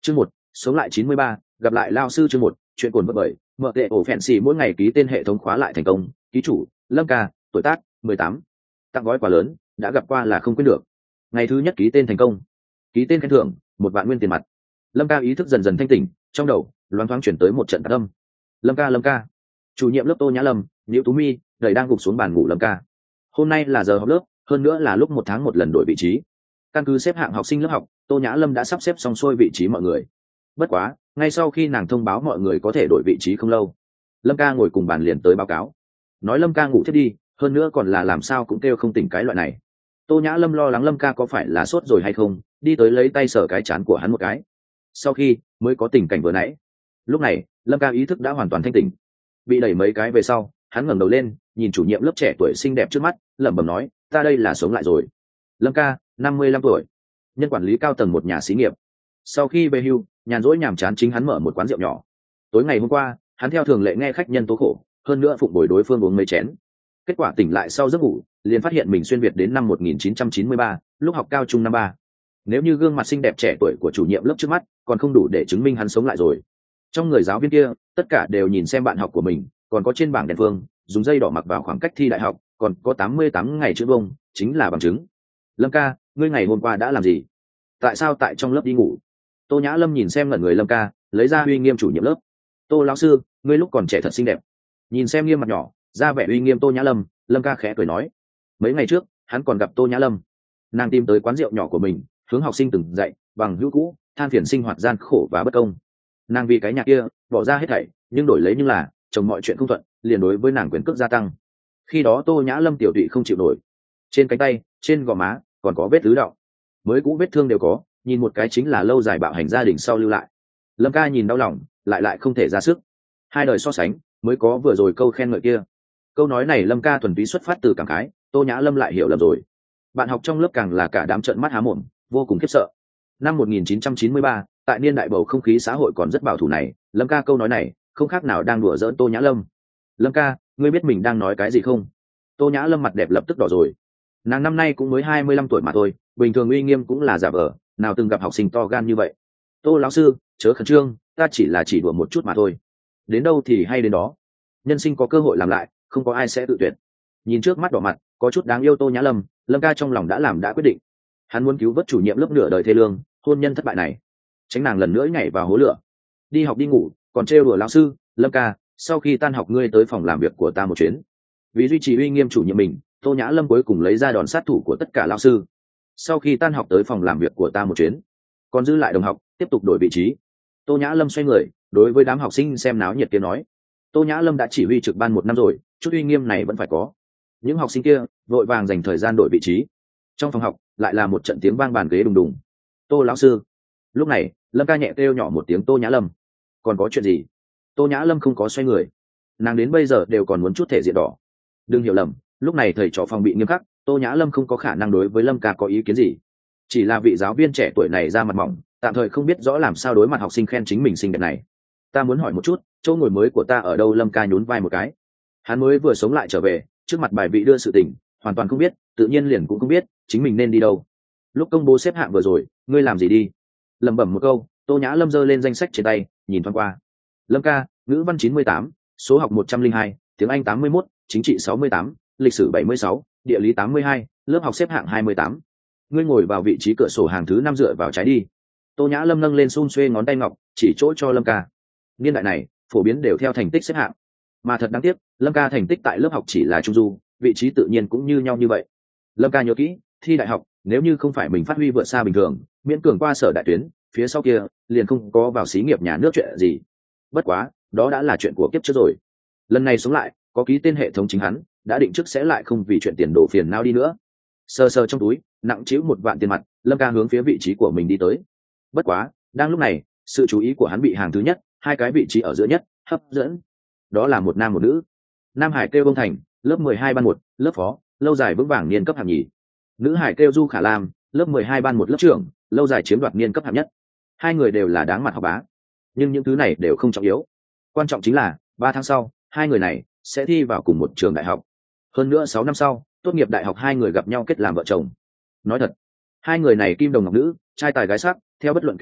Chương 1, sống lại 93, gặp lại lao sư chương 1, chuyện cuốn vật bởi, mở tệ ổ phèn xì mỗi ngày ký tên hệ thống khóa lại thành công, ký chủ, Lâm Ca, tuổi tác, 18. Tặng gói quà lớn, đã gặp qua là không quên được. Ngày thứ nhất ký tên thành công. Ký tên khen thưởng, 1 vạn nguyên tiền mặt. Lâm Ca ý thức dần dần thanh tỉnh, trong đầu loáng thoáng chuyển tới một trận tạc âm. Lâm Ca. Chủ nhiệm lớp Tô Nhã Lâm, Liễu Tú Mi, đẩy đang gục xuống bàn ngủ Lâm Ca. Hôm nay là giờ học lớp, hơn nữa là lúc 1 tháng 1 lần đổi vị trí. Căn cứ xếp hạng học sinh lớp học, Tô Nhã Lâm đã sắp xếp xong xuôi vị trí mọi người. Bất quá, ngay sau khi nàng thông báo mọi người có thể đổi vị trí không lâu, Lâm Ca ngồi cùng bàn liền tới báo cáo, nói Lâm Ca ngủ thiết đi, hơn nữa còn là làm sao cũng kêu không tỉnh cái loại này. Tô Nhã Lâm lo lắng Lâm Ca có phải là sốt rồi hay không, đi tới lấy tay sờ cái trán của hắn một cái. Sau khi mới có tình cảnh vừa nãy. Lúc này, Lâm Ca ý thức đã hoàn toàn thanh tỉnh. Bị đẩy mấy cái về sau, hắn ngẩng đầu lên, nhìn chủ nhiệm lớp trẻ tuổi xinh đẹp trước mắt, lẩm bẩm nói, ta đây là sống lại rồi. Lâm Ca, 55 tuổi, nhân quản lý cao tầng một nhà xí nghiệp. Sau khi về hưu, nhàn rỗi nhàm chán chính hắn mở một quán rượu nhỏ. Tối ngày hôm qua, hắn theo thường lệ nghe khách nhân tố khổ, hơn nữa phụng bồi đối phương uống mấy chén. Kết quả tỉnh lại sau giấc ngủ, liền phát hiện mình xuyên việt đến năm 1993, lúc học cao trung năm 3. Nếu như gương mặt xinh đẹp trẻ tuổi của chủ nhiệm lớp trước mắt còn không đủ để chứng minh hắn sống lại rồi. Trong người giáo viên kia, tất cả đều nhìn xem bạn học của mình, còn có trên bảng đèn phương, dùng dây đỏ mặc vào khoảng cách thi đại học, còn có 88 ngày chữ bông, chính là bằng chứng. Lâm Ca, ngươi ngày hôm qua đã làm gì? Tại sao tại trong lớp đi ngủ? Tô Nhã Lâm nhìn xem ngẩn người Lâm Ca, lấy ra uy nghiêm chủ nhiệm lớp. Tô lão sư, ngươi lúc còn trẻ thật xinh đẹp. Nhìn xem nghiêm mặt nhỏ, ra vẻ uy nghiêm Tô Nhã Lâm, Lâm Ca khẽ cười nói. Mấy ngày trước, hắn còn gặp Tô Nhã Lâm. Nàng tìm tới quán rượu nhỏ của mình, hướng học sinh từng dạy, bằng hữu cũ, than phiền sinh hoạt gian khổ và bất công. Nàng vì cái nhà kia, bỏ ra hết thảy, nhưng đổi lấy nhưng là, chồng mọi chuyện không thuận, liền đối với nàng quyền cước gia tăng. Khi đó Tô Nhã Lâm tiểu tụy không chịu nổi. Trên cánh tay, trên gò má, còn có vết ứ đọng. Mới cũ vết thương đều có, nhìn một cái chính là lâu dài bạo hành gia đình sau lưu lại. Lâm Ca nhìn đau lòng, lại không thể ra sức. Hai đời so sánh, mới có vừa rồi câu khen ngợi kia. Câu nói này Lâm Ca thuần túy xuất phát từ cảm khái, Tô Nhã Lâm lại hiểu lầm rồi. Bạn học trong lớp càng là cả đám trợn mắt há mồm, vô cùng khiếp sợ. Năm 1993, tại niên đại bầu không khí xã hội còn rất bảo thủ này, Lâm Ca câu nói này không khác nào đang đùa giỡn Tô Nhã Lâm. Lâm Ca, ngươi biết mình đang nói cái gì không? Tô Nhã Lâm mặt đẹp lập tức đỏ rồi. Nàng năm nay cũng mới 25 tuổi mà thôi, bình thường uy nghiêm cũng là giả vờ, nào từng gặp học sinh to gan như vậy. Tô lão sư, chớ khẩn trương, ta chỉ là chỉ đùa một chút mà thôi. Đến đâu thì hay đến đó. Nhân sinh có cơ hội làm lại, không có ai sẽ tự tuyệt. Nhìn trước mắt đỏ mặt, có chút đáng yêu Tô Nhã Lâm, Lâm Ca trong lòng đã quyết định. Hắn muốn cứu vớt chủ nhiệm lớp nửa đời thê lương, hôn nhân thất bại này, tránh nàng lần nữa nhảy vào hố lửa. Đi học đi ngủ, còn trêu đùa lão sư, Lâm Ca, sau khi tan học ngươi tới phòng làm việc của ta một chuyến. Vì duy trì uy nghiêm chủ nhiệm mình, Tô Nhã Lâm cuối cùng lấy ra đòn sát thủ của tất cả lão sư. Sau khi tan học tới phòng làm việc của ta một chuyến, còn giữ lại đồng học, tiếp tục đổi vị trí. Tô Nhã Lâm xoay người, đối với đám học sinh xem náo nhiệt kia nói. Tô Nhã Lâm đã chỉ huy trực ban 1 năm rồi, chút uy nghiêm này vẫn phải có. Những học sinh kia vội vàng dành thời gian đổi vị trí. Trong phòng học lại là một trận tiếng vang bàn ghế đùng đùng. Tô lão sư. Lúc này Lâm Ca nhẹ kêu nhỏ một tiếng Tô Nhã Lâm. Còn có chuyện gì? Tô Nhã Lâm không có xoay người. Nàng đến bây giờ đều còn muốn chút thể diện đỏ. Đừng hiểu lầm, lúc này thầy trò phòng bị nghiêm khắc, Tô Nhã Lâm không có khả năng đối với Lâm Ca có ý kiến gì. Chỉ là vị giáo viên trẻ tuổi này ra mặt mỏng, tạm thời không biết rõ làm sao đối mặt học sinh khen chính mình xinh đẹp này. Ta muốn hỏi một chút, chỗ ngồi mới của ta ở đâu? Lâm Ca nhún vai một cái. Hắn mới vừa sống lại trở về, trước mặt bài vị đưa sự tình, hoàn toàn không biết, tự nhiên liền cũng không biết chính mình nên đi đâu. Lúc công bố xếp hạng vừa rồi, ngươi làm gì đi? Lẩm bẩm một câu, Tô Nhã Lâm giơ lên danh sách trên tay, nhìn thoáng qua. Lâm Ca, ngữ văn 98, số học 102, tiếng Anh 81, chính trị 68, lịch sử 76, địa lý 82, lớp học xếp hạng 28. Ngươi ngồi vào vị trí cửa sổ hàng thứ 5 dựa vào trái đi. Tô Nhã Lâm nâng lên xun xuê ngón tay ngọc, chỉ chỗ cho Lâm Ca. Niên đại này, phổ biến đều theo thành tích xếp hạng. Mà thật đáng tiếc, Lâm Ca thành tích tại lớp học chỉ là trung du, vị trí tự nhiên cũng như nhau như vậy. Lâm Ca nhớ kỹ, thi đại học, nếu như không phải mình phát huy vượt xa bình thường, miễn cường qua sở đại tuyến, phía sau kia liền không có vào xí nghiệp nhà nước chuyện gì. Bất quá, đó đã là chuyện của kiếp trước rồi. Lần này sống lại, có ký tên hệ thống chính hắn, đã định trước sẽ lại không vì chuyện tiền đổ phiền não đi nữa. Sờ sờ trong túi, nặng trĩu 1 vạn tiền mặt, Lâm Ca hướng phía vị trí của mình đi tới. Bất quá, đang lúc này, sự chú ý của hắn bị hàng thứ nhất, 2 cái vị trí ở giữa nhất hấp dẫn. Đó là một nam một nữ. Nam hải kêu Bông Thành, lớp 12 ban 1, lớp phó, lâu dài vững vàng niên cấp hạng nhì. Nữ hải kêu Du Khả Lam, lớp 12 ban 1 lớp trưởng, lâu dài chiếm đoạt niên cấp hạng nhất. 2 người đều là đáng mặt học bá, nhưng những thứ này đều không trọng yếu. Quan trọng chính là 3 tháng sau, 2 người này sẽ thi vào cùng một trường đại học. Hơn nữa 6 năm sau, tốt nghiệp đại học 2 người gặp nhau kết làm vợ chồng. Nói thật, 2 người này kim đồng ngọc nữ, trai tài gái sắc, theo bất luận kẻ nào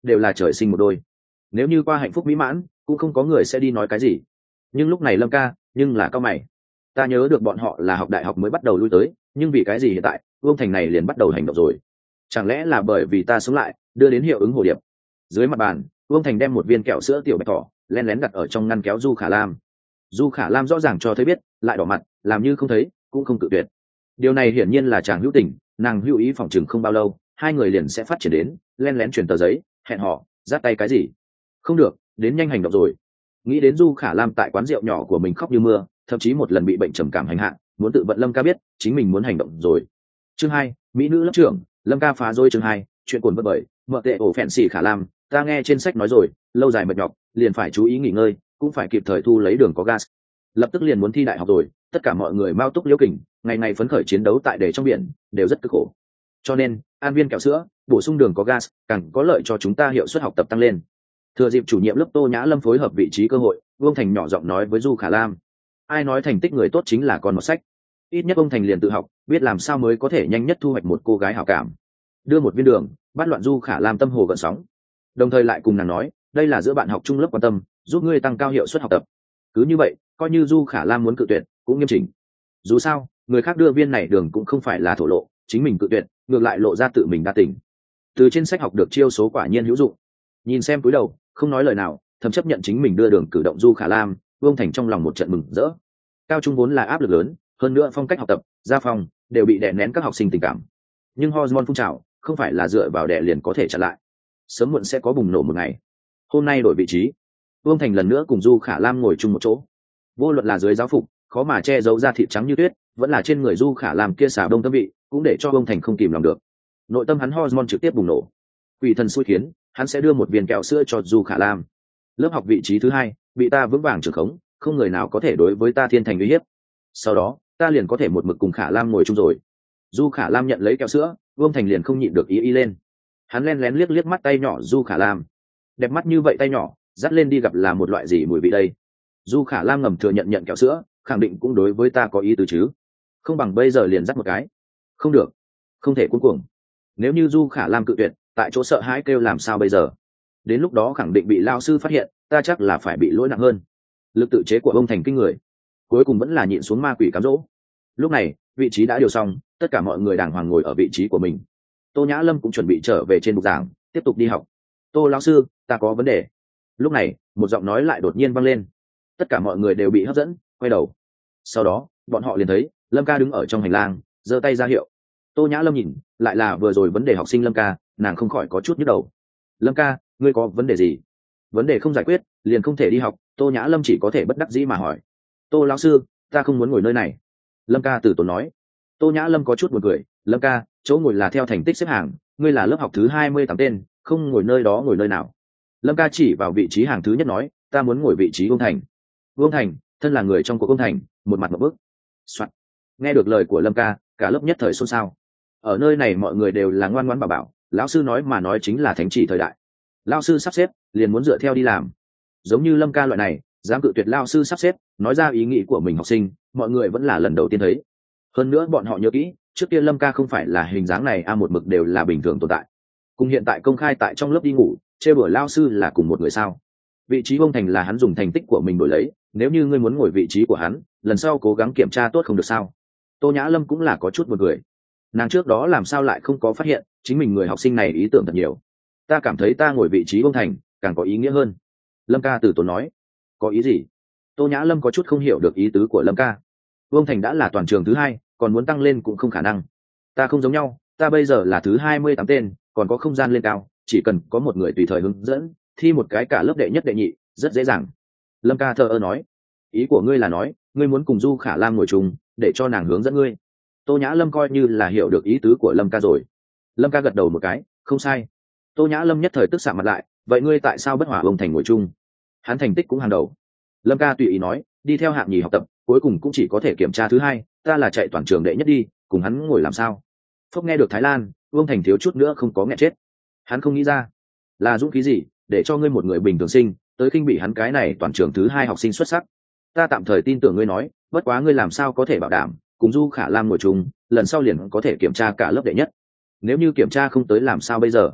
đều là trời sinh một đôi. Nếu như qua hạnh phúc mỹ mãn cũng không có người sẽ đi nói cái gì. Nhưng lúc này Lâm ca nhưng là cao mày. Ta nhớ được bọn họ là học đại học mới bắt đầu lui tới, nhưng vì cái gì hiện tại Vương Thành này liền bắt đầu hành động rồi? Chẳng lẽ là bởi vì ta sống lại đưa đến hiệu ứng hồ điệp? Dưới mặt bàn, Vương Thành đem một viên kẹo sữa tiểu bạch thỏ lén lén đặt ở trong ngăn kéo Du Khả Lam. Du Khả Lam rõ ràng cho thấy biết, lại đỏ mặt làm như không thấy cũng không cự tuyệt. Điều này hiển nhiên là chàng hữu tình, nàng hữu ý phòng chừng không bao lâu hai người liền sẽ phát triển đến lén lén truyền tờ giấy hẹn họ giắt tay cái gì. Không được, đến nhanh hành động rồi. Nghĩ đến Du Khả Lam tại quán rượu nhỏ của mình khóc như mưa, thậm chí một lần bị bệnh trầm cảm hành hạ, muốn tự vận Lâm ca biết chính mình muốn hành động rồi. Chương 2, mỹ nữ lớp trưởng Lâm ca phá rối. Chương 2, chuyện cuồng bất bởi mợ tệ ổ phèn xỉ Khả Lam. Ta nghe trên sách nói rồi, lâu dài mệt nhọc liền phải chú ý nghỉ ngơi, cũng phải kịp thời thu lấy đường có gas. Lập tức liền muốn thi đại học rồi, tất cả mọi người mau túc liễu kình, ngày ngày phấn khởi chiến đấu tại đề trong biển đều rất cực khổ. Cho nên an viên kẹo sữa bổ sung đường có gas càng có lợi cho chúng ta hiệu suất học tập tăng lên. Thừa dịp chủ nhiệm lớp Tô Nhã Lâm phối hợp vị trí cơ hội, Vương Thành nhỏ giọng nói với Du Khả Lam. Ai nói thành tích người tốt chính là con một sách? Ít nhất ông Thành liền tự học, biết làm sao mới có thể nhanh nhất thu hoạch một cô gái hảo cảm. Đưa một viên đường, bắt loạn Du Khả Lam tâm hồ gợn sóng, đồng thời lại cùng nàng nói, đây là giữa bạn học chung lớp quan tâm, giúp ngươi tăng cao hiệu suất học tập. Cứ như vậy, coi như Du Khả Lam muốn cự tuyệt, cũng nghiêm chỉnh. Dù sao, người khác đưa viên này đường cũng không phải là thổ lộ, chính mình cự tuyệt, ngược lại lộ ra tự mình đa tình. Từ trên sách học được chiêu số quả nhiên hữu dụng. Nhìn xem cúi đầu, không nói lời nào, thầm chấp nhận chính mình đưa đường cử động Du Khả Lam, Vương Thành trong lòng một trận mừng rỡ. Cao trung vốn là áp lực lớn, hơn nữa phong cách học tập, gia phòng đều bị đè nén các học sinh tình cảm. Nhưng hormone phun trào, không phải là dựa vào đè liền có thể chặn lại. Sớm muộn sẽ có bùng nổ một ngày. Hôm nay đổi vị trí, Vương Thành lần nữa cùng Du Khả Lam ngồi chung một chỗ. Vô luận là dưới giáo phục, khó mà che giấu ra thịt trắng như tuyết, vẫn là trên người Du Khả Lam kia xà đông tâm vị, cũng để cho Vương Thành không kìm lòng được. Nội tâm hắn hormone trực tiếp bùng nổ. Quỷ thần xui khiến, hắn sẽ đưa một viên kẹo sữa cho Du Khả Lam. Lớp học vị trí thứ 2, bị ta vững vàng trưởng khống, không người nào có thể đối với ta thiên thành uy hiếp. Sau đó, ta liền có thể một mực cùng Khả Lam ngồi chung rồi. Du Khả Lam nhận lấy kẹo sữa, Vương Thành liền không nhịn được ý lên. Hắn len lén liếc mắt tay nhỏ Du Khả Lam. Đẹp mắt như vậy tay nhỏ, dắt lên đi gặp là một loại gì mùi vị đây? Du Khả Lam ngầm thừa nhận kẹo sữa, khẳng định cũng đối với ta có ý tứ chứ. Không bằng bây giờ liền dắt một cái. Không được, không thể cuống cuồng. Nếu như Du Khả Lam cự tuyệt, tại chỗ sợ hãi kêu làm sao bây giờ? Đến lúc đó khẳng định bị lao sư phát hiện, ta chắc là phải bị lỗi nặng hơn. Lực tự chế của ông Thành kinh người, cuối cùng vẫn là nhịn xuống ma quỷ cám dỗ. Lúc này vị trí đã điều xong, tất cả mọi người đàng hoàng ngồi ở vị trí của mình. Tô Nhã Lâm cũng chuẩn bị trở về trên bục giảng, tiếp tục đi học. Tô lão sư, ta có vấn đề. Lúc này một giọng nói lại đột nhiên vang lên, tất cả mọi người đều bị hấp dẫn, quay đầu. Sau đó bọn họ liền thấy Lâm ca đứng ở trong hành lang, giơ tay ra hiệu. Tô Nhã Lâm nhìn lại là vừa rồi vấn đề học sinh Lâm ca, nàng không khỏi có chút nhức đầu. Lâm ca, ngươi có vấn đề gì? Vấn đề không giải quyết liền không thể đi học. Tô Nhã Lâm chỉ có thể bất đắc dĩ mà hỏi. Tô lão sư, ta không muốn ngồi nơi này. Lâm ca từ tốn nói. Tô Nhã Lâm có chút buồn cười. Lâm ca, chỗ ngồi là theo thành tích xếp hàng, ngươi là lớp học thứ 28 tên, không ngồi nơi đó ngồi nơi nào? Lâm ca chỉ vào vị trí hàng thứ nhất nói, ta muốn ngồi vị trí Vương Thành. Vương Thành, thân là người trong cuộc Vương Thành, một mặt một bước. Soạn. Nghe được lời của Lâm ca, cả lớp nhất thời xôn xao. Ở nơi này mọi người đều là ngoan ngoãn bảo bảo, lão sư nói mà nói chính là thánh chỉ thời đại. Lão sư sắp xếp, liền muốn dựa theo đi làm. Giống như Lâm ca loại này, dám cự tuyệt lão sư sắp xếp, nói ra ý nghĩ của mình học sinh, mọi người vẫn là lần đầu tiên thấy. Hơn nữa bọn họ nhớ kỹ, trước kia Lâm ca không phải là hình dáng này một mực đều là bình thường tồn tại. Cùng hiện tại công khai tại trong lớp đi ngủ, chê bửa lão sư là cùng một người sao? Vị trí Vương Thành là hắn dùng thành tích của mình đổi lấy, nếu như ngươi muốn ngồi vị trí của hắn, lần sau cố gắng kiểm tra tốt không được sao? Tô Nhã Lâm cũng là có chút buồn cười. Nàng trước đó làm sao lại không có phát hiện chính mình người học sinh này ý tưởng thật nhiều. Ta cảm thấy ta ngồi vị trí Vương Thành càng có ý nghĩa hơn. Lâm ca từ tốn nói. Có ý gì? Tô Nhã Lâm có chút không hiểu được ý tứ của Lâm ca. Vương Thành đã là toàn trường thứ 2, còn muốn tăng lên cũng không khả năng. Ta không giống nhau, ta bây giờ là thứ 28 tên, còn có không gian lên cao, chỉ cần có một người tùy thời hướng dẫn, thi một cái cả lớp đệ nhất đệ nhị, rất dễ dàng. Lâm ca thờ ơ nói. Ý của ngươi là nói, ngươi muốn cùng Du Khả Lam ngồi chung, để cho nàng hướng dẫn ngươi. Tô Nhã Lâm coi như là hiểu được ý tứ của Lâm ca rồi. Lâm ca gật đầu một cái, không sai. Tô Nhã Lâm nhất thời tức xạ mặt lại, vậy ngươi tại sao bất hòa ông Thành ngồi chung? Hắn thành tích cũng hàng đầu. Lâm ca tùy ý nói, đi theo hạng nhì học tập, cuối cùng cũng chỉ có thể kiểm tra thứ 2, ta là chạy toàn trường đệ nhất đi, cùng hắn ngồi làm sao? Phúc nghe được Thái Lan, Vương Thành thiếu chút nữa không có nghẹn chết. Hắn không nghĩ ra, là dũng khí gì, để cho ngươi một người bình thường sinh, tới khinh bị hắn cái này toàn trường thứ 2 học sinh xuất sắc. Ta tạm thời tin tưởng ngươi nói, bất quá ngươi làm sao có thể bảo đảm, cùng Du Khả Lam ngồi chung, lần sau liền có thể kiểm tra cả lớp đệ nhất. Nếu như kiểm tra không tới làm sao bây giờ?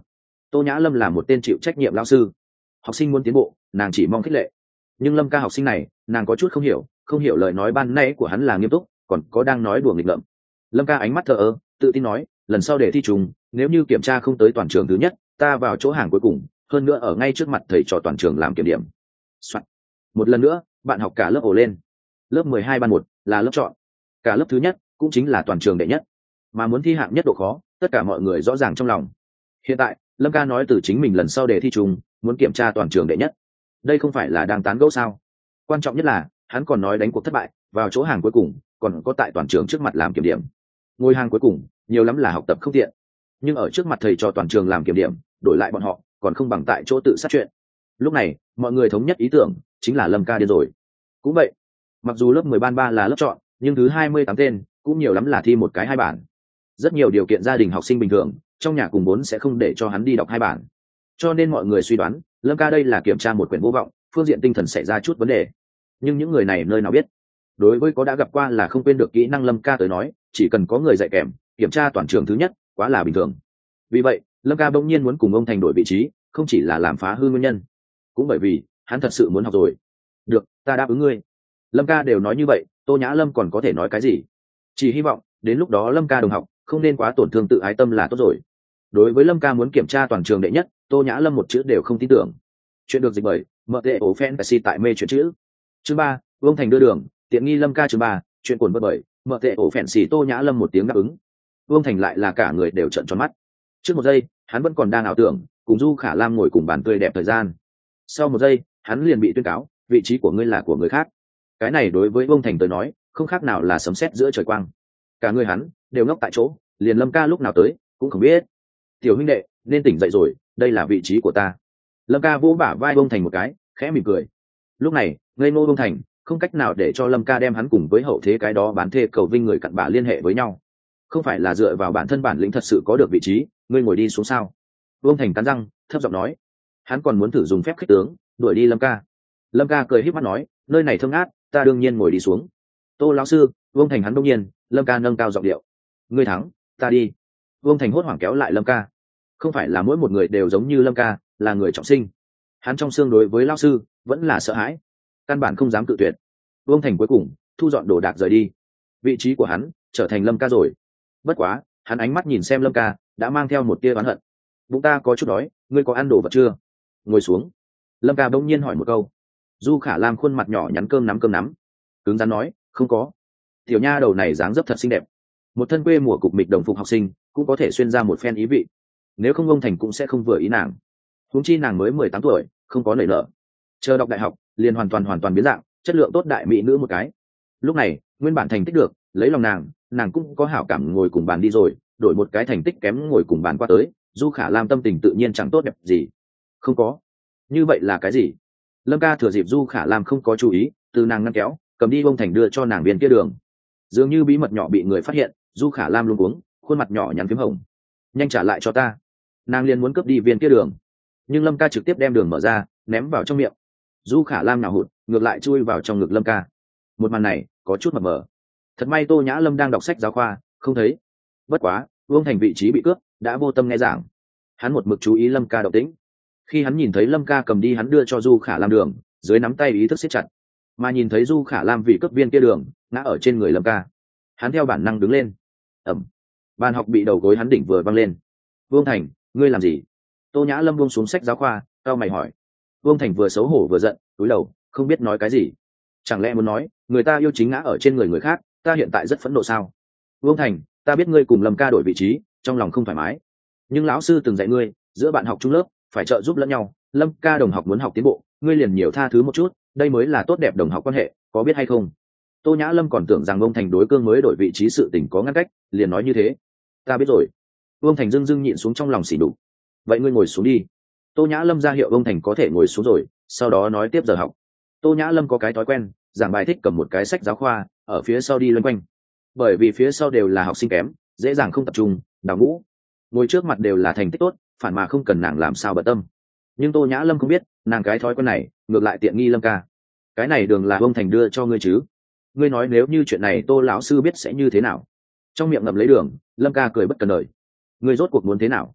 Tô Nhã Lâm là một tên chịu trách nhiệm lao sư, học sinh muốn tiến bộ nàng chỉ mong khích lệ. Nhưng Lâm ca học sinh này nàng có chút không hiểu lời nói ban nãy của hắn là nghiêm túc còn có đang nói đùa nghịch ngợm. Lâm ca ánh mắt thờ ơ tự tin nói, lần sau để thi trùng nếu như kiểm tra không tới toàn trường thứ nhất, ta vào chỗ hàng cuối cùng, hơn nữa ở ngay trước mặt thầy trò toàn trường làm kiểm điểm. Một lần nữa bạn học cả lớp ồ lên. Lớp 12 ban 1 là lớp chọn, cả lớp thứ nhất cũng chính là toàn trường đệ nhất, mà muốn thi hạng nhất độ khó tất cả mọi người rõ ràng trong lòng. Hiện tại Lâm ca nói từ chính mình lần sau để thi trùng muốn kiểm tra toàn trường đệ nhất, đây không phải là đang tán gẫu sao? Quan trọng nhất là hắn còn nói đánh cuộc thất bại vào chỗ hàng cuối cùng, còn có tại toàn trường trước mặt làm kiểm điểm. Ngôi hàng cuối cùng nhiều lắm là học tập không tiện, nhưng ở trước mặt thầy trò toàn trường làm kiểm điểm đổi lại bọn họ còn không bằng tại chỗ tự sát chuyện. Lúc này mọi người thống nhất ý tưởng chính là Lâm ca điên rồi. Cũng vậy, mặc dù lớp 10 ban 3 là lớp chọn, nhưng thứ 28 tên cũng nhiều lắm là thi một cái 2 bản. Rất nhiều điều kiện gia đình học sinh bình thường trong nhà cùng vốn sẽ không để cho hắn đi đọc 2 bản, cho nên mọi người suy đoán Lâm ca đây là kiểm tra một quyển vô vọng, phương diện tinh thần xảy ra chút vấn đề. Nhưng những người này nơi nào biết, đối với có đã gặp qua là không quên được kỹ năng Lâm ca tới nói, chỉ cần có người dạy kèm kiểm tra toàn trường thứ nhất quá là bình thường. Vì vậy Lâm ca bỗng nhiên muốn cùng ông Thành đổi vị trí, không chỉ là làm phá hư nguyên nhân, cũng bởi vì hắn thật sự muốn học rồi. Được, ta đáp ứng ngươi. Lâm ca đều nói như vậy, Tô Nhã Lâm còn có thể nói cái gì? Chỉ hy vọng đến lúc đó Lâm ca đồng học không nên quá tổn thương tự ái tâm là tốt rồi. Đối với Lâm ca muốn kiểm tra toàn trường đệ nhất, Tô Nhã Lâm một chữ đều không tin tưởng. Chuyện được dịch bởi MTO Fantasy tại mê chuyện chữ. Chương 3, Vương Thành đưa đường, tiện nghi Lâm ca. Chương 3, chuyện cuốn bật bởi MTO Fantasy. Tô Nhã Lâm một tiếng đáp ứng. Vương Thành lại là cả người đều trợn tròn mắt. Trước một giây hắn vẫn còn đang ảo tưởng cùng Du Khả Lam ngồi cùng bàn tươi đẹp thời gian, sau một giây hắn liền bị tuyên cáo vị trí của ngươi là của người khác. Cái này đối với Vương Thành tới nói không khác nào là sấm sét giữa trời quang. Cả người hắn đều ngốc tại chỗ, liền Lâm ca lúc nào tới cũng không biết. Tiểu huynh đệ nên tỉnh dậy rồi, đây là vị trí của ta. Lâm ca vỗ bả vai Vương Thành một cái, khẽ mỉm cười. Lúc này ngây ngô Vương Thành không cách nào để cho Lâm ca đem hắn cùng với hậu thế cái đó bán thê cầu vinh người cặn bã liên hệ với nhau. Không phải là dựa vào bản thân bản lĩnh thật sự có được vị trí, ngươi ngồi đi xuống sao? Vương Thành cắn răng thấp giọng nói. Hắn còn muốn thử dùng phép khích tướng đuổi đi Lâm ca. Lâm ca cười híp mắt nói, nơi này thơm ngát, ta đương nhiên ngồi đi xuống. Tô lão sư. Vương Thành hắn đông nhiên. Lâm ca nâng cao giọng điệu. Ngươi thắng, ta đi. Vương Thành hốt hoảng kéo lại Lâm ca. Không phải là mỗi một người đều giống như Lâm ca là người trọng sinh, hắn trong xương đối với lão sư vẫn là sợ hãi, căn bản không dám cự tuyệt. Vương Thành cuối cùng thu dọn đồ đạc rời đi, vị trí của hắn trở thành Lâm ca rồi. Bất quá hắn ánh mắt nhìn xem Lâm ca đã mang theo một tia oán hận. Bụng ta có chút đói, ngươi có ăn đồ vật chưa? Ngồi xuống. Lâm ca bỗng nhiên hỏi một câu. Du Khả Lam khuôn mặt nhỏ nhắn cơm nắm cứng rắn nói, không có. Tiểu nha đầu này dáng dấp thật xinh đẹp, một thân quê mùa cục mịch đồng phục học sinh cũng có thể xuyên ra một phen ý vị, nếu không ông Thành cũng sẽ không vừa ý nàng. Huống chi nàng mới 18 tuổi, không có nảy nở, chờ đọc đại học liền hoàn toàn biến dạng, chất lượng tốt đại mỹ nữ một cái. Lúc này nguyên bản thành tích được lấy lòng nàng cũng có hảo cảm ngồi cùng bàn đi rồi, đổi một cái thành tích kém ngồi cùng bàn qua tới, Du Khả Lam tâm tình tự nhiên chẳng tốt đẹp gì. Không có. Như vậy là cái gì? Lâm ca thừa dịp Du Khả Lam không có chú ý, từ nàng ngăn kéo cầm đi ông Thành đưa cho nàng viên kia đường. Dường như bí mật nhỏ bị người phát hiện, Du Khả Lam luống cuống, khuôn mặt nhỏ nhắn phím hồng. Nhanh trả lại cho ta. Nàng liền muốn cướp đi viên kia đường, nhưng Lâm ca trực tiếp đem đường mở ra ném vào trong miệng. Du Khả Lam nào hụt ngược lại chui vào trong ngực Lâm ca. Một màn này có chút mập mờ. Thật may Tô Nhã Lâm đang đọc sách giáo khoa không thấy. Bất quá Vương Thành vị trí bị cướp đã vô tâm nghe giảng, hắn một mực chú ý Lâm ca động tĩnh. Khi hắn nhìn thấy Lâm ca cầm đi hắn đưa cho Du Khả Lam đường, dưới nắm tay ý thức siết chặt, mà nhìn thấy Du Khả Lam vì cướp viên kia đường ngã ở trên người Lâm ca, hắn theo bản năng đứng lên. Ẩm. Bàn học bị đầu gối hắn đỉnh vừa văng lên. Vương Thành, ngươi làm gì? Tô Nhã Lâm buông xuống sách giáo khoa, cao mày hỏi. Vương Thành vừa xấu hổ vừa giận, cúi đầu không biết nói cái gì. Chẳng lẽ muốn nói người ta yêu chính ngã ở trên người khác, ta hiện tại rất phẫn nộ sao? Vương Thành, ta biết ngươi cùng Lâm ca đổi vị trí, trong lòng không thoải mái, nhưng lão sư từng dạy ngươi giữa bạn học chung lớp phải trợ giúp lẫn nhau. Lâm ca đồng học muốn học tiến bộ, ngươi liền nhiều tha thứ một chút, đây mới là tốt đẹp đồng học quan hệ, có biết hay không? Tô Nhã Lâm còn tưởng rằng Vương Thành đối cương mới đổi vị trí sự tình có ngăn cách, liền nói như thế. Ta biết rồi. Vương Thành dưng nhịn xuống trong lòng xỉ đục. Vậy ngươi ngồi xuống đi. Tô Nhã Lâm ra hiệu Vương Thành có thể ngồi xuống rồi, sau đó nói tiếp giờ học. Tô Nhã Lâm có cái thói quen, giảng bài thích cầm một cái sách giáo khoa ở phía sau đi loanh quanh, bởi vì phía sau đều là học sinh kém, dễ dàng không tập trung, đào ngũ. Ngồi trước mặt đều là thành tích tốt, phản mà không cần nàng làm sao bận tâm. Nhưng Tô Nhã Lâm không biết, nàng cái thói quen này ngược lại tiện nghi Lâm ca. Cái này đường là Vương Thành đưa cho ngươi chứ? Ngươi nói nếu như chuyện này Tô lão sư biết sẽ như thế nào? Trong miệng ngậm lấy đường, Lâm ca cười bất cần đời. Ngươi rốt cuộc muốn thế nào?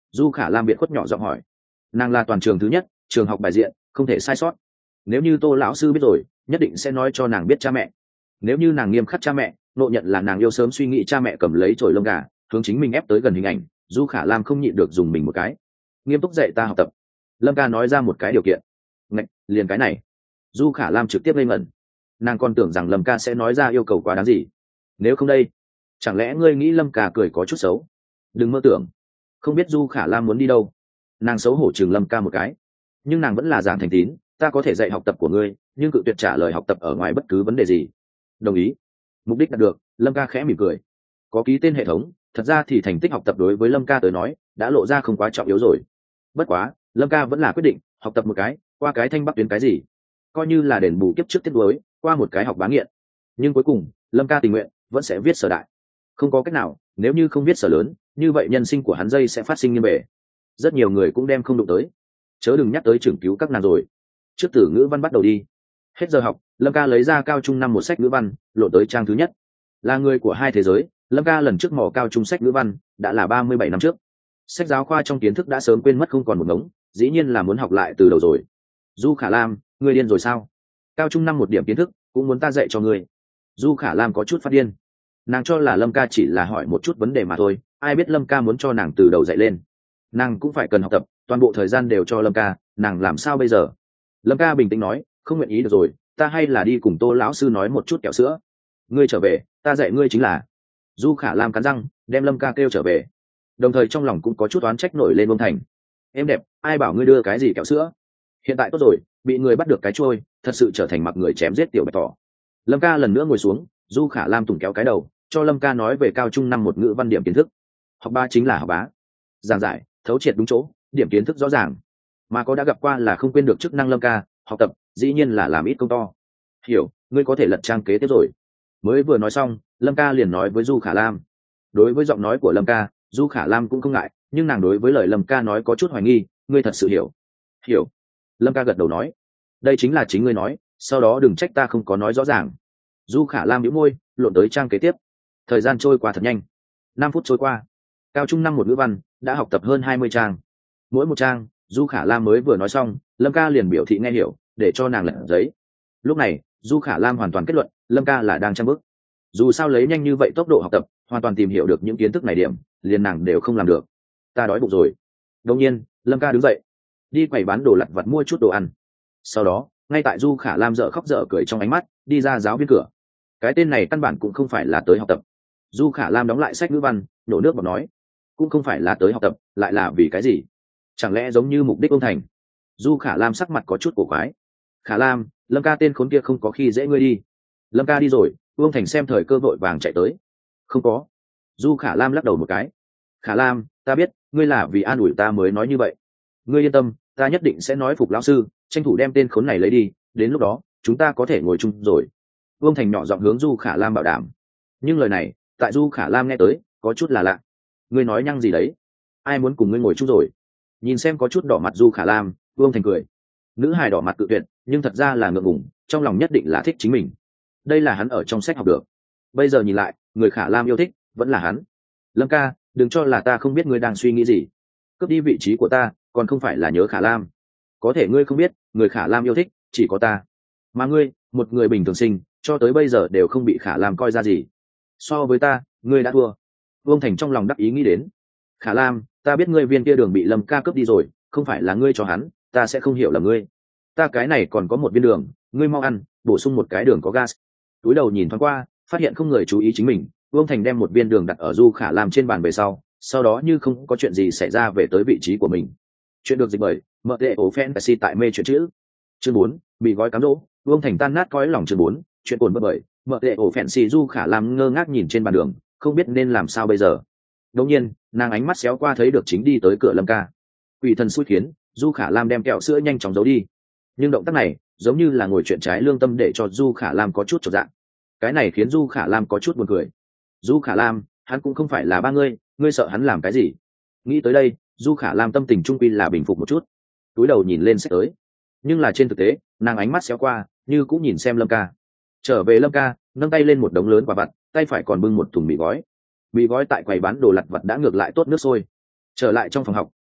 Du Khả Lam biệt khuất nhỏ giọng hỏi. Nàng là toàn trường thứ nhất, trường học bài diện không thể sai sót. Nếu như Tô lão sư biết rồi, nhất định sẽ nói cho nàng biết cha mẹ. Nếu như nàng nghiêm khắc cha mẹ, nộ nhận là nàng yêu sớm suy nghĩ cha mẹ cầm lấy chổi lông gà hướng chính mình ép tới gần hình ảnh. Du Khả Lam không nhịn được dùng mình một cái. Nghiêm túc dạy ta học tập. Lâm ca nói ra một cái điều kiện. Ngạch, liền cái này. Du Khả Lam trực tiếp lên ngẩn. Nàng còn tưởng rằng Lâm ca sẽ nói ra yêu cầu quá đáng gì. Nếu không đây, chẳng lẽ ngươi nghĩ Lâm ca cười có chút xấu? Đừng mơ tưởng. Không biết Du Khả Lam muốn đi đâu. Nàng xấu hổ chừng Lâm ca một cái, nhưng nàng vẫn là giảng thành tín. Ta có thể dạy học tập của ngươi, nhưng cự tuyệt trả lời học tập ở ngoài bất cứ vấn đề gì. Đồng ý. Mục đích đạt được. Lâm ca khẽ mỉm cười. Có ký tên hệ thống, thật ra thì thành tích học tập đối với Lâm ca tới nói đã lộ ra không quá trọng yếu rồi. Bất quá Lâm ca vẫn là quyết định học tập một cái, qua cái thanh bắc tuyến cái gì, coi như là đền bù kiếp trước tiết đối, qua một cái học bá nghiện. Nhưng cuối cùng Lâm ca tình nguyện vẫn sẽ viết sở đại. Không có cách nào, nếu như không viết sở lớn, như vậy nhân sinh của hắn dây sẽ phát sinh nghiêm bể. Rất nhiều người cũng đem không đụng tới, chớ đừng nhắc tới trưởng cứu các nàng rồi. Trước từ ngữ văn bắt đầu đi. Hết giờ học, Lâm ca lấy ra cao trung năm một sách ngữ văn, lộn tới trang thứ nhất. Là người của hai thế giới, Lâm ca lần trước mò cao trung sách ngữ văn đã là 37 năm trước. Sách giáo khoa trong kiến thức đã sớm quên mất không còn một ngống, dĩ nhiên là muốn học lại từ đầu rồi. Du Khả Lam, ngươi điên rồi sao? Cao trung năm một điểm kiến thức cũng muốn ta dạy cho ngươi? Du Khả Lam có chút phát điên. Nàng cho là Lâm ca chỉ là hỏi một chút vấn đề mà thôi, ai biết Lâm ca muốn cho nàng từ đầu dạy lên. Nàng cũng phải cần học tập, toàn bộ thời gian đều cho Lâm ca, nàng làm sao bây giờ? Lâm ca bình tĩnh nói, không nguyện ý được rồi, ta hay là đi cùng Tô lão sư nói một chút kẹo sữa. Ngươi trở về, ta dạy ngươi chính là. Du Khả Lam cắn răng đem Lâm ca kêu trở về, đồng thời trong lòng cũng có chút oán trách nổi lên. Vương Thành, em đẹp, ai bảo ngươi đưa cái gì kẹo sữa? Hiện tại tốt rồi, bị người bắt được cái trôi, thật sự trở thành mặc người chém giết tiểu bạch thỏ. Lâm ca lần nữa ngồi xuống, Du Khả Lam tùng kéo cái đầu cho Lâm ca nói về cao trung năm một ngữ văn điểm kiến thức. Học bá chính là học bá, giảng giải thấu triệt đúng chỗ, điểm kiến thức rõ ràng, mà có đã gặp qua là không quên được chức năng. Lâm ca học tập dĩ nhiên là làm ít công to. Hiểu, ngươi có thể lật trang kế tiếp rồi. Mới vừa nói xong, Lâm ca liền nói với Du Khả Lam. Đối với giọng nói của Lâm ca, Du Khả Lam cũng không ngại, nhưng nàng đối với lời Lâm ca nói có chút hoài nghi. Ngươi thật sự hiểu? Hiểu. Lâm ca gật đầu nói. Đây chính là chính ngươi nói, sau đó đừng trách ta không có nói rõ ràng. Du Khả Lam nhíu môi, lộn tới trang kế tiếp. Thời gian trôi qua thật nhanh. 5 phút trôi qua, cao trung năm một ngữ văn đã học tập hơn 20 trang. Mỗi một trang, Du Khả Lam mới vừa nói xong, Lâm ca liền biểu thị nghe hiểu, để cho nàng lật giấy. Lúc này Du Khả Lam hoàn toàn kết luận Lâm ca là đang trang bức. Dù sao lấy nhanh như vậy tốc độ học tập, hoàn toàn tìm hiểu được những kiến thức này điểm, liền nàng đều không làm được. Ta đói bụng rồi. Đương nhiên Lâm ca đứng dậy đi quầy bán đồ lặt vặt mua chút đồ ăn. Sau đó ngay tại Du Khả Lam dở khóc dở cười trong ánh mắt đi ra giáo viên cửa. Cái tên này căn bản cũng không phải là tới học tập. Du Khả Lam đóng lại sách ngữ văn, nổ nước bọt nói, cũng không phải là tới học tập, lại là vì cái gì? Chẳng lẽ giống như mục đích ông Thành? Du Khả Lam sắc mặt có chút cổ quái. Khả Lam, Lâm ca tên khốn kia không có khi dễ ngươi đi. Lâm ca đi rồi, Vương Thành xem thời cơ vội vàng chạy tới. Không có. Du Khả Lam lắc đầu một cái. Khả Lam, ta biết ngươi là vì an ủi ta mới nói như vậy. Ngươi yên tâm, ta nhất định sẽ nói phục lão sư, tranh thủ đem tên khốn này lấy đi, đến lúc đó chúng ta có thể ngồi chung rồi. Vương Thành nhỏ giọng hướng Du Khả Lam bảo đảm. Nhưng lời này tại Du Khả Lam nghe tới có chút là lạ. Ngươi nói nhăng gì đấy? Ai muốn cùng ngươi ngồi chung rồi? Nhìn xem có chút đỏ mặt Du Khả Lam, Vương Thành cười. Nữ hài đỏ mặt cự tuyệt, nhưng thật ra là ngượng ngùng, trong lòng nhất định là thích chính mình. Đây là hắn ở trong sách học được. Bây giờ nhìn lại, người Khả Lam yêu thích vẫn là hắn. Lâm ca, đừng cho là ta không biết ngươi đang suy nghĩ gì. Cướp đi vị trí của ta, còn không phải là nhớ Khả Lam. Có thể ngươi không biết, người Khả Lam yêu thích chỉ có ta. Mà ngươi, một người bình thường sinh, cho tới bây giờ đều không bị Khả Lam coi ra gì. So với ta, ngươi đã thua. Vương Thành trong lòng đắc ý nghĩ đến. Khả Lam, ta biết ngươi viên kia đường bị Lâm ca cướp đi rồi, không phải là ngươi cho hắn, ta sẽ không hiểu là ngươi. Ta cái này còn có một viên đường, ngươi mau ăn, bổ sung một cái đường có gas. Túi đầu nhìn thoáng qua, phát hiện không người chú ý chính mình, Vương Thành đem một viên đường đặt ở Du Khả Lam trên bàn về sau đó như không có chuyện gì xảy ra về tới vị trí của mình. Chuyện được dịch bởi MTO Fantasy tại mê chuyện chữ. Chương 4, bị gói cám dỗ, Vương Thành tan nát cõi lòng. Chương 4, chuyện cuốn bởi MTO Fantasy. Du Khả Lam ngơ ngác nhìn trên bàn đường, không biết nên làm sao bây giờ. Đột nhiên, nàng ánh mắt xéo qua thấy được chính đi tới cửa Lâm ca. Quỷ thần xui khiến, Du Khả Lam đem kẹo sữa nhanh chóng giấu đi. Nhưng động tác này giống như là ngồi chuyện trái lương tâm, để cho Du Khả Lam có chút chột dạ. Cái này khiến Du Khả Lam có chút buồn cười. Du Khả Lam, hắn cũng không phải là ba ngươi sợ hắn làm cái gì? Nghĩ tới đây, Du Khả Lam tâm tình trung quy là bình phục một chút, túi đầu nhìn lên sách tới. Nhưng là trên thực tế, nàng ánh mắt xéo qua như cũng nhìn xem Lâm ca. Trở về Lâm ca nâng tay lên một đống lớn quả vặt, tay phải còn bưng một thùng mì gói. Mì gói tại quầy bán đồ lặt vặt đã ngược lại tốt nước sôi. Trở lại trong phòng học,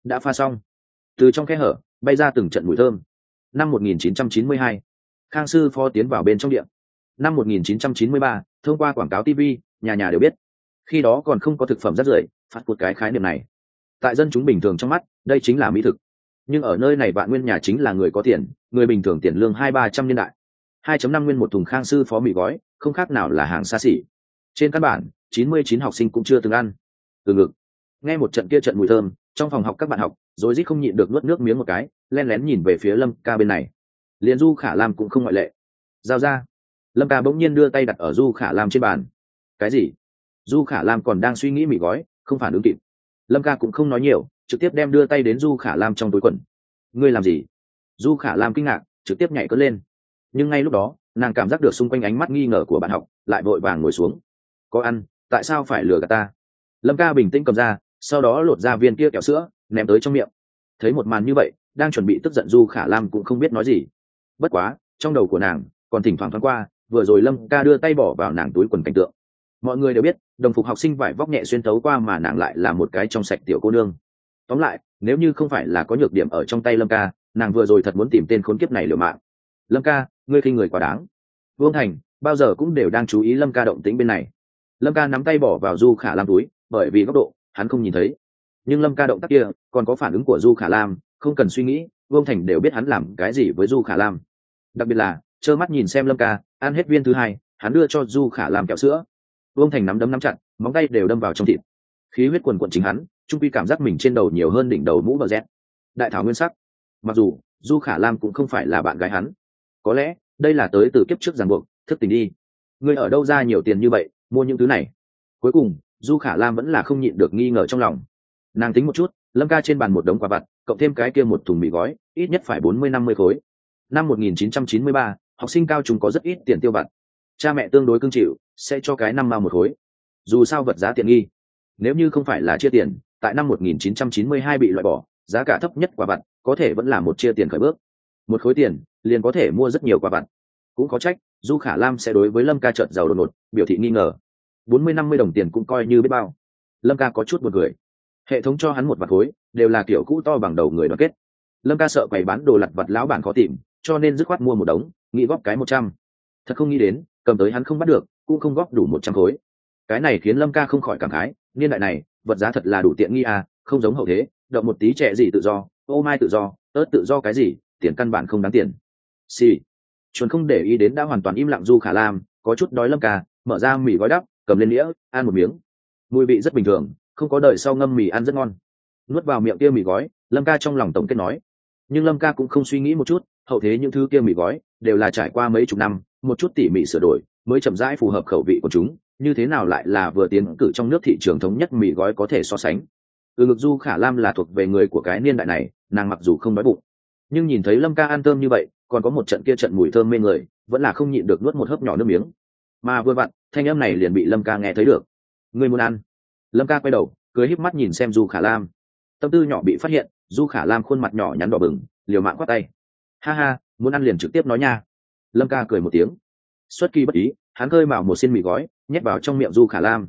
đã pha xong. Từ trong khe hở bay ra từng trận mùi thơm. Năm 1992, Khang sư phó tiến vào bên trong điện. Năm 1993, thông qua quảng cáo TV, nhà nhà đều biết. Khi đó còn không có thực phẩm rác rưởi, phát một cái khái niệm này. Tại dân chúng bình thường trong mắt, đây chính là mỹ thực. Nhưng ở nơi này Vạn Nguyên nhà chính là người có tiền, người bình thường tiền lương 200-300 niên đại. 2.5 nguyên một thùng Khang sư phó mì gói, không khác nào là hàng xa xỉ. Trên căn bản, 99 học sinh cũng chưa từng ăn. Từ ngực. Nghe một trận kia trận mùi thơm, trong phòng học các bạn học, rối rít không nhịn được nuốt nước miếng một cái, len lén nhìn về phía Lâm Ca bên này. Liên Du Khả Lam cũng không ngoại lệ. Giao ra. Lâm Ca bỗng nhiên đưa tay đặt ở Du Khả Lam trên bàn. Cái gì? Du Khả Lam còn đang suy nghĩ mì gói, không phản ứng kịp. Lâm Ca cũng không nói nhiều, trực tiếp đem đưa tay đến Du Khả Lam trong túi quần. Ngươi làm gì? Du Khả Lam kinh ngạc, trực tiếp nhảy cất lên. Nhưng ngay lúc đó, nàng cảm giác được xung quanh ánh mắt nghi ngờ của bạn học, lại vội vàng ngồi xuống. Có ăn, tại sao phải lừa gạt ta? Lâm Ca bình tĩnh cầm ra, sau đó lột ra viên kia kẹo sữa, ném tới trong miệng. Thấy một màn như vậy, đang chuẩn bị tức giận Du Khả Lam cũng không biết nói gì. Bất quá, trong đầu của nàng còn thỉnh thoảng thoáng qua, vừa rồi Lâm Ca đưa tay bỏ vào nàng túi quần cảnh tượng. Mọi người đều biết, đồng phục học sinh vải vóc nhẹ xuyên tấu qua mà nàng lại là một cái trong sạch tiểu cô nương. Tóm lại, nếu như không phải là có nhược điểm ở trong tay Lâm Ca, nàng vừa rồi thật muốn tìm tên khốn kiếp này liều mạng. Lâm Ca, ngươi khinh người quá đáng. Vương Thành bao giờ cũng đều đang chú ý Lâm Ca động tĩnh bên này. Lâm Ca nắm tay bỏ vào Du Khả Lam túi, bởi vì góc độ hắn không nhìn thấy. Nhưng Lâm Ca động tác kia, còn có phản ứng của Du Khả Lam, không cần suy nghĩ, Vương Thành đều biết hắn làm cái gì với Du Khả Lam. Đặc biệt là trơ mắt nhìn xem Lâm Ca ăn hết viên thứ hai, hắn đưa cho Du Khả Lam kẹo sữa. Vương Thành nắm chặt, móng tay đều đâm vào trong thịt. Khí huyết quần quần chính hắn, trung quy cảm giác mình trên đầu nhiều hơn đỉnh đầu mũ bờ rét. Đại thảo nguyên sắc. Mặc dù Du Khả Lam cũng không phải là bạn gái hắn, có lẽ đây là tới từ kiếp trước ràng buộc, thức tỉnh đi. Ngươi ở đâu ra nhiều tiền như vậy mua những thứ này? Cuối cùng Du Khả Lam vẫn là không nhịn được nghi ngờ trong lòng. Nàng tính một chút, Lâm Ca trên bàn một đống quà vặt, cộng thêm cái kia một thùng mì gói, ít nhất phải 40-50 khối. Năm 1993, học sinh cao trung có rất ít tiền tiêu vặt. Cha mẹ tương đối cưng chịu, sẽ cho cái 5 mao một khối. Dù sao vật giá tiện nghi. Nếu như không phải là chia tiền, tại năm 1992 bị loại bỏ, giá cả thấp nhất quà vặt có thể vẫn là một chia tiền khởi bước. Một khối tiền liền có thể mua rất nhiều quà vặt. Cũng có trách, Du Khả Lam sẽ đối với Lâm Ca trợn giàu đột ngột, biểu thị nghi ngờ. 40-50 đồng tiền cũng coi như biết bao. Lâm Ca có chút buồn cười. Hệ thống cho hắn một vạt khối, đều là kiểu cũ to bằng đầu người đoàn kết. Lâm Ca sợ quầy bán đồ lặt vặt lão bản khó tìm, cho nên dứt khoát mua một đống, nghĩ góp cái 100. Thật không nghĩ đến, cầm tới hắn không bắt được, cũng không góp đủ 100 khối. Cái này khiến Lâm Ca không khỏi cảm khái, niên đại này, vật giá thật là đủ tiện nghi à, không giống hậu thế, động một tí trẻ gì tự do, ô mai tự do, ớt tự do cái gì, tiền căn bản không đáng tiền. Xì. Chuẩn không để ý đến đã hoàn toàn im lặng Du Khả Lam, có chút đói Lâm Ca, mở ra mì gói đắp, cầm lên đĩa, ăn một miếng. Mùi vị rất bình thường, không có đợi sau ngâm mì ăn rất ngon. Nuốt vào miệng kia mì gói, Lâm Ca trong lòng tổng kết nói. Nhưng Lâm Ca cũng không suy nghĩ một chút, hậu thế những thứ kia mì gói đều là trải qua mấy chục năm, một chút tỉ mỉ sửa đổi, mới chậm rãi phù hợp khẩu vị của chúng, như thế nào lại là vừa tiến cử trong nước thị trường thống nhất mì gói có thể so sánh. Ngực Du Khả Lam là thuộc về người của cái niên đại này, nàng mặc dù không đói bụng, nhưng nhìn thấy Lâm Ca ăn thơm như vậy, còn có một trận kia trận mùi thơm mê người, vẫn là không nhịn được nuốt một hớp nhỏ nước miếng. Mà vừa vặn, thanh âm này liền bị Lâm Ca nghe thấy được. Ngươi muốn ăn? Lâm Ca quay đầu, cười híp mắt nhìn xem Du Khả Lam. Tâm tư nhỏ bị phát hiện, Du Khả Lam khuôn mặt nhỏ nhắn đỏ bừng, liều mạng quát tay. Ha ha, muốn ăn liền trực tiếp nói nha. Lâm Ca cười một tiếng. Xuất kỳ bất ý, hắn khơi mào một xiên mì gói, nhét vào trong miệng Du Khả Lam.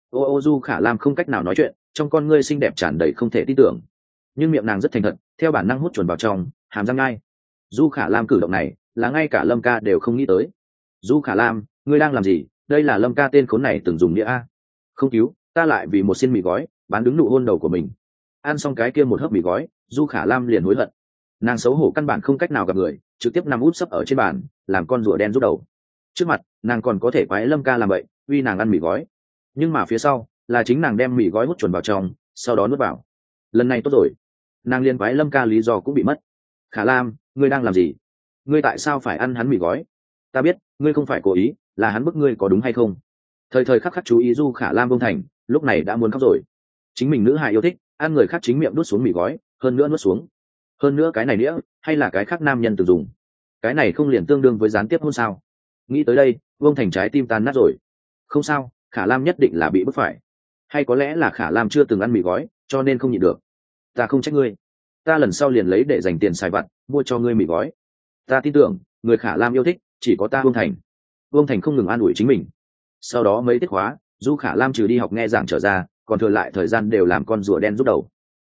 Ô Du Khả Lam không cách nào nói chuyện, trong con ngươi xinh đẹp tràn đầy không thể tin tưởng. Nhưng miệng nàng rất thành thật, theo bản năng hút chuẩn vào trong, hàm răng ngai. Du Khả Lam cử động này, là ngay cả Lâm Ca đều không nghĩ tới. Du Khả Lam, ngươi đang làm gì? Đây là Lâm Ca tên khốn này từng dùng nghĩa a. Không cứu, ta lại vì một xiên mì gói, bán đứng nụ hôn đầu của mình. Ăn xong cái kia một hớp mì gói, Du Khả Lam liền hối hận. Nàng xấu hổ căn bản không cách nào gặp người, trực tiếp nằm úp sấp ở trên bàn, làm con rùa đen rút đầu. Trước mặt, nàng còn có thể quái Lâm Ca làm vậy, uy nàng ăn mì gói. Nhưng mà phía sau, là chính nàng đem mì gói hút chuẩn vào trong, sau đó nuốt vào. Lần này tốt rồi, nàng liên quái Lâm Ca lý do cũng bị mất. Khả Lam, ngươi đang làm gì? Ngươi tại sao phải ăn hắn mì gói? Ta biết, ngươi không phải cố ý, là hắn bức ngươi có đúng hay không? Thời thời khắc khắc chú ý Du Khả Lam Vương Thành, lúc này đã muốn khóc rồi. Chính mình nữ hài yêu thích, ăn người khác chính miệng đút xuống mì gói, hơn nữa nuốt xuống. Hơn nữa cái này nữa, hay là cái khác nam nhân từng dùng. Cái này không liền tương đương với gián tiếp hôn sao? Nghĩ tới đây, Vương Thành trái tim tan nát rồi. Không sao, Khả Lam nhất định là bị bức phải. Hay có lẽ là Khả Lam chưa từng ăn mì gói, cho nên không nhịn được. Ta không trách ngươi. Ta lần sau liền lấy để dành tiền xài vặt, mua cho ngươi mì gói. Ta tin tưởng, người Khả Lam yêu thích, chỉ có ta Vương Thành. Vương Thành không ngừng an ủi chính mình. Sau đó mấy tiết khóa, Du Khả Lam trừ đi học nghe giảng trở ra, còn thừa lại thời gian đều làm con rùa đen rút đầu.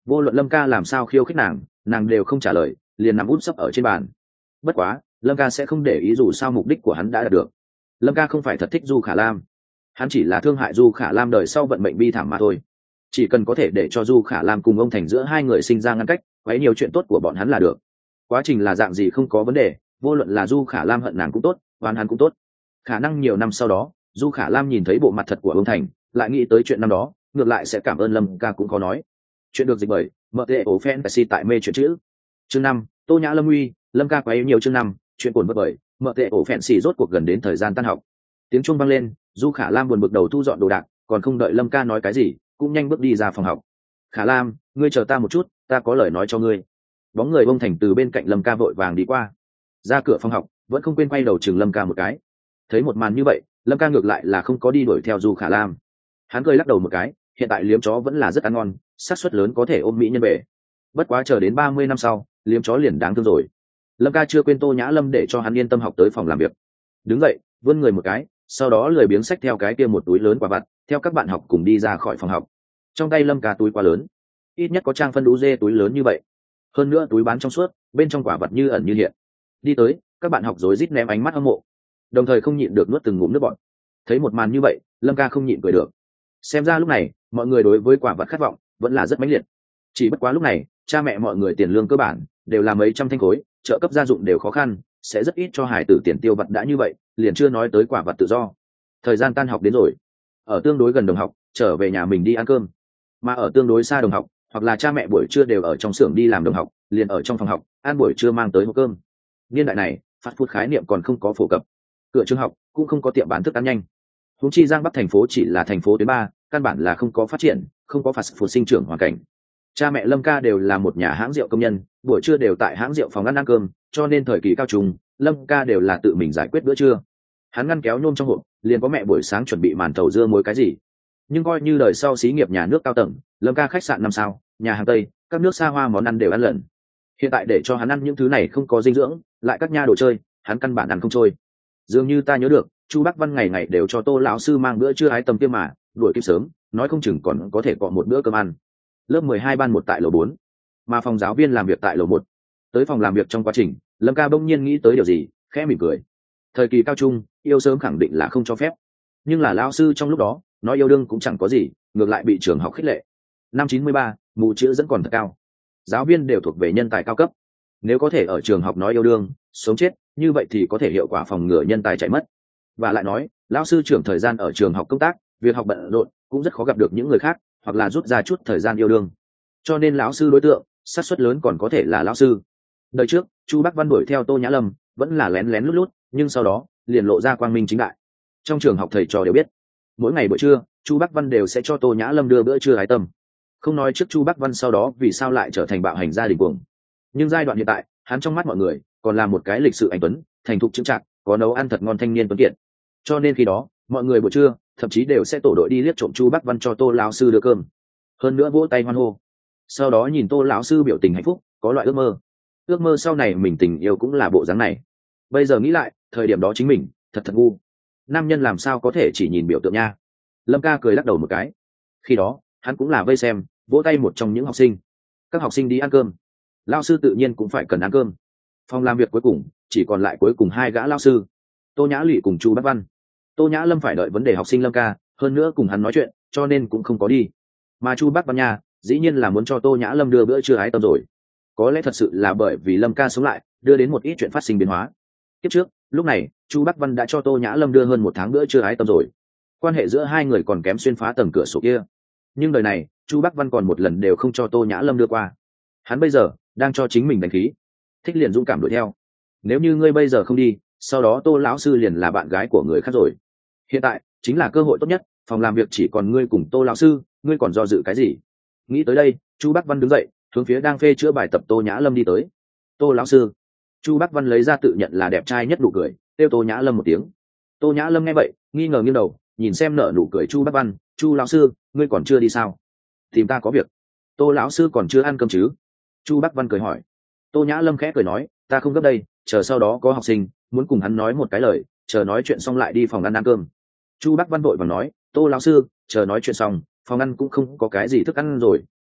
vô luận Lâm Ca làm sao khiêu khích nàng đều không trả lời, liền nằm úp sấp ở trên bàn. Bất quá Lâm Ca sẽ không để ý, dù sao mục đích của hắn đã đạt được. Lâm Ca không phải thật thích Du Khả Lam, hắn chỉ là thương hại Du Khả Lam đời sau vận mệnh bi thảm mà thôi. Chỉ cần có thể để cho Du Khả Lam cùng ông Thành giữa hai người sinh ra ngăn cách, quấy nhiều chuyện tốt của bọn hắn là được. Quá trình là dạng gì không có vấn đề, vô luận là Du Khả Lam hận nàng cũng tốt, oán hắn cũng tốt. Khả năng nhiều năm sau đó, Du Khả Lam nhìn thấy bộ mặt thật của ông Thành, lại nghĩ tới chuyện năm đó, ngược lại sẽ cảm ơn Lâm Ca cũng khó nói. Chuyện được dịch bởi MTO Fantasy tại mê chuyện chữ. Chương 5, Tô Nhã Lâm uy, Lâm Ca quấy nhiều chương 5, chuyện cuốn bởi MTO Fantasy rốt cuộc gần đến thời gian tan học. Tiếng chuông vang lên, Du Khả Lam buồn bực đầu thu dọn đồ đạc, còn không đợi Lâm Ca nói cái gì, cũng nhanh bước đi ra phòng học. Khả Lam, ngươi chờ ta một chút, ta có lời nói cho ngươi. Bóng người ông Thành từ bên cạnh Lâm Ca vội vàng đi qua, ra cửa phòng học vẫn không quên quay đầu chừng Lâm Ca một cái. Thấy một màn như vậy, Lâm Ca ngược lại là không có đi đuổi theo Du Khả Lam. Hắn cười lắc đầu một cái, hiện tại liếm chó vẫn là rất ăn ngon, xác suất lớn có thể ôm mỹ nhân về. Bất quá chờ đến 30 năm sau, liếm chó liền đáng thương rồi. Lâm Ca chưa quên Tô Nhã Lâm để cho hắn yên tâm học tới phòng làm việc. Đứng dậy, vươn người một cái, sau đó lười biếng xách theo cái kia một túi lớn quả vặt, theo các bạn học cùng đi ra khỏi phòng học. Trong tay Lâm Ca túi quá lớn, ít nhất có trang phân đũ dê túi lớn như vậy. Hơn nữa túi bán trong suốt, bên trong quả vật như ẩn như hiện. Đi tới, các bạn học rối rít ném ánh mắt hâm mộ, đồng thời không nhịn được nuốt từng ngụm nước bọt. Thấy một màn như vậy, Lâm Ca không nhịn cười được. Xem ra lúc này mọi người đối với quả vật khát vọng vẫn là rất mãnh liệt. Chỉ bất quá lúc này cha mẹ mọi người tiền lương cơ bản đều là mấy trăm thanh khối, trợ cấp gia dụng đều khó khăn, sẽ rất ít cho hải tử tiền tiêu vặt đã như vậy, liền chưa nói tới quả vật tự do. Thời gian tan học đến rồi, ở tương đối gần đồng học trở về nhà mình đi ăn cơm, mà ở tương đối xa đồng học hoặc là cha mẹ buổi trưa đều ở trong xưởng đi làm đồng học, liền ở trong phòng học ăn buổi trưa mang tới hộp cơm. Niên đại này fast food khái niệm còn không có phổ cập, cửa trường học cũng không có tiệm bán thức ăn nhanh. Huống chi Giang Bắc thành phố chỉ là thành phố tuyến 3, căn bản là không có phát triển, không có fast food sinh trưởng hoàn cảnh. Cha mẹ Lâm Ca đều là một nhà hãng rượu công nhân, buổi trưa đều tại hãng rượu phòng ăn cơm, cho nên thời kỳ cao trung, Lâm Ca đều là tự mình giải quyết bữa trưa. Hắn ngăn kéo nhôm trong hộp, liền có mẹ buổi sáng chuẩn bị màn thầu dưa muối cái gì. Nhưng coi như đời sau xí nghiệp nhà nước cao tầng, Lâm Ca khách sạn 5 sao, nhà hàng Tây, các nước xa hoa món ăn đều ăn lần. Hiện tại để cho hắn ăn những thứ này không có dinh dưỡng, lại các nha đồ chơi, hắn căn bản ăn không trôi. Dường như ta nhớ được, Chu Bắc Văn ngày ngày đều cho Tô lão sư mang bữa trưa hái tầm kia mà, đuổi kịp sớm, nói không chừng còn có thể cọ một bữa cơm ăn. Lớp 12 ban 1 tại lầu 4, mà phòng giáo viên làm việc tại lầu 1. Tới phòng làm việc trong quá trình, Lâm Ca bỗng nhiên nghĩ tới điều gì, khẽ mỉm cười. Thời kỳ cao trung, yêu sớm khẳng định là không cho phép, nhưng là lão sư trong lúc đó nói yêu đương cũng chẳng có gì, ngược lại bị trường học khích lệ. Năm 93, mù chữ dẫn còn thật cao, giáo viên đều thuộc về nhân tài cao cấp. Nếu có thể ở trường học nói yêu đương, sống chết, như vậy thì có thể hiệu quả phòng ngừa nhân tài chạy mất. Và lại nói, lão sư trưởng thời gian ở trường học công tác, việc học bận rộn, cũng rất khó gặp được những người khác, hoặc là rút ra chút thời gian yêu đương. Cho nên lão sư đối tượng, xác suất lớn còn có thể là lão sư. Đời trước, Chu Bắc Văn đuổi theo Tô Nhã Lâm, vẫn là lén lén lút lút, nhưng sau đó liền lộ ra quang minh chính đại. Trong trường học thầy trò đều biết, mỗi ngày buổi trưa, Chu Bắc Văn đều sẽ cho Tô Nhã Lâm đưa bữa trưa hái tâm. Không nói trước Chu Bắc Văn sau đó vì sao lại trở thành bạo hành gia đình cuồng, nhưng giai đoạn hiện tại, hắn trong mắt mọi người còn là một cái lịch sự anh tuấn, thành thục chững chạc, có nấu ăn thật ngon thanh niên tuấn kiệt. Cho nên khi đó, mọi người buổi trưa thậm chí đều sẽ tổ đội đi liếc trộm Chu Bắc Văn cho Tô lão sư đưa cơm, hơn nữa vỗ tay hoan hô. Sau đó nhìn Tô lão sư biểu tình hạnh phúc, có loại ước mơ sau này mình tình yêu cũng là bộ dáng này. Bây giờ nghĩ lại, thời điểm đó chính mình thật ngu. Nam nhân làm sao có thể chỉ nhìn biểu tượng nha. Lâm Ca cười lắc đầu một cái. Khi đó hắn cũng là vây xem, vỗ tay một trong những học sinh. Các học sinh đi ăn cơm, lao sư tự nhiên cũng phải cần ăn cơm. Phòng làm việc cuối cùng chỉ còn lại cuối cùng 2 gã lao sư, Tô Nhã Lụy cùng Chu Bắc Văn. Tô Nhã Lâm phải đợi vấn đề học sinh Lâm Ca, hơn nữa cùng hắn nói chuyện, cho nên cũng không có đi. Mà Chu Bắc Văn nha, dĩ nhiên là muốn cho Tô Nhã Lâm đưa bữa trưa hái tâm rồi. Có lẽ thật sự là bởi vì Lâm Ca sống lại, đưa đến một ít chuyện phát sinh biến hóa. Tiếp trước, lúc này Chu Bắc Văn đã cho Tô Nhã Lâm đưa hơn 1 tháng bữa trưa hái tâm rồi. Quan hệ giữa hai người còn kém xuyên phá tầng cửa sổ kia. Nhưng đời này, Chu Bắc Văn còn một lần đều không cho Tô Nhã Lâm đưa qua. Hắn bây giờ đang cho chính mình đánh khí, thích liền dũng cảm đuổi theo. Nếu như ngươi bây giờ không đi, sau đó Tô lão sư liền là bạn gái của người khác rồi. Hiện tại chính là cơ hội tốt nhất, phòng làm việc chỉ còn ngươi cùng Tô lão sư, ngươi còn do dự cái gì? Nghĩ tới đây, Chu Bắc Văn đứng dậy, hướng phía đang phê chữa bài tập Tô Nhã Lâm đi tới. Tô lão sư. Chu Bắc Văn lấy ra tự nhận là đẹp trai nhất nụ cười, kêu Tô Nhã Lâm một tiếng. Tô Nhã Lâm nghe vậy, nghi ngờ nghiêng đầu, nhìn xem nở nụ cười Chu Bắc Văn. Chu lão sư, ngươi còn chưa đi sao? Tìm ta có việc. Tô lão sư còn chưa ăn cơm chứ? Chu Bắc Văn cười hỏi. Tô Nhã Lâm khẽ cười nói, ta không gấp đây, chờ sau đó có học sinh muốn cùng hắn nói một cái lời, chờ nói chuyện xong lại đi phòng ăn cơm. Chu Bắc Văn vội vàng nói, Tô lão sư, chờ nói chuyện xong, phòng ăn cũng không có cái gì thức ăn rồi,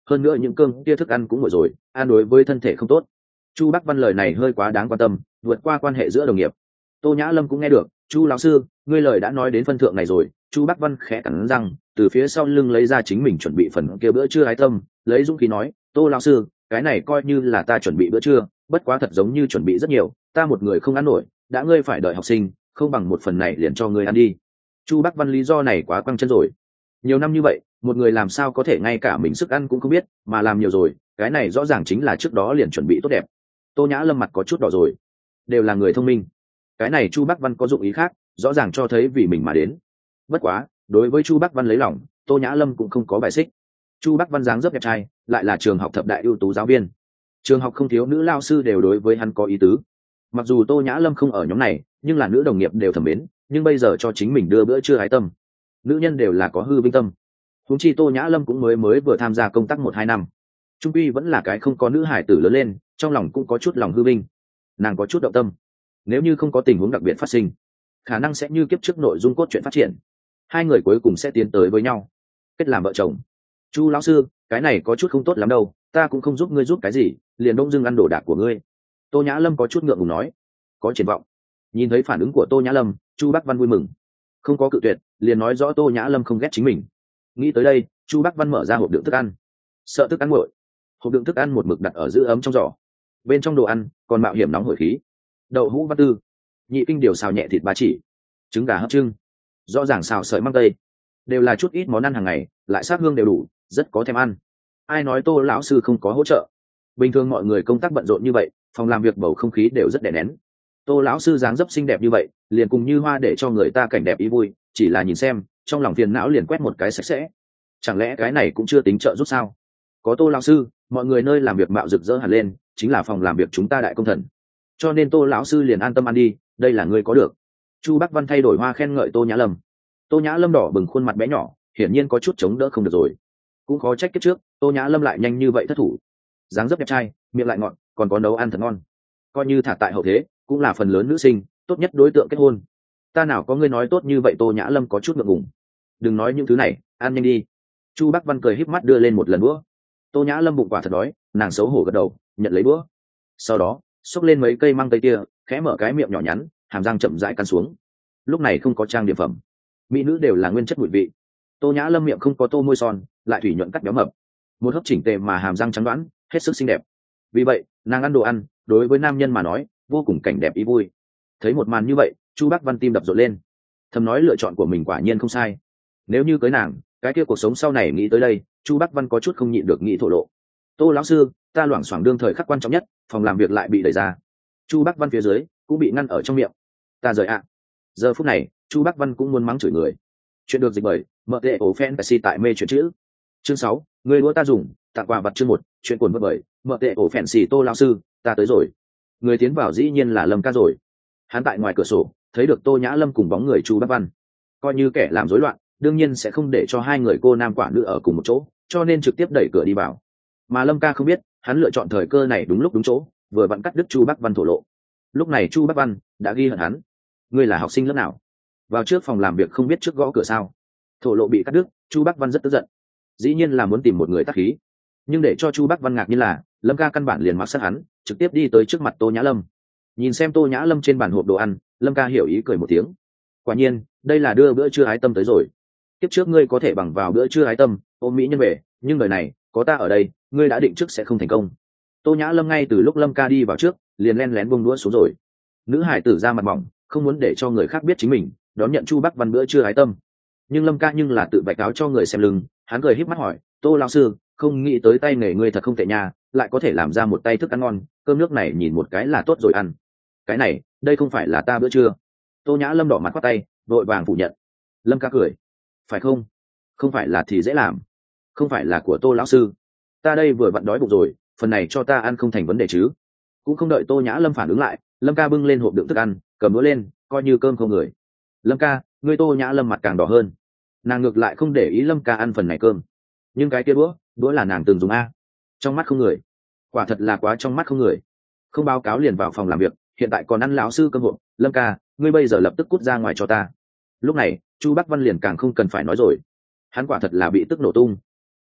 hơn nữa những cơm kia thức ăn cũng nguội rồi, ăn đối với thân thể không tốt. Chu Bắc Văn lời này hơi quá đáng quan tâm, vượt qua quan hệ giữa đồng nghiệp. Tô Nhã Lâm cũng nghe được. Chu lão sư, ngươi lời đã nói đến phân thượng này rồi. Chu Bắc Văn khẽ cắn răng, từ phía sau lưng lấy ra chính mình chuẩn bị phần kia bữa trưa ái tâm, lấy dũng khí nói, Tô lão sư, cái này coi như là ta chuẩn bị bữa trưa, bất quá thật giống như chuẩn bị rất nhiều, ta một người không ăn nổi, đã ngươi phải đợi học sinh, không bằng một phần này liền cho ngươi ăn đi. Chu Bắc Văn lý do này quá quăng chân rồi. Nhiều năm như vậy, một người làm sao có thể ngay cả mình sức ăn cũng không biết, mà làm nhiều rồi, cái này rõ ràng chính là trước đó liền chuẩn bị tốt đẹp. Tô Nhã Lâm mặt có chút đỏ rồi. Đều là người thông minh, cái này Chu Bắc Văn có dụng ý khác, rõ ràng cho thấy vì mình mà đến. Bất quá, đối với Chu Bắc Văn lấy lòng, Tô Nhã Lâm cũng không có bài xích. Chu Bắc Văn dáng dấp đẹp trai, lại là trường học thập đại ưu tú giáo viên, trường học không thiếu nữ lao sư đều đối với hắn có ý tứ. Mặc dù Tô Nhã Lâm không ở nhóm này, nhưng là nữ đồng nghiệp đều thẩm mến, nhưng bây giờ cho chính mình đưa bữa trưa ái tâm, nữ nhân đều là có hư vinh tâm. Huống chi Tô Nhã Lâm cũng mới vừa tham gia công tác 1-2 năm, trung quy vẫn là cái không có nữ hải tử lớn lên, trong lòng cũng có chút lòng hư vinh, nàng có chút động tâm. Nếu như không có tình huống đặc biệt phát sinh, khả năng sẽ như kiếp trước nội dung cốt truyện phát triển, hai người cuối cùng sẽ tiến tới với nhau, kết làm vợ chồng. Chu lão sư, cái này có chút không tốt lắm đâu, ta cũng không giúp ngươi giúp cái gì, liền đông dưng ăn đồ đạc của ngươi. Tô Nhã Lâm có chút ngượng ngùng nói. Có triển vọng. Nhìn thấy phản ứng của Tô Nhã Lâm, Chu Bắc Văn vui mừng, không có cự tuyệt, liền nói rõ Tô Nhã Lâm không ghét chính mình. Nghĩ tới đây, Chu Bắc Văn mở ra hộp đựng thức ăn, sợ thức ăn nguội, hộp đựng thức ăn một mực đặt ở giữ ấm trong giỏ, bên trong đồ ăn còn mạo hiểm nóng hổi khí. Đậu hũ văn tư, nhị kinh điều xào nhẹ thịt ba chỉ, trứng gà hấp trưng, rõ ràng xào sợi măng tây, đều là chút ít món ăn hàng ngày, lại sát hương đều đủ, rất có thèm ăn. Ai nói Tô lão sư không có hỗ trợ? Bình thường mọi người công tác bận rộn như vậy, phòng làm việc bầu không khí đều rất đè nén. Tô lão sư dáng dấp xinh đẹp như vậy, liền cùng như hoa để cho người ta cảnh đẹp ý vui, chỉ là nhìn xem, trong lòng phiền não liền quét một cái sạch sẽ. Chẳng lẽ cái này cũng chưa tính trợ giúp sao? Có Tô lão sư, mọi người nơi làm việc mạo rực rỡ hẳn lên, chính là phòng làm việc chúng ta đại công thần. Cho nên Tô lão sư liền an tâm ăn đi, đây là ngươi có được. Chu Bắc Văn thay đổi hoa khen ngợi Tô Nhã Lâm. Tô Nhã Lâm đỏ bừng khuôn mặt bé nhỏ, hiển nhiên có chút chống đỡ không được rồi. Cũng khó trách kiếp trước, Tô Nhã Lâm lại nhanh như vậy thất thủ. Dáng dấp đẹp trai, miệng lại ngọt, còn có nấu ăn thật ngon. Coi như thả tại hậu thế, cũng là phần lớn nữ sinh tốt nhất đối tượng kết hôn. Ta nào có ngươi nói tốt như vậy. Tô Nhã Lâm có chút ngượng ngùng. Đừng nói những thứ này, ăn nhanh đi. Chu Bắc Văn cười híp mắt đưa lên một lần đũa. Tô Nhã Lâm bụng quả thật đói, nàng xấu hổ gật đầu, nhận lấy đũa. Sau đó, xốc lên mấy cây măng tây kia, khẽ mở cái miệng nhỏ nhắn, hàm răng chậm rãi cắn xuống. Lúc này không có trang điểm phẩm, mỹ nữ đều là nguyên chất mùi vị. Tô Nhã Lâm miệng không có tô môi son, lại thủy nhuận cắt béo mập, một hớp chỉnh tề mà hàm răng trắng đoán, hết sức xinh đẹp. Vì vậy, nàng ăn đồ ăn, đối với nam nhân mà nói, vô cùng cảnh đẹp ý vui. Thấy một màn như vậy, Chu Bắc Văn tim đập rộn lên, thầm nói lựa chọn của mình quả nhiên không sai. Nếu như cưới nàng, cái kia cuộc sống sau này. Nghĩ tới đây, Chu Bắc Văn có chút không nhịn được nghĩ thổ lộ. Tô lão sư, ta loảng xoảng đương thời khắc quan trọng nhất, phòng làm việc lại bị đẩy ra. Chu Bắc Văn phía dưới cũng bị ngăn ở trong miệng. Ta rời ạ. Giờ phút này, Chu Bắc Văn cũng muốn mắng chửi người. Chuyện được dịch bởi mợ tệ ổ fantasy tại mê chuyện chữ. Chương 6, người đũa ta dùng, tặng quà vật chương 1, chuyện cuốn vật bởi mợ tệ ổ fantasy. Tô lão sư, ta tới rồi. Người tiến vào dĩ nhiên là Lâm Ca rồi. Hắn tại ngoài cửa sổ thấy được Tô Nhã Lâm cùng bóng người Chu Bắc Văn, coi như kẻ làm rối loạn, đương nhiên sẽ không để cho hai người cô nam quả nữ ở cùng một chỗ, cho nên trực tiếp đẩy cửa đi vào. Mà Lâm Ca không biết, hắn lựa chọn thời cơ này đúng lúc đúng chỗ, vừa vặn cắt đứt Chu Bắc Văn thổ lộ. Lúc này Chu Bắc Văn đã ghi hận hắn. Ngươi là học sinh lớp nào? Vào trước phòng làm việc không biết trước gõ cửa sao? Thổ lộ bị cắt đứt, Chu Bắc Văn rất tức giận, dĩ nhiên là muốn tìm một người tác khí. Nhưng để cho Chu Bắc Văn ngạc nhiên là, Lâm Ca căn bản liền mặc sát hắn, trực tiếp đi tới trước mặt Tô Nhã Lâm. Nhìn xem Tô Nhã Lâm trên bàn hộp đồ ăn, Lâm Ca hiểu ý cười một tiếng. Quả nhiên, đây là đưa bữa trưa ái tâm tới rồi. Tiếp trước ngươi có thể bằng vào bữa trưa ái tâm ôm mỹ nhân về, nhưng đời này có ta ở đây, ngươi đã định trước sẽ không thành công. Tô Nhã Lâm ngay từ lúc Lâm Ca đi vào trước, liền len lén bông đũa xuống rồi. Nữ hải tử ra mặt mỏng, không muốn để cho người khác biết chính mình đón nhận Chu Bắc Văn bữa trưa ái tâm. Nhưng Lâm Ca nhưng là tự bạch cáo cho người xem lưng, hắn cười híp mắt hỏi, Tô lão sư, không nghĩ tới tay nghề ngươi thật không tệ nha, lại có thể làm ra một tay thức ăn ngon, cơm nước này nhìn một cái là tốt rồi ăn. Cái này, đây không phải là ta bữa trưa. Tô Nhã Lâm đỏ mặt quát tay, vội vàng phủ nhận. Lâm Ca cười, phải không? Không phải là thì dễ làm, không phải là của Tô lão sư. Ta đây vừa vặn đói bụng rồi, phần này cho ta ăn không thành vấn đề chứ? Cũng không đợi Tô Nhã Lâm phản ứng lại, Lâm Ca bưng lên hộp đựng thức ăn, cầm đũa lên, coi như cơm không người. Lâm Ca, ngươi Tô Nhã Lâm mặt càng đỏ hơn, nàng ngược lại không để ý Lâm Ca ăn phần này cơm, nhưng cái kia đũa là nàng từng dùng a. Trong mắt không người, quả thật là quá trong mắt không người. Không báo cáo liền vào phòng làm việc, hiện tại còn ăn lão sư cơm hộp. Lâm Ca, ngươi bây giờ lập tức cút ra ngoài cho ta. Lúc này Chu Bắc Văn liền càng không cần phải nói rồi, hắn quả thật là bị tức nổ tung.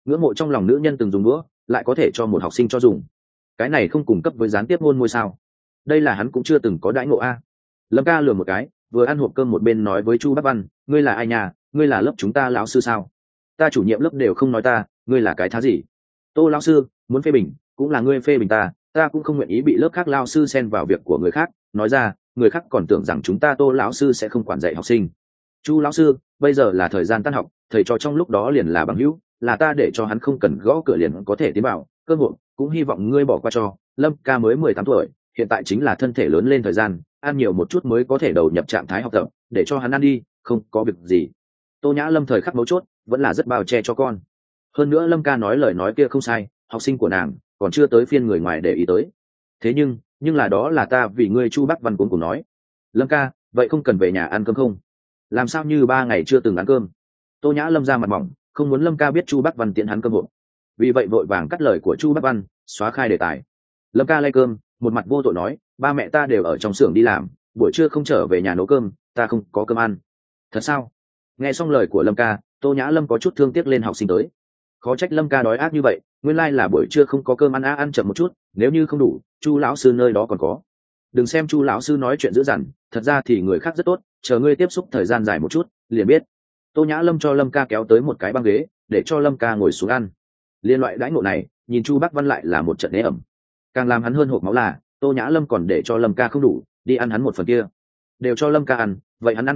ngưỡng mộ trong lòng nữ nhân từng dùng đũa lại có thể cho một học sinh cho dùng, cái này không cung cấp với gián tiếp ngôn ngôi sao? Đây là hắn cũng chưa từng có đãi ngộ a. Lâm ca lừa một cái, vừa ăn hộp cơm một bên nói với Chu Bắc Văn, ngươi là ai nhà, ngươi là lớp chúng ta lão sư sao? Ta chủ nhiệm lớp đều không nói ta, ngươi là cái thá gì? Tô lão sư muốn phê bình cũng là ngươi phê bình ta cũng không nguyện ý bị lớp khác lao sư xen vào việc của người khác, nói ra người khác còn tưởng rằng chúng ta Tô lão sư sẽ không quản dạy học sinh. Chu lão sư, bây giờ là thời gian tan học, thầy trò trong lúc đó liền là bằng hữu, là ta để cho hắn không cần gõ cửa liền có thể tiến vào, cơ hội cũng hy vọng ngươi bỏ qua cho. Lâm ca mới 18 tuổi, hiện tại chính là thân thể lớn lên thời gian, ăn nhiều một chút mới có thể đầu nhập trạng thái học tập, để cho hắn ăn đi, không có việc gì. Tô Nhã Lâm thời khắc mấu chốt vẫn là rất bao che cho con. Hơn nữa Lâm ca nói lời nói kia không sai, học sinh của nàng còn chưa tới phiên người ngoài để ý tới. Thế nhưng là đó là ta vì ngươi. Chu Bắc Văn cuống cùng nói. Lâm ca, vậy không cần về nhà ăn cơm không? Làm sao như 3 ngày chưa từng ăn cơm? Tô Nhã Lâm ra mặt mỏng, không muốn Lâm ca biết Chu Bắc Văn tiện hắn cơm hộp, vì vậy vội vàng cắt lời của Chu Bắc Văn, xóa khai đề tài. Lâm ca lay cơm, một mặt vô tội nói, ba mẹ ta đều ở trong xưởng đi làm, buổi trưa không trở về nhà nấu cơm, ta không có cơm ăn. Thật sao? Nghe xong lời của Lâm ca, Tô Nhã Lâm có chút thương tiếc lên học sinh tới. Khó trách Lâm ca đói ác như vậy, nguyên lai là buổi trưa không có cơm ăn, ăn chậm một chút, nếu như không đủ, Chu lão sư nơi đó còn có. Đừng xem Chu lão sư nói chuyện dữ dằn, thật ra thì người khác rất tốt, chờ ngươi tiếp xúc thời gian dài một chút liền biết. Tô Nhã Lâm cho Lâm ca kéo tới một cái băng ghế để cho Lâm ca ngồi xuống ăn. Liên loại đãi ngộ này nhìn Chu Bắc Văn lại là một trận ế ẩm. Càng làm hắn hơn hộp máu là Tô Nhã Lâm còn để cho Lâm ca không đủ, đi ăn hắn một phần kia, đều cho Lâm ca ăn. Vậy hắn ăn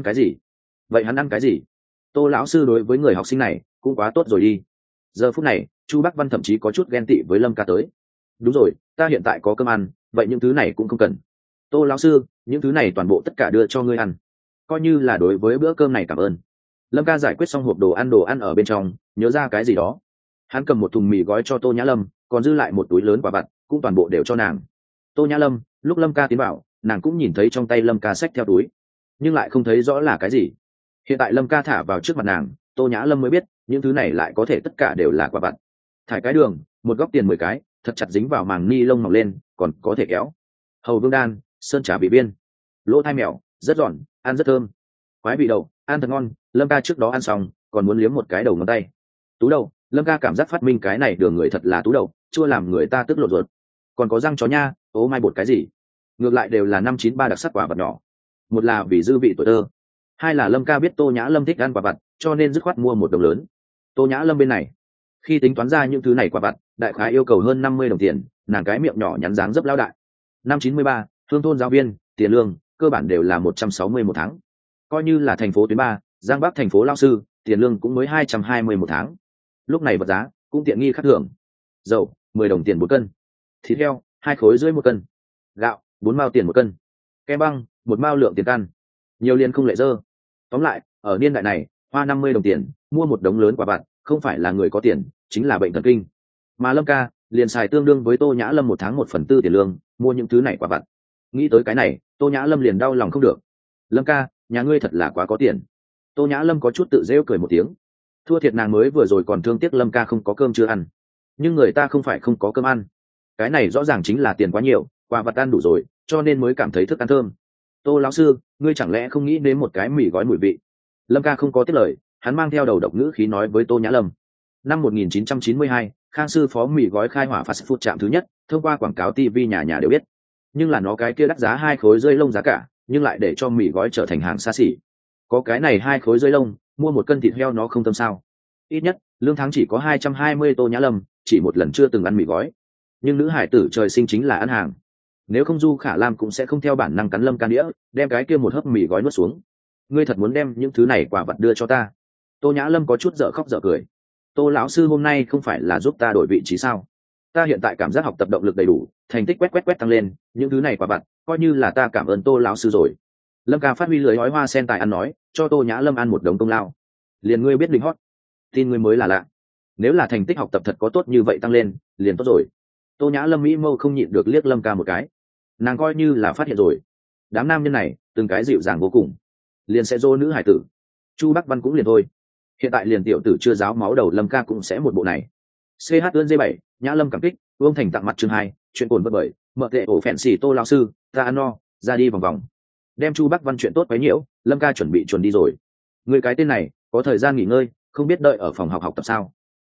cái gì? Tô lão sư đối với người học sinh này cũng quá tốt rồi đi. Giờ phút này Chu Bắc Văn thậm chí có chút ghen tị với Lâm ca tới. Đúng rồi, ta hiện tại có cơm ăn, vậy những thứ này cũng không cần. Tô lão sư, những thứ này toàn bộ tất cả đưa cho ngươi ăn, coi như là đối với bữa cơm này cảm ơn. Lâm ca giải quyết xong hộp đồ ăn ở bên trong, nhớ ra cái gì đó, hắn cầm một thùng mì gói cho Tô Nhã Lâm, còn dư lại một túi lớn quả vặt cũng toàn bộ đều cho nàng. Tô Nhã Lâm lúc Lâm ca tiến vào, nàng cũng nhìn thấy trong tay Lâm ca xách theo túi, nhưng lại không thấy rõ là cái gì. Hiện tại Lâm ca thả vào trước mặt nàng, Tô Nhã Lâm mới biết những thứ này lại có thể tất cả đều là quả vặt. Thải cái đường, một góc tiền 10 cái, thật chặt dính vào màng ni lông mỏng lên, còn có thể kéo. Hầu vương đan, sơn trà vị viên, lỗ thai mèo, rất giòn, ăn rất thơm. Quái vị đậu, ăn thật ngon. Lâm ca trước đó ăn xong còn muốn liếm một cái đầu ngón tay. Tú đậu, Lâm ca cảm giác phát minh cái này đường người thật là tú đậu, chua làm người ta tức lộn ruột. Còn có răng chó nha, ố mai bột cái gì, ngược lại đều là 593 đặc sắc quả vật nhỏ. Một là vì dư vị tuổi thơ, hai là Lâm ca biết Tô Nhã Lâm thích ăn quả vặt, cho nên dứt khoát mua một đồng lớn. Tô Nhã Lâm bên này khi tính toán ra những thứ này quả vặt đại khái yêu cầu hơn 50 đồng tiền, nàng cái miệng nhỏ nhắn dáng dấp lão đại. Năm 93, hương thôn giáo viên tiền lương cơ bản đều là 160 một tháng, coi như là thành phố tuyến 3, Giang Bắc thành phố lao sư tiền lương cũng mới 220 một tháng. Lúc này vật giá cũng tiện nghi khác thường. Dầu 10 đồng tiền 1 cân, thịt heo 2,5 khối một cân, gạo 4 mao tiền 1 cân, kem băng 1 mao lượng tiền căn, nhiều liền không lệ dơ. Tóm lại ở niên đại này hoa 50 đồng tiền mua một đống lớn quả vặt không phải là người có tiền, chính là bệnh thần kinh. Mà Lâm ca liền xài tương đương với Tô Nhã Lâm 1 tháng 1/4 tiền lương mua những thứ này quả vặt. Nghĩ tới cái này Tô Nhã Lâm liền đau lòng không được. Lâm ca, nhà ngươi thật là quá có tiền. Tô Nhã Lâm có chút tự rêu cười một tiếng. Thua thiệt nàng mới vừa rồi còn thương tiếc Lâm ca không có cơm chưa ăn, nhưng người ta không phải không có cơm ăn, cái này rõ ràng chính là tiền quá nhiều, quả vặt ăn đủ rồi cho nên mới cảm thấy thức ăn thơm. Tô lão sư, ngươi chẳng lẽ không nghĩ đến một cái mì gói mùi vị? Lâm ca không có tiết lời, hắn mang theo đầu độc ngữ khí nói với Tô Nhã Lâm. Năm 1992, Khang sư phó mì gói khai hỏa fast food trạm thứ nhất, thông qua quảng cáo TV nhà nhà đều biết, nhưng là nó cái kia đắt giá 2 khối rơi lông giá cả, nhưng lại để cho mì gói trở thành hàng xa xỉ. Có cái này 2 khối rơi lông, mua 1 cân thịt heo nó không tâm sao? Ít nhất lương tháng chỉ có 220. Tô Nhã Lâm chỉ một lần chưa từng ăn mì gói, nhưng nữ hải tử trời sinh chính là ăn hàng, nếu không Du Khả Lam cũng sẽ không theo bản năng cắn Lâm ca đĩa, đem cái kia một hớp mì gói nuốt xuống. Ngươi thật muốn đem những thứ này quả vật đưa cho ta? Tô Nhã Lâm có chút dở khóc dở cười. Tô lão sư hôm nay không phải là giúp ta đổi vị trí sao? Ta hiện tại cảm giác học tập động lực đầy đủ, thành tích quét tăng lên, những thứ này quả vặt coi như là ta cảm ơn Tô lão sư rồi. Lâm ca phát huy lưới hói hoa sen tài ăn nói, cho Tô Nhã Lâm ăn một đống công lao. Liền ngươi biết định hót, tin ngươi mới là lạ. Nếu là thành tích học tập thật có tốt như vậy tăng lên, liền tốt rồi. Tô Nhã Lâm mỹ mâu không nhịn được liếc Lâm ca một cái, nàng coi như là phát hiện rồi, đám nam nhân này từng cái dịu dàng vô cùng, liền sẽ dô nữ hải tử. Chu Bắc Văn cũng liền thôi, hiện tại liền tiểu tử chưa giáo máu đầu Lâm ca cũng sẽ một bộ này. CH ươn D7, Nhã Lâm cảm kích, Vương Thành tặng mặt chương 2, chuyện cồn vật bởi, mở tệ ổ phèn xì Tô lão sư, ta ăn no, ra đi vòng vòng. Đem Chu Bắc Văn chuyện tốt quấy nhiễu, Lâm ca chuẩn bị chuẩn đi rồi. Người cái tên này có thời gian nghỉ ngơi, không biết đợi ở phòng học học tập sao?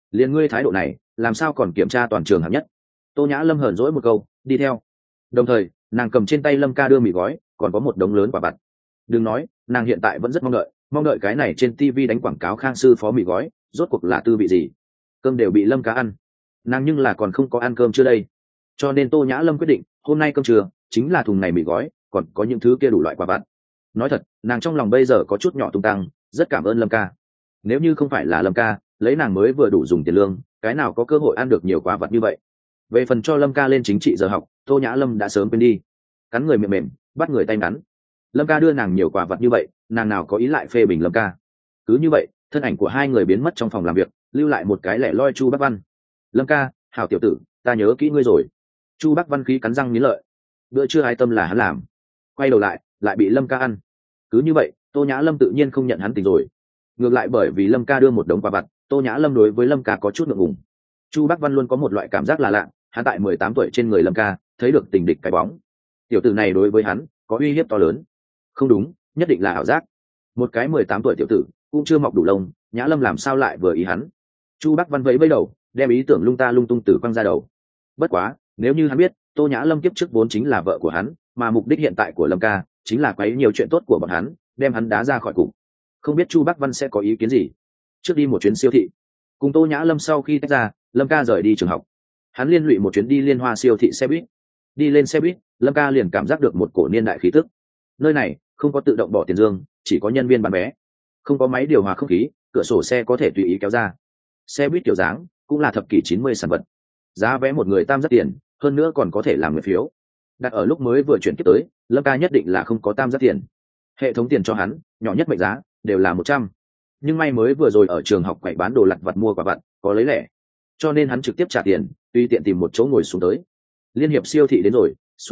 liền ngươi thái độ này làm sao còn kiểm tra toàn trường hạng nhất. Tô Nhã Lâm hờn dỗi một câu đi theo, đồng thời nàng cầm trên tay Lâm ca đưa mì gói, còn có một đống lớn quả vặt. Đừng nói, nàng hiện tại vẫn rất mong đợi cái này trên TV đánh quảng cáo Khang sư phó mì gói rốt cuộc là tư vị gì. Cơm đều bị Lâm ca ăn, nàng nhưng là còn không có ăn cơm chưa đây. Cho nên Tô Nhã Lâm quyết định hôm nay cơm trưa chính là thùng này mì gói, còn có những thứ kia đủ loại quả vặt. Nói thật, nàng trong lòng bây giờ có chút nhỏ tung tăng, rất cảm ơn Lâm ca. Nếu như không phải là Lâm ca lấy nàng mới vừa đủ dùng tiền lương, cái nào có cơ hội ăn được nhiều quả vặt như vậy. Về phần cho Lâm ca lên chính trị giờ học, Tô Nhã Lâm đã sớm quên đi. Cắn người mềm mềm, bắt người tay ngắn. Lâm ca đưa nàng nhiều quả vặt như vậy, nàng nào có ý lại phê bình Lâm ca. Cứ như vậy, thân ảnh của hai người biến mất trong phòng làm việc, lưu lại một cái lẻ loi Chu Bắc Văn. Lâm ca, hảo tiểu tử, ta nhớ kỹ ngươi rồi. Chu Bắc Văn khí cắn răng nghiến lợi. Bữa trưa ai tâm là hắn làm, quay đầu lại bị Lâm ca ăn. Cứ như vậy, Tô Nhã Lâm tự nhiên không nhận hắn tình rồi. Ngược lại bởi vì Lâm ca đưa một đống quả vặt, Tô Nhã Lâm đối với Lâm ca có chút ngượng ngùng. Chu Bắc Văn luôn có một loại cảm giác là lạ, hắn tại 18 tuổi trên người Lâm ca thấy được tình địch cái bóng. Tiểu tử này đối với hắn có uy hiếp to lớn. Không đúng, nhất định là ảo giác. Một cái 18 tuổi tiểu tử cũng chưa mọc đủ lông, Nhã Lâm làm sao lại vừa ý hắn. Chu Bắc Văn vẫy vẫy đầu, đem ý tưởng lung ta lung tung từ quăng ra đầu. Bất quá, nếu như hắn biết Tô Nhã Lâm kiếp trước vốn chính là vợ của hắn, mà mục đích hiện tại của Lâm ca chính là quấy nhiều chuyện tốt của bọn hắn, đem hắn đá ra khỏi cục, không biết Chu Bắc Văn sẽ có ý kiến gì. Trước đi một chuyến siêu thị, cùng Tô Nhã Lâm sau khi tách ra, Lâm ca rời đi trường học, hắn liên lụy một chuyến đi Liên Hoa siêu thị xe buýt. Đi lên xe buýt, Lâm ca liền cảm giác được một cổ niên đại khí tức. Nơi này không có tự động bỏ tiền dương, chỉ có nhân viên bán vé, không có máy điều hòa không khí, cửa sổ xe có thể tùy ý kéo ra. Xe buýt kiểu dáng cũng là thập kỷ 90 sản vật, giá vé một người tam giác tiền, hơn nữa còn có thể làm người phiếu. Đặt ở lúc mới vừa chuyển tiếp tới, Lâm ca nhất định là không có tam giác tiền. Hệ thống tiền cho hắn nhỏ nhất mệnh giá đều là 100, nhưng may mới vừa rồi ở trường học quậy bán đồ lặt vặt mua quả vặt có lấy lẻ, cho nên hắn trực tiếp trả tiền, tùy tiện tìm một chỗ ngồi xuống tới. Liên hiệp siêu thị đến rồi,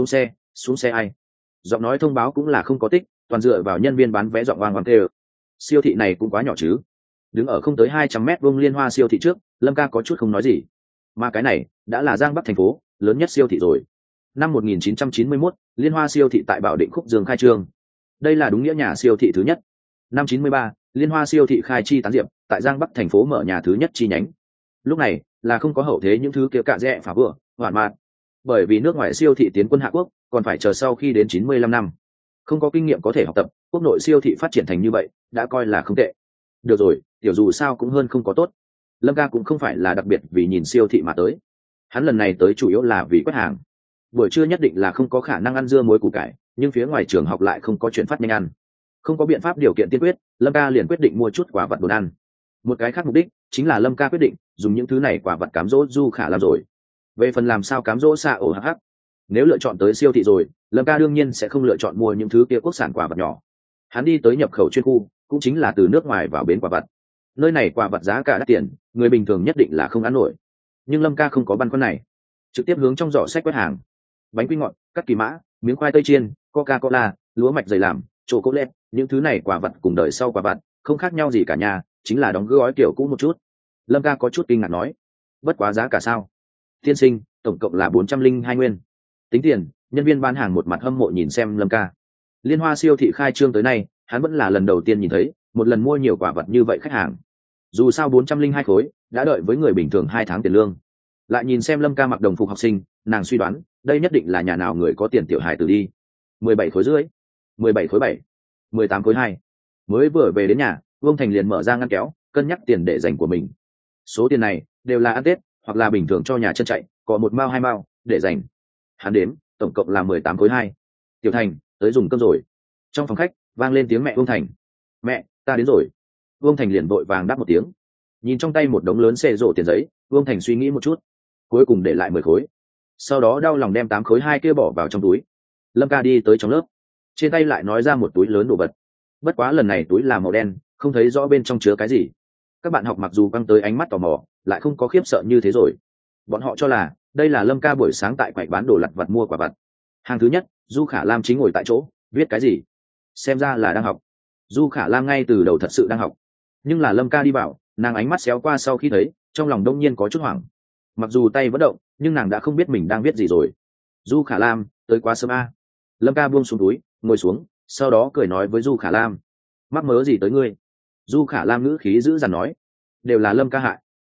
xuống xe ai. Giọng nói thông báo cũng là không có tích, toàn dựa vào nhân viên bán vé giọng oang oang kêu. Siêu thị này cũng quá nhỏ chứ. Đứng ở không tới 200 mét vuông Liên Hoa siêu thị trước, Lâm ca có chút không nói gì. Mà cái này đã là Giang Bắc thành phố lớn nhất siêu thị rồi. Năm 1991, Liên Hoa siêu thị tại Bảo Định Khúc Dương khai trương. Đây là đúng nghĩa nhà siêu thị thứ nhất. Năm 93, Liên Hoa siêu thị khai chi tán diệp, tại Giang Bắc thành phố mở nhà thứ nhất chi nhánh. Lúc này là không có hậu thế những thứ kia cạ rẽ phá vừa hoạn mạn, bởi vì nước ngoài siêu thị tiến quân Hạ Quốc còn phải chờ sau khi đến 95 năm, không có kinh nghiệm có thể học tập. Quốc nội siêu thị phát triển thành như vậy đã coi là không tệ. Được rồi, tiểu dù sao cũng hơn không có tốt. Lâm ca cũng không phải là đặc biệt vì nhìn siêu thị mà tới, hắn lần này tới chủ yếu là vì quét hàng. Buổi trưa nhất định là không có khả năng ăn dưa muối củ cải, nhưng phía ngoài trường học lại không có chuyển phát nhanh ăn, không có biện pháp điều kiện tiên quyết, Lâm ca liền quyết định mua chút quả vật đồ ăn. Một cái khác mục đích chính là Lâm ca quyết định dùng những thứ này quả vật cám dỗ Du Khả Lam rồi. Về phần làm sao cám dỗ xạ ổ hắc, nếu lựa chọn tới siêu thị rồi, Lâm ca đương nhiên sẽ không lựa chọn mua những thứ kia quốc sản quả vật nhỏ. Hắn đi tới nhập khẩu chuyên khu, cũng chính là từ nước ngoài vào bến quả vật. Nơi này quả vật giá cả đắt tiền, người bình thường nhất định là không ăn nổi. Nhưng Lâm ca không có băn khoăn này, trực tiếp hướng trong giỏ sách quét hàng. Bánh quy ngọt, cắt kỳ mã, miếng khoai tây chiên, Coca-Cola, lúa mạch dày làm, chocolate, những thứ này quả vật cùng đời sau quả vật không khác nhau gì cả nhà, chính là đóng gói kiểu cũ một chút. Lâm ca có chút kinh ngạc nói, bất quá giá cả sao? Tiên sinh, tổng cộng là 402 nguyên. Tính tiền, nhân viên bán hàng một mặt hâm mộ nhìn xem Lâm ca. Liên Hoa siêu thị khai trương tới nay, hắn vẫn là lần đầu tiên nhìn thấy một lần mua nhiều quả vật như vậy khách hàng. Dù sao 402 khối đã đợi với người bình thường 2 tháng tiền lương. Lại nhìn xem Lâm ca mặc đồng phục học sinh, nàng suy đoán đây nhất định là nhà nào người có tiền tiểu hài tử đi. 17 khối rưỡi, 17 khối 7, 18 khối 2. Mới vừa về đến nhà, Vương Thành liền mở ra ngăn kéo, cân nhắc tiền để dành của mình. Số tiền này đều là ăn Tết hoặc là bình thường cho nhà chân chạy, có một mao hai mao để dành. Hắn đếm, tổng cộng là 18 khối 2. Tiểu Thành, tới dùng cơm rồi. Trong phòng khách vang lên tiếng mẹ Vương Thành. Mẹ, ta đến rồi. Vương Thành liền vội vàng đáp một tiếng. Nhìn trong tay một đống lớn xê rộ tiền giấy, Vương Thành suy nghĩ một chút, cuối cùng để lại 10 khối. Sau đó đau lòng đem 8 khối 2 kia bỏ vào trong túi. Lâm ca đi tới trong lớp, trên tay lại nói ra một túi lớn đồ vật. Bất quá lần này túi là màu đen, không thấy rõ bên trong chứa cái gì. Các bạn học mặc dù căng tới ánh mắt tò mò, lại không có khiếp sợ như thế rồi. Bọn họ cho là đây là Lâm ca buổi sáng tại quầy bán đồ lặt vặt mua quả vặt. Hàng thứ nhất, Du Khả Lam chính ngồi tại chỗ, viết cái gì? Xem ra là đang học. Du Khả Lam ngay từ đầu thật sự đang học, nhưng là Lâm ca đi vào, nàng ánh mắt xéo qua sau khi thấy, trong lòng đông nhiên có chút hoảng. Mặc dù tay vẫn động, nhưng nàng đã không biết mình đang viết gì rồi. Du Khả Lam, tới quá sớm a. Lâm ca buông xuống túi, ngồi xuống, sau đó cười nói với Du Khả Lam, mắc mớ gì tới ngươi? Du Khả Lam ngữ khí dữ dằn nói, đều là Lâm ca hại.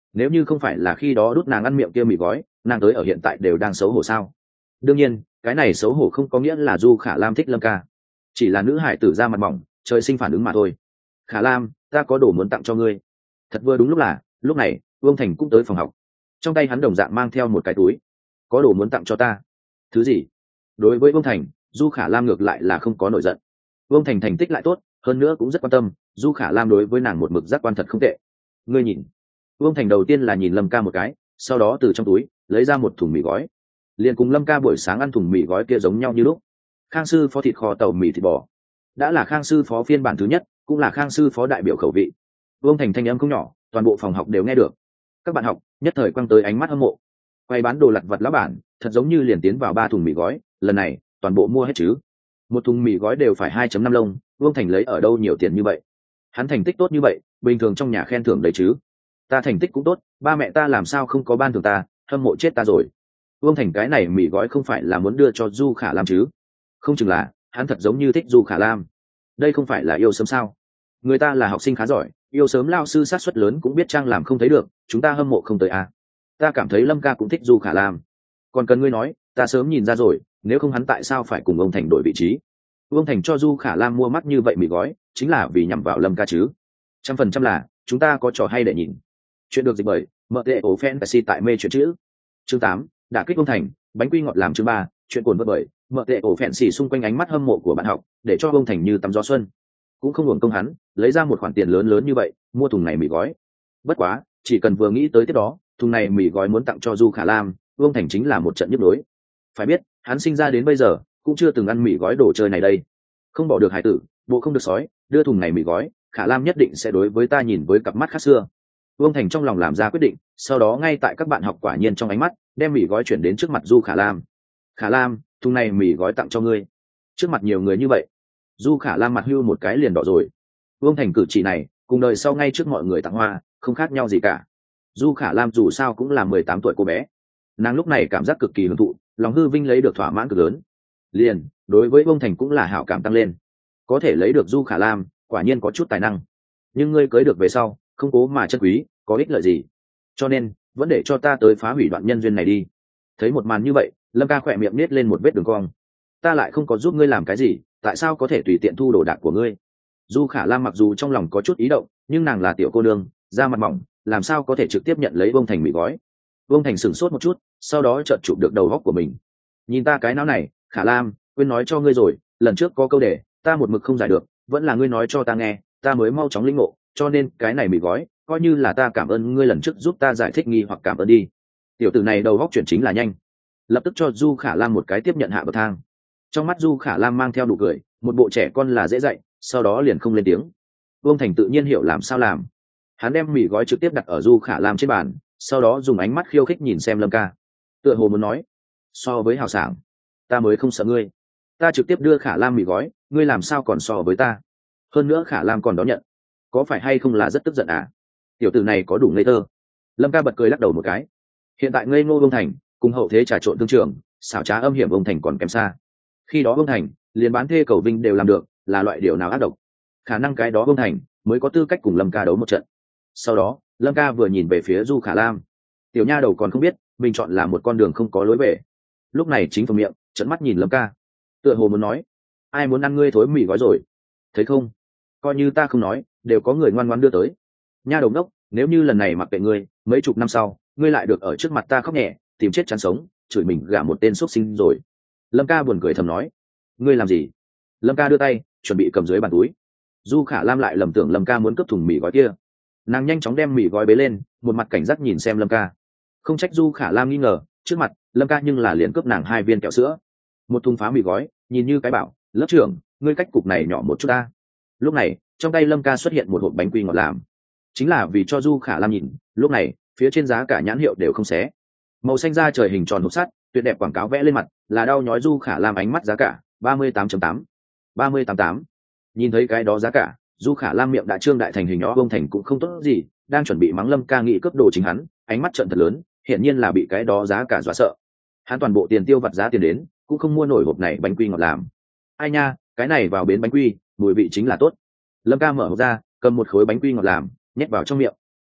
nếu như không phải là khi đó đút nàng ăn miệng kia mì gói, nàng tới ở hiện tại đều đang xấu hổ sao? Đương nhiên cái này xấu hổ không có nghĩa là Du Khả Lam thích Lâm ca, chỉ là nữ hải tử ra mặt mỏng, trời sinh phản ứng mà thôi. Khả Lam, ta có đồ muốn tặng cho ngươi. Thật vừa đúng lúc này Vương Thành cũng tới phòng học, trong tay hắn đồng dạng mang theo một cái túi. Có đồ muốn tặng cho ta? Thứ gì? Đối với Vương Thành, Du Khả Lam ngược lại là không có nổi giận. Vương Thành thành tích lại tốt, hơn nữa cũng rất quan tâm, Du Khả Lam đối với nàng một mực giác quan thật không tệ. Ngươi nhìn. Vương Thành đầu tiên là nhìn Lâm ca một cái, sau đó từ trong túi lấy ra một thùng mì gói, liền cùng Lâm ca buổi sáng ăn thùng mì gói kia giống nhau như lúc. Khang sư phó thịt kho tàu mì thịt bò, đã là Khang sư phó phiên bản thứ nhất, cũng là Khang sư phó đại biểu khẩu vị. Vương Thành thanh âm không nhỏ, toàn bộ phòng học đều nghe được. Các bạn học nhất thời quăng tới ánh mắt hâm mộ. Quay bán đồ lặt vặt lão bản, thật giống như liền tiến vào 3 thùng mì gói, lần này toàn bộ mua hết chứ? Một thùng mì gói đều phải 2.5 lông, Vương Thành lấy ở đâu nhiều tiền như vậy? Hắn thành tích tốt như vậy, bình thường trong nhà khen thưởng đấy chứ? Ta thành tích cũng tốt, ba mẹ ta làm sao không có ban thưởng ta, hâm mộ chết ta rồi. Vương Thành cái này mì gói không phải là muốn đưa cho Du Khả Lam chứ? Không chừng là hắn thật giống như thích Du Khả Lam. Đây không phải là yêu sớm sao? Người ta là học sinh khá giỏi, yêu sớm lao sư sát suất lớn cũng biết trang làm không thấy được, chúng ta hâm mộ không tới à? Ta cảm thấy Lâm ca cũng thích Du Khả Lam. Còn cần ngươi nói, ta sớm nhìn ra rồi, nếu không hắn tại sao phải cùng ông Thành đổi vị trí? Vương Thành cho Du Khả Lam mua mắc như vậy mì gói, chính là vì nhằm vào Lâm ca chứ? 100% là chúng ta có trò hay để nhìn. Chuyện được dịch bởi mợ tệ ổ fantasy tại mê chuyện chữ. Chương 8, đả kích Vương Thành, bánh quy ngọt làm chương 3, chuyện cuốn vợ bởi mợ tệ ổ fantasy xung quanh ánh mắt hâm mộ của bạn học, để cho Vương Thành như tắm gió xuân. Cũng không hưởng công hắn lấy ra một khoản tiền lớn lớn như vậy mua thùng này mì gói. Bất quá chỉ cần vừa nghĩ tới tiếp đó, thùng này mì gói muốn tặng cho Du Khả Lam, Vương Thành chính là một trận nhức đối. Phải biết hắn sinh ra đến bây giờ cũng chưa từng ăn mì gói đồ chơi này đây. Không bỏ được hải tử, bộ không được sói, đưa thùng này mì gói, Khả Lam nhất định sẽ đối với ta nhìn với cặp mắt khác xưa. Vương Thành trong lòng làm ra quyết định, sau đó ngay tại các bạn học quả nhiên trong ánh mắt đem mì gói chuyển đến trước mặt Du Khả Lam. Khả Lam, thùng này mì gói tặng cho ngươi. Trước mặt nhiều người như vậy, Du Khả Lam mặt hưu một cái liền đỏ rồi. Vương Thành cử chỉ này cùng đời sau ngay trước mọi người tặng hoa không khác nhau gì cả. Du Khả Lam dù sao cũng là 18 tuổi cô bé, nàng lúc này cảm giác cực kỳ hưởng thụ, lòng hư vinh lấy được thỏa mãn cực lớn, liền đối với Vương Thành cũng là hảo cảm tăng lên. Có thể lấy được Du Khả Lam quả nhiên có chút tài năng, nhưng ngươi cưới được về sau không cố mà chân quý có ích lợi gì, cho nên vẫn để cho ta tới phá hủy đoạn nhân duyên này đi. Thấy một màn như vậy, Lâm ca khỏe miệng nết lên một vết đường cong. Ta lại không có giúp ngươi làm cái gì, tại sao có thể tùy tiện thu đồ đạc của ngươi? Du Khả Lam mặc dù trong lòng có chút ý động, nhưng nàng là tiểu cô nương, da mặt mỏng, làm sao có thể trực tiếp nhận lấy Vương Thành mì gói. Vương Thành sửng sốt một chút, sau đó chợt chụp được đầu góc của mình. Nhìn ta cái não này, Khả Lam, quên nói cho ngươi rồi, lần trước có câu đề ta một mực không giải được, vẫn là ngươi nói cho ta nghe, ta mới mau chóng lĩnh ngộ, cho nên cái này mì gói coi như là ta cảm ơn ngươi lần trước giúp ta giải thích nghi hoặc cảm ơn đi. Tiểu tử này đầu góc chuyển chính là nhanh, lập tức cho Du Khả Lam một cái tiếp nhận hạ bậc thang. Trong mắt Du Khả Lam mang theo nụ cười, một bộ trẻ con là dễ dạy, sau đó liền không lên tiếng. Vương Thành tự nhiên hiểu làm sao làm, hắn đem mì gói trực tiếp đặt ở Du Khả Lam trên bàn, sau đó dùng ánh mắt khiêu khích nhìn xem Lâm ca, tựa hồ muốn nói, so với hào sảng ta mới không sợ ngươi, ta trực tiếp đưa Khả Lam mì gói, ngươi làm sao còn so với ta, hơn nữa Khả Lam còn đón nhận, có phải hay không là rất tức giận à? Tiểu tử này có đủ ngây thơ. Lâm ca bật cười lắc đầu một cái, hiện tại ngây ngô Vương Thành cùng hậu thế trà trộn thương trường, xảo trá âm hiểm Vương Thành còn kém xa. Khi đó Vương Thành liền bán thê cầu vinh đều làm được, là loại điều nào ác độc, khả năng cái đó Vương Thành mới có tư cách cùng Lâm ca đấu một trận. Sau đó Lâm ca vừa nhìn về phía Du Khả Lam, tiểu nha đầu còn không biết mình chọn là một con đường không có lối về, lúc này chính phần miệng trợn mắt nhìn Lâm ca, tựa hồ muốn nói, ai muốn ăn ngươi thối mì gói rồi, thấy không, coi như ta không nói đều có người ngoan ngoãn đưa tới. Nha đầu đốc, nếu như lần này mặc kệ ngươi, mấy chục năm sau ngươi lại được ở trước mặt ta khóc nhẹ tìm chết chán sống, chửi mình gả một tên xuất sinh rồi. Lâm ca buồn cười thầm nói, ngươi làm gì? Lâm ca đưa tay chuẩn bị cầm dưới bàn túi, Du Khả Lam lại lầm tưởng Lâm ca muốn cướp thùng mì gói kia, nàng nhanh chóng đem mì gói bế lên, một mặt cảnh giác nhìn xem Lâm ca. Không trách Du Khả Lam nghi ngờ, trước mặt Lâm ca nhưng là liền cướp nàng 2 viên kẹo sữa, một thùng phá mì gói, nhìn như cái bảo lớp trưởng ngươi cách cục này nhỏ một chút ta. Lúc này trong tay Lâm ca xuất hiện một hộp bánh quy ngọt làm, chính là vì cho Du Khả Lam nhìn. Lúc này phía trên giá cả nhãn hiệu đều không xé, màu xanh da trời hình tròn hộp sắt, tuyệt đẹp quảng cáo vẽ lên mặt, là đau nhói Du Khả Lam ánh mắt. Giá cả 38.8, 30.88. Nhìn thấy cái đó giá cả, Du Khả Lam miệng đã trương đại thành hình nhỏ. Vương Thành cũng không tốt gì, đang chuẩn bị mắng Lâm ca nghĩ cướp đồ chính hắn, ánh mắt trợn thật lớn, hiển nhiên là bị cái đó giá cả dọa sợ. Hắn toàn bộ tiền tiêu vặt giá tiền đến, cũng không mua nổi hộp này bánh quy ngọt làm. Ai nha, cái này vào bến bánh quy, mùi vị chính là tốt. Lâm ca mở hộp ra, cầm một khối bánh quy ngọt làm, nhét vào trong miệng.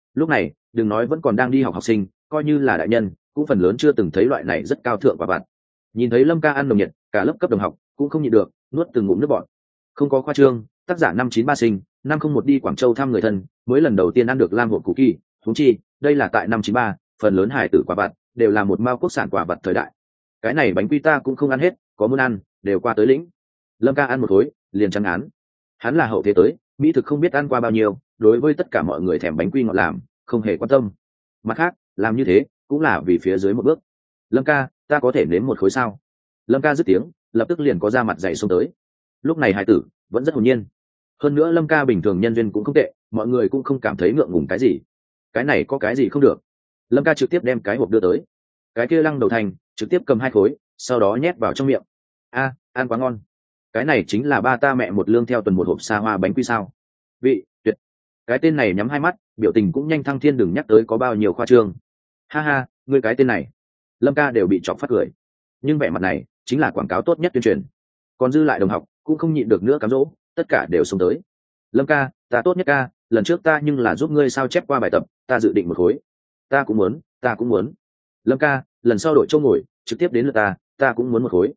lúc này đừng nói vẫn còn đang đi học học sinh, coi như là đại nhân cũng phần lớn chưa từng thấy loại này rất cao thượng quả vặt. Nhìn thấy Lâm Ca ăn nồng nhiệt, cả lớp cấp đồng học cũng không nhịn được nuốt từng ngụm nước bọt. Không có khoa trương, tác giả 593 sinh, 501 đi Quảng Châu thăm người thân, mới lần đầu tiên ăn được lam hộp cookie, huống chi đây là tại 593, phần lớn hài tử quả vặt đều là một mao quốc sản quả vặt thời đại. Cái này bánh quy ta cũng không ăn hết, có muốn ăn đều qua tới lĩnh. Lâm Ca ăn một khối liền trắng án. Hắn là hậu thế tới, mỹ thực không biết ăn qua bao nhiêu, đối với tất cả mọi người thèm bánh quy ngọt làm không hề quan tâm. Mặt khác làm như thế cũng là vì phía dưới một bước. Lâm Ca, ta có thể nếm một khối sao? Lâm Ca dứt tiếng lập tức liền có ra mặt dày xông tới. Lúc này hải tử vẫn rất hồn nhiên, hơn nữa Lâm Ca bình thường nhân duyên cũng không tệ, mọi người cũng không cảm thấy ngượng ngùng cái gì. Cái này có cái gì không được? Lâm Ca trực tiếp đem cái hộp đưa tới. Cái kia lăng đầu thành trực tiếp cầm 2 khối, sau đó nhét vào trong miệng. A, ăn quá ngon. Cái này chính là ba ta mẹ một lương theo tuần một hộp xa hoa bánh quy sao? Vị tuyệt. Cái tên này nhắm 2 mắt, biểu tình cũng nhanh thăng thiên, đừng nhắc tới có bao nhiêu khoa trương. Ha ha, ngươi cái tên này. Lâm Ca đều bị chọc phát cười. Nhưng vẻ mặt này chính là quảng cáo tốt nhất tuyên truyền. Còn dư lại đồng học cũng không nhịn được nữa cám dỗ, tất cả đều xông tới. Lâm Ca, ta tốt nhất ca, lần trước ta nhưng là giúp ngươi sao chép qua bài tập, ta dự định một khối. Ta cũng muốn, ta cũng muốn. Lâm Ca, lần sau đổi chỗ ngồi trực tiếp đến lượt ta cũng muốn một khối.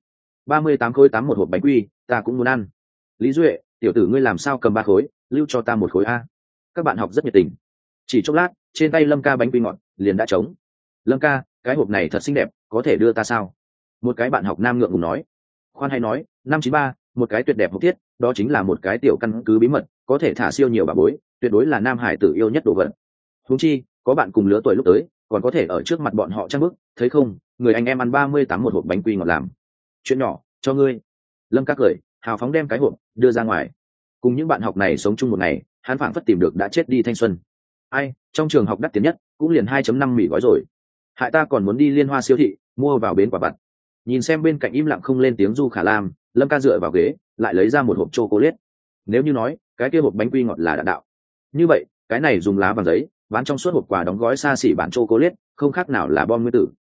38 khối 8 một hộp bánh quy, ta cũng muốn ăn. Lý Duệ, tiểu tử ngươi làm sao cầm 3 khối, lưu cho ta một khối a. Các bạn học rất nhiệt tình. Chỉ chốc lát, trên tay Lâm Ca bánh quy ngọt liền đã trống. Lâm Ca, cái hộp này thật xinh đẹp, có thể đưa ta sao? Một cái bạn học nam ngượng ngùng nói. Khoan hay nói, 593, một cái tuyệt đẹp hộp thiết, đó chính là một cái tiểu căn cứ bí mật, có thể thả siêu nhiều bà bối, tuyệt đối là nam hải tử yêu nhất đồ vật. Huống chi có bạn cùng lứa tuổi lúc tới, còn có thể ở trước mặt bọn họ trang bức, thấy không, người anh em ăn 38 một hộp bánh quy ngọt làm. Chuyện nhỏ, cho ngươi. Lâm Ca cười, hào phóng đem cái hộp đưa ra ngoài. Cùng những bạn học này sống chung một ngày, hắn phảng phất tìm được đã chết đi thanh xuân. Ai, trong trường học đắt tiền nhất cũng liền 2.5 mì gói rồi. Hại ta còn muốn đi Liên Hoa siêu thị mua vào bến quả vặt. Nhìn xem bên cạnh im lặng không lên tiếng Du Khả Lam, Lâm Ca dựa vào ghế lại lấy ra một hộp chocolate. Nếu như nói cái kia hộp bánh quy ngọt là đạn đạo, như vậy cái này dùng lá bằng giấy bán trong suốt hộp quà đóng gói xa xỉ bản chocolate không khác nào là bom nguyên tử.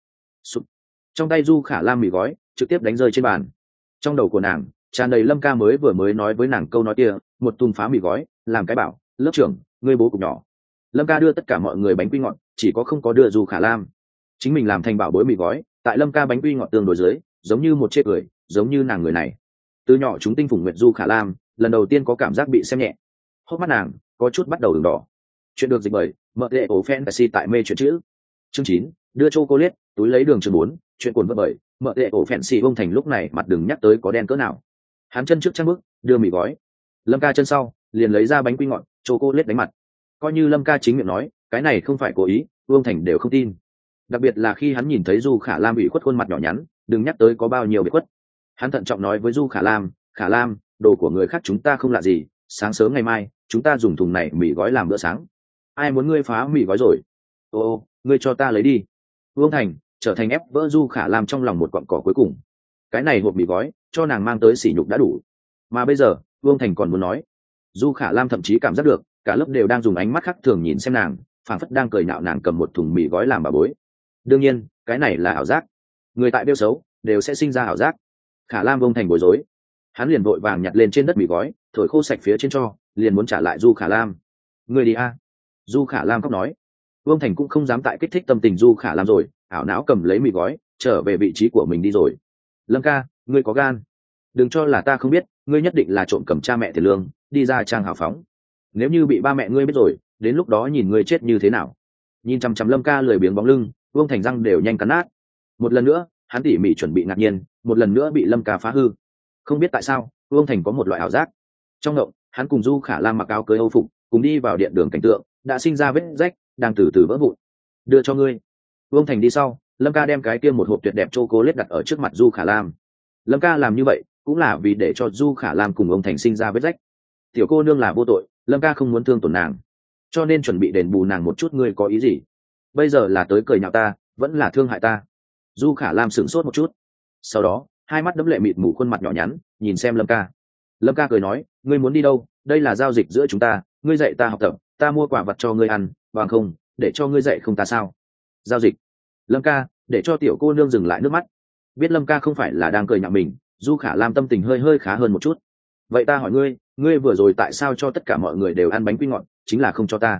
Trong tay Du Khả Lam mì gói trực tiếp đánh rơi trên bàn. Trong đầu của nàng tràn đầy Lâm Ca vừa mới nói với nàng câu nói kia, một thùng phá mì gói làm cái bảo lớp trưởng ngươi bố cục nhỏ. Lâm Ca đưa tất cả mọi người bánh quy ngọt, chỉ có không có đưa Du Khả Lam. Chính mình làm thành bảo bối mì gói, tại Lâm Ca bánh quy ngọt tương đối dưới giống như một chê cười, giống như nàng người này từ nhỏ chúng tinh phủng nguyệt Du Khả Lam lần đầu tiên có cảm giác bị xem nhẹ, hốc mắt nàng có chút bắt đầu đường đỏ. Chuyện được dịch bởi mợ lệ ổ fantasy tại mê chuyện chữ. Chương 9, đưa chocolate túi lấy đường chương 4, chuyện cuốn vợ bởi mợ lệ ổ fantasy. Ông Thành lúc này mặt đừng nhắc tới có đen cỡ nào, hắn chân trước trang bước đưa mì gói, Lâm Ca chân sau liền lấy ra bánh quy ngọt chocolate đánh mặt. Coi như Lâm Ca chính miệng nói cái này không phải cố ý, Vương Thành đều không tin. Đặc biệt là khi hắn nhìn thấy Du Khả Lam bị khuất khuôn mặt nhỏ nhắn, đừng nhắc tới có bao nhiêu bị khuất. Hắn thận trọng nói với Du Khả Lam, Khả Lam, đồ của người khác chúng ta không lạ gì, sáng sớm ngày mai chúng ta dùng thùng này mì gói làm bữa sáng. Ai muốn ngươi phá mì gói rồi? Ô, ngươi cho ta lấy đi. Vương Thành trở thành ép vỡ Du Khả Lam trong lòng một cọng cỏ cuối cùng. Cái này hộp mì gói cho nàng mang tới sỉ nhục đã đủ, mà bây giờ Vương Thành còn muốn nói. Du Khả Lam thậm chí cảm giác được cả lớp đều đang dùng ánh mắt khác thường nhìn xem nàng, phảng phất đang cười nhạo nàng cầm một thùng mì gói làm bà bối. Đương nhiên cái này là ảo giác, người tại đeo xấu đều sẽ sinh ra ảo giác. Khả Lam Vương Thành bối rối, hắn liền vội vàng nhặt lên trên đất mì gói, thổi khô sạch phía trên cho, liền muốn trả lại Du Khả Lam. Người đi a. Du Khả Lam khóc nói. Vương Thành cũng không dám tại kích thích tâm tình Du Khả Lam rồi, ảo não cầm lấy mì gói trở về vị trí của mình đi rồi. Lâm Ca, ngươi có gan, đừng cho là ta không biết, ngươi nhất định là trộm cầm cha mẹ tiền lương đi ra trang hào phóng. Nếu như bị ba mẹ ngươi biết rồi, đến lúc đó nhìn ngươi chết như thế nào. Nhìn chằm chằm Lâm Ca lười biếng bóng lưng, Vương Thành răng đều nhanh cắn nát. Một lần nữa hắn tỉ mỉ chuẩn bị ngạc nhiên, một lần nữa bị Lâm Ca phá hư. Không biết tại sao Vương Thành có một loại ảo giác, trong ngộng hắn cùng Du Khả Lam mặc áo cưới Âu phục cùng đi vào điện đường, cảnh tượng đã sinh ra vết rách đang từ từ vỡ vụn. Đưa cho ngươi. Vương Thành đi sau, Lâm Ca đem cái kia một hộp tuyệt đẹp chocolate đặt ở trước mặt Du Khả Lam. Lâm Ca làm như vậy cũng là vì để cho Du Khả Lam cùng ông Thành sinh ra vết rách. Tiểu cô nương là vô tội, Lâm Ca không muốn thương tổn nàng, cho nên chuẩn bị đền bù nàng một chút. Ngươi có ý gì? Bây giờ là tới cười nhạo ta vẫn là thương hại ta? Du Khả Lam sửng sốt một chút, sau đó hai mắt đẫm lệ mịt mù, khuôn mặt nhỏ nhắn nhìn xem Lâm Ca. Lâm Ca cười nói, ngươi muốn đi đâu? Đây là giao dịch giữa chúng ta, ngươi dạy ta học tập, ta mua quả vật cho ngươi ăn, bằng không để cho ngươi dạy không ta sao? Giao dịch? Lâm Ca để cho tiểu cô nương dừng lại nước mắt. Biết Lâm Ca không phải là đang cười nhạo mình, Du Khả Lam tâm tình hơi khá hơn một chút. Vậy ta hỏi ngươi, ngươi vừa rồi tại sao cho tất cả mọi người đều ăn bánh quy ngọt, chính là không cho ta?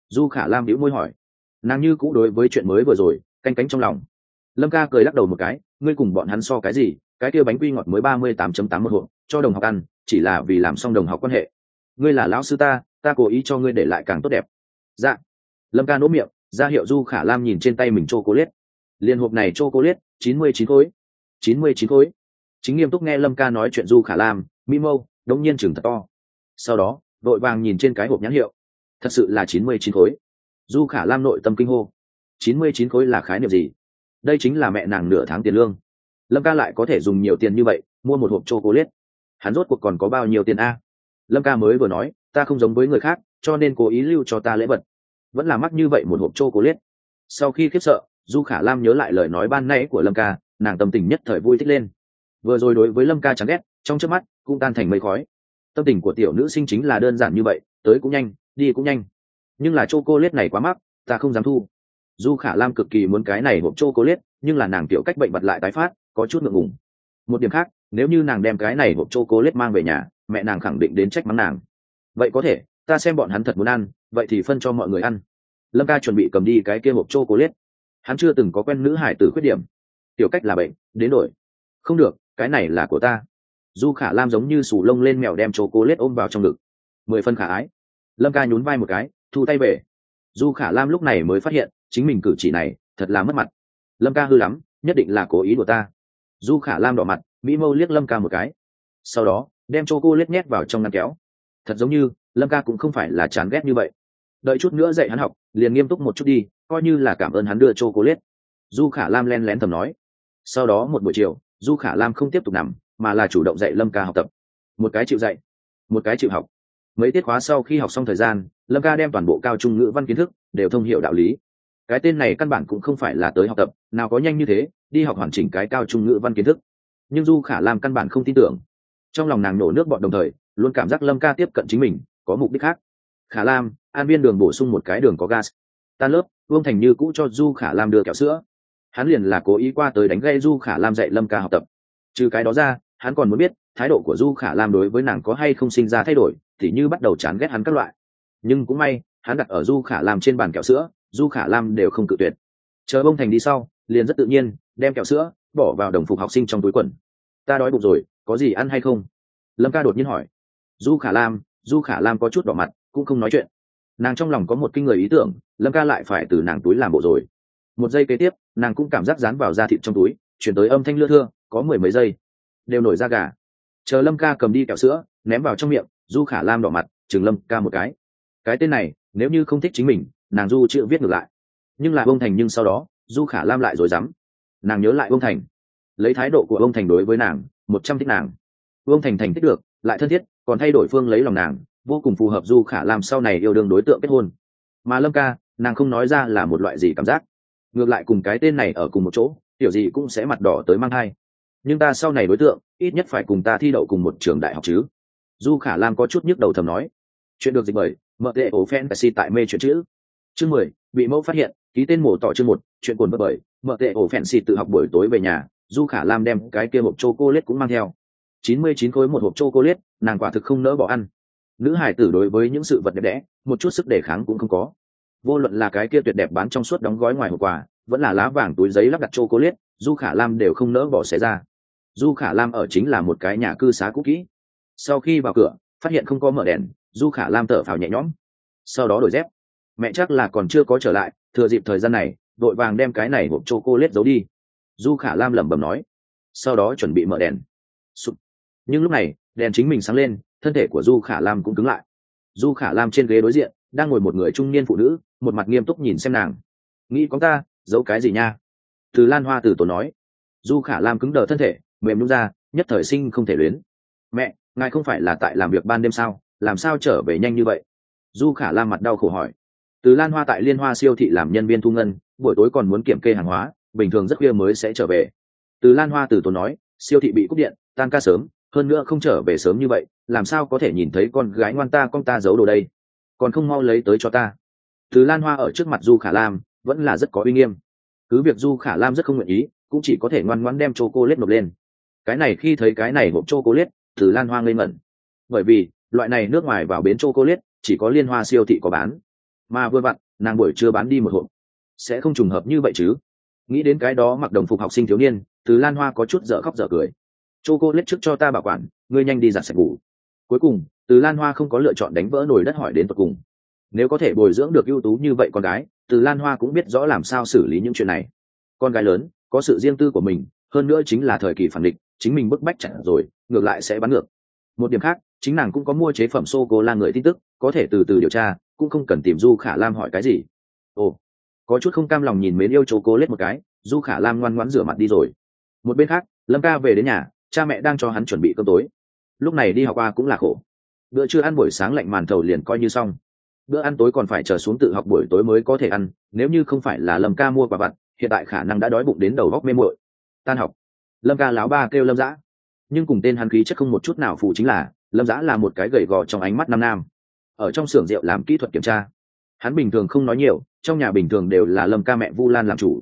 Du Khả Lam bĩu môi hỏi. Nàng như cũ đối với chuyện mới vừa rồi canh cánh trong lòng. Lâm ca cười lắc đầu một cái, ngươi cùng bọn hắn so cái gì, cái kia bánh quy ngọt mới 38.8 một hộp cho đồng học ăn, chỉ là vì làm xong đồng học quan hệ. Ngươi là lão sư ta cố ý cho ngươi để lại càng tốt đẹp. Dạ. Lâm ca nỗ miệng ra hiệu Du Khả Lam nhìn trên tay mình chocolate. Liên hộp này chocolate 99 khối. 99 khối. Chính nghiêm túc nghe Lâm ca nói chuyện Du Khả Lam mi mâu đống nhiên chừng thật to, sau đó đội vàng nhìn trên cái hộp nhãn hiệu, thật sự là 99 khối. Du Khả Lam nội tâm kinh hô. 99 khối là khái niệm gì? Đây chính là mẹ nàng nửa tháng tiền lương. Lâm ca lại có thể dùng nhiều tiền như vậy mua một hộp chocolate, hắn rốt cuộc còn có bao nhiêu tiền a? Lâm ca mới vừa nói ta không giống với người khác cho nên cố ý lưu cho ta lễ vật, vẫn là mắc như vậy một hộp chocolate. Sau khi khiếp sợ, Du Khả Lam nhớ lại lời nói ban nãy của Lâm ca, nàng tâm tình nhất thời vui thích lên. Vừa rồi đối với Lâm ca chán ghét trong chớp mắt cũng tan thành mây khói. Tâm tình của tiểu nữ sinh chính là đơn giản như vậy, tới cũng nhanh đi cũng nhanh. Nhưng là chocolate này quá mắc, ta không dám thu. Du Khả Lam cực kỳ muốn cái này hộp chocolate, nhưng là nàng tiểu cách bệnh vật lại tái phát, có chút ngượng ngùng. Một điểm khác, nếu như nàng đem cái này hộp chocolate mang về nhà, mẹ nàng khẳng định đến trách mắng nàng. Vậy có thể, ta xem bọn hắn thật muốn ăn, vậy thì phân cho mọi người ăn. Lâm ca chuẩn bị cầm đi cái kia hộp chocolate. Hắn chưa từng có quen nữ hải tử khuyết điểm, tiểu cách là bệnh, đến đổi. Không được, cái này là của ta. Du Khả Lam giống như sù lông lên mèo đem chocolate ôm vào trong ngực, 10 phân khả ái. Lâm ca nhún vai một cái, thu tay về. Du Khả Lam lúc này mới phát hiện chính mình cử chỉ này thật là mất mặt. Lâm ca hư lắm, nhất định là cố ý của ta. Du Khả Lam đỏ mặt, mỹ mâu liếc Lâm ca một cái, sau đó đem chocolate nhét vào trong ngăn kéo. Thật giống như Lâm ca cũng không phải là chán ghét như vậy. Đợi chút nữa dạy hắn học liền nghiêm túc một chút đi, coi như là cảm ơn hắn đưa chocolate. Du Khả Lam len lén thầm nói. Sau đó một buổi chiều, Du Khả Lam không tiếp tục nằm mà là chủ động dạy Lâm ca học tập. Một cái chịu dạy, một cái chịu học. Mấy tiết khóa sau khi học xong thời gian, Lâm ca đem toàn bộ cao trung ngữ văn kiến thức đều thông hiểu đạo lý. Cái tên này căn bản cũng không phải là tới học tập, nào có nhanh như thế đi học hoàn chỉnh cái cao trung ngữ văn kiến thức. Nhưng Du Khả Lam căn bản không tin tưởng. Trong lòng nàng nổ nước bọt, đồng thời luôn cảm giác Lâm ca tiếp cận chính mình có mục đích khác. Khả Lam, an viên đường bổ sung một cái đường có gas. Tan lớp, Vương Thành như cũ cho Du Khả Lam đưa kẹo sữa. Hắn liền là cố ý qua tới đánh gây Du Khả Lam dạy Lâm ca học tập. Trừ cái đó ra, hắn còn muốn biết thái độ của Du Khả Lam đối với nàng có hay không sinh ra thay đổi, thì như bắt đầu chán ghét hắn các loại. Nhưng cũng may, hắn đặt ở Du Khả Lam trên bàn kẹo sữa, Du Khả Lam đều không cự tuyệt. Chờ Vương Thành đi sau, liền rất tự nhiên đem kẹo sữa bỏ vào đồng phục học sinh trong túi quần. Ta đói bụng rồi, có gì ăn hay không? Lâm ca đột nhiên hỏi. Du Khả Lam có chút đỏ mặt, cũng không nói chuyện. Nàng trong lòng có một kinh người ý tưởng, Lâm ca lại phải từ nàng túi làm bộ rồi. Một giây kế tiếp, nàng cũng cảm giác dán vào da thịt trong túi, chuyển tới âm thanh lưa thưa, có 10 mấy giây đều nổi da gà. Chờ Lâm ca cầm đi kẹo sữa ném vào trong miệng, Du Khả Lam đỏ mặt chừng Lâm ca một cái tên này nếu như không thích chính mình, nàng Du chữ viết ngược lại. Nhưng là Vương Thành, nhưng sau đó Du Khả Lam lại rồi dám. Nàng nhớ lại Vương Thành, lấy thái độ của Vương Thành đối với nàng 100 thích nàng. Vương Thành thích được lại thân thiết, còn thay đổi phương lấy lòng nàng, vô cùng phù hợp Du Khả Lam sau này yêu đương đối tượng kết hôn. Mà Lâm ca, nàng không nói ra là một loại gì cảm giác, ngược lại cùng cái tên này ở cùng một chỗ, kiểu gì cũng sẽ mặt đỏ tới mang hai. Nhưng ta sau này đối tượng ít nhất phải cùng ta thi đậu cùng một trường đại học chứ. Du Khả Lam có chút nhức đầu thầm nói. Chuyện được dịch bởi mợ tệ ổ fantasy tại mê chuyện chữ. Chương 10, bị mẫu phát hiện, ký tên mổ tỏ chương 1, chuyện cuốn bởi mợ tệ ổ fantasy. Tự học buổi tối về nhà, Du Khả Lam đem cái kia hộp chocolate cũng mang theo. 99 khối một hộp chocolate, nàng quả thực không nỡ bỏ ăn. Nữ hải tử đối với những sự vật đẹp đẽ một chút sức đề kháng cũng không có. Vô luận là cái kia tuyệt đẹp bán trong suốt đóng gói ngoài hộp quà, vẫn là lá vàng túi giấy lắp đặt chocolate, Du Khả Lam đều không nỡ bỏ xé ra. Du Khả Lam ở chính là một cái nhà cư xá cũ kỹ. Sau khi vào cửa phát hiện không có mở đèn, Du Khả Lam thở phào nhẹ nhõm, sau đó đổi dép. Mẹ chắc là còn chưa có trở lại, thừa dịp thời gian này vội vàng đem cái này hộp chocolate giấu đi. Du Khả Lam lẩm bẩm nói, sau đó chuẩn bị mở đèn. Nhưng lúc này đèn chính mình sáng lên, thân thể của Du Khả Lam cũng cứng lại. Du Khả Lam trên ghế đối diện đang ngồi một người trung niên phụ nữ, một mặt nghiêm túc nhìn xem nàng. Nghĩ có ta giấu cái gì nha? Từ Lan Hoa từ tốn nói. Du Khả Lam cứng đờ thân thể, mềm nhũn ra, nhất thời sinh không thể luyến. Mẹ, ngài không phải là tại làm việc ban đêm sao, làm sao trở về nhanh như vậy? Du Khả Lam mặt đau khổ hỏi. Từ Lan Hoa tại Liên Hoa siêu thị làm nhân viên thu ngân, buổi tối còn muốn kiểm kê hàng hóa, bình thường rất khuya mới sẽ trở về. Từ Lan Hoa từ tốn nói, siêu thị bị cúp điện, tan ca sớm, hơn nữa không trở về sớm như vậy, làm sao có thể nhìn thấy con gái ngoan ta con ta giấu đồ đây? Còn không mau lấy tới cho ta. Từ Lan Hoa ở trước mặt Du Khả Lam vẫn là rất có uy nghiêm. Cứ việc Du Khả Lam rất không nguyện ý, cũng chỉ có thể ngoan ngoãn đem chocolate nộp lên. Cái này khi thấy cái này hộp chocolate, Từ Lan Hoa ngây ngẩn. Bởi vì loại này nước ngoài vào bến chocolate chỉ có Liên Hoa siêu thị có bán. mà vừa vặn nàng buổi trưa bán đi một hộp, sẽ không trùng hợp như vậy chứ. Nghĩ đến cái đó mặc đồng phục học sinh thiếu niên, Từ Lan Hoa có chút dở khóc dở cười. Chocolate trước cho ta bảo quản, ngươi nhanh đi giặt sạch ngủ. Cuối cùng Từ Lan Hoa không có lựa chọn đánh vỡ nồi đất hỏi đến tận cùng. Nếu có thể bồi dưỡng được ưu tú như vậy con gái, Từ Lan Hoa cũng biết rõ làm sao xử lý những chuyện này. Con gái lớn có sự riêng tư của mình, hơn nữa chính là thời kỳ phản địch, chính mình bức bách chặt rồi ngược lại sẽ bắn ngược. Một điểm khác, chính nàng cũng có mua chế phẩm sô cô la người tin tức, có thể từ từ điều tra, cũng không cần tìm Du Khả Lam hỏi cái gì. Ồ, có chút không cam lòng nhìn mến yêu chocolate một cái, Du Khả Lam ngoan ngoãn rửa mặt đi rồi. Một bên khác, Lâm Ca về đến nhà, cha mẹ đang cho hắn chuẩn bị cơm tối. Lúc này đi học qua cũng là khổ. Bữa trưa ăn buổi sáng lạnh màn thầu liền coi như xong. Bữa ăn tối còn phải chờ xuống tự học buổi tối mới có thể ăn, nếu như không phải là Lâm Ca mua quà vặt, hiện tại khả năng đã đói bụng đến đầu góc mê muội. Tan học, Lâm Ca láo ba kêu Lâm Dã, nhưng cùng tên hắn khí chất không một chút nào phụ chính là Lâm Dã là một cái gầy gò trong ánh mắt nam nam. Ở trong xưởng rượu làm kỹ thuật kiểm tra, hắn bình thường không nói nhiều, trong nhà bình thường đều là Lâm Ca mẹ Vu Lan làm chủ.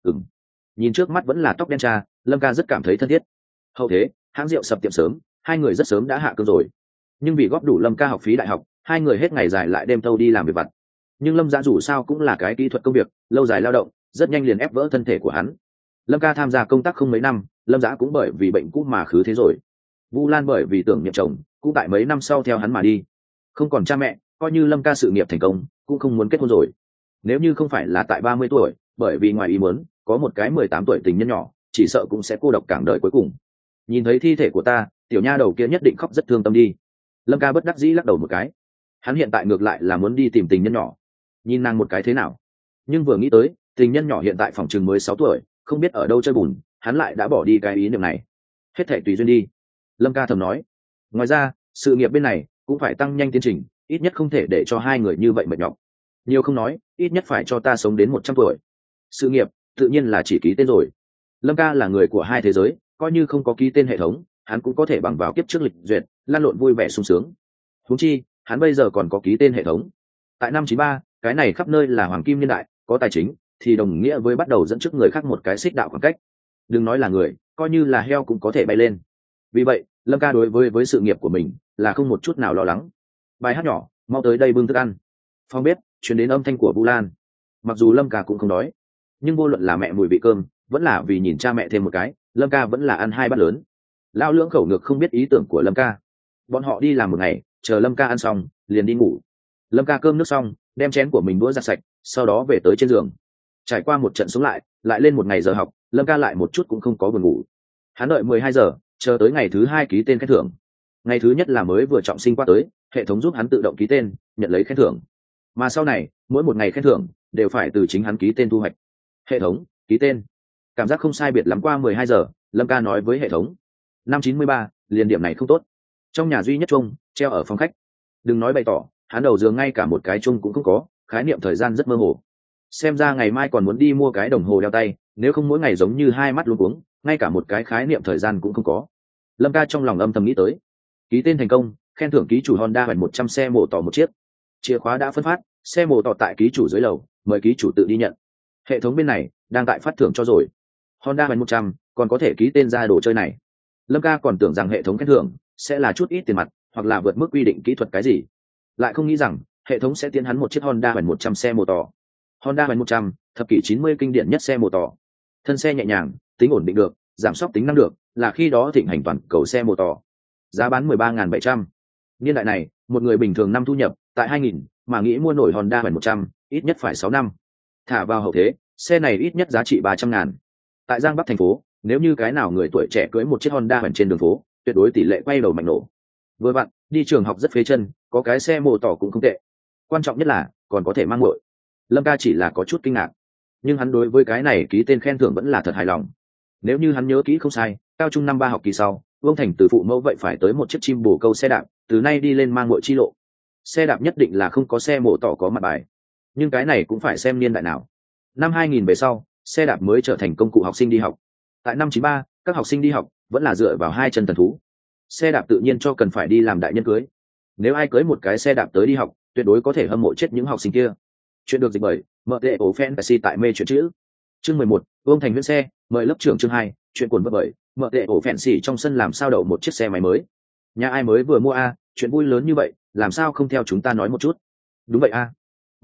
Nhìn trước mắt vẫn là tóc đen cha, Lâm Ca rất cảm thấy thân thiết. Hậu thế hãng rượu sập tiệm sớm, hai người rất sớm đã hạ cơm rồi, nhưng vì góp đủ Lâm Ca học phí đại học, hai người hết ngày dài lại đêm thâu đi làm việc vặt. Nhưng Lâm Dã dù sao cũng là cái kỹ thuật công việc lâu dài lao động, rất nhanh liền ép vỡ thân thể của hắn. Lâm Ca tham gia công tác không mấy năm, Lâm Dã cũng bởi vì bệnh cũ mà khứ thế rồi. Vu Lan bởi vì tưởng niệm chồng, cũng tại mấy năm sau theo hắn mà đi. Không còn cha mẹ, coi như Lâm Ca sự nghiệp thành công, cũng không muốn kết hôn rồi. Nếu như không phải là tại 30 tuổi, bởi vì ngoài ý muốn có một cái 18 tuổi tình nhân nhỏ, chỉ sợ cũng sẽ cô độc cả đời cuối cùng. Nhìn thấy thi thể của ta, tiểu nha đầu kia nhất định khóc rất thương tâm đi. Lâm Ca bất đắc dĩ lắc đầu một cái. Hắn hiện tại ngược lại là muốn đi tìm tình nhân nhỏ, nhìn nàng một cái thế nào. Nhưng vừa nghĩ tới tình nhân nhỏ hiện tại phòng chừng mới 6 tuổi, không biết ở đâu chơi bùn, hắn lại đã bỏ đi cái ý niệm này. Hết thảy tùy duyên đi, Lâm Ca thầm nói. Ngoài ra sự nghiệp bên này cũng phải tăng nhanh tiến trình, ít nhất không thể để cho hai người như vậy mệt nhọc. Nhiều không nói, ít nhất phải cho ta sống đến 100 tuổi. Sự nghiệp tự nhiên là chỉ ký tên rồi. Lâm Ca là người của hai thế giới, coi như không có ký tên hệ thống, hắn cũng có thể bằng vào kiếp trước lịch duyệt lan lộn vui vẻ sung sướng. Huống chi hắn bây giờ còn có ký tên hệ thống. Tại năm 93, cái này khắp nơi là hoàng kim niên đại, có tài chính thì đồng nghĩa với bắt đầu dẫn trước người khác một cái xích đạo khoảng cách. Đừng nói là người, coi như là heo cũng có thể bay lên. Vì vậy Lâm Ca đối với sự nghiệp của mình là không một chút nào lo lắng. Bài hát nhỏ mau tới đây bưng thức ăn. Phòng bếp truyền đến âm thanh của Vu Lan. Mặc dù Lâm Ca cũng không đói, nhưng vô luận là mẹ mùi vị cơm vẫn là vì nhìn cha mẹ thêm một cái, Lâm Ca vẫn là ăn hai bát lớn. Lao lưỡng khẩu ngược không biết ý tưởng của Lâm Ca. Bọn họ đi làm một ngày, chờ Lâm Ca ăn xong liền đi ngủ. Lâm Ca cơm nước xong, đem chén của mình đũa giặt sạch, sau đó về tới trên giường. Trải qua một trận sống lại lên một ngày giờ học, Lâm Ca lại một chút cũng không có buồn ngủ. Hắn đợi 12 giờ, chờ tới ngày thứ hai ký tên khen thưởng. Ngày thứ nhất là mới vừa trọng sinh qua tới, hệ thống giúp hắn tự động ký tên nhận lấy khen thưởng, mà sau này mỗi một ngày khen thưởng đều phải từ chính hắn ký tên thu hoạch. Hệ thống ký tên, cảm giác không sai biệt lắm. Qua 12 giờ, Lâm Ca nói với hệ thống. Năm 93, liền điểm này không tốt. Trong nhà duy nhất chuông treo ở phòng khách, đừng nói bày tỏ, hắn đầu giường ngay cả một cái chuông cũng không có, khái niệm thời gian rất mơ hồ. Xem ra ngày mai còn muốn đi mua cái đồng hồ đeo tay, nếu không mỗi ngày giống như hai mắt luống cuống, ngay cả một cái khái niệm thời gian cũng không có. Lâm Ca trong lòng âm thầm nghĩ tới. Ký tên thành công, khen thưởng ký chủ Honda hoành 100 xe mô tỏ một chiếc. Chìa khóa đã phân phát, xe mô tỏ tại ký chủ dưới lầu, mời ký chủ tự đi nhận. Hệ thống bên này đang tại phát thưởng cho rồi. Honda hoành 100, còn có thể ký tên ra đồ chơi này. Lâm Ca còn tưởng rằng hệ thống khen thưởng sẽ là chút ít tiền mặt, hoặc là vượt mức quy định kỹ thuật cái gì, lại không nghĩ rằng hệ thống sẽ tiến hắn một chiếc Honda hoành 100 xe mô tỏ. Honda hoành 100, thập kỷ 90 kinh điển nhất xe mô tỏ. Thân xe nhẹ nhàng, tính ổn định được, giảm sóc tính năng được, là khi đó thịnh hành toàn cầu xe mô tỏ. Giá bán 13.700. Niên đại này, một người bình thường năm thu nhập tại 2000, mà nghĩ mua nổi Honda hoành 100, ít nhất phải 6 năm. Thả vào hậu thế, xe này ít nhất giá trị 300.000. Tại Giang Bắc thành phố, nếu như cái nào người tuổi trẻ cưới một chiếc Honda hoành trên đường phố, tuyệt đối tỷ lệ quay đầu mạnh nổ. Vừa vặn đi trường học rất phế chân, có cái xe mô tỏ cũng không tệ. Quan trọng nhất là còn có thể mang muội. Lâm Ca chỉ là có chút kinh ngạc, nhưng hắn đối với cái này ký tên khen thưởng vẫn là thật hài lòng. Nếu như hắn nhớ kỹ không sai, cao trung năm 3 học kỳ sau, Vương Thành từ phụ mẫu vậy phải tới một chiếc chim bồ câu xe đạp, từ nay đi lên mang muội chi lộ. Xe đạp nhất định là không có xe mô tỏ có mặt bài, nhưng cái này cũng phải xem niên đại nào. Năm 2000 về sau, xe đạp mới trở thành công cụ học sinh đi học. Tại năm 93, các học sinh đi học vẫn là dựa vào hai chân thần thú. Xe đạp tự nhiên cho cần phải đi làm đại nhân cưới. Nếu ai cưới một cái xe đạp tới đi học, tuyệt đối có thể hâm mộ chết những học sinh kia. Chuyện được dịch bởi MTO Fantasy tại mê chuyện chữ. Chương 11, Vương Thành huyễn xe, mời lớp trưởng chương 2, chuyện cuốn vật bởi MTO Fantasy trong sân làm sao đậu một chiếc xe máy mới. Nhà ai mới vừa mua a, chuyện vui lớn như vậy, làm sao không theo chúng ta nói một chút. Đúng vậy a.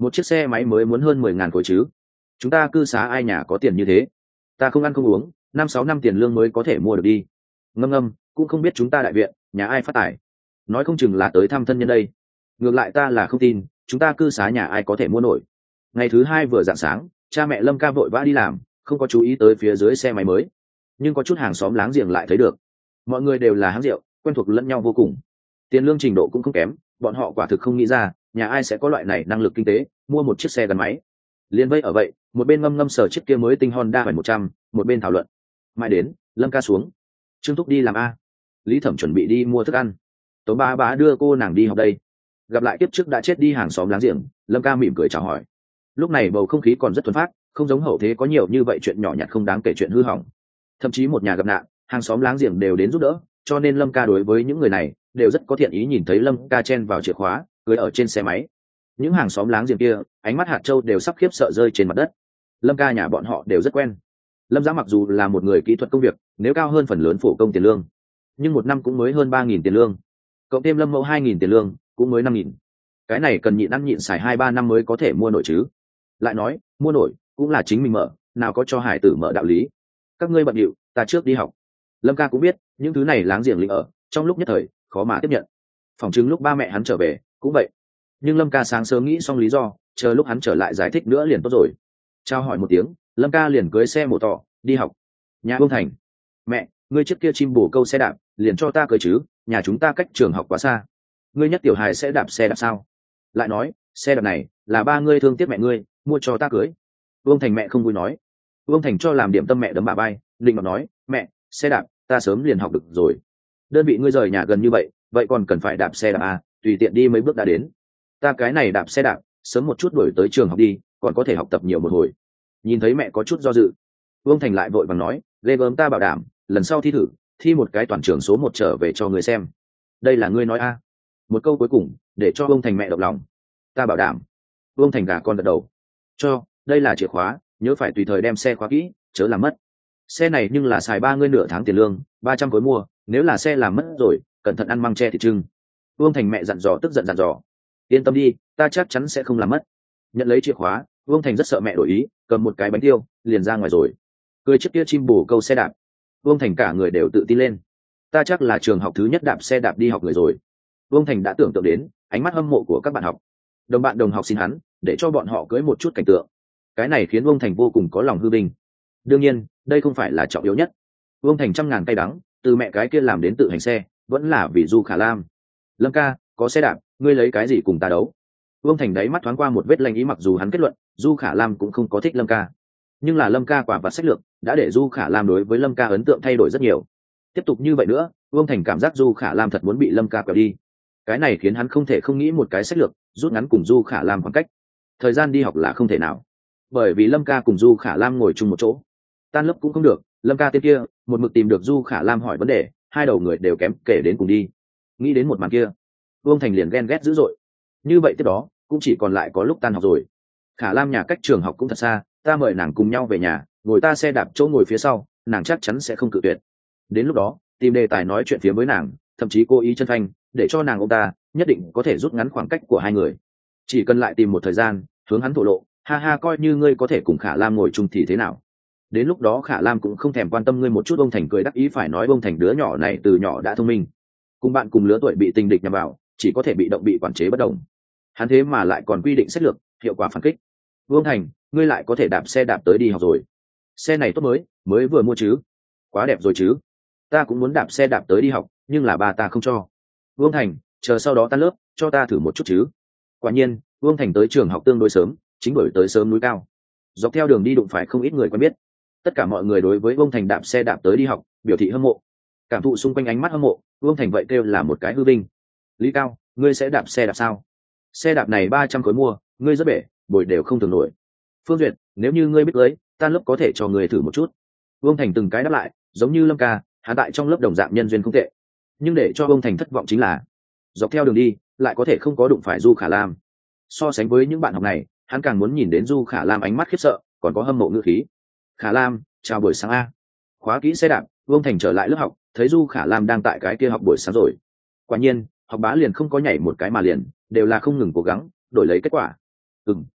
một chiếc xe máy mới muốn hơn 10.000 khối chứ. Chúng ta cư xá ai nhà có tiền như thế. Ta không ăn không uống, 5-6 năm tiền lương mới có thể mua được đi. Ngâm ngâm, cũng không biết chúng ta đại viện nhà ai phát tài, nói không chừng là tới thăm thân nhân đây. Ngược lại ta là không tin chúng ta cư xá nhà ai có thể mua nổi. Ngày thứ hai vừa rạng sáng, cha mẹ Lâm ca vội vã đi làm, không có chú ý tới phía dưới xe máy mới. Nhưng có chút hàng xóm láng giềng lại thấy được. Mọi người đều là háng rượu, quen thuộc lẫn nhau vô cùng, tiền lương trình độ cũng không kém. Bọn họ quả thực không nghĩ ra nhà ai sẽ có loại này năng lực kinh tế mua một chiếc xe gắn máy. Liên vây ở vậy, một bên ngâm ngâm sờ chiếc kia mới tinh Honda 100, một bên thảo luận. Mãi đến Lâm ca xuống, Trương Thúc đi làm a, Lý Thẩm chuẩn bị đi mua thức ăn, Tố bá bá đưa cô nàng đi học đây. Gặp lại kiếp trước đã chết đi hàng xóm láng giềng, Lâm ca mỉm cười chào hỏi. Lúc này bầu không khí còn rất thuần phát, không giống hậu thế có nhiều như vậy chuyện nhỏ nhặt không đáng kể, chuyện hư hỏng. Thậm chí một nhà gặp nạn, hàng xóm láng giềng đều đến giúp đỡ, cho nên Lâm ca đối với những người này đều rất có thiện ý. Nhìn thấy Lâm ca chen vào chìa khóa cưới ở trên xe máy, những hàng xóm láng giềng kia ánh mắt hạt châu đều sắp khiếp sợ rơi trên mặt đất. Lâm ca nhà bọn họ đều rất quen. Lâm Giá mặc dù là một người kỹ thuật công việc, nếu cao hơn phần lớn phổ công tiền lương, nhưng một năm cũng mới hơn 3.000 tiền lương, cộng thêm Lâm Mẫu 2.000 tiền lương, cũng mới 5.000. Cái này cần nhịn ăn nhịn xài 2-3 năm mới có thể mua nổi chứ. Lại nói mua nổi cũng là chính mình mở, nào có cho hải tử mở đạo lý. Các ngươi bận điệu, ta trước đi học. Lâm ca cũng biết những thứ này láng giềng lĩnh ở trong lúc nhất thời khó mà tiếp nhận. Phỏng chứng lúc ba mẹ hắn trở về cũng vậy. Nhưng Lâm ca sáng sớm nghĩ xong lý do, chờ lúc hắn trở lại giải thích nữa liền tốt rồi. Trao hỏi một tiếng, Lâm ca liền cưới xe mổ tỏ đi học. Nhà Vương Thành, mẹ, ngươi trước kia chim bồ câu xe đạp liền cho ta cưới chứ, nhà chúng ta cách trường học quá xa. Ngươi nhất tiểu hài sẽ đạp xe đạp sao? Lại nói xe đạp này là ba ngươi thương tiếc mẹ ngươi mua cho ta cưới. Vương Thành mẹ không vui nói. Vương Thành cho làm điểm tâm mẹ đấm bà bay, định mà nói, mẹ, xe đạp ta sớm liền học được rồi. Đơn vị ngươi rời nhà gần như vậy, vậy còn cần phải đạp xe đạp à, tùy tiện đi mấy bước đã đến. Ta cái này đạp xe đạp sớm một chút đuổi tới trường học đi, còn có thể học tập nhiều một hồi. Nhìn thấy mẹ có chút do dự, Vương Thành lại vội vàng nói, ghê gớm, ta bảo đảm lần sau thi thử thi một cái toàn trường số 1 trở về cho người xem. Đây là ngươi nói a? Một câu cuối cùng để cho Vương Thành mẹ động lòng. Ta bảo đảm. Vương Thành gà con gật đầu. Cho, đây là chìa khóa, nhớ phải tùy thời đem xe khóa kỹ, chớ làm mất. Xe này nhưng là xài 3 ngươi nửa tháng tiền lương, 300 khối mua, nếu là xe làm mất rồi, cẩn thận ăn măng tre thịt trưng. Vương Thành mẹ dặn dò, tức giận dặn dò. Yên tâm đi, ta chắc chắn sẽ không làm mất. Nhận lấy chìa khóa, Vương Thành rất sợ mẹ đổi ý, cầm một cái bánh tiêu liền ra ngoài rồi. Cười chiếc kia chim bồ câu xe đạp, Vương Thành cả người đều tự tin lên. Ta chắc là trường học thứ nhất đạp xe đạp đi học người rồi. Vương Thành đã tưởng tượng đến ánh mắt hâm mộ của các bạn học, đồng bạn đồng học xin hắn để cho bọn họ cưới một chút cảnh tượng. Cái này khiến Vương Thành vô cùng có lòng hư vinh. Đương nhiên đây không phải là trọng yếu nhất. Vương Thành trăm ngàn cay đắng, từ mẹ cái kia làm đến tự hành xe, vẫn là vì Du Khả Lam. Lâm ca, có xe đạp, ngươi lấy cái gì cùng ta đấu? Vương Thành đáy mắt thoáng qua một vết lanh ý, mặc dù hắn kết luận Du Khả Lam cũng không có thích Lâm ca, nhưng là Lâm ca quả vật sách lược đã để Du Khả Lam đối với Lâm ca ấn tượng thay đổi rất nhiều. Tiếp tục như vậy nữa, Vương Thành cảm giác Du Khả Lam thật muốn bị Lâm ca quẹo đi. Cái này khiến hắn không thể không nghĩ một cái sách lược rút ngắn cùng Du Khả Lam khoảng cách. Thời gian đi học là không thể nào, bởi vì Lâm ca cùng Du Khả Lam ngồi chung một chỗ, tan lớp cũng không được. Lâm ca tên kia một mực tìm được Du Khả Lam hỏi vấn đề, hai đầu người đều kém kể đến cùng đi. Nghĩ đến một màn kia, Vương Thành liền ghen ghét dữ dội. Như vậy tiếp đó cũng chỉ còn lại có lúc tan học rồi. Khả Lam nhà cách trường học cũng thật xa, ta mời nàng cùng nhau về nhà, ngồi ta xe đạp chỗ ngồi phía sau, nàng chắc chắn sẽ không cự tuyệt. Đến lúc đó tìm đề tài nói chuyện phía với nàng, thậm chí cố ý chân thanh để cho nàng ôm ta, nhất định có thể rút ngắn khoảng cách của hai người. Chỉ cần lại tìm một thời gian hướng hắn thổ lộ, ha ha, coi như ngươi có thể cùng Khả Lam ngồi chung thì thế nào. Đến lúc đó Khả Lam cũng không thèm quan tâm ngươi một chút. Ông Thành cười đắc ý, phải nói ông Thành đứa nhỏ này từ nhỏ đã thông minh, cùng bạn cùng lứa tuổi bị tình địch nhằm vào, chỉ có thể bị động bị quản chế bất động. Hắn thế mà lại còn quy định sách lược hiệu quả phản kích. Vương Thành, ngươi lại có thể đạp xe đạp tới đi học rồi. Xe này tốt mới vừa mua chứ? Quá đẹp rồi chứ. Ta cũng muốn đạp xe đạp tới đi học, nhưng là ba ta không cho. Vương Thành, chờ sau đó tan lớp cho ta thử một chút chứ. Quả nhiên Vương Thành tới trường học tương đối sớm, chính bởi tới sớm núi cao, dọc theo đường đi đụng phải không ít người quen biết. Tất cả mọi người đối với Vương Thành đạp xe đạp tới đi học biểu thị hâm mộ. Cảm thụ xung quanh ánh mắt hâm mộ, Vương Thành vậy kêu là một cái hư vinh. Lý Cao, ngươi sẽ đạp xe đạp sao? Xe đạp này 300 khối mua, ngươi rất bể, bồi đều không thường nổi. Phương Duyệt, nếu như ngươi biết cưới, tan lớp có thể cho ngươi thử một chút. Vương Thành từng cái đáp lại, giống như Lâm ca, hạ tại trong lớp đồng dạng nhân duyên không tệ. Nhưng để cho Vương Thành thất vọng chính là, dọc theo đường đi lại có thể không có đụng phải Du Khả Lam. So sánh với những bạn học này, hắn càng muốn nhìn đến Du Khả Lam ánh mắt khiếp sợ, còn có hâm mộ ngữ khí. Khả Lam, chào buổi sáng a. Khóa kỹ xe đạp, Vương Thành trở lại lớp học, thấy Du Khả Lam đang tại cái kia học buổi sáng rồi. Quả nhiên học bá liền không có nhảy một cái mà liền, đều là không ngừng cố gắng đổi lấy kết quả.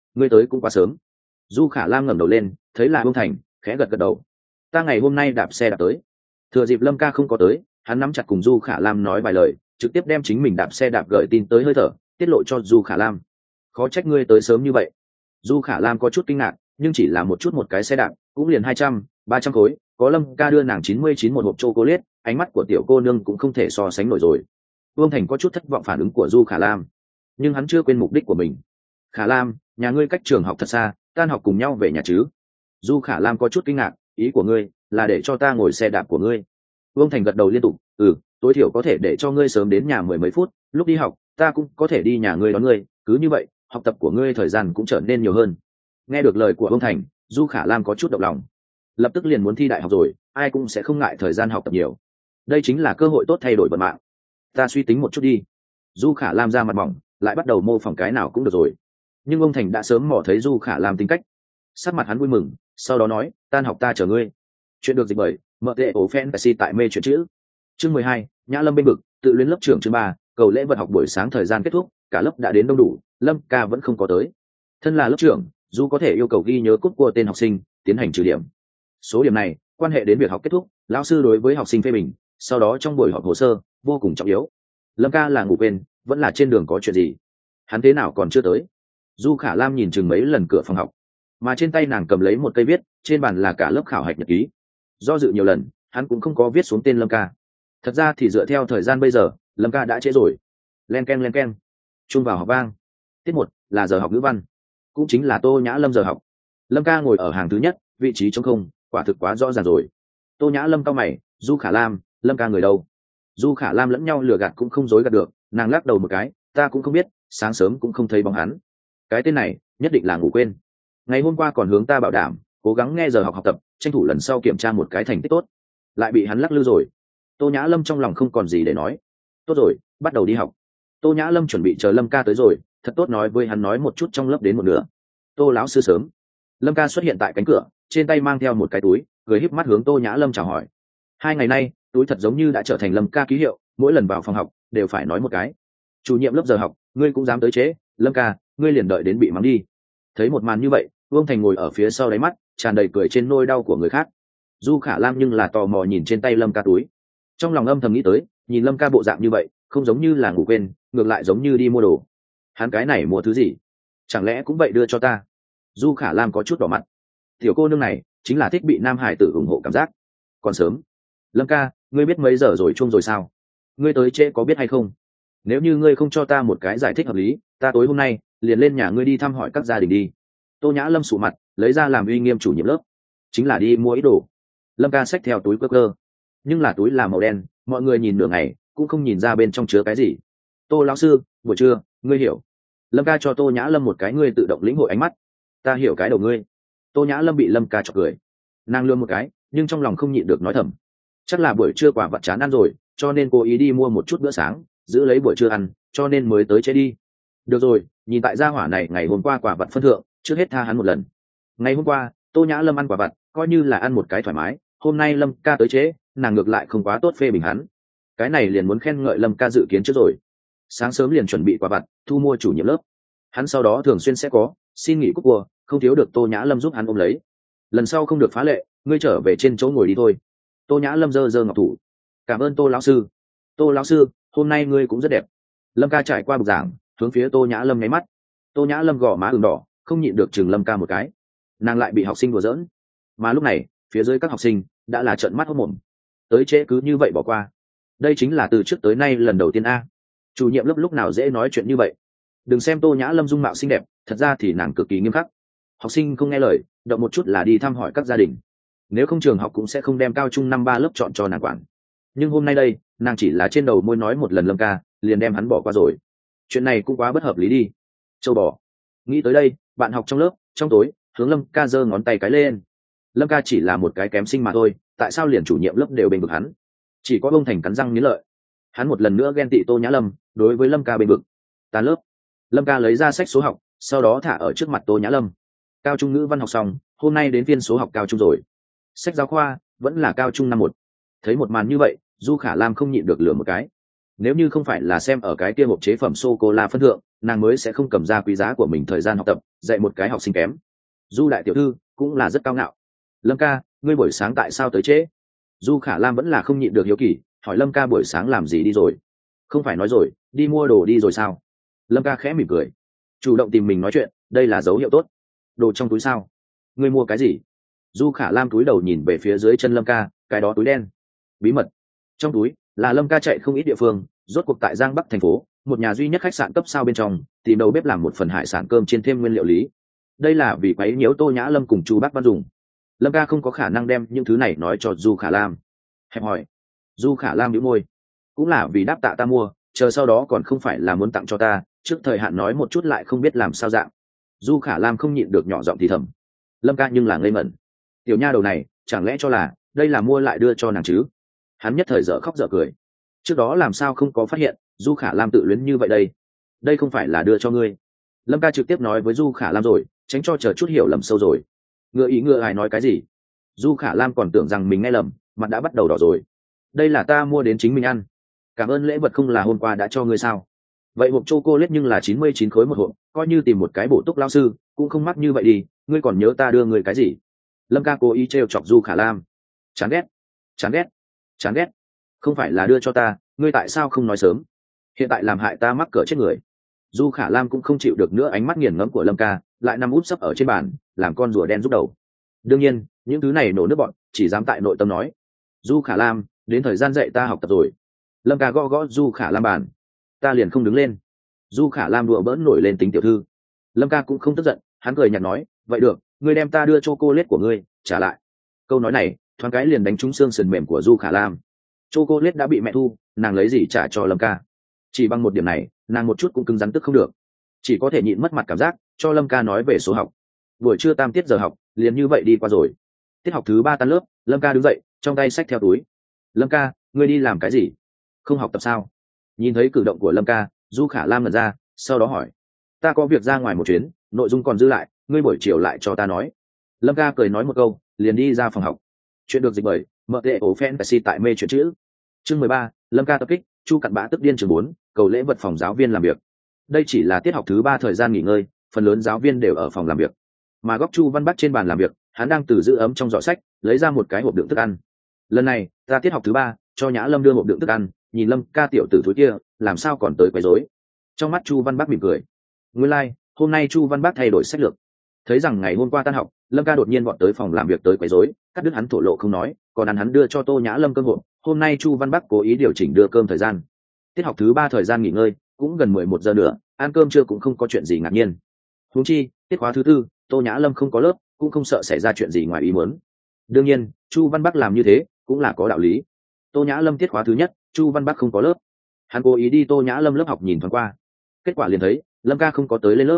ngươi tới cũng quá sớm. Du Khả Lam ngẩng đầu lên thấy là Vương Thành, khẽ gật gật đầu. Ta ngày hôm nay đạp xe đạp tới. Thừa dịp Lâm ca không có tới, hắn nắm chặt cùng Du Khả Lam nói vài lời, trực tiếp đem chính mình đạp xe đạp gửi tin tới hơi thở, tiết lộ cho Du Khả Lam. Khó trách ngươi tới sớm như vậy. Du Khả Lam có chút kinh ngạc, nhưng chỉ là một chút một cái xe đạp cũng liền 200-300 khối, có Lâm ca đưa nàng 99 một hộp chocolate, ánh mắt của tiểu cô nương cũng không thể so sánh nổi rồi. Vương Thành có chút thất vọng phản ứng của Du Khả Lam, nhưng hắn chưa quên mục đích của mình. Khả Lam, nhà ngươi cách trường học thật xa, tan học cùng nhau về nhà chứ? Du Khả Lam có chút kinh ngạc, ý của ngươi là để cho ta ngồi xe đạp của ngươi? Vương Thành gật đầu liên tục, tối thiểu có thể để cho ngươi sớm đến nhà 10 mấy phút, lúc đi học ta cũng có thể đi nhà ngươi đón ngươi, cứ như vậy học tập của ngươi thời gian cũng trở nên nhiều hơn. Nghe được lời của Vương Thành, Du Khả Lam có chút động lòng, lập tức liền muốn thi đại học rồi, ai cũng sẽ không ngại thời gian học tập nhiều, đây chính là cơ hội tốt thay đổi vận mạng. Ta suy tính một chút đi. Du Khả Lam ra mặt mỏng, lại bắt đầu mô phỏng cái nào cũng được rồi, nhưng ông Thành đã sớm mò thấy Du Khả Lam tính cách, sắc mặt hắn vui mừng, sau đó nói, tan học ta chờ ngươi. Chuyện được dịch bởi mợ tệ ổ fantasy tại mê chuyện chữ. Chương 12, Nhã Lâm bên bực, tự luyến lớp trưởng chương 3, cầu lễ vật học buổi sáng thời gian kết thúc, cả lớp đã đến đông đủ, Lâm ca vẫn không có tới. Thân là lớp trưởng, Du có thể yêu cầu ghi nhớ cúp của tên học sinh, tiến hành trừ điểm. Số điểm này quan hệ đến việc học kết thúc, lão sư đối với học sinh phê bình, sau đó trong buổi họp hồ sơ vô cùng trọng yếu. Lâm ca là ngủ quên, vẫn là trên đường có chuyện gì? Hắn thế nào còn chưa tới? Du Khả Lam nhìn chừng mấy lần cửa phòng học, mà trên tay nàng cầm lấy một cây viết, trên bàn là cả lớp khảo hạch nhật ký. Do dự nhiều lần, hắn cũng không có viết xuống tên Lâm ca. Thật ra thì dựa theo thời gian bây giờ, Lâm ca đã trễ rồi. Len ken chung vào học vang. Tiết 1 là giờ học ngữ văn, cũng chính là Tô Nhã Lâm giờ học. Lâm ca ngồi ở hàng thứ nhất, vị trí trống không, quả thực quá rõ ràng rồi. Tô Nhã Lâm cau mày, Du Khả Lam, Lâm ca người đâu? Du Khả Lam lẫn nhau lừa gạt cũng không dối gạt được, nàng lắc đầu một cái, ta cũng không biết, sáng sớm cũng không thấy bóng hắn. Cái tên này nhất định là ngủ quên. Ngày hôm qua còn hướng ta bảo đảm cố gắng nghe giờ học học tập, tranh thủ lần sau kiểm tra một cái thành tích tốt, lại bị hắn lắc lư rồi. Tô Nhã Lâm trong lòng không còn gì để nói. Tốt rồi, bắt đầu đi học. Tô Nhã Lâm chuẩn bị chờ Lâm ca tới rồi, thật tốt nói với hắn nói một chút trong lớp đến một nửa. Tô lão sư sớm. Lâm ca xuất hiện tại cánh cửa, trên tay mang theo một cái túi, cười híp mắt hướng Tô Nhã Lâm chào hỏi. 2 ngày nay túi thật giống như đã trở thành Lâm ca ký hiệu, mỗi lần vào phòng học đều phải nói một cái. Chủ nhiệm lớp giờ học, ngươi cũng dám tới trễ? Lâm ca, ngươi liền đợi đến bị mắng đi. Thấy một màn như vậy, Vương Thành ngồi ở phía sau đáy mắt tràn đầy cười trên nôi đau của người khác. Du Khả Lam nhưng là tò mò nhìn trên tay Lâm ca túi, trong lòng âm thầm nghĩ tới, nhìn Lâm ca bộ dạng như vậy, không giống như là ngủ quên, ngược lại giống như đi mua đồ. Hắn cái này mua thứ gì? Chẳng lẽ cũng vậy đưa cho ta? Du Khả Lam có chút đỏ mặt. Tiểu cô nương này chính là thích bị nam hải tử ủng hộ cảm giác. Còn sớm. Lâm ca, ngươi biết mấy giờ rồi, chuông rồi sao? Ngươi tới trễ có biết hay không? Nếu như ngươi không cho ta một cái giải thích hợp lý, ta tối hôm nay liền lên nhà ngươi đi thăm hỏi các gia đình đi. Tô Nhã Lâm sụ mặt, lấy ra làm uy nghiêm chủ nhiệm lớp, chính là đi mua ít đồ. Lâm ca xách theo túi cơ cơ, nhưng là túi là màu đen, mọi người nhìn nửa ngày cũng không nhìn ra bên trong chứa cái gì. Tô lão sư, buổi trưa, ngươi hiểu. Lâm ca cho Tô Nhã Lâm một cái ngươi tự động lĩnh hội ánh mắt. Ta hiểu cái đầu ngươi. Tô Nhã Lâm bị Lâm ca chọc cười, nàng lườm một cái, nhưng trong lòng không nhịn được nói thầm, chắc là buổi trưa quả vật chán ăn rồi, cho nên cô ý đi mua một chút bữa sáng, giữ lấy buổi trưa ăn, cho nên mới tới chế đi. Được rồi, nhìn tại gia hỏa này ngày hôm qua quả vật phân thượng, trước hết tha hắn một lần. Ngày hôm qua Tô Nhã Lâm ăn quả vật coi như là ăn một cái thoải mái, hôm nay Lâm ca tới chế, nàng ngược lại không quá tốt phê bình hắn. Cái này liền muốn khen ngợi Lâm ca dự kiến trước rồi, sáng sớm liền chuẩn bị quả vật thu mua chủ nhiệm lớp. Hắn sau đó thường xuyên sẽ có xin nghỉ cúp cua, không thiếu được Tô Nhã Lâm giúp hắn ôm lấy. Lần sau không được phá lệ, ngươi trở về trên chỗ ngồi đi thôi. Tô Nhã Lâm giơ ngọc thủ. Cảm ơn Tô lão sư. Tô lão sư, hôm nay ngươi cũng rất đẹp. Lâm ca trải qua bục giảng, hướng phía Tô Nhã Lâm nháy mắt. Tô Nhã Lâm gò má ửng đỏ, không nhịn được chừng Lâm ca một cái. Nàng lại bị học sinh đùa giỡn, mà lúc này phía dưới các học sinh đã là trợn mắt hốt mồm. Tới trễ cứ như vậy bỏ qua, đây chính là từ trước tới nay lần đầu tiên a. Chủ nhiệm lớp lúc nào dễ nói chuyện như vậy. Đừng xem Tô Nhã Lâm dung mạo xinh đẹp, thật ra thì nàng cực kỳ nghiêm khắc. Học sinh không nghe lời, động một chút là đi thăm hỏi các gia đình. Nếu không trường học cũng sẽ không đem cao trung 5-3 lớp chọn cho nàng quản. Nhưng hôm nay đây, nàng chỉ là trên đầu môi nói một lần Lâm ca, liền đem hắn bỏ qua rồi. Chuyện này cũng quá bất hợp lý đi. Châu bò. Nghĩ tới đây, bạn học trong lớp trong tối hướng Lâm ca giơ ngón tay cái lên. Lâm ca chỉ là một cái kém sinh mà thôi, tại sao liền chủ nhiệm lớp đều bênh vực hắn? Chỉ có Bông Thành cắn răng nghiến lợi. Hắn một lần nữa ghen tị Tô Nhã Lâm đối với Lâm ca bênh vực. Tan lớp, Lâm ca lấy ra sách số học, sau đó thả ở trước mặt Tô Nhã Lâm. Cao trung ngữ văn học xong, hôm nay đến phiên số học cao trung rồi. Sách giáo khoa vẫn là cao trung năm 1. Thấy một màn như vậy, Du Khả Lam không nhịn được lừa một cái. Nếu như không phải là xem ở cái kia hộp chế phẩm sô cô la phân thượng, nàng mới sẽ không cầm ra quý giá của mình thời gian học tập dạy một cái học sinh kém. Du đại tiểu thư cũng là rất cao ngạo. Lâm ca, ngươi buổi sáng tại sao tới trễ? Du Khả Lam vẫn là không nhịn được hiếu kỳ, hỏi Lâm ca buổi sáng làm gì đi rồi. Không phải nói rồi đi mua đồ đi rồi sao? Lâm ca khẽ mỉm cười, chủ động tìm mình nói chuyện, đây là dấu hiệu tốt. Đồ trong túi sao? Ngươi mua cái gì? Du Khả Lam túi đầu nhìn về phía dưới chân Lâm ca, cái đó túi đen. Bí mật. Trong túi là Lâm ca chạy không ít địa phương, rốt cuộc tại Giang Bắc thành phố, một nhà duy nhất khách sạn cấp sao bên trong, tìm đầu bếp làm một phần hải sản cơm chiên thêm nguyên liệu lý. Đây là vì quấy nhiễu Tô Nhã Lâm cùng Chu Bác Văn dùng. Lâm ca không có khả năng đem những thứ này nói cho Du Khả Lam. Hẹp hỏi. Du Khả Lam nhíu môi. Cũng là vì đáp tạ ta mua, chờ sau đó còn không phải là muốn tặng cho ta, trước thời hạn nói một chút lại không biết làm sao dạng. Du Khả Lam không nhịn được nhỏ giọng thì thầm. Lâm ca nhưng là ngây mẩn. Tiểu nha đầu này chẳng lẽ cho là đây là mua lại đưa cho nàng chứ? Hắn nhất thời dở khóc dở cười. Trước đó làm sao không có phát hiện Du Khả Lam tự luyến như vậy đây? Đây không phải là đưa cho ngươi. Lâm ca trực tiếp nói với Du Khả Lam rồi, tránh cho chờ chút hiểu lầm sâu rồi. Ngựa ý ngựa ai nói cái gì? Du Khả Lam còn tưởng rằng mình nghe lầm, mặt đã bắt đầu đỏ rồi. Đây là ta mua đến chính mình ăn. Cảm ơn lễ vật không là hôm qua đã cho ngươi sao? Vậy hộp chocolate nhưng là 99 khối một hộp, coi như tìm một cái bổ túc lao sư cũng không mắc như vậy đi. Ngươi còn nhớ ta đưa ngươi cái gì? Lâm ca cố ý trêu chọc Du Khả Lam. Chán ghét, chán ghét, chán ghét. Không phải là đưa cho ta, ngươi tại sao không nói sớm? Hiện tại làm hại ta mắc cỡ chết người. Du Khả Lam cũng không chịu được nữa ánh mắt nghiền ngẫm của Lâm ca, lại nằm úp sấp ở trên bàn làm con rùa đen rút đầu. Đương nhiên những thứ này nổ nước bọn chỉ dám tại nội tâm nói. Du Khả Lam, đến thời gian dạy ta học tập rồi. Lâm ca gõ gõ Du Khả Lam bàn. Ta liền không đứng lên. Du Khả Lam đùa bỡn nổi lên tính tiểu thư. Lâm ca cũng không tức giận, hắn cười nhạt nói, vậy được, ngươi đem ta đưa chocolate của ngươi trả lại. Câu nói này thoáng cái liền đánh trúng xương sườn mềm của Du Khả Lam. Chocolate đã bị mẹ thu, nàng lấy gì trả cho Lâm ca? Chỉ bằng một điểm này nàng một chút cũng cứng rắn tức không được, chỉ có thể nhịn mất mặt cảm giác cho Lâm ca nói về số học. Buổi trưa tam tiết giờ học liền như vậy đi qua rồi. Tiết học thứ 3 tan lớp, Lâm ca đứng dậy trong tay xách theo túi. Lâm ca, ngươi đi làm cái gì? Không học tập sao? Nhìn thấy cử động của Lâm ca, Du Khả Lam ngẩn ra, sau đó hỏi, ta có việc ra ngoài một chuyến, nội dung còn dư lại, ngươi buổi chiều lại cho ta nói. Lâm ca cười nói một câu liền đi ra phòng học. Chuyện được dịch bởi MTO Fantasy tại mê chuyện chữ. Chương 13, Lâm ca tập kích, Chu Cặn Bã tức điên trường 4, cầu lễ vật phòng giáo viên làm việc. Đây chỉ là tiết học thứ 3 thời gian nghỉ ngơi, phần lớn giáo viên đều ở phòng làm việc. Mà góc Chu Văn Bắc trên bàn làm việc, hắn đang từ giữ ấm trong giỏ sách lấy ra một cái hộp đựng thức ăn. Lần này ta tiết học thứ 3 cho Nhã Lâm đưa hộp đựng thức ăn, nhìn Lâm ca tiểu tử thúi kia làm sao còn tới quấy rối. Trong mắt Chu Văn Bắc mỉm cười. Nguyên lai hôm nay Chu Văn Bắc thay đổi sách lược. Thấy rằng ngày hôm qua tan học Lâm ca đột nhiên vọt tới phòng làm việc tới quấy rối, cắt đứt hắn thổ lộ không nói, còn ăn hắn đưa cho Tô Nhã Lâm cơm hộp. Hôm nay Chu Văn Bắc cố ý điều chỉnh đưa cơm thời gian. Tiết học thứ 3 thời gian nghỉ ngơi cũng gần 11 giờ nữa, ăn cơm trưa cũng không có chuyện gì ngạc nhiên. Huống chi tiết khóa thứ 4 Tô Nhã Lâm không có lớp, cũng không sợ xảy ra chuyện gì ngoài ý muốn. Đương nhiên Chu Văn Bắc làm như thế cũng là có đạo lý. Tô Nhã Lâm tiết khóa thứ nhất Chu Văn Bắc không có lớp, hắn cố ý đi Tô Nhã Lâm lớp học nhìn thoáng qua, kết quả liền thấy Lâm ca không có tới lên lớp,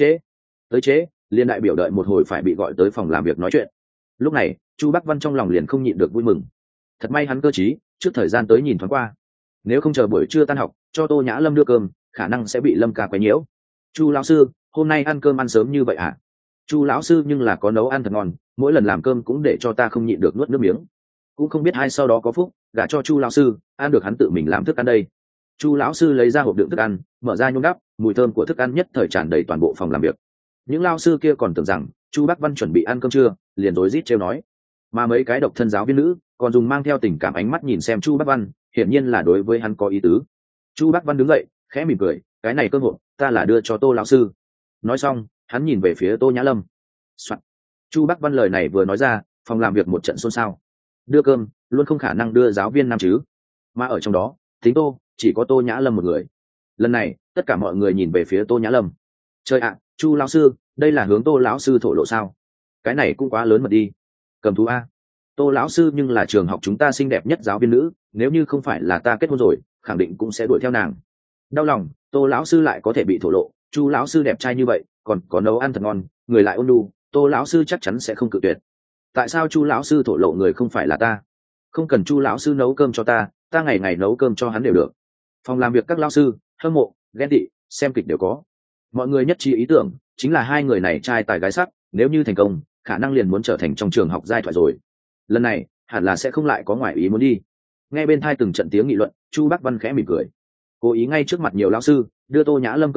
tới trễ liền đại biểu đợi một hồi phải bị gọi tới phòng làm việc nói chuyện. Lúc này Chu Bắc Văn trong lòng liền không nhịn được vui mừng, thật may hắn cơ trí trước thời gian tới nhìn thoáng qua, nếu không chờ buổi trưa tan học cho Tô Nhã Lâm đưa cơm khả năng sẽ bị Lâm ca quấy nhiễu. Chu lão sư, hôm nay ăn cơm ăn sớm như vậy à? Chu lão sư nhưng là có nấu ăn thật ngon, mỗi lần làm cơm cũng để cho ta không nhịn được nuốt nước miếng. Cũng không biết ai sau đó có phúc gả cho Chu lão sư ăn được hắn tự mình làm thức ăn đây. Chu lão sư lấy ra hộp đựng thức ăn, mở ra nhôm đắp, mùi thơm của thức ăn nhất thời tràn đầy toàn bộ phòng làm việc. Những lao sư kia còn tưởng rằng Chu Bắc Văn chuẩn bị ăn cơm trưa, liền rối rít trêu nói. Mà mấy cái độc thân giáo viên nữ còn dùng mang theo tình cảm ánh mắt nhìn xem Chu Bắc Văn, hiển nhiên là đối với hắn có ý tứ. Chu Bắc Văn đứng dậy khẽ mỉm cười, cái này cơm hộp ta là đưa cho Tô lão sư. Nói xong hắn nhìn về phía Tô Nhã Lâm. Soạn. Chu Bắc Văn lời này vừa nói ra, phòng làm việc một trận xôn xao. Đưa cơm luôn không khả năng đưa giáo viên nam chứ, mà ở trong đó tính Tô chỉ có Tô Nhã Lâm một người. Lần này tất cả mọi người nhìn về phía Tô Nhã Lâm. Trời ạ, Chu lão sư đây là hướng Tô lão sư thổ lộ sao? Cái này cũng quá lớn mật đi. Cầm thú a. Tô lão sư nhưng là trường học chúng ta xinh đẹp nhất giáo viên nữ, nếu như không phải là ta kết hôn rồi khẳng định cũng sẽ đuổi theo nàng. Đau lòng Tô lão sư lại có thể bị thổ lộ, Chu lão sư đẹp trai như vậy còn có nấu ăn thật ngon, người lại ôn nhu, Tô lão sư chắc chắn sẽ không cự tuyệt. Tại sao Chu lão sư thổ lộ người không phải là ta? Không cần Chu lão sư nấu cơm cho ta, ta ngày ngày nấu cơm cho hắn đều được. Phòng làm việc các lão sư hâm mộ ghen tị xem kịch đều có. Mọi người nhất trí ý tưởng chính là hai người này trai tài gái sắc, nếu như thành công khả năng liền muốn trở thành trong trường học giai thoại rồi. Lần này hẳn là sẽ không lại có ngoại ý muốn đi. Nghe bên thai từng trận tiếng nghị luận, Chu Bắc Văn khẽ mỉm cười, cố ý ngay trước mặt nhiều lão sư đưa Tô Nhã Lâm cơm hộp,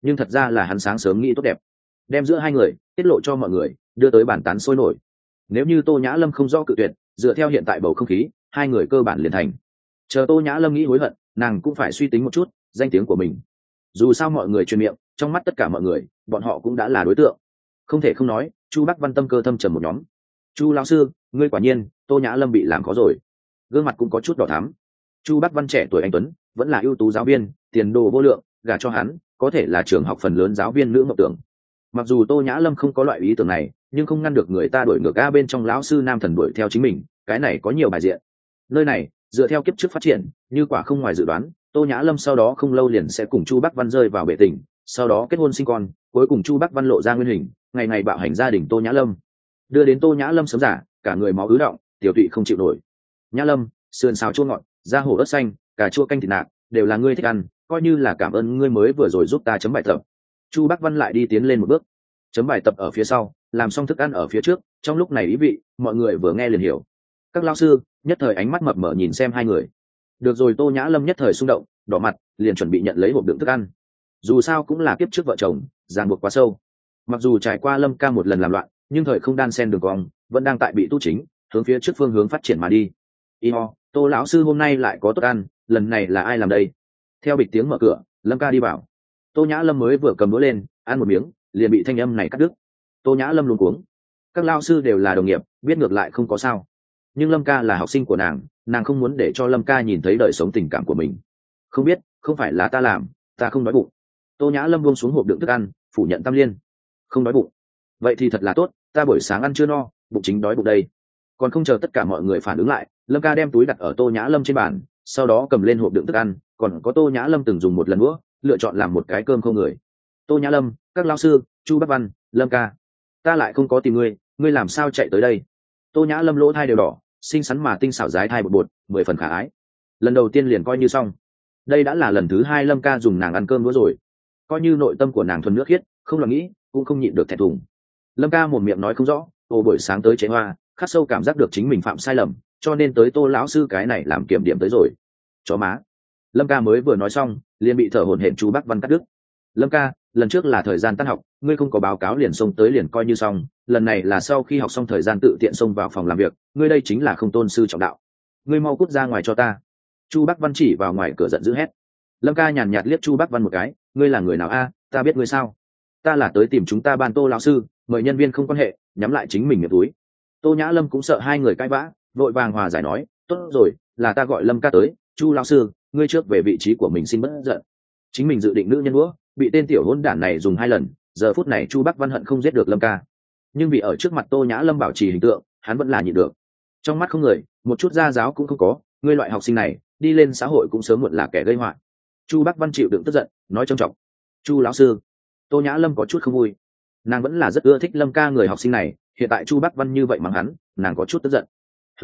nhưng thật ra là hắn sáng sớm nghĩ tốt đẹp, đem giữa hai người tiết lộ cho mọi người, đưa tới bàn tán sôi nổi. Nếu như Tô Nhã Lâm không rõ cự tuyệt, dựa theo hiện tại bầu không khí, hai người cơ bản liền thành. Chờ Tô Nhã Lâm nghĩ hối hận, nàng cũng phải suy tính một chút danh tiếng của mình. Dù sao mọi người truyền miệng, trong mắt tất cả mọi người, bọn họ cũng đã là đối tượng. Không thể không nói, Chu Bắc Văn tâm cơ thâm trầm một nhóm. Chu lão sư, ngươi quả nhiên, Tô Nhã Lâm bị làm khó rồi. Gương mặt cũng có chút đỏ thắm. Chu Bắc Văn trẻ tuổi anh tuấn, vẫn là ưu tú giáo viên, tiền đồ vô lượng, gả cho hắn, có thể là trường học phần lớn giáo viên nữ mộng tưởng. Mặc dù Tô Nhã Lâm không có loại ý tưởng này, nhưng không ngăn được người ta đuổi ngược a bên trong lão sư nam thần đuổi theo chính mình, cái này có nhiều bài diện. Nơi này, dựa theo kiếp trước phát triển, như quả không ngoài dự đoán, Tô Nhã Lâm sau đó không lâu liền sẽ cùng Chu Bắc Văn rơi vào bể tình, sau đó kết hôn sinh con, cuối cùng Chu Bắc Văn lộ ra nguyên hình, ngày ngày bạo hành gia đình Tô Nhã Lâm, đưa đến Tô Nhã Lâm sớm giả, cả người máu ứ động, tiểu tụy không chịu nổi. Nhã Lâm, sườn xào chua ngọt, da hổ ớt xanh, cà chua canh thịt nạc, đều là ngươi thích ăn, coi như là cảm ơn ngươi mới vừa rồi giúp ta chấm bài tập. Chu Bắc Văn lại đi tiến lên một bước, chấm bài tập ở phía sau, làm xong thức ăn ở phía trước, trong lúc này ý vị, mọi người vừa nghe liền hiểu. Các lão sư nhất thời ánh mắt mập mờ nhìn xem hai người. Được rồi, Tô Nhã Lâm nhất thời xung động, đỏ mặt, liền chuẩn bị nhận lấy hộp đựng thức ăn. Dù sao cũng là kiếp trước vợ chồng, ràng buộc quá sâu. Mặc dù trải qua Lâm ca một lần làm loạn, nhưng thời không đan sen đường cong, vẫn đang tại bị tu chính, hướng phía trước phương hướng phát triển mà đi. Iho, Tô lão sư hôm nay lại có tốt ăn, lần này là ai làm đây? Theo bịch tiếng mở cửa, Lâm ca đi vào. Tô Nhã Lâm mới vừa cầm đũa lên, ăn một miếng, liền bị thanh âm này cắt đứt. Tô Nhã Lâm luống cuống. Các lao sư đều là đồng nghiệp, biết ngược lại không có sao. Nhưng Lâm ca là học sinh của nàng không muốn để cho Lâm ca nhìn thấy đời sống tình cảm của mình. Không biết, không phải là ta làm, ta không đói bụng. Tô Nhã Lâm buông xuống hộp đựng thức ăn, phủ nhận tam liên. Không đói bụng. Vậy thì thật là tốt, ta buổi sáng ăn chưa no, bụng chính đói bụng đây. Còn không chờ tất cả mọi người phản ứng lại, Lâm ca đem túi đặt ở Tô Nhã Lâm trên bàn, sau đó cầm lên hộp đựng thức ăn, còn có Tô Nhã Lâm từng dùng một lần nữa, lựa chọn làm một cái cơm không người. Tô Nhã Lâm, các lao sư, Chu Bắc Văn, Lâm ca, ta lại không có tìm ngươi làm sao chạy tới đây? Tô Nhã Lâm lỗ thai đều đỏ, xinh xắn mà tinh xảo dái thai bột 10 phần khả ái. Lần đầu tiên liền coi như xong, đây đã là lần thứ hai Lâm ca dùng nàng ăn cơm nữa rồi. Coi như nội tâm của nàng thuần nước khiết, không lo nghĩ, cũng không nhịn được thẹn thùng. Lâm ca một miệng nói không rõ, buổi sáng tới chế hoa, khắc sâu cảm giác được chính mình phạm sai lầm, cho nên tới Tô lão sư cái này làm kiểm điểm tới rồi. Chó má. Lâm ca mới vừa nói xong, liền bị thở hổn hển Chu Bắc Văn cắt đứt. Lâm ca, lần trước là thời gian tan học, ngươi không có báo cáo liền xông tới liền coi như xong, lần này là sau khi học xong thời gian tự tiện xông vào phòng làm việc, ngươi đây chính là không tôn sư trọng đạo. Ngươi mau cút ra ngoài cho ta. Chu Bắc Văn chỉ vào ngoài cửa giận dữ hét. Lâm ca nhàn nhạt liếc Chu Bắc Văn một cái, ngươi là người nào a? Ta biết ngươi sao? Ta là tới tìm chúng ta ban Tô lão sư, mời nhân viên không quan hệ, nhắm lại chính mình miệng túi. Tô Nhã Lâm cũng sợ hai người cãi vã, vội vàng hòa giải nói, tốt rồi, là ta gọi Lâm ca tới, Chu lão sư, ngươi trước về vị trí của mình xin bớt giận. Chính mình dự định nữ nhân đũa, bị tên tiểu hỗn đản này dùng 2 lần, giờ phút này Chu Bắc Văn hận không giết được Lâm ca, nhưng vì ở trước mặt Tô Nhã Lâm bảo trì hình tượng, hắn vẫn là nhịn được. Trong mắt không người, một chút gia giáo cũng không có, ngươi loại học sinh này đi lên xã hội cũng sớm muộn là kẻ gây họa. Chu Bắc Văn chịu đựng tức giận, nói trầm trọng. Chu lão sư. Tô Nhã Lâm có chút không vui, nàng vẫn là rất ưa thích Lâm ca người học sinh này, hiện tại Chu Bắc Văn như vậy mắng hắn, nàng có chút tức giận.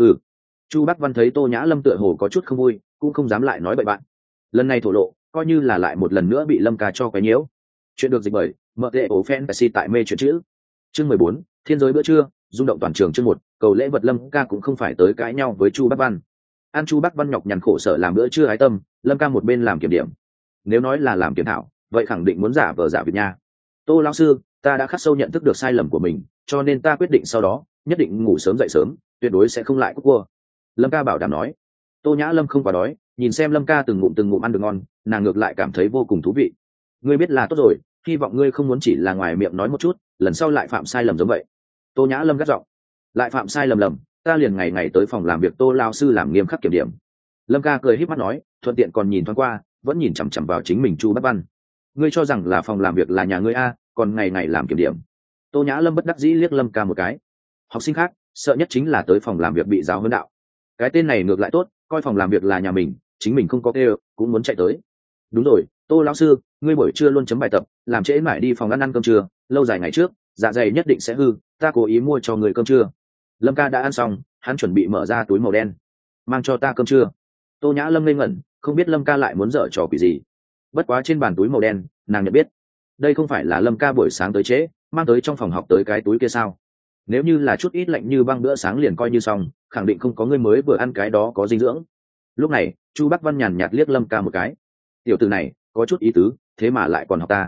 Chu Bắc Văn thấy Tô Nhã Lâm tựa hồ có chút không vui, cũng không dám lại nói bậy bạn. Lần này thổ lộ, coi như là lại một lần nữa bị Lâm ca cho cái nhiễu. Chuyện được dịch bởi MTO Fantasy tại mê chuyện chữ. Chương 14, Thiên giới bữa trưa, rung động toàn trường. Chương 1, cầu lễ vật. Lâm ca cũng không phải tới cãi nhau với Chu Bắc Văn. An Chu Bắc Văn nhọc nhằn khổ sở làm bữa trưa hái tâm, Lâm ca một bên làm kiểm điểm. Nếu nói là làm kiểm thảo, vậy khẳng định muốn giả vờ giả vịt nha. Tô lão sư, ta đã khắc sâu nhận thức được sai lầm của mình, cho nên ta quyết định sau đó nhất định ngủ sớm dậy sớm, tuyệt đối sẽ không lại cúp cua. Lâm ca bảo đảm nói. Tô Nhã Lâm không quá đói, nhìn xem Lâm ca từng ngụm ăn được ngon, nàng ngược lại cảm thấy vô cùng thú vị. Ngươi biết là tốt rồi, hy vọng ngươi không muốn chỉ là ngoài miệng nói một chút, lần sau lại phạm sai lầm giống vậy. Tô Nhã Lâm gắt giọng. Lại phạm sai lầm, ta liền ngày ngày tới phòng làm việc Tô lão sư làm nghiêm khắc kiểm điểm. Lâm ca cười híp mắt nói, thuận tiện còn nhìn thoáng qua, vẫn nhìn chằm chằm vào chính mình Chu Bắc Văn. Ngươi cho rằng là phòng làm việc là nhà ngươi a, còn ngày ngày làm kiểm điểm. Tô Nhã Lâm bất đắc dĩ liếc Lâm ca một cái. Học sinh khác sợ nhất chính là tới phòng làm việc bị giáo huấn đạo. Cái tên này ngược lại tốt, coi phòng làm việc là nhà mình, chính mình không có kêu cũng muốn chạy tới. Đúng rồi, Tô lão sư, ngươi buổi trưa luôn chấm bài tập, làm trễ mãi đi phòng ăn cơm trưa, lâu dài ngày trước dạ dày nhất định sẽ hư, ta cố ý mua cho người cơm trưa. Lâm ca đã ăn xong, hắn chuẩn bị mở ra túi màu đen, mang cho ta cơm trưa. Tô Nhã Lâm ngây ngẩn, không biết Lâm ca lại muốn dở trò quỷ gì. Bất quá trên bàn túi màu đen, nàng nhận biết, đây không phải là Lâm ca buổi sáng tới trễ mang tới trong phòng học tới cái túi kia sao? Nếu như là chút ít lạnh như băng bữa sáng liền coi như xong, khẳng định không có người mới vừa ăn cái đó có dinh dưỡng. Lúc này Chu Bắc Văn nhàn nhạt liếc Lâm ca một cái. Tiểu tử này có chút ý tứ, thế mà lại còn học ta.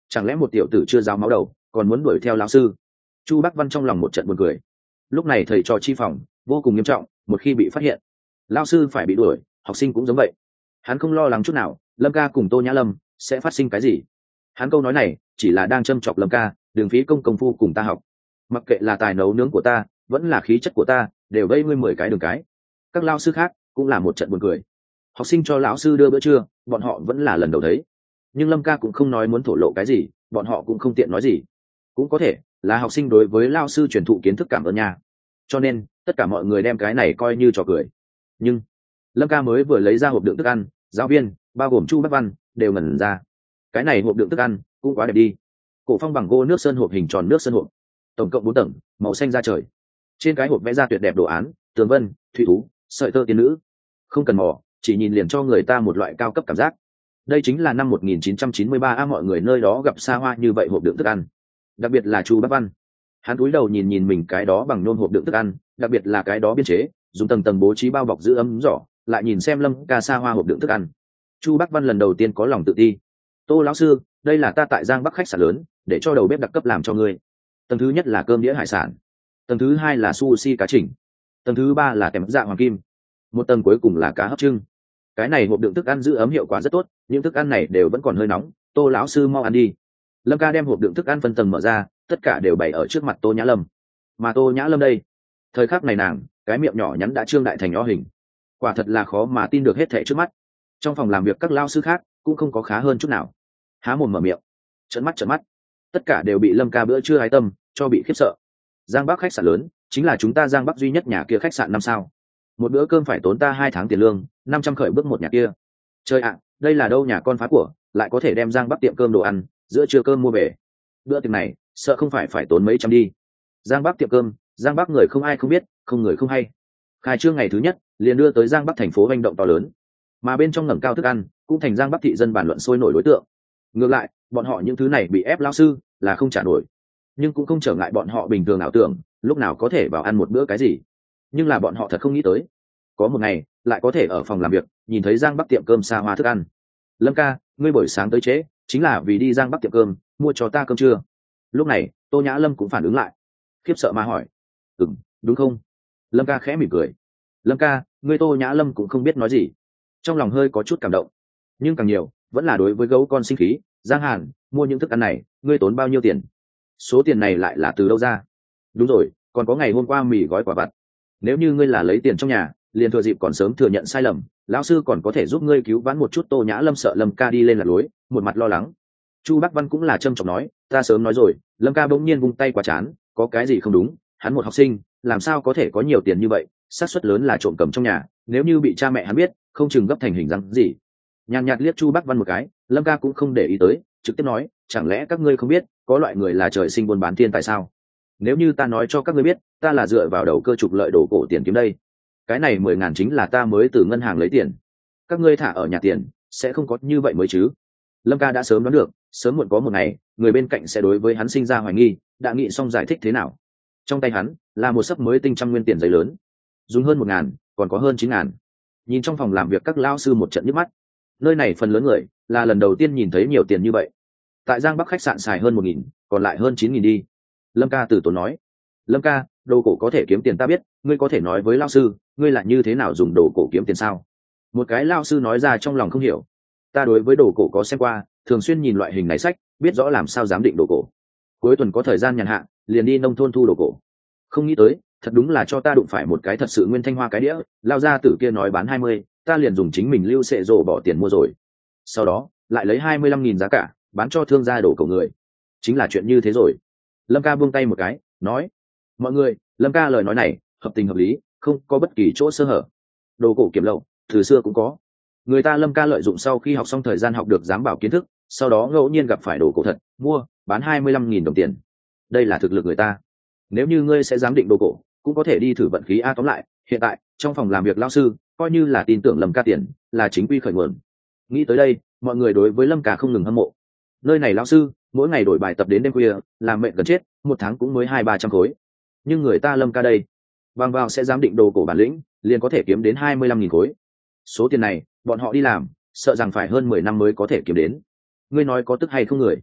chẳng lẽ một tiểu tử chưa giáo máu đầu còn muốn đuổi theo lão sư? Chu Bắc Văn trong lòng một trận buồn cười. Lúc này thầy trò chi phòng vô cùng nghiêm trọng, một khi bị phát hiện lão sư phải bị đuổi, học sinh cũng giống vậy. Hắn không lo lắng chút nào Lâm ca cùng Tô Nhã Lâm sẽ phát sinh cái gì. Hắn câu nói này chỉ là đang châm chọc Lâm ca đừng phí công phu cùng ta học, mặc kệ là tài nấu nướng của ta vẫn là khí chất của ta đều vây ngươi 10 cái đường cái. Các lao sư khác cũng là một trận buồn cười. Học sinh cho lão sư đưa bữa trưa bọn họ vẫn là lần đầu thấy, nhưng Lâm ca cũng không nói muốn thổ lộ cái gì, bọn họ cũng không tiện nói gì. Cũng có thể là học sinh đối với lao sư truyền thụ kiến thức cảm ơn nha, cho nên tất cả mọi người đem cái này coi như trò cười. Nhưng Lâm ca mới vừa lấy ra hộp đựng thức ăn, giáo viên bao gồm Chu Bắc Văn đều ngẩn ra. Cái này hộp đựng thức ăn cũng quá đẹp đi. Cổ phong bằng gỗ nước sơn hộp hình tròn nước sơn hộp, tổng cộng 4 tầng, màu xanh da trời. Trên cái hộp vẽ ra tuyệt đẹp đồ án, tường vân, thủy thú, sợi tơ tiên nữ. Không cần mò, chỉ nhìn liền cho người ta một loại cao cấp cảm giác. Đây chính là năm 1993 mọi người nơi đó gặp xa hoa như vậy hộp đựng thức ăn. Đặc biệt là Chu Bắc Văn, hắn cúi đầu nhìn nhìn mình cái đó bằng nhôm hộp đựng thức ăn, đặc biệt là cái đó biên chế dùng tầng tầng bố trí bao bọc giữ ấm giỏ, lại nhìn xem Lâm ca xa hoa hộp đựng thức ăn. Chu Bắc Văn lần đầu tiên có lòng tự ti. Tô lão sư, đây là ta tại Giang Bắc khách sạn lớn để cho đầu bếp đặc cấp làm cho ngươi. Tầng thứ nhất là cơm đĩa hải sản, tầng thứ hai là sushi cá chỉnh, tầng thứ ba là tèm dạ hoàng kim, một tầng cuối cùng là cá hấp trưng. Cái này hộp đựng thức ăn giữ ấm hiệu quả rất tốt, những thức ăn này đều vẫn còn hơi nóng. Tô lão sư mau ăn đi. Lâm ca đem hộp đựng thức ăn phân tầng mở ra, tất cả đều bày ở trước mặt Tô Nhã Lâm. Mà Tô Nhã Lâm đây, thời khắc này nàng cái miệng nhỏ nhắn đã trương đại thành nhỏ hình, quả thật là khó mà tin được hết thảy trước mắt. Trong phòng làm việc các lao sư khác cũng không có khá hơn chút nào, há mồm mở miệng trợn mắt, tất cả đều bị Lâm ca bữa trưa ái tâm cho bị khiếp sợ. Giang Bắc khách sạn lớn chính là chúng ta Giang Bắc duy nhất nhà kia khách sạn 5 sao, một bữa cơm phải tốn ta 2 tháng tiền lương, 500 khởi bước một nhà kia. Trời ạ, đây là đâu nhà con phá của, lại có thể đem Giang Bắc tiệm cơm đồ ăn giữa trưa cơm mua về. Bữa tiệc này sợ không phải tốn mấy trăm đi. Giang Bắc tiệm cơm, Giang Bắc người không ai không biết, không người không hay. Khai trương ngày thứ nhất liền đưa tới Giang Bắc thành phố hành động to lớn, mà bên trong ngẩng cao thức ăn cũng thành Giang Bắc thị dân bàn luận sôi nổi đối tượng. Ngược lại bọn họ những thứ này bị ép lao sư là không trả nổi, nhưng cũng không trở ngại bọn họ bình thường ảo tưởng lúc nào có thể vào ăn một bữa cái gì. Nhưng là bọn họ thật không nghĩ tới có một ngày lại có thể ở phòng làm việc nhìn thấy Giang Bắc tiệm cơm xa hoa thức ăn. Lâm ca, ngươi buổi sáng tới trễ chính là vì đi Giang Bắc tiệm cơm mua cho ta cơm trưa? Lúc này Tô Nhã Lâm cũng phản ứng lại, khiếp sợ mà hỏi. Đúng không? Lâm ca khẽ mỉm cười. Lâm ca, ngươi Tô Nhã Lâm cũng không biết nói gì, trong lòng hơi có chút cảm động, nhưng càng nhiều vẫn là đối với gấu con sinh khí. Giang Hàn, mua những thức ăn này ngươi tốn bao nhiêu tiền? Số tiền này lại là từ đâu ra? Đúng rồi, còn có ngày hôm qua mì gói quả vặt. Nếu như ngươi là lấy tiền trong nhà liền thừa dịp còn sớm thừa nhận sai lầm, lão sư còn có thể giúp ngươi cứu vãn một chút. Tô Nhã Lâm sợ Lâm ca đi lên lạc lối, một mặt lo lắng. Chu Bắc Văn cũng là trâm trọng nói, ta sớm nói rồi. Lâm ca bỗng nhiên vung tay qua chán, có cái gì không đúng? Hắn một học sinh làm sao có thể có nhiều tiền như vậy, xác suất lớn là trộm cầm trong nhà, nếu như bị cha mẹ hắn biết không chừng gấp thành hình dáng gì. Nhàn nhạt liếc Chu Bắc Văn một cái, Lâm ca cũng không để ý tới, trực tiếp nói, chẳng lẽ các ngươi không biết có loại người là trời sinh buôn bán thiên tài sao? Nếu như ta nói cho các ngươi biết ta là dựa vào đầu cơ trục lợi đổ cổ tiền kiếm đây, cái này 10.000 chính là ta mới từ ngân hàng lấy tiền, các ngươi thả ở nhà tiền sẽ không có như vậy mới chứ? Lâm ca đã sớm đoán được sớm muộn có một ngày người bên cạnh sẽ đối với hắn sinh ra hoài nghi, đã nghĩ xong giải thích thế nào. Trong tay hắn là một xấp mới tinh trăm nguyên tiền giấy lớn, dùng hơn 1.000, còn có hơn 9.000. Nhìn trong phòng làm việc các lao sư một trận nhức mắt, nơi này phần lớn người là lần đầu tiên nhìn thấy nhiều tiền như vậy. Tại Giang Bắc khách sạn xài hơn 1.000, còn lại hơn 9.000 đi. Lâm ca từ tốn nói. Lâm ca, đồ cổ có thể kiếm tiền ta biết, ngươi có thể nói với lao sư ngươi là như thế nào dùng đồ cổ kiếm tiền sao? Một cái lao sư nói ra trong lòng không hiểu. Ta đối với đồ cổ có xem qua, thường xuyên nhìn loại hình này sách, biết rõ làm sao giám định đồ cổ. Cuối tuần có thời gian nhàn hạ liền đi nông thôn thu đồ cổ. Không nghĩ tới thật đúng là cho ta đụng phải một cái thật sự nguyên thanh hoa cái đĩa. Lao ra tử kia nói bán 20, ta liền dùng chính mình lưu xệ rổ bỏ tiền mua rồi, sau đó lại lấy 25.000 giá cả bán cho thương gia đồ cổ người. Chính là chuyện như thế rồi. Lâm ca buông tay một cái nói, mọi người, Lâm ca lời nói này hợp tình hợp lý, không có bất kỳ chỗ sơ hở. Đồ cổ kiểm lậu từ xưa cũng có, người ta Lâm ca lợi dụng sau khi học xong thời gian học được giám bảo kiến thức, sau đó ngẫu nhiên gặp phải đồ cổ thật, mua bán 25.000 đồng tiền. Đây là thực lực người ta. Nếu như ngươi sẽ giám định đồ cổ cũng có thể đi thử vận khí. Tóm lại hiện tại trong phòng làm việc lao sư coi như là tin tưởng Lâm ca tiền là chính quy khởi nguồn. Nghĩ tới đây mọi người đối với Lâm ca không ngừng hâm mộ. Nơi này lao sư mỗi ngày đổi bài tập đến đêm khuya, làm mệt gần chết, một tháng cũng mới 200-300 khối. Nhưng người ta Lâm ca đây bằng vào sẽ giám định đồ cổ bản lĩnh liền có thể kiếm đến 25.000 khối. Số tiền này bọn họ đi làm sợ rằng phải hơn 10 năm mới có thể kiếm đến. Ngươi nói có tức hay không người?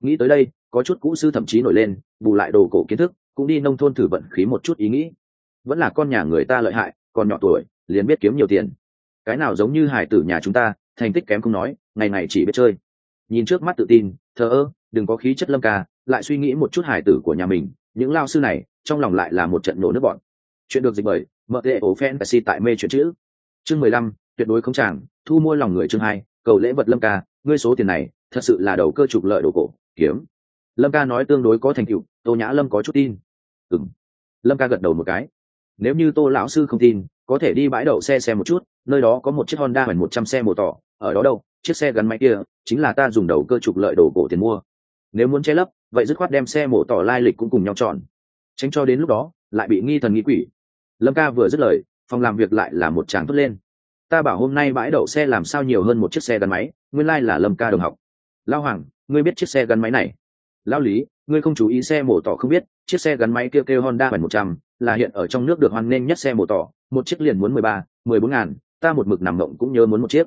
Nghĩ tới đây có chút cũ sư thậm chí nổi lên bù lại đồ cổ kiến thức, cũng đi nông thôn thử vận khí một chút ý nghĩ. Vẫn là con nhà người ta lợi hại, còn nhỏ tuổi liền biết kiếm nhiều tiền. Cái nào giống như hải tử nhà chúng ta, thành tích kém không nói, ngày ngày chỉ biết chơi. Nhìn trước mắt tự tin thờ ơ, đừng có khí chất Lâm ca, lại suy nghĩ một chút hải tử của nhà mình, những lao sư này trong lòng lại là một trận nổ nước bọn. Chuyện được dịch bởi MTO Fantasy tại mê chuyện chữ. Chương 15, tuyệt đối không chàng, thu mua lòng người. Chương 2, cầu lễ vật Lâm ca, ngươi số tiền này thật sự là đầu cơ trục lợi đồ cổ kiếm. Lâm ca nói tương đối có thành tựu, Tô Nhã Lâm có chút tin. Lâm ca gật đầu một cái. Nếu như Tô lão sư không tin, có thể đi bãi đậu xe xem một chút, nơi đó có một chiếc Honda 100 xe mô tỏ, ở đó đâu, chiếc xe gắn máy kia chính là ta dùng đầu cơ trục lợi đồ cổ tiền mua. Nếu muốn che lấp, vậy dứt khoát đem xe mô tỏ lai lịch cũng cùng nhau chọn, tránh cho đến lúc đó lại bị nghi thần nghi quỷ. Lâm ca vừa dứt lời, phòng làm việc lại là một tràng thốt lên. Ta bảo hôm nay bãi đậu xe làm sao nhiều hơn một chiếc xe gắn máy, nguyên lai là Lâm ca đồng học. Lao Hoàng, ngươi biết chiếc xe gắn máy này? Lao Lý, ngươi không chú ý xe mô tỏ không biết, chiếc xe gắn máy kêu Honda 100 là hiện ở trong nước được hoan nghênh nhất xe mô tỏ, một chiếc liền muốn 13-14 ngàn, ta một mực nằm mộng cũng nhớ muốn một chiếc.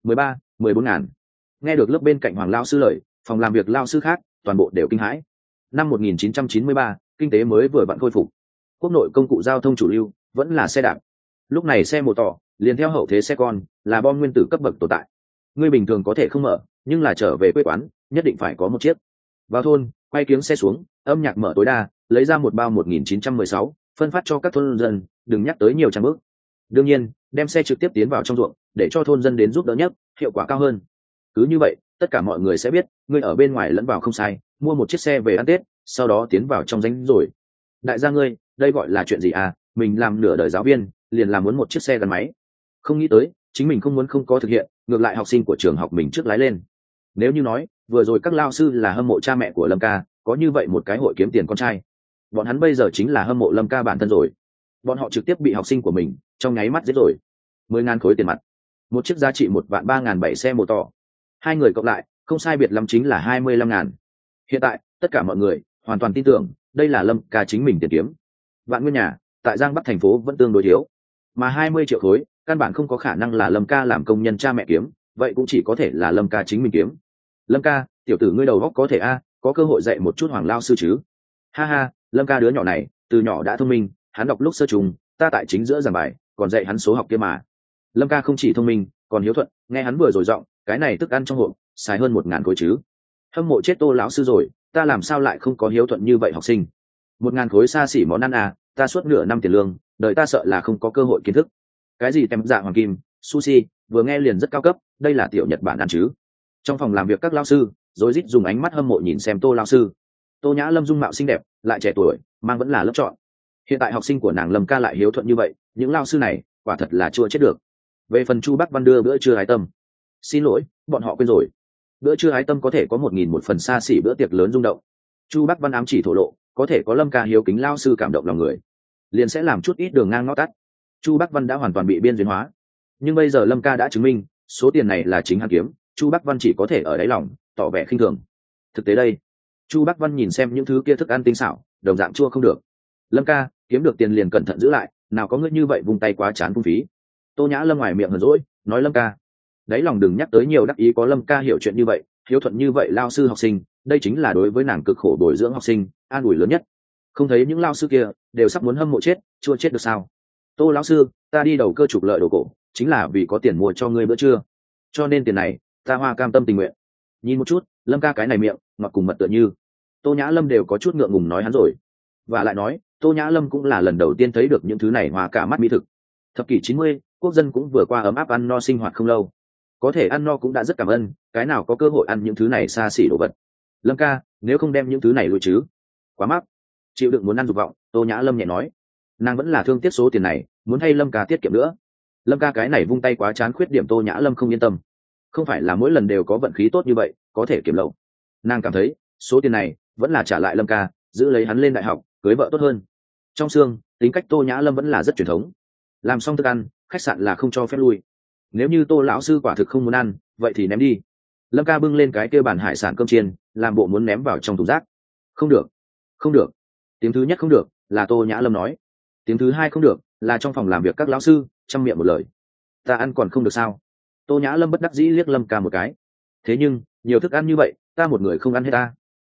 13-14 ngàn. Nghe được lớp bên cạnh Hoàng lao sư lời, phòng làm việc lao sư khác toàn bộ đều kinh hãi. Năm 1993, kinh tế mới vừa vặn khôi phục, quốc nội công cụ giao thông chủ lưu vẫn là xe đạp. Lúc này xe mô tỏ liền theo hậu thế xe con, là bom nguyên tử cấp bậc tồn tại. Ngươi bình thường có thể không mở, nhưng là trở về quê quán nhất định phải có một chiếc. Vào thôn, quay kiếng xe xuống, âm nhạc mở tối đa, lấy ra một bao 1916, phân phát cho các thôn dân, đừng nhắc tới nhiều trang bước. Đương nhiên, đem xe trực tiếp tiến vào trong ruộng, để cho thôn dân đến giúp đỡ nhất, hiệu quả cao hơn. Cứ như vậy, tất cả mọi người sẽ biết, ngươi ở bên ngoài lẫn vào không sai, mua một chiếc xe về ăn Tết, sau đó tiến vào trong danh rồi. Đại gia ngươi, đây gọi là chuyện gì à? Mình làm nửa đời giáo viên, liền làm muốn một chiếc xe gắn máy. Không nghĩ tới, chính mình không muốn không có thực hiện, ngược lại học sinh của trường học mình trước lái lên. Nếu như nói, vừa rồi các lao sư là hâm mộ cha mẹ của Lâm ca, có như vậy một cái hội kiếm tiền con trai, bọn hắn bây giờ chính là hâm mộ Lâm ca bản thân rồi. Bọn họ trực tiếp bị học sinh của mình trong nháy mắt giết rồi. 10.000 khối tiền mặt, một chiếc giá trị 1.3.700 xe mô tỏ, hai người cộng lại không sai biệt lắm chính là 25.000. Hiện tại tất cả mọi người hoàn toàn tin tưởng đây là Lâm ca chính mình tiền kiếm. Vạn nguyên nhà tại Giang Bắc thành phố vẫn tương đối thiếu, mà 20 triệu khối căn bản không có khả năng là Lâm ca làm công nhân cha mẹ kiếm, vậy cũng chỉ có thể là Lâm ca chính mình kiếm. Lâm ca, tiểu tử ngươi đầu óc có thể a, có cơ hội dạy một chút Hoàng lao sư chứ? Ha ha, Lâm ca đứa nhỏ này từ nhỏ đã thông minh, hắn đọc lúc sơ trùng ta tại chính giữa giảng bài còn dạy hắn số học kia mà. Lâm ca không chỉ thông minh còn hiếu thuận, nghe hắn vừa rồi giọng, cái này thức ăn trong hộp xài hơn 1.000 khối chứ. Hâm mộ chết Tô lão sư rồi, ta làm sao lại không có hiếu thuận như vậy học sinh. 1.000 khối xa xỉ món ăn à, ta suốt nửa năm tiền lương, đời ta sợ là không có cơ hội kiến thức. Cái gì tem dạ hoàng kim, sushi, vừa nghe liền rất cao cấp, đây là tiểu Nhật Bản ăn chứ. Trong phòng làm việc các lao sư rối rít dùng ánh mắt hâm mộ nhìn xem Tô lao sư. Tô Nhã Lâm dung mạo xinh đẹp, lại trẻ tuổi, mang vẫn là lớp chọn. Hiện tại học sinh của nàng Lâm ca lại hiếu thuận như vậy, những lao sư này quả thật là chưa chết được. Về phần Chu Bắc Văn đưa bữa trưa ái tâm, xin lỗi, bọn họ quên rồi. Bữa trưa ái tâm có thể có 1.000 một phần xa xỉ bữa tiệc lớn rung động. Chu Bắc Văn ám chỉ thổ lộ, có thể có Lâm ca hiếu kính lao sư cảm động lòng người, liền sẽ làm chút ít đường ngang ngõ tắt. Chu Bắc Văn đã hoàn toàn bị biên duyên hóa, nhưng bây giờ Lâm ca đã chứng minh số tiền này là chính hắn kiếm, Chu Bắc Văn chỉ có thể ở đáy lòng tỏ vẻ khinh thường. Thực tế đây, Chu Bắc Văn nhìn xem những thứ kia thức ăn tinh xảo, đồng dạng chua không được. Lâm ca, kiếm được tiền liền cẩn thận giữ lại, nào có ngươi như vậy vung tay quá chán phung phí. Tô Nhã Lâm ngoài miệng hờn dỗi nói Lâm ca, đáy lòng đừng nhắc tới nhiều, đắc ý có Lâm ca hiểu chuyện như vậy, hiếu thuận như vậy lao sư học sinh, đây chính là đối với nàng cực khổ bồi dưỡng học sinh an ủi lớn nhất. Không thấy những lao sư kia đều sắp muốn hâm mộ chết, chưa chết được sao? Tô lão sư, ta đi đầu cơ trục lợi đồ cổ chính là vì có tiền mua cho ngươi bữa trưa, cho nên tiền này ta hoa cam tâm tình nguyện. Nhìn một chút Lâm ca cái này miệng ngọt cùng mật tựa như. Tô Nhã Lâm đều có chút ngượng ngùng nói hắn rồi, và lại nói Tô Nhã Lâm cũng là lần đầu tiên thấy được những thứ này hòa cả mắt mỹ thực. Thập kỷ 90, quốc dân cũng vừa qua ấm áp ăn no sinh hoạt không lâu, có thể ăn no cũng đã rất cảm ơn, cái nào có cơ hội ăn những thứ này xa xỉ đồ vật. Lâm ca, nếu không đem những thứ này nuôi chứ? Quá mắc. Chịu đựng muốn ăn dục vọng, Tô Nhã Lâm nhẹ nói. Nàng vẫn là thương tiếc số tiền này, muốn hay Lâm ca tiết kiệm nữa. Lâm ca cái này vung tay quá chán, khuyết điểm Tô Nhã Lâm không yên tâm. Không phải là mỗi lần đều có vận khí tốt như vậy có thể kiếm lậu. Nàng cảm thấy số tiền này vẫn là trả lại Lâm ca, giữ lấy hắn lên đại học cưới vợ tốt hơn. Trong xương tính cách Tô Nhã Lâm vẫn là rất truyền thống, làm xong thức ăn khách sạn là không cho phép lui. Nếu như Tô lão sư quả thực không muốn ăn, vậy thì ném đi. Lâm ca bưng lên cái kia bàn hải sản cơm chiên, làm bộ muốn ném vào trong thùng rác. Không được, không được. Tiếng thứ nhất không được là Tô Nhã Lâm nói, tiếng thứ hai không được là trong phòng làm việc các lão sư chăm miệng một lời. Ta ăn còn không được sao? Tô Nhã Lâm bất đắc dĩ liếc Lâm ca một cái. Thế nhưng nhiều thức ăn như vậy ta một người không ăn hết ta.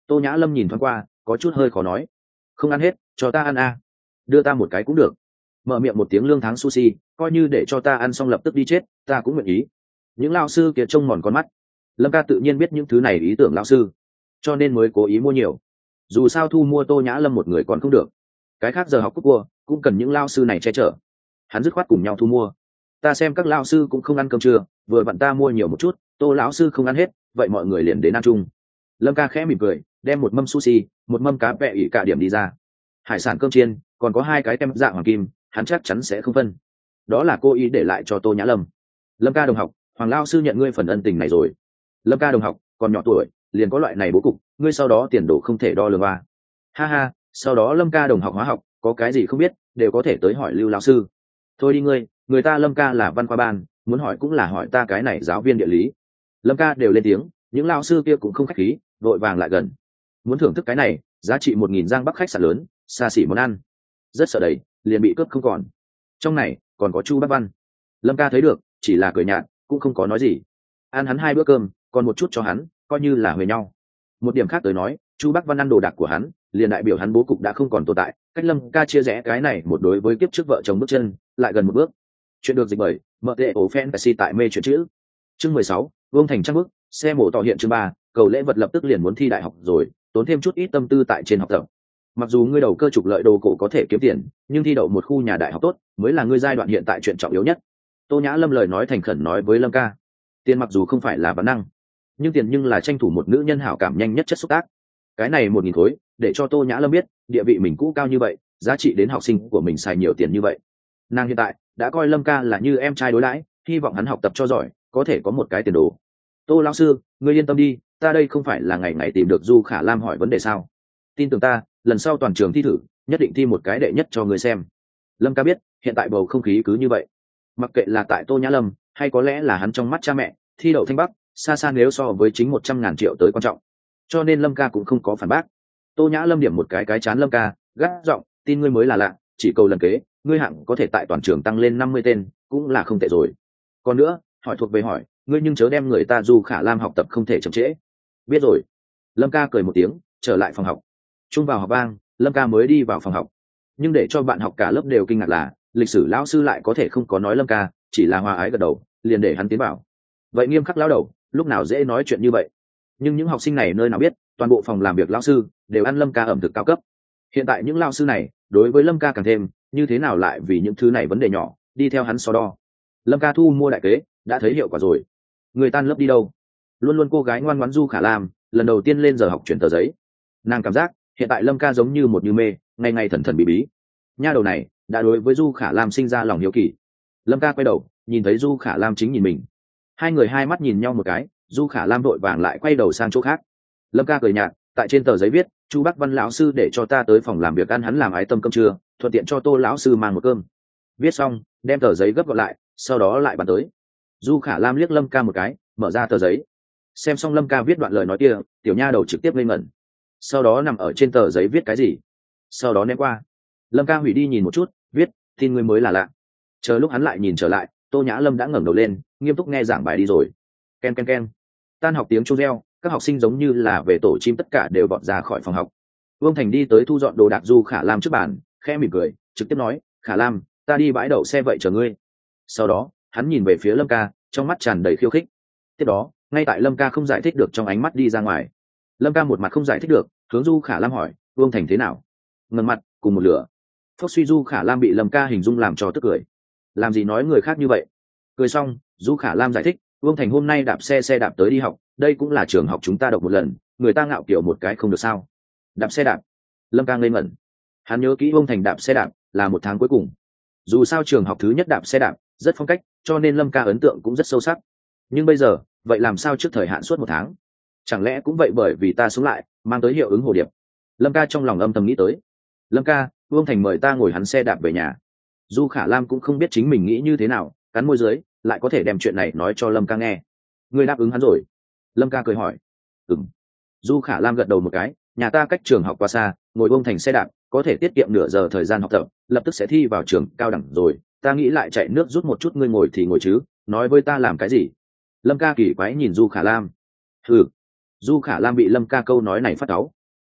Tô Nhã Lâm nhìn thoáng qua có chút hơi khó nói. Không ăn hết cho ta ăn a. Đưa ta một cái cũng được. Mở miệng một tiếng lương tháng sushi, coi như để cho ta ăn xong lập tức đi chết ta cũng nguyện ý. Những lao sư kia trông mòn con mắt. Lâm ca tự nhiên biết những thứ này ý tưởng lao sư, cho nên mới cố ý mua nhiều. Dù sao thu mua Tô Nhã Lâm một người còn không được, cái khác giờ học cúc cua cũng cần những lao sư này che chở. Hắn dứt khoát cùng nhau thu mua. Ta xem các lao sư cũng không ăn cơm trưa, vừa vặn ta mua nhiều một chút, Tô lão sư không ăn hết, vậy mọi người liền đến ăn chung. Lâm ca khẽ mỉm cười, đem một mâm sushi, một mâm cá vẹ ỉ cả điểm đi ra. Hải sản cơm chiên, còn có 2 cái tem dạng hoàng kim, hắn chắc chắn sẽ không phân. Đó là cô ý để lại cho Tô Nhã Lâm. Lâm ca đồng học, Hoàng lao sư nhận ngươi phần ân tình này rồi. Lâm ca đồng học, còn nhỏ tuổi liền có loại này bố cục, ngươi sau đó tiền đồ không thể đo lường ba. Ha ha, sau đó Lâm ca đồng học hóa học có cái gì không biết đều có thể tới hỏi Lưu lão sư. Thôi đi ngươi, người ta Lâm ca là văn khoa ban, muốn hỏi cũng là hỏi ta cái này giáo viên địa lý. Lâm ca đều lên tiếng, những lão sư kia cũng không khách khí, vội vàng lại gần. Muốn thưởng thức cái này giá trị 1000 giang bắc khách sạn lớn xa xỉ món ăn, rất sợ đấy liền bị cướp không còn. Trong này còn có Chu Bắc Văn. Lâm ca thấy được chỉ là cười nhạt, cũng không có nói gì. Ăn hắn 2 bữa cơm, còn một chút cho hắn, coi như là huề nhau. Một điểm khác tới nói, Chu Bắc Văn ăn đồ đạc của hắn, liền đại biểu hắn bố cục đã không còn tồn tại. Cách Lâm ca chia rẽ cái này một đối với kiếp trước vợ chồng bước chân lại gần một bước. Chuyện được dịch bởi MTO Fantasy tại mê chuyện chữ. Chương 16, Vương Thành trăng bước, xe mổ tỏ hiện chương 3, cầu lễ vật lập tức liền muốn thi đại học rồi, tốn thêm chút ít tâm tư tại trên học tập. Mặc dù ngươi đầu cơ trục lợi đồ cổ có thể kiếm tiền, nhưng thi đậu một khu nhà đại học tốt mới là ngươi giai đoạn hiện tại chuyện trọng yếu nhất. Tô Nhã Lâm lời nói thành khẩn nói với Lâm ca. Tiền mặc dù không phải là bản năng, nhưng tiền nhưng là tranh thủ một nữ nhân hảo cảm nhanh nhất chất xúc tác. Cái này 1000 khối để cho Tô Nhã Lâm biết địa vị mình cũ cao như vậy, giá trị đến học sinh của mình xài nhiều tiền như vậy. Nàng hiện tại đã coi Lâm ca là như em trai đối đãi, hy vọng hắn học tập cho giỏi, có thể có một cái tiền đồ. Tô lão sư, ngươi yên tâm đi, ta đây không phải là ngày ngày tìm được Du Khả Lam hỏi vấn đề sao? Tin tưởng ta, lần sau toàn trường thi thử nhất định thi một cái đệ nhất cho ngươi xem. Lâm ca biết hiện tại bầu không khí cứ như vậy, mặc kệ là tại Tô Nhã Lâm hay có lẽ là hắn trong mắt cha mẹ, thi đậu Thanh Bắc xa xa nếu so với chính 100.000 triệu tới quan trọng, cho nên Lâm ca cũng không có phản bác. Tô Nhã Lâm điểm một cái chán Lâm ca, gắt giọng, tin ngươi mới là lạ, chỉ cầu lần kế ngươi hạng có thể tại toàn trường tăng lên 50 tên cũng là không tệ rồi. Còn nữa, hỏi thuộc về hỏi, ngươi nhưng chớ đem người ta Du Khả Lam học tập không thể chậm trễ. Biết rồi. Lâm ca cười một tiếng, trở lại phòng học. Chung vào học vang, Lâm ca mới đi vào phòng học, nhưng để cho bạn học cả lớp đều kinh ngạc là lịch sử lão sư lại có thể không có nói Lâm ca, chỉ là hòa ái gật đầu liền để hắn tiến vào. Vậy nghiêm khắc lão đầu lúc nào dễ nói chuyện như vậy. Nhưng những học sinh này nơi nào biết toàn bộ phòng làm việc lão sư đều ăn Lâm ca ẩm thực cao cấp. Hiện tại những lão sư này đối với Lâm ca càng thêm như thế nào lại vì những thứ này vấn đề nhỏ đi theo hắn so đo. Lâm ca thu mua đại kế đã thấy hiệu quả rồi. Người tan lớp đi đâu? Luôn luôn cô gái ngoan ngoãn Du Khả Lam lần đầu tiên lên giờ học chuyển tờ giấy. Nàng cảm giác hiện tại Lâm ca giống như một như mê, ngày ngày thần thần bí bí. Nha đầu này đã đối với Du Khả Lam sinh ra lòng hiếu kỳ. Lâm ca quay đầu nhìn thấy Du Khả Lam chính nhìn mình, hai người hai mắt nhìn nhau một cái, Du Khả Lam vội vàng lại quay đầu sang chỗ khác. Lâm ca cười nhạt, tại trên tờ giấy viết, Chu Bắc Văn lão sư để cho ta tới phòng làm việc ăn hắn làm ái tâm cơm trưa, thuận tiện cho Tô lão sư mang một cơm. Viết xong đem tờ giấy gấp gọn lại, sau đó lại bàn tới. Du Khả Lam liếc Lâm ca một cái, mở ra tờ giấy, xem xong Lâm ca viết đoạn lời nói kia, tiểu nha đầu trực tiếp ngây ngẩn. Sau đó nằm ở trên tờ giấy viết cái gì, sau đó ném qua. Lâm ca hủy đi nhìn một chút, viết, tin ngươi mới là lạ. Chờ lúc hắn lại nhìn trở lại, Tô Nhã Lâm đã ngẩng đầu lên, nghiêm túc nghe giảng bài đi rồi. Ken ken ken. Tan học tiếng chuông reo, các học sinh giống như là về tổ chim tất cả đều vọt ra khỏi phòng học. Vương Thành đi tới thu dọn đồ đạc Du Khả Lam trước bàn, khẽ mỉm cười, trực tiếp nói, Khả Lam, ta đi bãi đậu xe vậy chờ ngươi. Sau đó hắn nhìn về phía Lâm ca, trong mắt tràn đầy khiêu khích. Tiếp đó ngay tại Lâm ca không giải thích được trong ánh mắt đi ra ngoài. Lâm ca một mặt không giải thích được, hướng Du Khả Lam hỏi, Vương Thành thế nào? Ngần mặt cùng một lửa. Phốc suy Du Khả Lam bị Lâm ca hình dung làm cho tức cười. Làm gì nói người khác như vậy? Cười xong Du Khả Lam giải thích, Vương Thành hôm nay đạp xe đạp tới đi học, đây cũng là trường học chúng ta độc một lần, người ta ngạo kiểu một cái không được sao? Đạp xe đạp? Lâm ca ngây ngẩn. Hắn nhớ kỹ Vương Thành đạp xe đạp là một tháng cuối cùng. Dù sao trường học thứ nhất đạp xe đạp rất phong cách, cho nên Lâm ca ấn tượng cũng rất sâu sắc. Nhưng bây giờ vậy làm sao trước thời hạn suốt một tháng? Chẳng lẽ cũng vậy bởi vì ta sống lại mang tới hiệu ứng hồ điệp? Lâm ca trong lòng âm thầm nghĩ tới. Lâm ca, Vương Thành mời ta ngồi hắn xe đạp về nhà. Du Khả Lam cũng không biết chính mình nghĩ như thế nào, cắn môi dưới lại có thể đem chuyện này nói cho Lâm ca nghe. Ngươi đáp ứng hắn rồi? Lâm ca cười hỏi. Ừm. Du Khả Lam gật đầu một cái, nhà ta cách trường học quá xa, ngồi Vương Thành xe đạp có thể tiết kiệm nửa giờ thời gian học tập, lập tức sẽ thi vào trường cao đẳng rồi, ta nghĩ lại chạy nước rút một chút, ngươi ngồi thì ngồi chứ, nói với ta làm cái gì? Lâm ca kỳ quái nhìn Du Khả Lam. Du Khả Lam bị Lâm ca câu nói này phát cáu,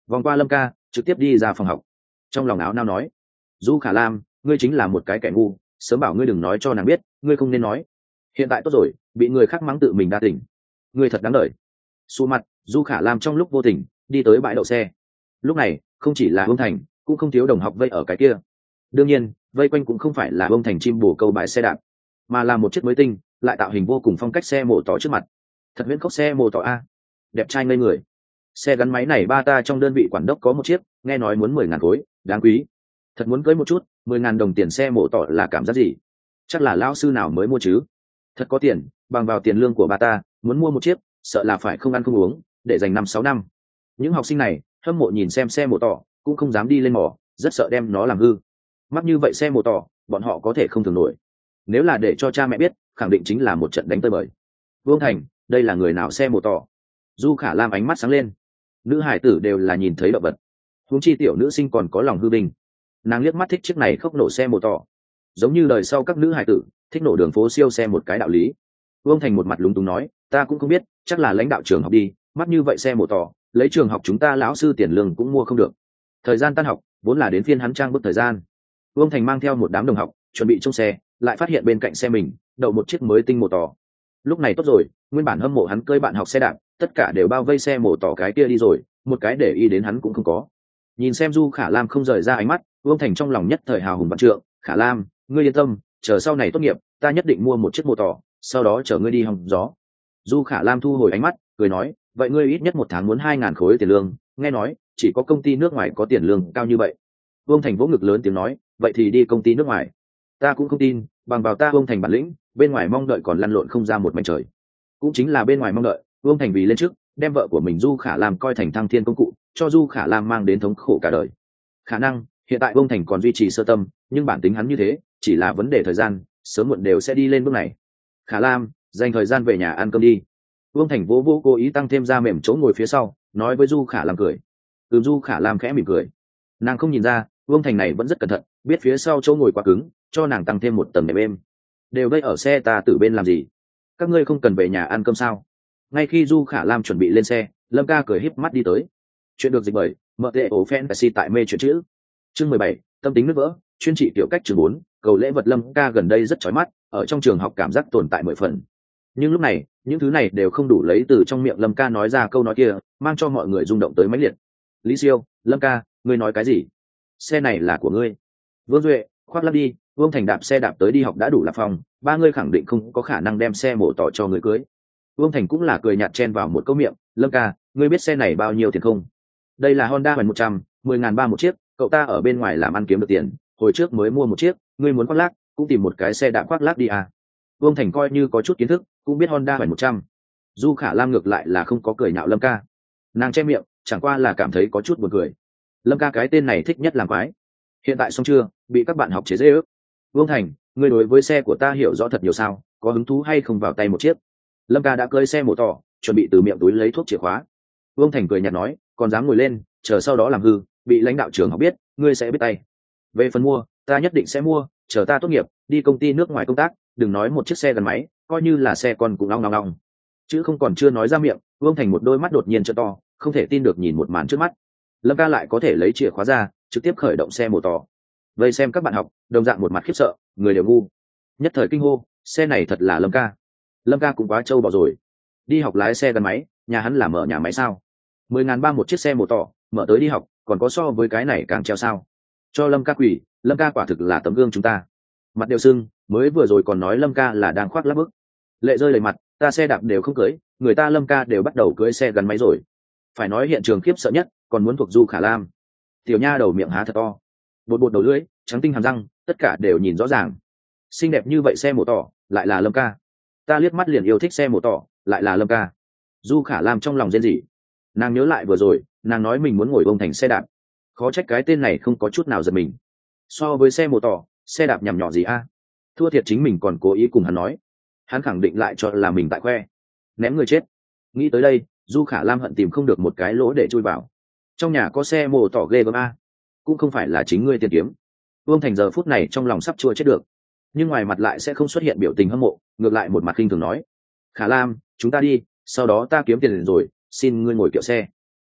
vòng qua Lâm Ca, trực tiếp đi ra phòng học. Trong lòng áo nao nói, Du Khả Lam, ngươi chính là một cái kẻ ngu, sớm bảo ngươi đừng nói cho nàng biết, ngươi không nên nói. Hiện tại tốt rồi, bị người khác mắng tự mình đa tỉnh, ngươi thật đáng đời. Xù mặt, Du Khả Lam trong lúc vô tình đi tới bãi đậu xe. Lúc này không chỉ là Vương Thành, cũng không thiếu đồng học vây ở cái kia. Đương nhiên vây quanh cũng không phải là Vương Thành chim bồ câu bãi xe đạp, mà là một chiếc mới tinh lại tạo hình vô cùng phong cách xe mô tỏ trước mặt. Thật huyễn khốc xe mô tỏ a, đẹp trai ngây người. Xe gắn máy này ba ta trong đơn vị quản đốc có một chiếc, nghe nói muốn 10.000 khối, đáng quý. Thật muốn cưới một chút, 10.000 đồng tiền xe mô tỏ là cảm giác gì? Chắc là lão sư nào mới mua chứ? Thật có tiền, bằng vào tiền lương của ba ta, muốn mua một chiếc, sợ là phải không ăn không uống, để dành 5-6 năm. Những học sinh này hâm mộ nhìn xem xe mô tỏ, cũng không dám đi lên mỏ, rất sợ đem nó làm hư. Mắc như vậy xe mô tỏ, bọn họ có thể không thường nổi. Nếu là để cho cha mẹ biết, khẳng định chính là một trận đánh tơi bời. Vương Thành, đây là người nào xe mô tỏ? Du Khả Lam ánh mắt sáng lên. Nữ hải tử đều là nhìn thấy động vật, huống chi tiểu nữ sinh còn có lòng hư bình. Nàng liếc mắt thích chiếc này khốc nổ xe mô tỏ, giống như đời sau các nữ hải tử thích nổ đường phố siêu xe một cái đạo lý. Vương Thành một mặt lúng túng nói, ta cũng không biết, chắc là lãnh đạo trường học đi, mắc như vậy xe mô tỏ, lấy trường học chúng ta lão sư tiền lương cũng mua không được. Thời gian tan học vốn là đến phiên hắn trang bức thời gian. Vương Thành mang theo một đám đồng học chuẩn bị trong xe, lại phát hiện bên cạnh xe mình đậu một chiếc mới tinh mô tỏ. Lúc này tốt rồi, nguyên bản hâm mộ hắn cơi bạn học xe đạp, tất cả đều bao vây xe mô tỏ cái kia đi rồi, một cái để ý đến hắn cũng không có. Nhìn xem Du Khả Lam không rời ra ánh mắt, Vương Thành trong lòng nhất thời hào hùng vạn trượng. Khả Lam, ngươi yên tâm, chờ sau này tốt nghiệp ta nhất định mua một chiếc mô tỏ, sau đó chở ngươi đi hòng gió. Du Khả Lam thu hồi ánh mắt cười nói, vậy ngươi ít nhất một tháng muốn 2.000 khối tiền lương, nghe nói chỉ có công ty nước ngoài có tiền lương cao như vậy. Vương Thành vỗ ngực lớn tiếng nói, vậy thì đi công ty nước ngoài. Ta cũng không tin, bằng vào ta Vương Thành bản lĩnh, bên ngoài mong đợi còn lăn lộn không ra một mảnh trời. Cũng chính là bên ngoài mong đợi, Vương Thành vì lên trước đem vợ của mình Du Khả Lam coi thành thăng thiên công cụ, cho Du Khả Lam mang đến thống khổ cả đời. Khả năng hiện tại Vương Thành còn duy trì sơ tâm, nhưng bản tính hắn như thế, chỉ là vấn đề thời gian, sớm muộn đều sẽ đi lên bước này. Khả Lam, dành thời gian về nhà ăn cơm đi. Vương Thành vô cố ý tăng thêm ra mềm chỗ ngồi phía sau, nói với Du Khả Lam cười. Du Khả Lam khẽ mỉm cười. Nàng không nhìn ra, Vương Thành này vẫn rất cẩn thận, biết phía sau chỗ ngồi quá cứng, cho nàng tăng thêm một tầng nệm êm. Đều vây ở xe ta từ bên làm gì? Các ngươi không cần về nhà ăn cơm sao? Ngay khi Du Khả Lam chuẩn bị lên xe, Lâm Ca cười híp mắt đi tới. Chuyện được dịch bởi mợ tệ ổ fantasy tại mê chuyện chữ. Chương 17, tâm tính nứt vỡ, chuyên trị tiểu cách chương 4, cầu lễ vật. Lâm Ca gần đây rất chói mắt, ở trong trường học cảm giác tồn tại 10 phần. Nhưng lúc này, những thứ này đều không đủ lấy từ trong miệng Lâm Ca nói ra câu nói kia, mang cho mọi người rung động tới mãnh liệt. Lý Siêu, Lâm Ca, ngươi nói cái gì? Xe này là của ngươi. Vương Duệ, khoác lắp đi. Vương Thành đạp xe đạp tới đi học đã đủ là phòng, ba ngươi khẳng định không có khả năng đem xe mổ tỏ cho người cưới. Vương Thành cũng là cười nhạt chen vào một câu miệng, Lâm Ca, ngươi biết xe này bao nhiêu tiền không? Đây là Honda Hoài 100, 10.300 một chiếc, cậu ta ở bên ngoài làm ăn kiếm được tiền, hồi trước mới mua một chiếc, ngươi muốn khoác lác, cũng tìm một cái xe đạp khoác lác đi à. Vương Thành coi như có chút kiến thức, cũng biết Honda Hoài 100. Du Khả Lam ngược lại là không có cười nhạo Lâm Ca. Nàng che miệng, chẳng qua là cảm thấy có chút buồn cười. Lâm Ca cái tên này thích nhất làm quái. Hiện tại xong chưa, bị các bạn học chế giễu. Vương Thành, ngươi đối với xe của ta hiểu rõ thật nhiều sao, có hứng thú hay không vào tay một chiếc? Lâm Ca đã cơi xe mổ tỏ, chuẩn bị từ miệng túi lấy thuốc chìa khóa. Vương Thành cười nhạt nói, còn dám ngồi lên, chờ sau đó làm hư, bị lãnh đạo trường học biết, ngươi sẽ biết tay. Về phần mua, ta nhất định sẽ mua, chờ ta tốt nghiệp, đi công ty nước ngoài công tác, đừng nói một chiếc xe gắn máy, coi như là xe con cũng long. Chứ không còn chưa nói ra miệng, Vương Thành một đôi mắt đột nhiên trợ to, không thể tin được nhìn một màn trước mắt. Lâm Ca lại có thể lấy chìa khóa ra, trực tiếp khởi động xe mô tỏ. Vây xem các bạn học, đồng dạng một mặt khiếp sợ, người đều ngu. Nhất thời kinh hô, xe này thật là Lâm Ca. Lâm Ca cũng quá trâu bò rồi. Đi học lái xe gắn máy, nhà hắn là mở nhà máy sao? 10.300 một chiếc xe mô tỏ, mở tới đi học, còn có so với cái này càng treo sao? Cho Lâm Ca quỷ, Lâm Ca quả thực là tấm gương chúng ta. Mặt đều sưng, mới vừa rồi còn nói Lâm Ca là đang khoác lác bức. Lệ rơi đầy mặt, ta xe đạp đều không cưới, người ta Lâm Ca đều bắt đầu cưới xe gắn máy rồi. Phải nói hiện trường khiếp sợ nhất, còn muốn thuộc Du Khả Lam. Tiểu nha đầu miệng há thật to, bột đầu lưỡi, trắng tinh hàm răng, tất cả đều nhìn rõ ràng. Xinh đẹp như vậy xe mô tỏ, lại là Lâm Ca. Ta liếc mắt liền yêu thích xe mô tỏ, lại là Lâm Ca. Du Khả Lam trong lòng rên rỉ. Nàng nhớ lại vừa rồi, nàng nói mình muốn ngồi Vương Thành xe đạp. Khó trách cái tên này không có chút nào giật mình. So với xe mô tỏ, xe đạp nhằm nhỏ gì a? Thua thiệt chính mình còn cố ý cùng hắn nói. Hắn khẳng định lại cho là mình tại khoe. Ném người chết. Nghĩ tới đây, Du Khả Lam hận tìm không được một cái lỗ để chui vào. Trong nhà có xe mô tỏ ghê gớm a, cũng không phải là chính ngươi tiền kiếm. Vương Thành giờ phút này trong lòng sắp chua chết được, nhưng ngoài mặt lại sẽ không xuất hiện biểu tình hâm mộ, ngược lại một mặt khinh thường nói, Khả Lam, chúng ta đi, sau đó ta kiếm tiền rồi, xin ngươi ngồi kiệu xe.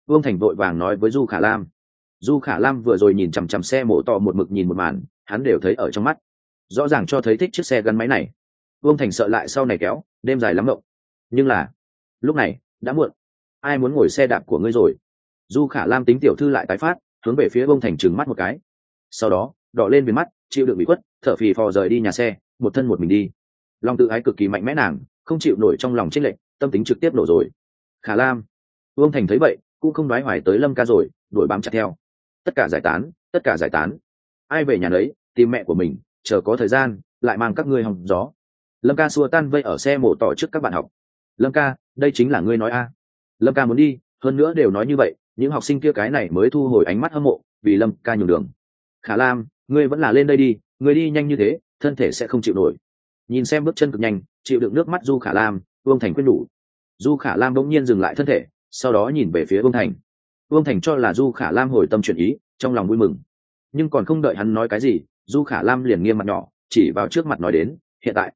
Vương Thành vội vàng nói với Du Khả Lam. Du Khả Lam vừa rồi nhìn chằm chằm xe mổ tỏ một mực nhìn một màn, hắn đều thấy ở trong mắt, rõ ràng cho thấy thích chiếc xe gắn máy này. Vương Thành sợ lại sau này kéo đêm dài lắm mộng, nhưng là lúc này đã muộn. Ai muốn ngồi xe đạp của ngươi rồi? Du Khả Lam tính tiểu thư lại tái phát, hướng về phía Vương Thành trừng mắt một cái, sau đó đỏ lên viền mắt, chịu đựng bị khuất, thở phì phò rời đi nhà xe, một thân một mình đi. Lòng tự ái cực kỳ mạnh mẽ, nàng không chịu nổi trong lòng chênh lệch, tâm tính trực tiếp nổ rồi. Khả Lam. Vương Thành thấy vậy cũng không đoái hoài tới Lâm Ca rồi, đuổi bám chặt theo. Tất cả giải tán, tất cả giải tán. Ai về nhà đấy, tìm mẹ của mình, chờ có thời gian lại mang các ngươi hòng gió. Lâm Ca xua tan vây ở xe mổ tỏ trước các bạn học. Lâm Ca, đây chính là ngươi nói a? Lâm Ca muốn đi, hơn nữa đều nói như vậy, những học sinh kia cái này mới thu hồi ánh mắt hâm mộ, vì Lâm Ca nhường đường. Khả Lam, ngươi vẫn là lên đây đi, ngươi đi nhanh như thế thân thể sẽ không chịu nổi. Nhìn xem bước chân cực nhanh, chịu đựng nước mắt Du Khả Lam, Vương Thành khuyên nhủ. Du Khả Lam bỗng nhiên dừng lại thân thể, sau đó nhìn về phía Vương Thành. Vương Thành cho là Du Khả Lam hồi tâm chuyển ý, trong lòng vui mừng, nhưng còn không đợi hắn nói cái gì, Du Khả Lam liền nghiêm mặt nhỏ, chỉ vào trước mặt nói đến, hiện tại,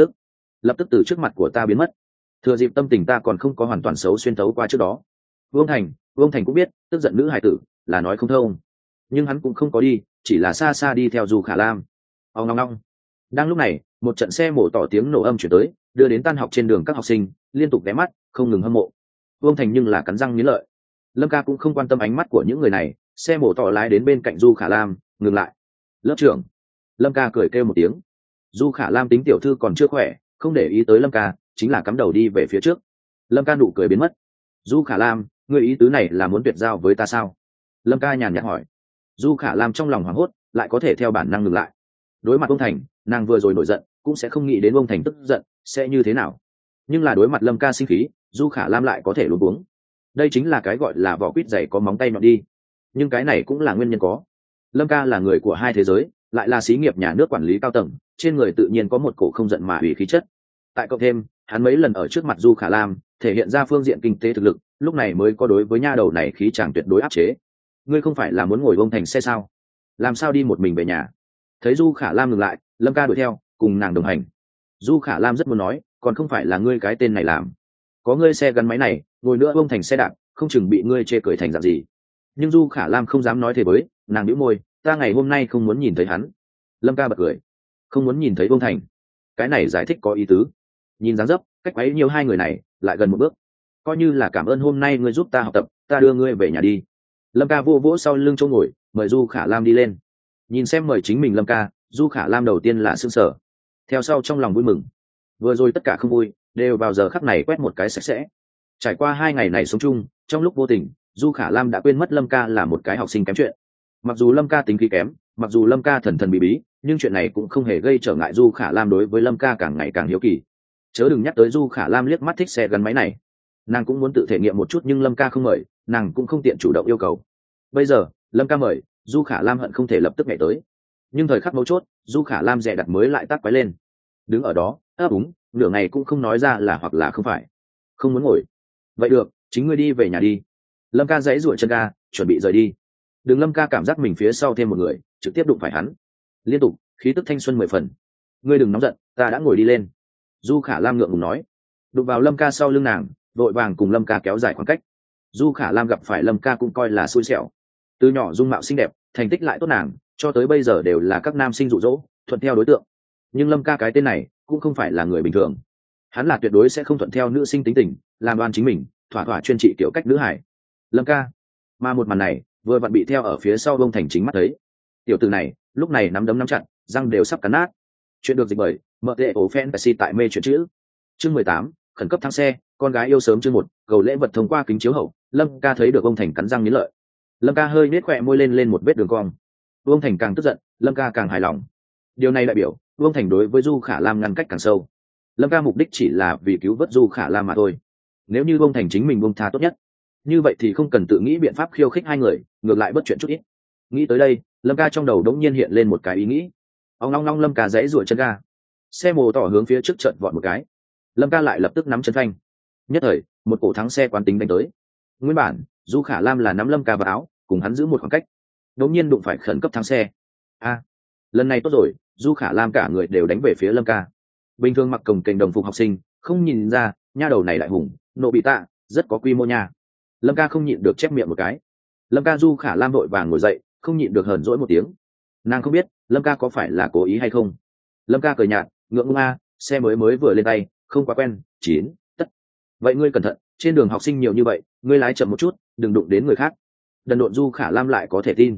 lập tức từ trước mặt của ta biến mất. Thừa dịp tâm tình ta còn không có hoàn toàn xấu xuyên tấu qua trước đó. Vương Thành cũng biết tức giận nữ hài tử là nói không thông, nhưng hắn cũng không có đi, chỉ là xa xa đi theo Du Khả Lam. Ông ngong ngong. Đang lúc này, một trận xe mổ tỏ tiếng nổ âm chuyển tới, đưa đến tan học trên đường các học sinh liên tục ghé mắt, không ngừng hâm mộ. Vương Thành nhưng là cắn răng nghiến lợi. Lâm Ca cũng không quan tâm ánh mắt của những người này, xe mổ tỏ lái đến bên cạnh Du Khả Lam, ngừng lại. Lớp trưởng. Lâm Ca cười kêu một tiếng. Du Khả Lam tính tiểu thư còn chưa khỏe, không để ý tới Lâm Ca, chính là cắm đầu đi về phía trước. Lâm Ca nụ cười biến mất. Du Khả Lam, người ý tứ này là muốn tuyệt giao với ta sao? Lâm Ca nhàn nhạt hỏi. Du Khả Lam trong lòng hoảng hốt, lại có thể theo bản năng ngừng lại. Đối mặt ông Thành, nàng vừa rồi nổi giận, cũng sẽ không nghĩ đến ông Thành tức giận sẽ như thế nào, nhưng là đối mặt Lâm Ca sinh khí, Du Khả Lam lại có thể luống cuống. Đây chính là cái gọi là vỏ quýt dày có móng tay nhọn đi. Nhưng cái này cũng là nguyên nhân có. Lâm Ca là người của hai thế giới, lại là xí nghiệp nhà nước quản lý cao tầng, trên người tự nhiên có một cổ không giận mà ủy khí chất. Tại cộng thêm, hắn mấy lần ở trước mặt Du Khả Lam thể hiện ra phương diện kinh tế thực lực, lúc này mới có đối với nha đầu này khí chàng tuyệt đối áp chế. Ngươi không phải là muốn ngồi bông thành xe sao? Làm sao đi một mình về nhà? Thấy Du Khả Lam ngừng lại, Lâm Ca đuổi theo, cùng nàng đồng hành. Du Khả Lam rất muốn nói, còn không phải là ngươi cái tên này làm. Có ngươi xe gắn máy này, ngồi nữa bông thành xe đạp, không chừng bị ngươi chê cười thành dạng gì. Nhưng Du Khả Lam không dám nói thế với, nàng nhíu môi, ta ngày hôm nay không muốn nhìn thấy hắn. Lâm Ca bật cười, không muốn nhìn thấy bông thành. Cái này giải thích có ý tứ. Nhìn dáng dấp, cách quấy nhiều hai người này, lại gần một bước. Coi như là cảm ơn hôm nay ngươi giúp ta học tập, ta đưa ngươi về nhà đi. Lâm Ca vô vỗ sau lưng chỗ ngồi, mời Du Khả Lam đi lên. Nhìn xem mời chính mình Lâm Ca, Du Khả Lam đầu tiên là sững sờ, theo sau trong lòng vui mừng. Vừa rồi tất cả không vui đều vào giờ khắc này quét một cái sạch sẽ. Trải qua 2 ngày này sống chung, trong lúc vô tình, Du Khả Lam đã quên mất Lâm Ca là một cái học sinh kém chuyện. Mặc dù Lâm Ca tính khí kém, mặc dù Lâm Ca thần thần bí bí, nhưng chuyện này cũng không hề gây trở ngại Du Khả Lam đối với Lâm Ca càng ngày càng hiếu kỳ. Chớ đừng nhắc tới Du Khả Lam liếc mắt thích xe gắn máy này, nàng cũng muốn tự thể nghiệm một chút, nhưng Lâm Ca không mời, nàng cũng không tiện chủ động yêu cầu. Bây giờ Lâm Ca mời, Du Khả Lam hận không thể lập tức nhảy tới, nhưng thời khắc mấu chốt, Du Khả Lam dè đặt mới lại tắc quái lên, đứng ở đó ấp úng nửa ngày cũng không nói ra là hoặc là không phải. Không muốn ngồi, vậy được, chính ngươi đi về nhà đi. Lâm Ca giãy giụa chân ga, chuẩn bị rời đi. Đừng. Lâm Ca cảm giác mình phía sau thêm một người, trực tiếp đụng phải hắn, liên tục khí tức thanh xuân 10 phần. Ngươi đừng nóng giận, ta đã ngồi đi lên. Du Khả Lam ngượng ngùng nói. Đụng vào Lâm Ca sau lưng nàng, vội vàng cùng Lâm Ca kéo dài khoảng cách. Du Khả Lam gặp phải Lâm Ca cũng coi là xui xẻo, từ nhỏ dung mạo xinh đẹp, thành tích lại tốt, nàng cho tới bây giờ đều là các nam sinh dụ dỗ, thuận theo đối tượng. Nhưng Lâm Ca cái tên này cũng không phải là người bình thường, hắn là tuyệt đối sẽ không thuận theo nữ sinh tính tình, làm đoan chính mình, thỏa thỏa chuyên trị kiểu cách nữ hải. Lâm Ca, mà một màn này vừa vặn bị theo ở phía sau Vông Thành chính mắt thấy. Tiểu tử này lúc này nắm đấm nắm chặt, răng đều sắp cắn nát. Chuyện được dịch bởi mợ tệ ổ fantasy tại mê chuyện chữ. Chương 18, khẩn cấp thắng xe, con gái yêu sớm chương 1, cầu lễ vật thông qua kính chiếu hậu. Lâm Ca thấy được Vông Thành cắn răng nghiến lợi. Lâm Ca hơi nết khỏe môi lên một vết đường cong. Vông Thành càng tức giận, Lâm Ca càng hài lòng. Điều này đại biểu Vông Thành đối với Du Khả Lam ngăn cách càng sâu. Lâm Ca mục đích chỉ là vì cứu vớt Du Khả Lam mà thôi. Nếu như Vông Thành chính mình buông tha tốt nhất, như vậy thì không cần tự nghĩ biện pháp khiêu khích hai người, ngược lại bất chuyện chút ít. Nghĩ tới đây, Lâm Ca trong đầu đống nhiên hiện lên một cái ý nghĩ. Ông long long, Lâm Ca giãy giụa chân ga, xe mô tỏ hướng phía trước chợt vọt một cái. Lâm Ca lại lập tức nắm chân phanh. Nhất thời, một cổ thắng xe quán tính đánh tới. Nguyên bản Du Khả Lam là nắm Lâm Ca vào áo, cùng hắn giữ một khoảng cách, đống nhiên đụng phải khẩn cấp thắng xe. Lần này tốt rồi, Du Khả Lam cả người đều đánh về phía Lâm Ca. Bình thường mặc cồng kềnh đồng phục học sinh không nhìn ra nha đầu này đại hùng nộ bị tạ rất có quy mô nha. Lâm ca không nhịn được chép miệng một cái. Lâm ca. Du Khả Lam vội vàng ngồi dậy, không nhịn được hờn dỗi một tiếng. Nàng không biết Lâm ca có phải là cố ý hay không. Lâm ca cười nhạt, ngượng ngùng a, xe mới mới vừa lên tay, không quá quen. Chín tất. Vậy ngươi cẩn thận, trên đường học sinh nhiều như vậy, ngươi lái chậm một chút, đừng đụng đến người khác. Đần độn Du Khả Lam lại có thể tin.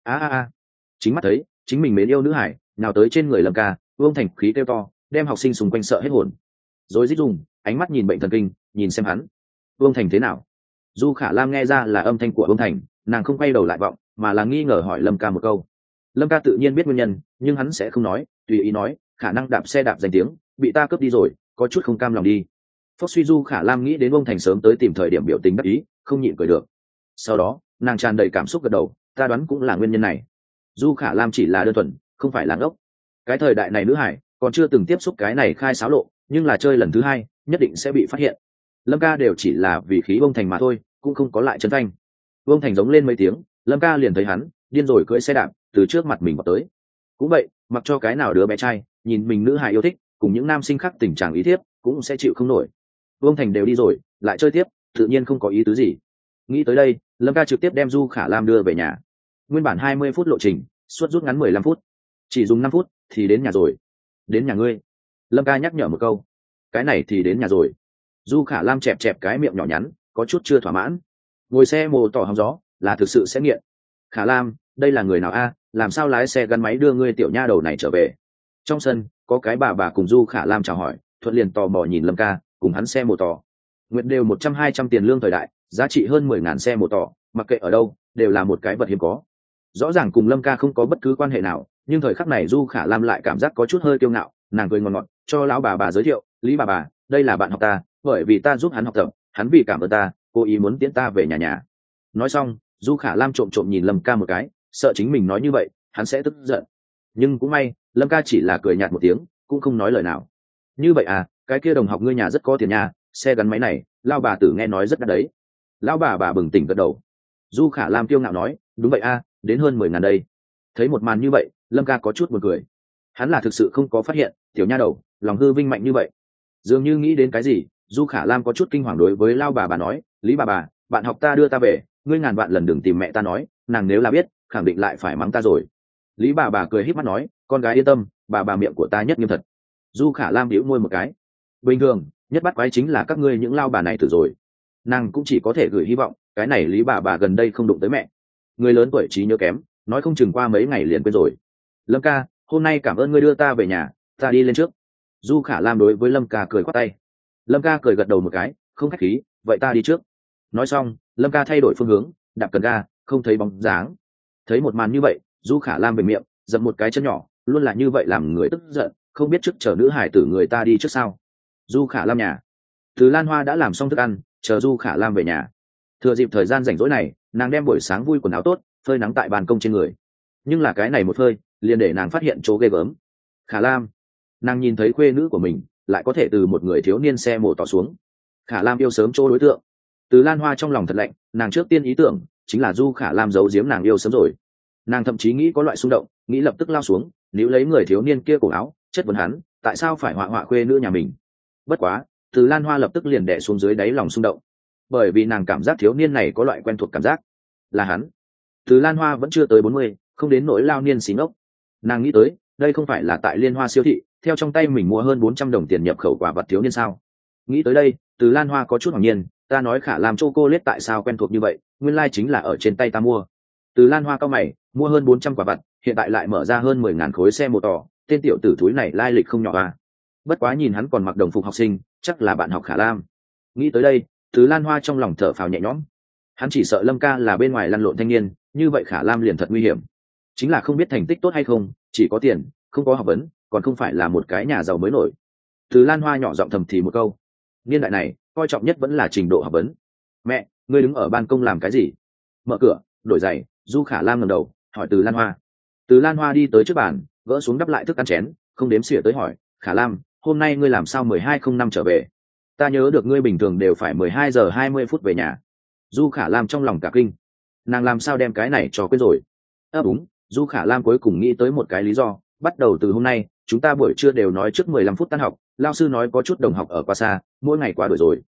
A. Chính mắt thấy chính mình mến yêu nữ hải nào tới trên người Lâm ca, Vương Thành khí kêu to, đem học sinh xung quanh sợ hết hồn. Rồi rít dùng ánh mắt nhìn bệnh thần kinh, nhìn xem hắn. Vương Thành thế nào? Du Khả Lam nghe ra là âm thanh của Vương Thành, nàng không quay đầu lại vọng, mà là nghi ngờ hỏi Lâm ca một câu. Lâm ca tự nhiên biết nguyên nhân, nhưng hắn sẽ không nói, tùy ý nói, khả năng đạp xe đạp danh tiếng, bị ta cướp đi rồi, có chút không cam lòng đi. Phốc suy. Du Khả Lam nghĩ đến Vương Thành sớm tới tìm thời điểm biểu tình đắc ý, không nhịn cười được. Sau đó nàng tràn đầy cảm xúc gật đầu, ta đoán cũng là nguyên nhân này. Du Khả Lam chỉ là đơn thuần, không phải là ngốc. Cái thời đại này nữ hải còn chưa từng tiếp xúc cái này khai xáo lộ, nhưng là chơi lần thứ hai nhất định sẽ bị phát hiện. Lâm ca đều chỉ là vì khí Vương Thành mà thôi, cũng không có lại chân thanh. Vương Thành giống lên mấy tiếng, Lâm ca liền thấy hắn điên rồi cưỡi xe đạp từ trước mặt mình vào tới. Cũng vậy, mặc cho cái nào đứa bé trai nhìn mình nữ hài yêu thích cùng những nam sinh khác tình trạng ý thiếp cũng sẽ chịu không nổi. Vương Thành đều đi rồi lại chơi tiếp, tự nhiên không có ý tứ gì. Nghĩ tới đây, Lâm ca trực tiếp đem Du Khả Lam đưa về nhà. Nguyên bản 20 phút lộ trình suốt rút ngắn 15 phút, chỉ dùng 5 phút thì đến nhà rồi. Đến nhà ngươi. Lâm ca nhắc nhở một câu. Cái này thì đến nhà rồi. Du Khả Lam chẹp chẹp cái miệng nhỏ nhắn, có chút chưa thỏa mãn. Ngồi xe mồ tỏ hóng gió là thực sự sẽ nghiện. Khả Lam, đây là người nào a? Làm sao lái xe gắn máy đưa ngươi tiểu nha đầu này trở về? Trong sân có cái bà cùng Du Khả Lam chào hỏi, thuận liền tò mò nhìn Lâm ca cùng hắn xe mồ tỏ. Nguyệt đều 100-200 tiền lương thời đại, giá trị hơn 10.000 xe mồ tỏ, mặc kệ ở đâu đều là một cái vật hiếm có. Rõ ràng cùng Lâm ca không có bất cứ quan hệ nào, nhưng thời khắc này Du Khả Lam lại cảm giác có chút hơi kiêu ngạo. Nàng cười ngọt ngọt cho lão bà giới thiệu, Lý bà, đây là bạn học ta, bởi vì ta giúp hắn học tập, hắn vì cảm ơn ta cố ý muốn tiễn ta về nhà. Nói xong, Du Khả Lam trộm nhìn Lâm ca một cái, sợ chính mình nói như vậy hắn sẽ tức giận. Nhưng cũng may Lâm ca chỉ là cười nhạt một tiếng, cũng không nói lời nào. Như vậy à, cái kia đồng học ngươi nhà rất có tiền nhà, xe gắn máy này lao bà tử nghe nói rất đắt đấy. Lão bà bừng tỉnh gật đầu. Du Khả Lam kiêu ngạo nói, đúng vậy à, đến hơn 10.000 đây. Thấy một màn như vậy, Lâm ca có chút buồn cười. Hắn là thực sự không có phát hiện tiểu nha đầu lòng hư vinh mạnh như vậy. Dường như nghĩ đến cái gì, Du Khả Lam có chút kinh hoàng đối với lao bà nói, Lý bà, bạn học ta đưa ta về, ngươi ngàn vạn lần đừng tìm mẹ ta nói, nàng nếu là biết khẳng định lại phải mắng ta rồi. Lý bà cười híp mắt nói, con gái yên tâm, bà miệng của ta nhất nghiêm thật. Du Khả Lam bĩu môi một cái. Bình thường nhất bắt quái chính là các ngươi những lao bà này từ rồi. Nàng cũng chỉ có thể gửi hy vọng cái này Lý bà gần đây không đụng tới mẹ. Người lớn tuổi trí nhớ kém, nói không chừng qua mấy ngày liền quên rồi. Lâm ca, hôm nay cảm ơn ngươi đưa ta về nhà, ta đi lên trước. Du Khả Lam đối với Lâm ca cười khoát tay. Lâm ca cười gật đầu một cái, không khách khí, vậy ta đi trước. Nói xong, Lâm ca thay đổi phương hướng, đạp cần ga, không thấy bóng dáng. Thấy một màn như vậy, Du Khả Lam về miệng dậm một cái chân nhỏ, luôn là như vậy làm người tức giận, không biết trước chờ nữ hải tử người ta đi trước sao. Du Khả Lam nhà, Từ Lan Hoa đã làm xong thức ăn, chờ Du Khả Lam về nhà. Thừa dịp thời gian rảnh rỗi này, nàng đem buổi sáng vui quần áo tốt phơi nắng tại ban công trên người. Nhưng là cái này một phơi liền để nàng phát hiện chỗ ghê gớm. Khả Lam, nàng nhìn thấy khuê nữ của mình lại có thể từ một người thiếu niên xe mổ tỏ xuống. Khả Lam yêu sớm chỗ đối tượng. Từ Lan Hoa trong lòng thật lạnh, nàng trước tiên ý tưởng chính là Du Khả Lam giấu giếm nàng yêu sớm rồi. Nàng thậm chí nghĩ có loại xung động, nghĩ lập tức lao xuống níu lấy người thiếu niên kia cổ áo, chất vấn hắn tại sao phải họa khuê nữ nhà mình. Bất quá Từ Lan Hoa lập tức liền đè xuống dưới đáy lòng xung động, bởi vì nàng cảm giác thiếu niên này có loại quen thuộc cảm giác, là hắn. Từ Lan Hoa vẫn chưa tới 40, không đến nỗi lao niên xí ngốc. Nàng nghĩ tới đây không phải là tại Liên Hoa siêu thị theo trong tay mình mua hơn 400 đồng tiền nhập khẩu quả vật thiếu niên sao. Nghĩ tới đây, Từ Lan Hoa có chút ngạc nhiên, ta nói Khả Lam chocolate tại sao quen thuộc như vậy, nguyên lai chính là ở trên tay ta mua. Từ Lan Hoa cao mày, mua hơn 400 quả vật, hiện tại lại mở ra hơn 10.000 khối xe mô tỏ, tên tiểu tử thúi này lai lịch không nhỏ à. Bất quá nhìn hắn còn mặc đồng phục học sinh, chắc là bạn học Khả Lam. Nghĩ tới đây, Từ Lan Hoa trong lòng thở phào nhẹ nhõm. Hắn chỉ sợ Lâm ca là bên ngoài lăn lộn thanh niên, như vậy Khả Lam liền thật nguy hiểm. Chính là không biết thành tích tốt hay không, chỉ có tiền, không có học vấn, còn không phải là một cái nhà giàu mới nổi. Từ Lan Hoa nhỏ giọng thầm thì một câu. Niên đại này, coi trọng nhất vẫn là trình độ học vấn. Mẹ, ngươi đứng ở ban công làm cái gì? Mở cửa, đổi giày. Du Khả Lam ngẩng đầu, hỏi Từ Lan Hoa. Từ Lan Hoa đi tới trước bàn, gỡ xuống đắp lại thức ăn chén, không đếm xỉa tới hỏi, Khả Lam, hôm nay ngươi làm sao 12:05 trở về? Ta nhớ được ngươi bình thường đều phải 12:20 về nhà. Du Khả Lam trong lòng cả kinh, nàng làm sao đem cái này cho quên rồi. Đúng, Du Khả Lam cuối cùng nghĩ tới một cái lý do, bắt đầu từ hôm nay chúng ta buổi trưa đều nói trước 15 phút tan học, lao sư nói có chút đồng học ở qua xa, mỗi ngày qua đuổi rồi.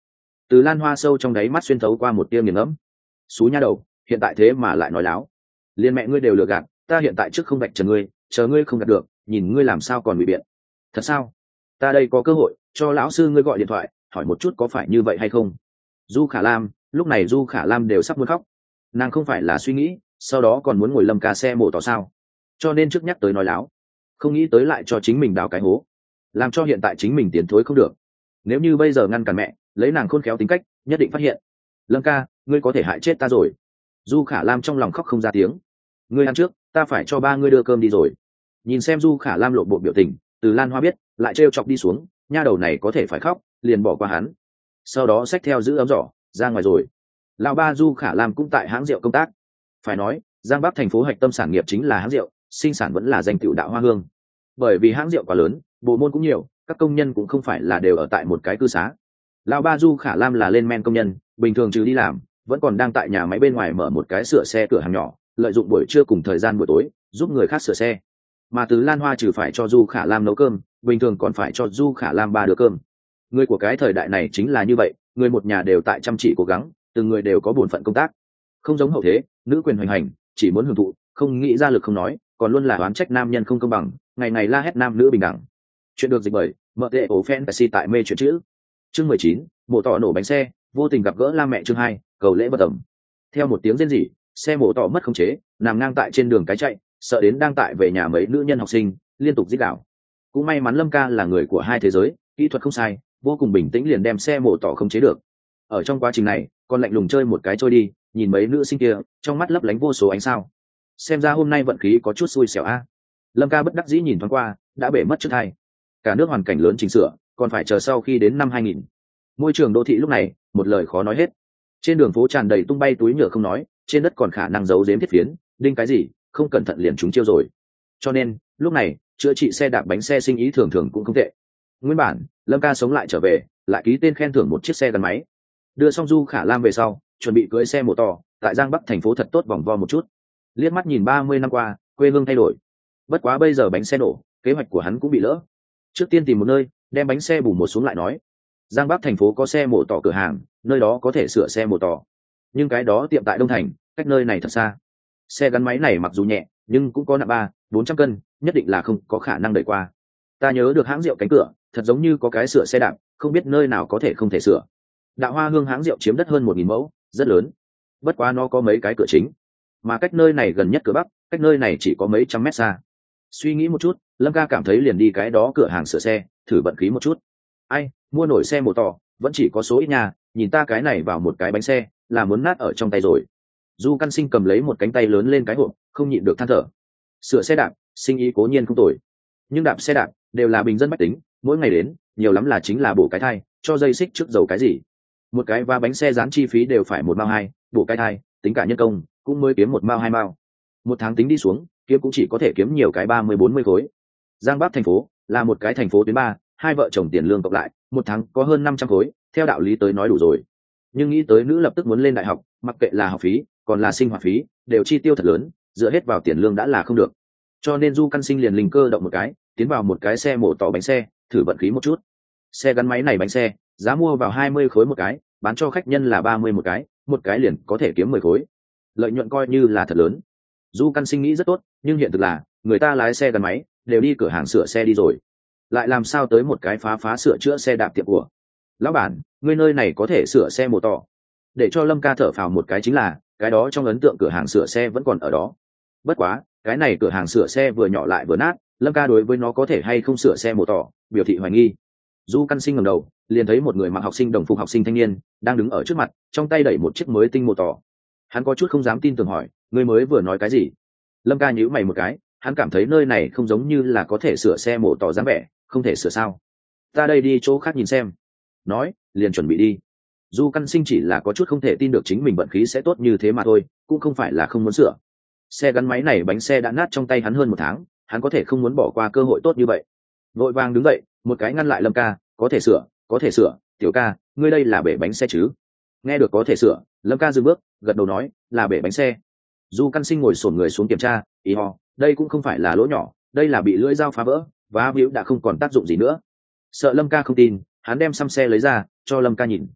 Từ Lan Hoa sâu trong đáy mắt xuyên thấu qua một tia nghiền ngẫm. Xú nha đầu, hiện tại thế mà lại nói láo. Liên mẹ ngươi đều lừa gạt, ta hiện tại trước không vạch trần ngươi, chờ ngươi không gạt được, nhìn ngươi làm sao còn bị biện. Thật sao? Ta đây có cơ hội, cho lão sư ngươi gọi điện thoại, hỏi một chút có phải như vậy hay không. Du Khả Lam, lúc này Du Khả Lam đều sắp muốn khóc. Nàng không phải là suy nghĩ, sau đó còn muốn ngồi Lâm Ca xe mổ tỏ sao? Cho nên trước nhắc tới nói láo, không nghĩ tới lại cho chính mình đào cái hố, làm cho hiện tại chính mình tiến thối không được. Nếu như bây giờ ngăn cản mẹ, lấy nàng khôn khéo tính cách, nhất định phát hiện. Lâm ca, ngươi có thể hại chết ta rồi. Du Khả Lam trong lòng khóc không ra tiếng. Ngươi ăn trước, ta phải cho ba ngươi đưa cơm đi rồi. Nhìn xem Du Khả Lam lộ bộ biểu tình, Từ Lan Hoa biết lại trêu chọc đi xuống, nha đầu này có thể phải khóc, liền bỏ qua hắn. Sau đó xách theo giữ ấm giỏ ra ngoài rồi. Lão ba Du Khả Lam cũng tại hãng rượu công tác. Phải nói, Giang Bắc thành phố hạch tâm sản nghiệp chính là hãng rượu, sinh sản vẫn là danh tiểu đạo Hoa Hương. Bởi vì hãng rượu quá lớn, bộ môn cũng nhiều, các công nhân cũng không phải là đều ở tại một cái cư xá. Lão ba Du Khả Lam là lên men công nhân, bình thường trừ đi làm, vẫn còn đang tại nhà máy bên ngoài mở một cái sửa xe cửa hàng nhỏ, lợi dụng buổi trưa cùng thời gian buổi tối giúp người khác sửa xe. Mà Từ Lan Hoa trừ phải cho Du Khả Lam nấu cơm, bình thường còn phải cho Du Khả Lam ba đứa cơm. Người của cái thời đại này chính là như vậy, người một nhà đều tại chăm chỉ cố gắng, từng người đều có bổn phận công tác. Không giống hậu thế, nữ quyền hoành hành, chỉ muốn hưởng thụ, không nghĩ ra lực không nói, còn luôn là oán trách nam nhân không công bằng, ngày ngày la hét nam nữ bình đẳng. Chuyện được dịch bởi mợ tệ ổ fantasy tại mê chuyện chữ. Chương 19, mổ tỏ nổ bánh xe, vô tình gặp gỡ la mẹ. Chương 2, cầu lễ bất tầm. Theo một tiếng rên rỉ, xe mổ tỏ mất khống chế, nằm ngang tại trên đường cái chạy, sợ đến đang tại về nhà mấy nữ nhân học sinh, liên tục rít gào. Cũng may mắn Lâm ca là người của hai thế giới, kỹ thuật không sai, vô cùng bình tĩnh liền đem xe mổ tỏ khống chế được. Ở trong quá trình này, còn lạnh lùng chơi một cái trôi đi, nhìn mấy nữ sinh kia, trong mắt lấp lánh vô số ánh sao. Xem ra hôm nay vận khí có chút xui xẻo a. Lâm ca bất đắc dĩ nhìn thoáng qua, đã bể mất trước thai. Cả nước hoàn cảnh lớn chỉnh sửa, còn phải chờ sau khi đến năm 2000. Môi trường đô thị lúc này, một lời khó nói hết. Trên đường phố tràn đầy tung bay túi nhựa không nói, trên đất còn khả năng giấu giếm thiết phiến, đinh cái gì, không cẩn thận liền trúng chiêu rồi. Cho nên, lúc này, chữa trị xe đạp bánh xe sinh ý thường thường cũng không tệ. Nguyên bản, Lâm ca sống lại trở về, lại ký tên khen thưởng một chiếc xe gắn máy. Đưa xong Du Khả Lam về sau, chuẩn bị cưỡi xe mô to, tại Giang Bắc thành phố thật tốt vòng vo một chút. Liếc mắt nhìn 30 năm qua, quê hương thay đổi. Bất quá bây giờ bánh xe nổ, kế hoạch của hắn cũng bị lỡ. Trước tiên tìm một nơi, đem bánh xe bù một xuống lại nói. Giang Bắc thành phố có xe mổ tỏ cửa hàng, nơi đó có thể sửa xe mổ tỏ. Nhưng cái đó tiệm tại Đông Thành, cách nơi này thật xa. Xe gắn máy này mặc dù nhẹ, nhưng cũng có nặng 300-400 cân, nhất định là không có khả năng đẩy qua. Ta nhớ được hãng rượu cánh cửa, thật giống như có cái sửa xe đạp, không biết nơi nào có thể không thể sửa. Đạo Hoa Hương hãng rượu chiếm đất hơn 1000 mẫu, rất lớn. Bất quá nó có mấy cái cửa chính, mà cách nơi này gần nhất cửa bắc, cách nơi này chỉ có mấy trăm mét xa. Suy nghĩ một chút, Lâm ca cảm thấy liền đi cái đó cửa hàng sửa xe, thử vận khí một chút. Ai, mua nổi xe mô tỏ, vẫn chỉ có số ít nhà, nhìn ta cái này vào một cái bánh xe, là muốn nát ở trong tay rồi. Du Căn Sinh cầm lấy một cánh tay lớn lên cái hộp, không nhịn được than thở. Sửa xe đạp, sinh ý cố nhiên không tồi, nhưng đạp xe đạp đều là bình dân bách tính, mỗi ngày đến, nhiều lắm là chính là bổ cái thai, cho dây xích trước dầu cái gì. Một cái và bánh xe dán chi phí đều phải 1 mao 2, bổ cái thai, tính cả nhân công, cũng mới kiếm 1 mao 2 mao. Một tháng tính đi xuống, kiếm cũng chỉ có thể kiếm nhiều cái 30-40 khối. Giang Bắc thành phố là một cái thành phố tuyến 3, hai vợ chồng tiền lương cộng lại, một tháng có hơn 500 khối, theo đạo lý tới nói đủ rồi. Nhưng nghĩ tới nữ lập tức muốn lên đại học, mặc kệ là học phí, còn là sinh hoạt phí, đều chi tiêu thật lớn, dựa hết vào tiền lương đã là không được. Cho nên Du Căn Sinh liền linh cơ động một cái, tiến vào một cái xe mổ tỏ bánh xe, thử vận khí một chút. Xe gắn máy này bánh xe, giá mua vào 20 khối một cái, bán cho khách nhân là 30 một cái liền có thể kiếm 10 khối. Lợi nhuận coi như là thật lớn. Du Căn Sinh nghĩ rất tốt, nhưng hiện thực là, người ta lái xe gắn máy, đều đi cửa hàng sửa xe đi rồi. Lại làm sao tới một cái phá sửa chữa xe đạp tiệm của. Lão bản, ngươi nơi này có thể sửa xe mô tỏ. Để cho Lâm ca thở phào một cái chính là, cái đó trong ấn tượng cửa hàng sửa xe vẫn còn ở đó. Bất quá, cái này cửa hàng sửa xe vừa nhỏ lại vừa nát, Lâm ca đối với nó có thể hay không sửa xe mô tỏ, biểu thị hoài nghi. Du Căn Sinh ngẩng đầu, liền thấy một người mặc học sinh đồng phục học sinh thanh niên, đang đứng ở trước mặt, trong tay đẩy một chiếc mới tinh mô tỏ. Hắn có chút không dám tin tưởng hỏi, ngươi mới vừa nói cái gì? Lâm ca nhíu mày một cái, hắn cảm thấy nơi này không giống như là có thể sửa xe mô tỏ dáng vẻ, không thể sửa sao? Ta đây đi chỗ khác nhìn xem. Nói, liền chuẩn bị đi. Du Căn Sinh chỉ là có chút không thể tin được chính mình vận khí sẽ tốt như thế mà thôi, cũng không phải là không muốn sửa. Xe gắn máy này bánh xe đã nát trong tay hắn hơn 1 tháng, hắn có thể không muốn bỏ qua cơ hội tốt như vậy. Vội vàng đứng dậy, một cái ngăn lại Lâm ca, có thể sửa, tiểu ca, ngươi đây là bể bánh xe chứ? Nghe được có thể sửa, Lâm ca dừng bước, gật đầu nói, là bể bánh xe. Du Căn Sinh ngồi xổm người xuống kiểm tra, ý ho, đây cũng không phải là lỗ nhỏ, đây là bị lưỡi dao phá vỡ, và víu đã không còn tác dụng gì nữa. Sợ Lâm ca không tin, hắn đem xăm xe lấy ra, cho Lâm ca nhìn.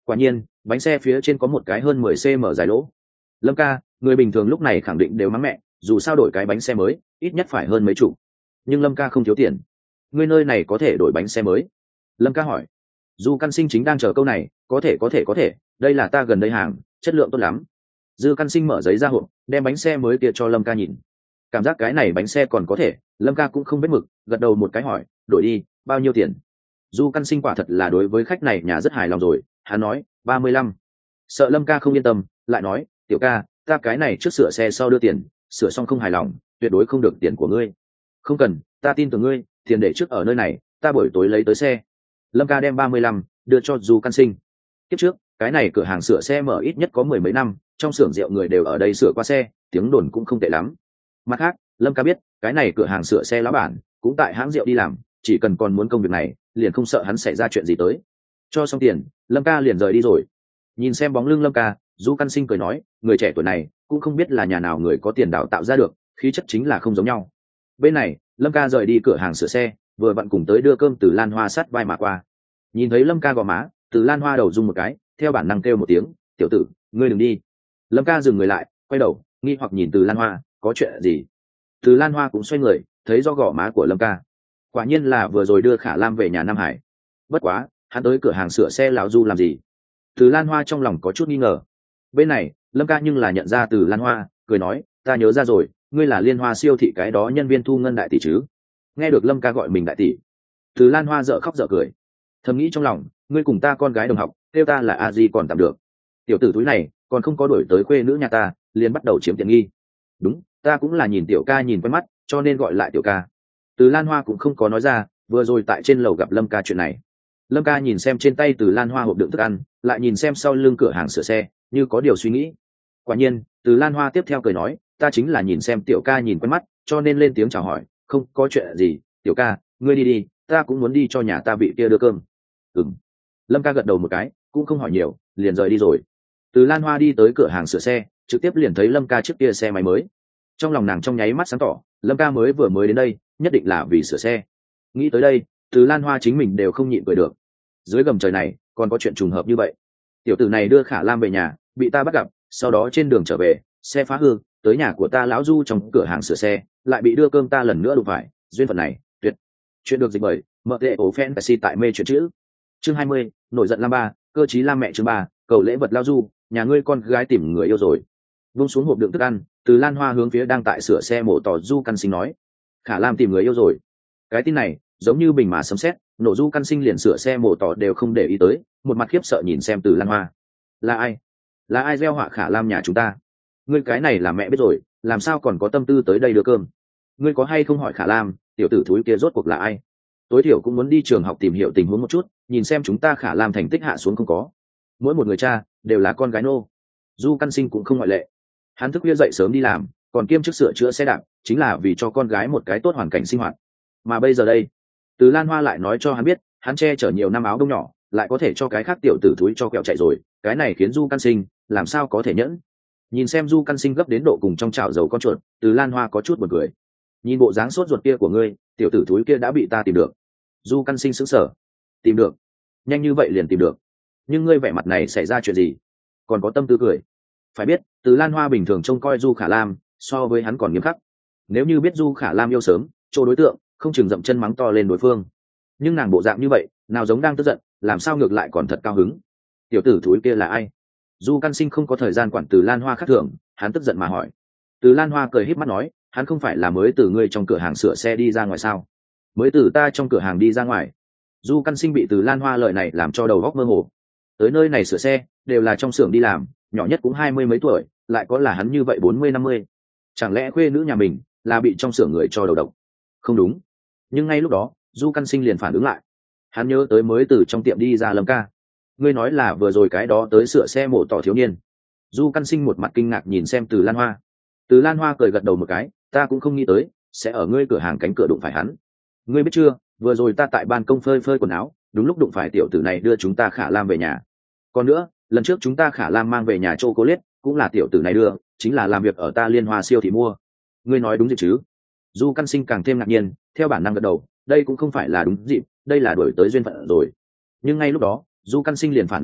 Quả nhiên bánh xe phía trên có một cái hơn 10 cm dài lỗ. Lâm ca, người bình thường lúc này khẳng định đều mắng mẹ, dù sao đổi cái bánh xe mới ít nhất phải hơn mấy chục. Nhưng Lâm ca không thiếu tiền, ngươi nơi này có thể đổi bánh xe mới? Lâm ca hỏi. Du Căn Sinh chính đang chờ câu này. Có thể, đây là ta gần đây hàng, chất lượng tốt lắm. Dư Căn Sinh mở giấy ra hộp, đem bánh xe mới kia cho Lâm ca nhìn. Cảm giác cái này bánh xe còn có thể. Lâm ca cũng không vết mực, gật đầu một cái hỏi, đổi đi, bao nhiêu tiền? Du Căn Sinh quả thật là đối với khách này nhà rất hài lòng rồi, hắn nói 35. Sợ Lâm ca không yên tâm, lại nói, tiểu ca, ta cái này trước sửa xe sau đưa tiền, sửa xong không hài lòng tuyệt đối không được tiền của ngươi. Không cần, ta tin tưởng ngươi, tiền để trước ở nơi này, ta buổi tối lấy tới xe. Lâm ca đem 35 đưa cho Du Căn Sinh. Kiếp trước cái này cửa hàng sửa xe mở ít nhất có 10 mấy năm, trong xưởng rượu người đều ở đây sửa qua xe, tiếng đồn cũng không tệ lắm. Mặt khác Lâm ca biết cái này cửa hàng sửa xe lão bản cũng tại hãng rượu đi làm, chỉ cần còn muốn công việc này liền không sợ hắn xảy ra chuyện gì tới. Cho xong tiền Lâm ca liền rời đi rồi. Nhìn xem bóng lưng Lâm ca, Du Căn Sinh cười nói, người trẻ tuổi này cũng không biết là nhà nào người có tiền đào tạo ra được, khí chất chính là không giống nhau. Bên này Lâm ca rời đi cửa hàng sửa xe, vừa vặn cùng tới đưa cơm từ Lan Hoa sát vai mà qua. Nhìn thấy Lâm ca gò má, từ Lan Hoa đầu rung một cái, theo bản năng kêu một tiếng, tiểu tử, ngươi đừng đi. Lâm ca dừng người lại, quay đầu nghi hoặc nhìn từ Lan Hoa, có chuyện gì? Từ Lan Hoa cũng xoay người, thấy do gò má của Lâm ca, quả nhiên là vừa rồi đưa Khả Lam về nhà Nam Hải. Bất quá hắn tới cửa hàng sửa xe lão Du làm gì? Từ Lan Hoa trong lòng có chút nghi ngờ. Bên này Lâm ca nhưng là nhận ra từ Lan Hoa, cười nói, ta nhớ ra rồi, ngươi là Liên Hoa siêu thị cái đó nhân viên thu ngân đại tỷ chứ? Nghe được Lâm ca gọi mình đại tỷ, từ Lan Hoa dở khóc dở cười, thầm nghĩ trong lòng, ngươi cùng ta con gái đồng học, kêu ta là a di còn tạm được, tiểu tử túi này còn không có đổi tới khuê nữ nhà ta liền bắt đầu chiếm tiện nghi. Đúng, ta cũng là nhìn tiểu ca nhìn quen mắt cho nên gọi lại tiểu ca. Từ Lan Hoa cũng không có nói ra vừa rồi tại trên lầu gặp Lâm ca chuyện này. Lâm ca nhìn xem trên tay từ Lan Hoa hộp đựng thức ăn, lại nhìn xem sau lưng cửa hàng sửa xe, như có điều suy nghĩ. Quả nhiên từ Lan Hoa tiếp theo cười nói, ta chính là nhìn xem tiểu ca nhìn quen mắt cho nên lên tiếng chào hỏi, không có chuyện gì, tiểu ca ngươi đi đi, ta cũng muốn đi cho nhà ta vị kia đưa cơm. Ừm. Lâm ca gật đầu một cái, cũng không hỏi nhiều, liền rời đi rồi. Từ Lan Hoa đi tới cửa hàng sửa xe, trực tiếp liền thấy Lâm ca trước kia xe máy mới. Trong lòng nàng trong nháy mắt sáng tỏ, Lâm ca vừa mới đến đây nhất định là vì sửa xe. Nghĩ tới đây Từ Lan Hoa chính mình đều không nhịn cười được. Dưới gầm trời này còn có chuyện trùng hợp như vậy. Tiểu tử này đưa Khả Lam về nhà bị ta bắt gặp, sau đó trên đường trở về xe phá hư, tới nhà của ta lão Du trong cửa hàng sửa xe lại bị đưa cơm ta lần nữa đụng phải, duyên phận này tuyệt. Chuyện được dịch bởi mở tệ ổ fantasy tại mê chuyện chữ. Chương 20, nổi giận Lam Ba, cơ chí Lam mẹ chương 3, cầu lễ vật lao Du, nhà ngươi con gái tìm người yêu rồi. Vung xuống hộp đựng thức ăn, Từ Lan Hoa hướng phía đang tại sửa xe mổ tỏ Du Căn Sinh nói, Khả Lam tìm người yêu rồi. Cái tin này giống như bình mà sấm sét, nổ Du Căn Sinh liền sửa xe mổ tỏ đều không để ý tới, một mặt khiếp sợ nhìn xem Từ Lan Hoa. Là ai? Là ai gieo họa Khả Lam nhà chúng ta? Ngươi cái này là mẹ biết rồi, làm sao còn có tâm tư tới đây đưa cơm? Ngươi có hay không hỏi Khả Lam, tiểu tử thúi kia rốt cuộc là ai? Tối thiểu cũng muốn đi trường học tìm hiểu tình huống một chút, nhìn xem chúng ta Khả Lam thành tích hạ xuống không có. Mỗi một người cha đều là con gái nô. Du Căn Sinh cũng không ngoại lệ. Hắn thức khuya dậy sớm đi làm, còn kiêm chức sửa chữa xe đạp, chính là vì cho con gái một cái tốt hoàn cảnh sinh hoạt. Mà bây giờ đây, Từ Lan Hoa lại nói cho hắn biết, hắn che chở nhiều năm áo đông nhỏ, lại có thể cho cái khác tiểu tử thúi cho kẹo chạy rồi, cái này khiến Du Căn Sinh làm sao có thể nhẫn. Nhìn xem Du Căn Sinh gấp đến độ cùng trong chảo dầu con chuột, Từ Lan Hoa có chút buồn cười. Nhìn bộ dáng sốt ruột kia của ngươi, tiểu tử thúi kia đã bị ta tìm được. Du Căn Sinh sững sờ. Tìm được? Nhanh như vậy liền tìm được? Nhưng ngươi vẻ mặt này xảy ra chuyện gì? Còn có tâm tư cười? Phải biết Từ Lan Hoa bình thường trông coi Du Khả Lam so với hắn còn nghiêm khắc. Nếu như biết Du Khả Lam yêu sớm chỗ đối tượng, không chừng dậm chân mắng to lên đối phương. Nhưng nàng bộ dạng như vậy nào giống đang tức giận, làm sao ngược lại còn thật cao hứng. Tiểu tử thúi kia là ai? Du Căn Sinh không có thời gian quản Từ Lan Hoa khác thường, hắn tức giận mà hỏi. Từ Lan Hoa cười híp mắt nói, hắn không phải là mới từ ngươi trong cửa hàng sửa xe đi ra ngoài sao? Mới từ ta trong cửa hàng đi ra ngoài? Du Căn Sinh bị Từ Lan Hoa lời này làm cho đầu óc mơ hồ. Tới nơi này sửa xe đều là trong xưởng đi làm, nhỏ nhất cũng 20 mấy tuổi, lại có là hắn như vậy 40-50. Chẳng lẽ khuê nữ nhà mình là bị trong xưởng người cho đầu độc? Không đúng. Nhưng ngay lúc đó Du Căn Sinh liền phản ứng lại. Hắn nhớ tới mới từ trong tiệm đi ra Lâm ca. Ngươi nói là vừa rồi cái đó tới sửa xe mổ tỏ thiếu niên? Du Căn Sinh một mặt kinh ngạc nhìn xem Từ Lan Hoa. Từ Lan Hoa cười gật đầu một cái, ta cũng không nghĩ tới sẽ ở ngươi cửa hàng cánh cửa đụng phải hắn. Ngươi biết chưa, vừa rồi ta tại ban công phơi phơi quần áo, đúng lúc đụng phải tiểu tử này đưa chúng ta Khả Lam về nhà. Còn nữa, lần trước chúng ta Khả Lam mang về nhà chocolate cũng là tiểu tử này đưa, chính là làm việc ở ta Liên Hoa siêu thị mua. Ngươi nói đúng gì chứ? Du Căn Sinh càng thêm ngạc nhiên, theo bản năng gật đầu, đây cũng không phải là đúng dịp, đây là đổi tới duyên phận rồi. Nhưng ngay lúc đó Du Căn Sinh liền phản ứng lại,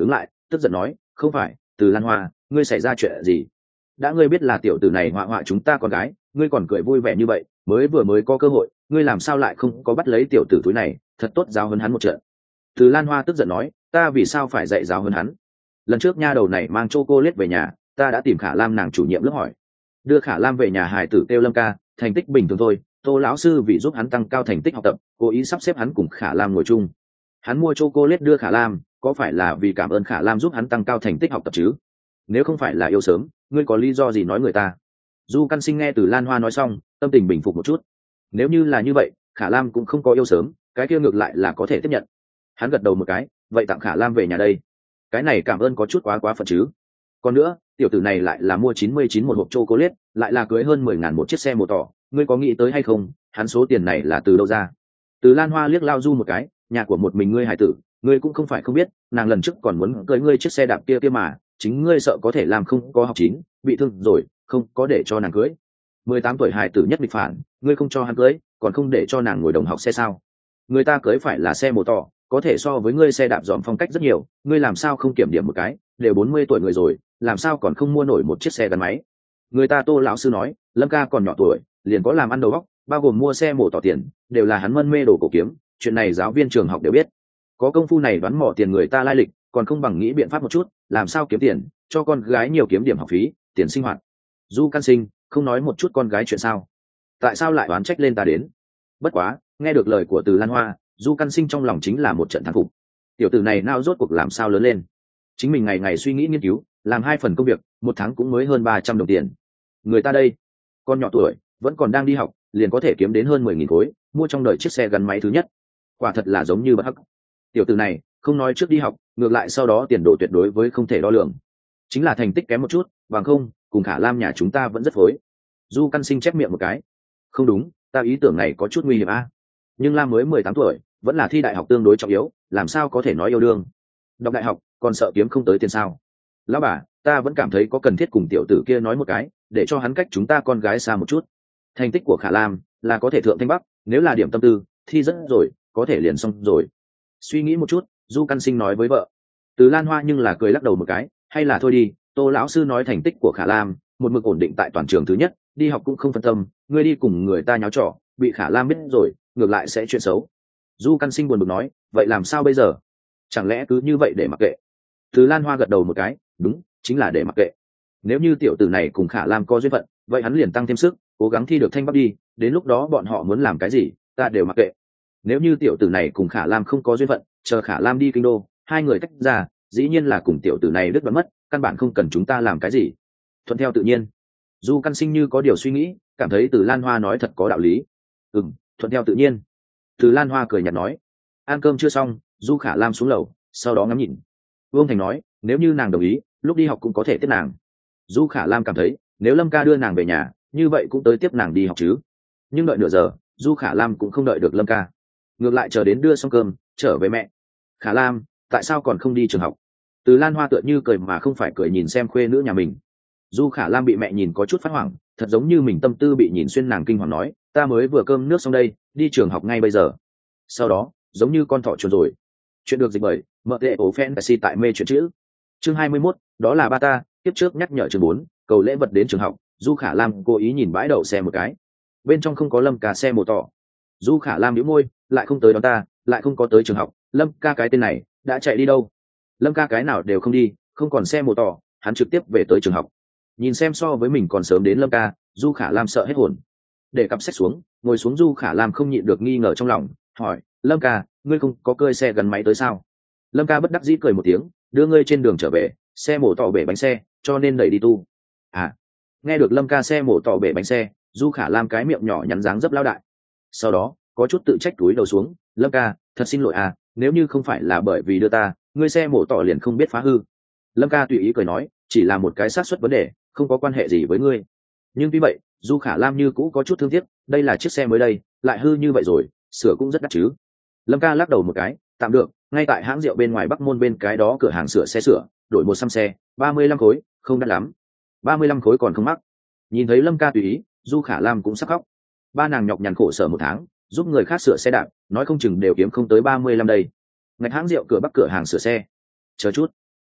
tức giận nói, không phải, Từ Lan Hoa, ngươi xảy ra chuyện gì? Đã ngươi biết là tiểu tử này họa họa chúng ta con gái, ngươi còn cười vui vẻ như vậy, mới có cơ hội, ngươi làm sao lại không có bắt lấy tiểu tử túi này, thật tốt giáo huấn hắn một trận. Từ Lan Hoa tức giận nói, ta vì sao phải dạy giáo huấn hắn? Lần trước nha đầu này mang chocolate về nhà, ta đã tìm Khả Lam nàng chủ nhiệm lớp hỏi, đưa Khả Lam về nhà hài tử kêu Lâm ca, thành tích bình thường thôi, Tô lão sư vì giúp hắn tăng cao thành tích học tập, cố ý sắp xếp hắn cùng Khả Lam ngồi chung. Hắn mua chocolate đưa Khả Lam, có phải là vì cảm ơn Khả Lam giúp hắn tăng cao thành tích học tập chứ? Nếu không phải là yêu sớm, ngươi có lý do gì nói người ta? Du Căn Sinh nghe Từ Lan Hoa nói xong, tâm tình bình phục một chút. Nếu như là như vậy, Khả Lam cũng không có yêu sớm, cái kia ngược lại là có thể tiếp nhận. Hắn gật đầu một cái, vậy tặng Khả Lam về nhà đây. Cái này cảm ơn có chút quá phận chứ. Còn nữa, tiểu tử này lại là mua 99 một hộp chocolate, lại là cưới hơn 10.000 một chiếc xe mô tỏ, ngươi có nghĩ tới hay không, hắn số tiền này là từ đâu ra? Từ Lan Hoa liếc Lao Du một cái, nhà của một mình ngươi hài tử, ngươi cũng không phải không biết, nàng lần trước còn muốn cưới ngươi chiếc xe đạp kia mà, chính ngươi sợ có thể làm không có học chín, bị thương rồi, không có để cho nàng cưới. 18 tuổi hài tử nhất định phản, ngươi không cho hắn cưới, còn không để cho nàng ngồi đồng học xe sao? Người ta cưới phải là xe mô tỏ, có thể so với ngươi xe đạp dòm phong cách rất nhiều, ngươi làm sao không kiểm điểm một cái, đều 40 tuổi người rồi, làm sao còn không mua nổi một chiếc xe gắn máy? Người ta Tô lão sư nói, Lâm ca còn nhỏ tuổi, liền có làm ăn đầu óc, bao gồm mua xe mổ tỏ tiền, đều là hắn mân mê đồ cổ kiếm, chuyện này giáo viên trường học đều biết. Có công phu này đoán mò tiền người ta lai lịch, còn không bằng nghĩ biện pháp một chút, làm sao kiếm tiền, cho con gái nhiều kiếm điểm học phí, tiền sinh hoạt. Du Căn Sinh, không nói một chút con gái chuyện sao? Tại sao lại đoán trách lên ta đến? Bất quá, nghe được lời của Từ Lan Hoa, Du Căn Sinh trong lòng chính là một trận thán phục. Tiểu tử này nào rốt cuộc làm sao lớn lên? Chính mình ngày ngày suy nghĩ nghiên cứu, làm 2 phần công việc, một tháng cũng mới hơn 300 đồng tiền. Người ta đây, con nhỏ tuổi, vẫn còn đang đi học, liền có thể kiếm đến hơn 10.000 khối, mua trong đời chiếc xe gắn máy thứ nhất. Quả thật là giống như bất hắc. Tiểu tử này, không nói trước đi học, ngược lại sau đó tiền đồ tuyệt đối với không thể đo lường. Chính là thành tích kém một chút, bằng không, cùng Khả Lam nhà chúng ta vẫn rất phối. Du Căn Sinh chép miệng một cái. Không đúng, ta ý tưởng này có chút nguy hiểm a. Nhưng Lam mới 18 tuổi, vẫn là thi đại học tương đối trọng yếu, làm sao có thể nói yêu đương? Đọc đại học, còn sợ kiếm không tới tiền sao? Lão bà, ta vẫn cảm thấy có cần thiết cùng tiểu tử kia nói một cái, để cho hắn cách chúng ta con gái xa một chút. Thành tích của Khả Lam là có thể thượng thanh bắc, nếu là điểm tâm tư, thi rất rồi, có thể liền xong rồi. Suy nghĩ một chút, Du Căn Sinh nói với vợ. Từ Lan Hoa nhưng là cười lắc đầu một cái, hay là thôi đi, Tô lão sư nói thành tích của Khả Lam một mực ổn định tại toàn trường thứ nhất, đi học cũng không phân tâm, ngươi đi cùng người ta nháo trò, bị Khả Lam biết rồi, ngược lại sẽ chuyện xấu. Du Căn Sinh buồn bực nói, vậy làm sao bây giờ? Chẳng lẽ cứ như vậy để mặc kệ? Từ Lan Hoa gật đầu một cái, đúng, chính là để mặc kệ. Nếu như tiểu tử này cùng Khả Lam có duyên phận, vậy hắn liền tăng thêm sức, cố gắng thi được thanh bắc đi, đến lúc đó bọn họ muốn làm cái gì, ta đều mặc kệ. Nếu như tiểu tử này cùng Khả Lam không có duyên phận, chờ Khả Lam đi kinh đô, hai người tách ra, dĩ nhiên là cùng tiểu tử này đứt đoạn mất, căn bản không cần chúng ta làm cái gì. Thuận theo tự nhiên. Du Căn Sinh như có điều suy nghĩ, cảm thấy Từ Lan Hoa nói thật có đạo lý. Thuận theo tự nhiên. Từ Lan Hoa cười nhạt nói. Ăn cơm chưa xong, Du Khả Lam xuống lầu, sau đó ngắm nhìn. Vương Thành nói, nếu như nàng đồng ý, lúc đi học cũng có thể tiếp nàng. Du Khả Lam cảm thấy, nếu Lâm ca đưa nàng về nhà, như vậy cũng tới tiếp nàng đi học chứ. Nhưng đợi nửa giờ, Du Khả Lam cũng không đợi được Lâm ca. Ngược lại chờ đến đưa xong cơm, trở về mẹ. Khả Lam, tại sao còn không đi trường học? Từ Lan Hoa tựa như cười mà không phải cười nhìn xem khuê nữ nhà mình. Du Khả Lam bị mẹ nhìn có chút phát hoảng, thật giống như mình tâm tư bị nhìn xuyên, nàng kinh hoàng nói, ta mới vừa cơm nước xong đây, đi trường học ngay bây giờ. Sau đó, giống như con thỏ chuồn rồi. Chuyện được dịch bởi mợ tệ ổ fantasy tại mê chuyện chữ. Chương 21, đó là ba ta, tiếp trước nhắc nhở chương 4, cầu lễ vật đến trường học. Du Khả Lam cố ý nhìn bãi đậu xe một cái. Bên trong không có Lâm ca xe mô tỏ. Du Khả Lam nhíu môi, lại không tới đón ta, lại không có tới trường học, Lâm ca cái tên này đã chạy đi đâu? Lâm ca cái nào đều không đi, không còn xe mô tỏ, hắn trực tiếp về tới trường học. Nhìn xem so với mình còn sớm đến Lâm ca, Du Khả Lam sợ hết hồn. Để cặp sách xuống, ngồi xuống, Du Khả Lam không nhịn được nghi ngờ trong lòng, hỏi, Lâm ca, ngươi không có cơi xe gắn máy tới sao? Lâm ca bất đắc dĩ cười một tiếng, đưa ngươi trên đường trở về, xe mổ tỏ bể bánh xe, cho nên đẩy đi tu. À, nghe được Lâm ca xe mổ tỏ bể bánh xe, Du Khả Lam cái miệng nhỏ nhắn dáng dấp lao đại. Sau đó, có chút tự trách túi đầu xuống, Lâm ca, thật xin lỗi à, nếu như không phải là bởi vì đưa ta, ngươi xe mổ tỏ liền không biết phá hư. Lâm ca tùy ý cười nói, chỉ là một cái xác suất vấn đề, không có quan hệ gì với ngươi. Nhưng tuy vậy, Du Khả Lam như cũ có chút thương tiếc, đây là chiếc xe mới đây, lại hư như vậy rồi, sửa cũng rất đắt chứ. Lâm ca lắc đầu một cái, tạm được, ngay tại hãng rượu bên ngoài Bắc Môn bên cái đó cửa hàng sửa xe sửa, đổi một xăm xe, 35 khối, không đắt lắm. 35 khối còn không mắc. Nhìn thấy Lâm ca tùy ý, Du Khả Lam cũng sắp khóc. Ba nàng nhọc nhằn khổ sở một tháng, giúp người khác sửa xe đạp, nói không chừng đều kiếm không tới 35 đây. Ngạch hãng rượu cửa Bắc cửa hàng sửa xe. Chờ chút,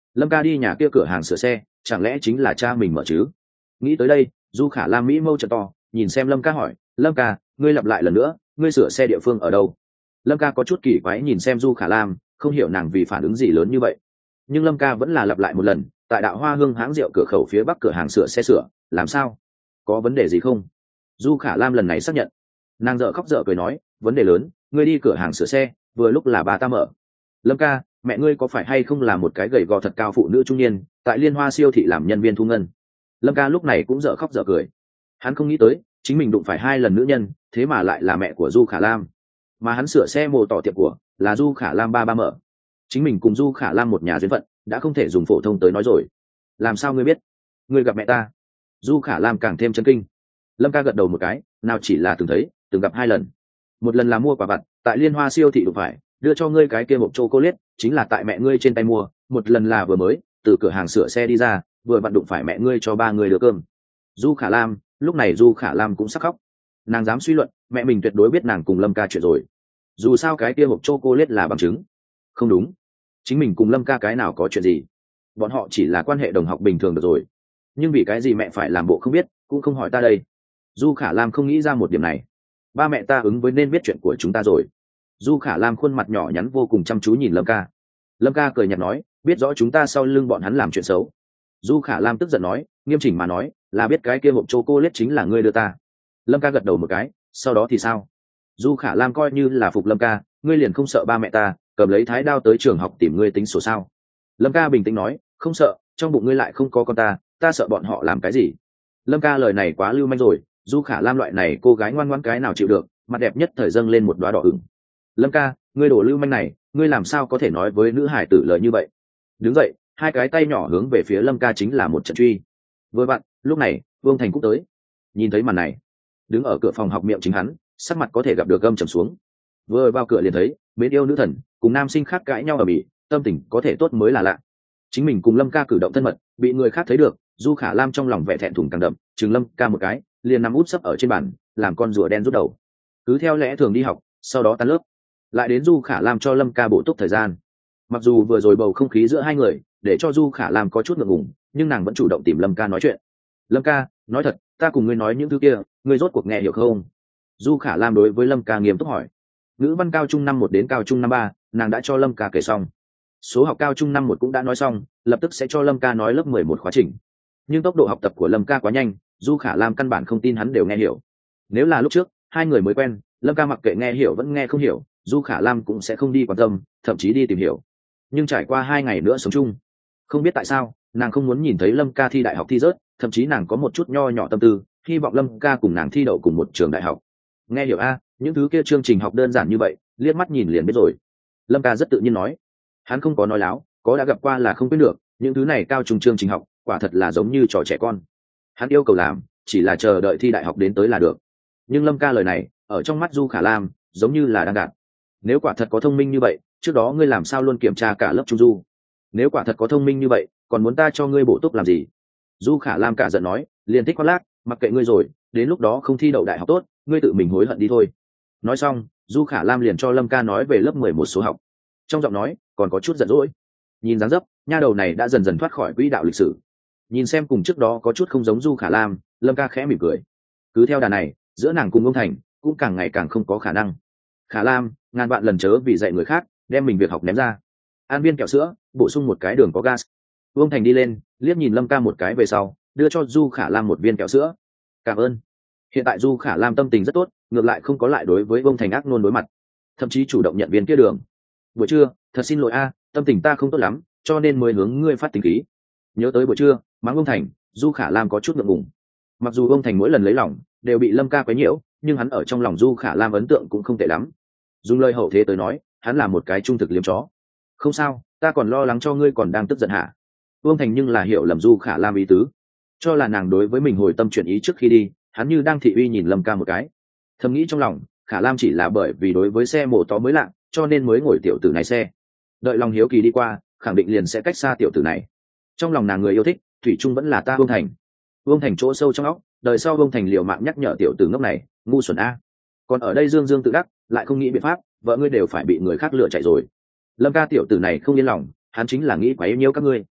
Lâm ca đi nhà kia cửa hàng sửa xe, chẳng lẽ chính là cha mình mở chứ? Nghĩ tới đây, Du Khả Lam mỹ mâu trợ to, nhìn xem Lâm ca hỏi, Lâm ca, ngươi lặp lại lần nữa, ngươi sửa xe địa phương ở đâu? Lâm ca có chút kỳ quái nhìn xem Du Khả Lam, không hiểu nàng vì phản ứng gì lớn như vậy. Nhưng Lâm ca vẫn là lặp lại một lần, tại Đạo Hoa Hương hãng rượu cửa khẩu phía bắc cửa hàng sửa xe sửa, làm sao? Có vấn đề gì không? Du Khả Lam lần này xác nhận. Nàng dợ khóc dợ cười nói, vấn đề lớn, ngươi đi cửa hàng sửa xe, vừa lúc là bà ta mở. Lâm ca, mẹ ngươi có phải hay không là một cái gầy gò thật cao phụ nữ trung niên, tại Liên Hoa siêu thị làm nhân viên thu ngân? Lâm ca lúc này cũng dợ khóc dợ cười. Hắn không nghĩ tới, chính mình đụng phải 2 lần nữ nhân, thế mà lại là mẹ của Du Khả Lam. Mà hắn sửa xe mô tỏ tiệm của, là Du Khả Lam ba mở. Chính mình cùng Du Khả Lam một nhà duyên phận, đã không thể dùng phổ thông tới nói rồi. Làm sao ngươi biết? Ngươi gặp mẹ ta? Du Khả Lam càng thêm chấn kinh. Lâm ca gật đầu một cái, nào chỉ là từng thấy, từng gặp 2 lần. Một lần là mua quả vặt, tại Liên Hoa siêu thị đụng phải, đưa cho ngươi cái kia hộp chocolate, chính là tại mẹ ngươi trên tay mua. Một lần là vừa mới từ cửa hàng sửa xe đi ra, vừa vặn đụng phải mẹ ngươi cho 3 người đưa cơm. Du Khả Lam, lúc này Du Khả Lam cũng sắp khóc. Nàng dám suy luận, mẹ mình tuyệt đối biết nàng cùng Lâm ca chuyện rồi. Dù sao cái kia hộp chocolate là bằng chứng. Không đúng, chính mình cùng Lâm ca cái nào có chuyện gì? Bọn họ chỉ là quan hệ đồng học bình thường được rồi. Nhưng vì cái gì mẹ phải làm bộ không biết, cũng không hỏi ta đây. Du Khả Lam không nghĩ ra một điểm này. Ba mẹ ta ứng với nên biết chuyện của chúng ta rồi. Du Khả Lam khuôn mặt nhỏ nhắn vô cùng chăm chú nhìn Lâm ca. Lâm ca cười nhạt nói, biết rõ chúng ta sau lưng bọn hắn làm chuyện xấu. Du Khả Lam tức giận nói, nghiêm chỉnh mà nói, là biết cái kia hộp chocolate chính là ngươi đưa ta. Lâm ca gật đầu một cái, sau đó thì sao? Du Khả Lam coi như là phục Lâm ca, ngươi liền không sợ ba mẹ ta cầm lấy thái đao tới trường học tìm ngươi tính sổ sao? Lâm ca bình tĩnh nói, không sợ, trong bụng ngươi lại không có con ta sợ bọn họ làm cái gì? Lâm ca lời này quá lưu manh rồi, Du Khả Lam loại này cô gái ngoan ngoãn cái nào chịu được, mặt đẹp nhất thời dâng lên một đóa đỏ ửng. Lâm ca, ngươi đổ lưu manh này, ngươi làm sao có thể nói với nữ hải tử lời như vậy? Đứng dậy, 2 cái tay nhỏ hướng về phía Lâm ca chính là một trận truy. Vừa vặn, lúc này, Vương Thành cũng tới. Nhìn thấy màn này, đứng ở cửa phòng học miệng chính hắn, sắc mặt có thể gặp được gâm trầm xuống. Vừa vào cửa liền thấy mến yêu nữ thần cùng nam sinh khác cãi nhau ở bỉ, tâm tình có thể tốt mới là lạ. Chính mình cùng Lâm ca cử động thân mật, bị người khác thấy được, Du Khả Lam trong lòng vẻ thẹn thùng càng đậm, chừng Lâm ca một cái, liền nằm út sấp ở trên bàn, làm con rùa đen rút đầu. Cứ theo lẽ thường đi học, sau đó tan lớp, lại đến Du Khả Lam cho Lâm ca bổ túc thời gian. Mặc dù vừa rồi bầu không khí giữa 2 người để cho Du Khả Lam có chút ngượng ngùng, nhưng nàng vẫn chủ động tìm Lâm ca nói chuyện. Lâm ca, nói thật, ta cùng ngươi nói những thứ kia, ngươi rốt cuộc nghe hiểu không? Du Khả Lam đối với Lâm ca nghiêm túc hỏi. Ngữ văn cao trung năm 1 đến cao trung năm 3, nàng đã cho Lâm ca kể xong. Số học cao trung năm 1 cũng đã nói xong, lập tức sẽ cho Lâm ca nói lớp 11 khóa trình. Nhưng tốc độ học tập của Lâm ca quá nhanh, Du Khả Lam căn bản không tin hắn đều nghe hiểu. Nếu là lúc trước 2 người mới quen, Lâm ca mặc kệ nghe hiểu vẫn nghe không hiểu, Du Khả Lam cũng sẽ không đi quan tâm, thậm chí đi tìm hiểu. Nhưng trải qua 2 ngày nữa sống chung, không biết tại sao nàng không muốn nhìn thấy Lâm ca thi đại học thi rớt, thậm chí nàng có một chút nho nhỏ tâm tư, hy vọng Lâm ca cùng nàng thi đậu cùng một trường đại học. Nghe hiểu a, những thứ kia chương trình học đơn giản như vậy, liếc mắt nhìn liền biết rồi. Lâm ca rất tự nhiên nói. Hắn không có nói láo, có đã gặp qua là không biết được, những thứ này cao trung chương trình học quả thật là giống như trò trẻ con. Hắn yêu cầu làm chỉ là chờ đợi thi đại học đến tới là được. Nhưng Lâm ca lời này ở trong mắt Du Khả Lam giống như là đang gạt. Nếu quả thật có thông minh như vậy, trước đó ngươi làm sao luôn kiểm tra cả lớp trung du? Nếu quả thật có thông minh như vậy, còn muốn ta cho ngươi bổ túc làm gì? Du Khả Lam cả giận nói, liền thích khoác lác, mặc kệ ngươi rồi, đến lúc đó không thi đậu đại học tốt, ngươi tự mình hối hận đi thôi. Nói xong, Du Khả Lam liền cho Lâm ca nói về lớp 11 số học. Trong giọng nói còn có chút giận dỗi. Nhìn dáng dấp, nha đầu này đã dần dần thoát khỏi quỹ đạo lịch sử. Nhìn xem cùng trước đó có chút không giống Du Khả Lam, Lâm ca khẽ mỉm cười. Cứ theo đà này, giữa nàng cùng ông Thành cũng càng ngày càng không có khả năng. Khả Lam, ngàn vạn lần chớ vì dạy người khác đem mình việc học ném ra. An viên kẹo sữa, bổ sung một cái đường có gas. Vương Thành đi lên, liếc nhìn Lâm ca một cái về sau, đưa cho Du Khả Lam một viên kẹo sữa. Cảm ơn. Hiện tại Du Khả Lam tâm tình rất tốt, ngược lại không có lại đối với Vương Thành ác nôn đối mặt, thậm chí chủ động nhận viên kia đường. Buổi trưa, thật xin lỗi a, tâm tình ta không tốt lắm, cho nên mới hướng ngươi phát tình khí. Nhớ tới buổi trưa, mắng Vương Thành, Du Khả Lam có chút ngượng ngùng. Mặc dù Vương Thành mỗi lần lấy lòng đều bị Lâm ca quấy nhiễu, nhưng hắn ở trong lòng Du Khả Lam ấn tượng cũng không tệ lắm. Dùng lời hậu thế tới nói, hắn là một cái trung thực liếm chó. Không sao, ta còn lo lắng cho ngươi còn đang tức giận hả? Vương Thành nhưng là hiểu lầm Du Khả Lam ý tứ, cho là nàng đối với mình hồi tâm chuyển ý trước khi đi, hắn như đang thị uy nhìn Lâm ca một cái. Thầm nghĩ trong lòng, Khả Lam chỉ là bởi vì đối với xe mổ tó mới lạ, cho nên mới ngồi tiểu tử này xe. Đợi lòng hiếu kỳ đi qua, khẳng định liền sẽ cách xa tiểu tử này. Trong lòng nàng người yêu thích, thủy chung vẫn là ta Vương Thành. Vương Thành chỗ sâu trong óc, đời sau Vương Thành liều mạng nhắc nhở tiểu tử ngốc này, ngu xuẩn a. Còn ở đây dương dương tự đắc, lại không nghĩ biện pháp, vợ ngươi đều phải bị người khác lừa chạy rồi. Lâm ca tiểu tử này không yên lòng, hắn chính là nghĩ quá yêu nhiêu các ngươi.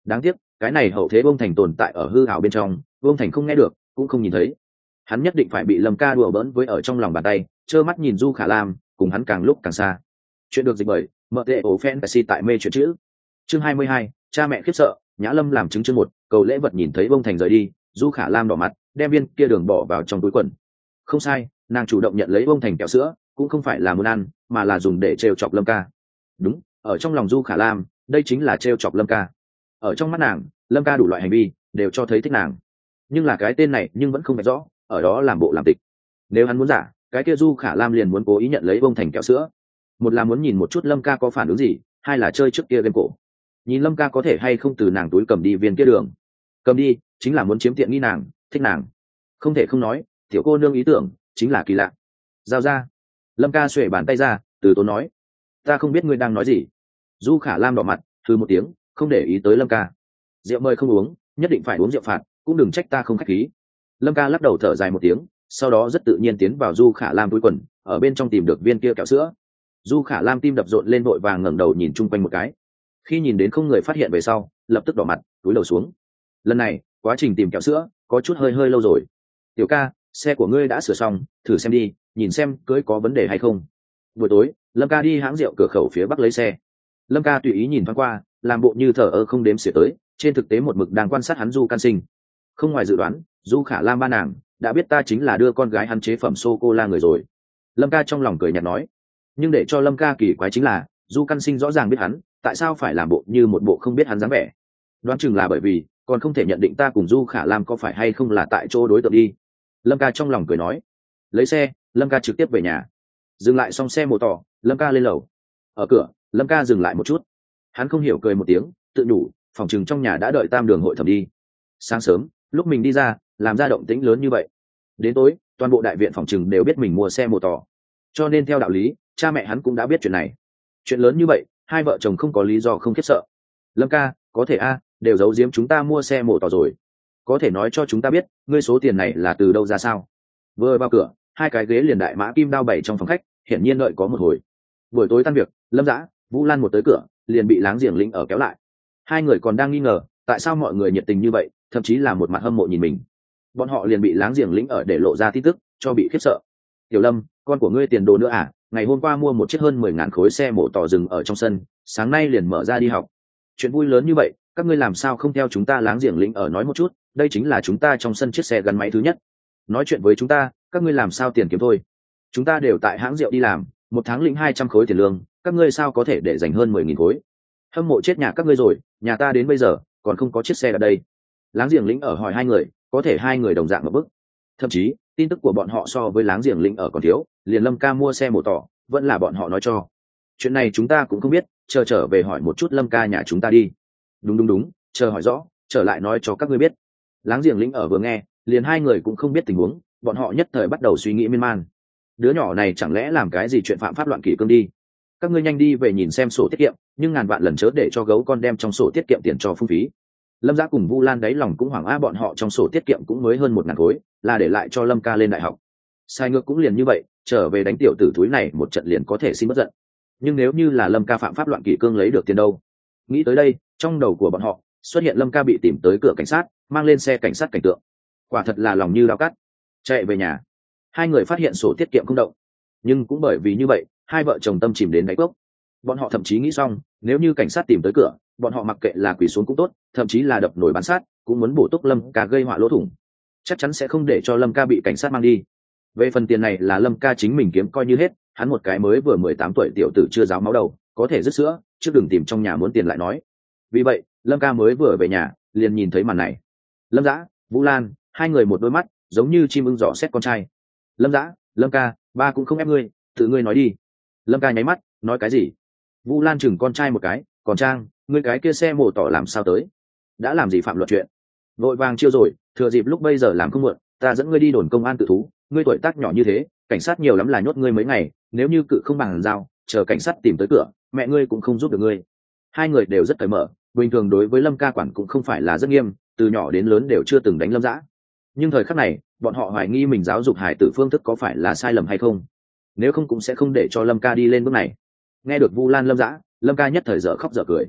đáng tiếc cái này hậu thế vương thành tồn tại ở hư hảo bên trong, vương thành không nghe được cũng không nhìn thấy. Hắn nhất định phải bị Lâm ca đùa bỡn với ở trong lòng bàn tay, trơ mắt nhìn Du Khả Lam cùng hắn càng lúc càng xa. Chuyện được dịch bởi mợ tệ ổ fantasy tại mê chuyện chữ. Chương 22, cha mẹ khiếp sợ. Nhã Lâm làm chứng chương 1, cầu lễ vật. Nhìn thấy vương thành rời đi, Du Khả Lam đỏ mặt, đem viên kia đường bỏ vào trong túi quần. Không sai, nàng chủ động nhận lấy vương thành kẹo sữa, cũng không phải là muốn ăn, mà là dùng để trêu chọc Lâm ca. Đúng, ở trong lòng Du Khả Lam, đây chính là trêu chọc Lâm ca. Ở trong mắt nàng, Lâm ca đủ loại hành vi đều cho thấy thích nàng, nhưng là cái tên này nhưng vẫn không phải rõ, ở đó làm bộ làm tịch. Nếu hắn muốn giả, cái kia Du Khả Lam liền muốn cố ý nhận lấy vương thành kẹo sữa. Một là muốn nhìn một chút Lâm ca có phản ứng gì, hai là chơi trước kia game cổ, nhìn Lâm ca có thể hay không từ nàng túi cầm đi viên kia đường. Cầm đi chính là muốn chiếm tiện nghi nàng, thích nàng. Không thể không nói, tiểu cô nương ý tưởng chính là kỳ lạ. Giao ra. Lâm ca xuề bàn tay ra, từ tốn nói, ta không biết ngươi đang nói gì. Du Khả Lam đỏ mặt, thư một tiếng, không để ý tới Lâm ca. Rượu mời không uống, nhất định phải uống rượu phạt, cũng đừng trách ta không khách khí. Lâm ca lắc đầu thở dài một tiếng, sau đó rất tự nhiên tiến vào Du Khả Lam túi quần, ở bên trong tìm được viên kia kẹo sữa. Du Khả Lam tim đập rộn lên, vội vàng ngẩng đầu nhìn chung quanh một cái. Khi nhìn đến không người phát hiện về sau, lập tức đỏ mặt, cúi đầu xuống. Lần này quá trình tìm kẹo sữa có chút hơi lâu rồi. Tiểu ca, xe của ngươi đã sửa xong, thử xem đi, nhìn xem cưới có vấn đề hay không. Buổi tối, Lâm ca đi hãng rượu cửa khẩu phía bắc lấy xe. Lâm ca tùy ý nhìn thoáng qua, làm bộ như thờ ơ không đếm xỉa tới, trên thực tế một mực đang quan sát hắn Du Can Sinh. Không ngoài dự đoán, Du Khả Lam ba nàng đã biết ta chính là đưa con gái hắn chế phẩm sô cô la người rồi. Lâm ca trong lòng cười nhạt nói. Nhưng để cho Lâm ca kỳ quái chính là, Du Can Sinh rõ ràng biết hắn, tại sao phải làm bộ như một bộ không biết hắn dáng vẻ. Đoán chừng là bởi vì còn không thể nhận định ta cùng Du Khả Lam có phải hay không là tại chỗ đối tượng đi. Lâm ca trong lòng cười nói. Lấy xe, Lâm ca trực tiếp về nhà. Dừng lại xong xe mô tỏ, Lâm ca lên lầu. Ở cửa, Lâm ca dừng lại một chút. Hắn không hiểu cười một tiếng, tự nhủ, phòng chừng trong nhà đã đợi tam đường hội thẩm đi. Sáng sớm, lúc mình đi ra, làm ra động tĩnh lớn như vậy. Đến tối, toàn bộ đại viện phòng chừng đều biết mình mua xe mô tỏ. Cho nên theo đạo lý, cha mẹ hắn cũng đã biết chuyện này. Chuyện lớn như vậy, hai vợ chồng không có lý do không khiếp sợ. Lâm ca, có thể a, đều giấu giếm chúng ta mua xe mô tỏ rồi. Có thể nói cho chúng ta biết, ngươi số tiền này là từ đâu ra sao? Vừa vào cửa, hai cái ghế liền đại mã kim đao bày trong phòng khách, hiển nhiên đợi có một hồi. Buổi tối tan việc, Lâm Dã, Vũ Lan một tới cửa, liền bị láng giềng lĩnh ở kéo lại. Hai người còn đang nghi ngờ, tại sao mọi người nhiệt tình như vậy, thậm chí là một mặt hâm mộ nhìn mình. Bọn họ liền bị láng giềng lĩnh ở để lộ ra tin tức, cho bị khiếp sợ. Tiểu Lâm, con của ngươi tiền đồ nữa à? Ngày hôm qua mua một chiếc hơn 10.000 khối xe mổ tỏ dừng ở trong sân, sáng nay liền mở ra đi học. Chuyện vui lớn như vậy, các ngươi làm sao không theo chúng ta láng giềng lĩnh ở nói một chút, đây chính là chúng ta trong sân chiếc xe gắn máy thứ nhất. Nói chuyện với chúng ta, các ngươi làm sao tiền kiếm thôi? Chúng ta đều tại hãng rượu đi làm, một tháng lĩnh 200 khối tiền lương, các ngươi sao có thể để dành hơn 10.000 khối? Hâm mộ chết nhà các ngươi rồi, nhà ta đến bây giờ còn không có chiếc xe ở đây. Láng giềng lĩnh ở hỏi hai người, có thể hai người đồng dạng một bức. Thậm chí tin tức của bọn họ so với láng giềng lĩnh ở còn thiếu, liền Lâm ca mua xe mổ tỏ vẫn là bọn họ nói cho. Chuyện này chúng ta cũng không biết, chờ trở về hỏi một chút Lâm ca nhà chúng ta đi. Đúng, chờ hỏi rõ, trở lại nói cho các ngươi biết. Láng giềng lĩnh ở vừa nghe, liền hai người cũng không biết tình huống, bọn họ nhất thời bắt đầu suy nghĩ miên man. Đứa nhỏ này chẳng lẽ làm cái gì chuyện phạm pháp loạn kỷ cương đi? Các ngươi nhanh đi về nhìn xem sổ tiết kiệm, nhưng ngàn vạn lần chớ để cho gấu con đem trong sổ tiết kiệm tiền cho phung phí. Lâm Dã cùng Vu Lan đáy lòng cũng hoảng bọn họ trong sổ tiết kiệm cũng mới hơn 1.000 khối, là để lại cho Lâm ca lên đại học. Sai ngược cũng liền như vậy, trở về đánh tiểu tử thúi này một trận liền có thể xin bất giận. Nhưng nếu như là Lâm ca phạm pháp loạn kỷ cương lấy được tiền đâu? Nghĩ tới đây, trong đầu của bọn họ xuất hiện Lâm ca bị tìm tới cửa cảnh sát, mang lên xe cảnh sát cảnh tượng. Quả thật là lòng như dao cắt. Chạy về nhà, hai người phát hiện sổ tiết kiệm không động, nhưng cũng bởi vì như vậy, hai vợ chồng tâm chìm đến đáy cốc. Bọn họ thậm chí nghĩ xong, nếu như cảnh sát tìm tới cửa, bọn họ mặc kệ là quỳ xuống cũng tốt, thậm chí là đập nồi bán sát, cũng muốn bổ túc Lâm ca gây họa lỗ thủng. Chắc chắn sẽ không để cho Lâm ca bị cảnh sát mang đi. Về phần tiền này là Lâm ca chính mình kiếm coi như hết, hắn một cái mới vừa 18 tuổi tiểu tử chưa ráo máu đầu, có thể rứt sữa, chứ đừng tìm trong nhà muốn tiền lại nói. Vì vậy, Lâm ca mới vừa về nhà, liền nhìn thấy màn này. Lâm Dã, Vũ Lan, hai người một đôi mắt, giống như chim ưng dò xét con trai. Lâm Dã, Lâm ca, ba cũng không ép ngươi, tự ngươi nói đi. Lâm ca nháy mắt, nói cái gì? Vũ Lan chừng con trai một cái, còn Trang, ngươi cái kia xe mổ tỏ làm sao tới? Đã làm gì phạm luật chuyện? Vội vàng chiêu rồi, thừa dịp lúc bây giờ làm không muộn, ta dẫn ngươi đi đồn công an tự thú, ngươi tuổi tác nhỏ như thế, cảnh sát nhiều lắm là nhốt ngươi mấy ngày, nếu như cự không bằng giao, chờ cảnh sát tìm tới cửa, mẹ ngươi cũng không giúp được ngươi. Hai người đều rất cởi mở, bình thường đối với Lâm ca quản cũng không phải là rất nghiêm, từ nhỏ đến lớn đều chưa từng đánh Lâm Dã. Nhưng thời khắc này, bọn họ hoài nghi mình giáo dục hải tử phương thức có phải là sai lầm hay không, nếu không cũng sẽ không để cho Lâm ca đi lên bước này. Nghe được Vu Lan Lâm Dã, Lâm ca nhất thời dở khóc dở cười.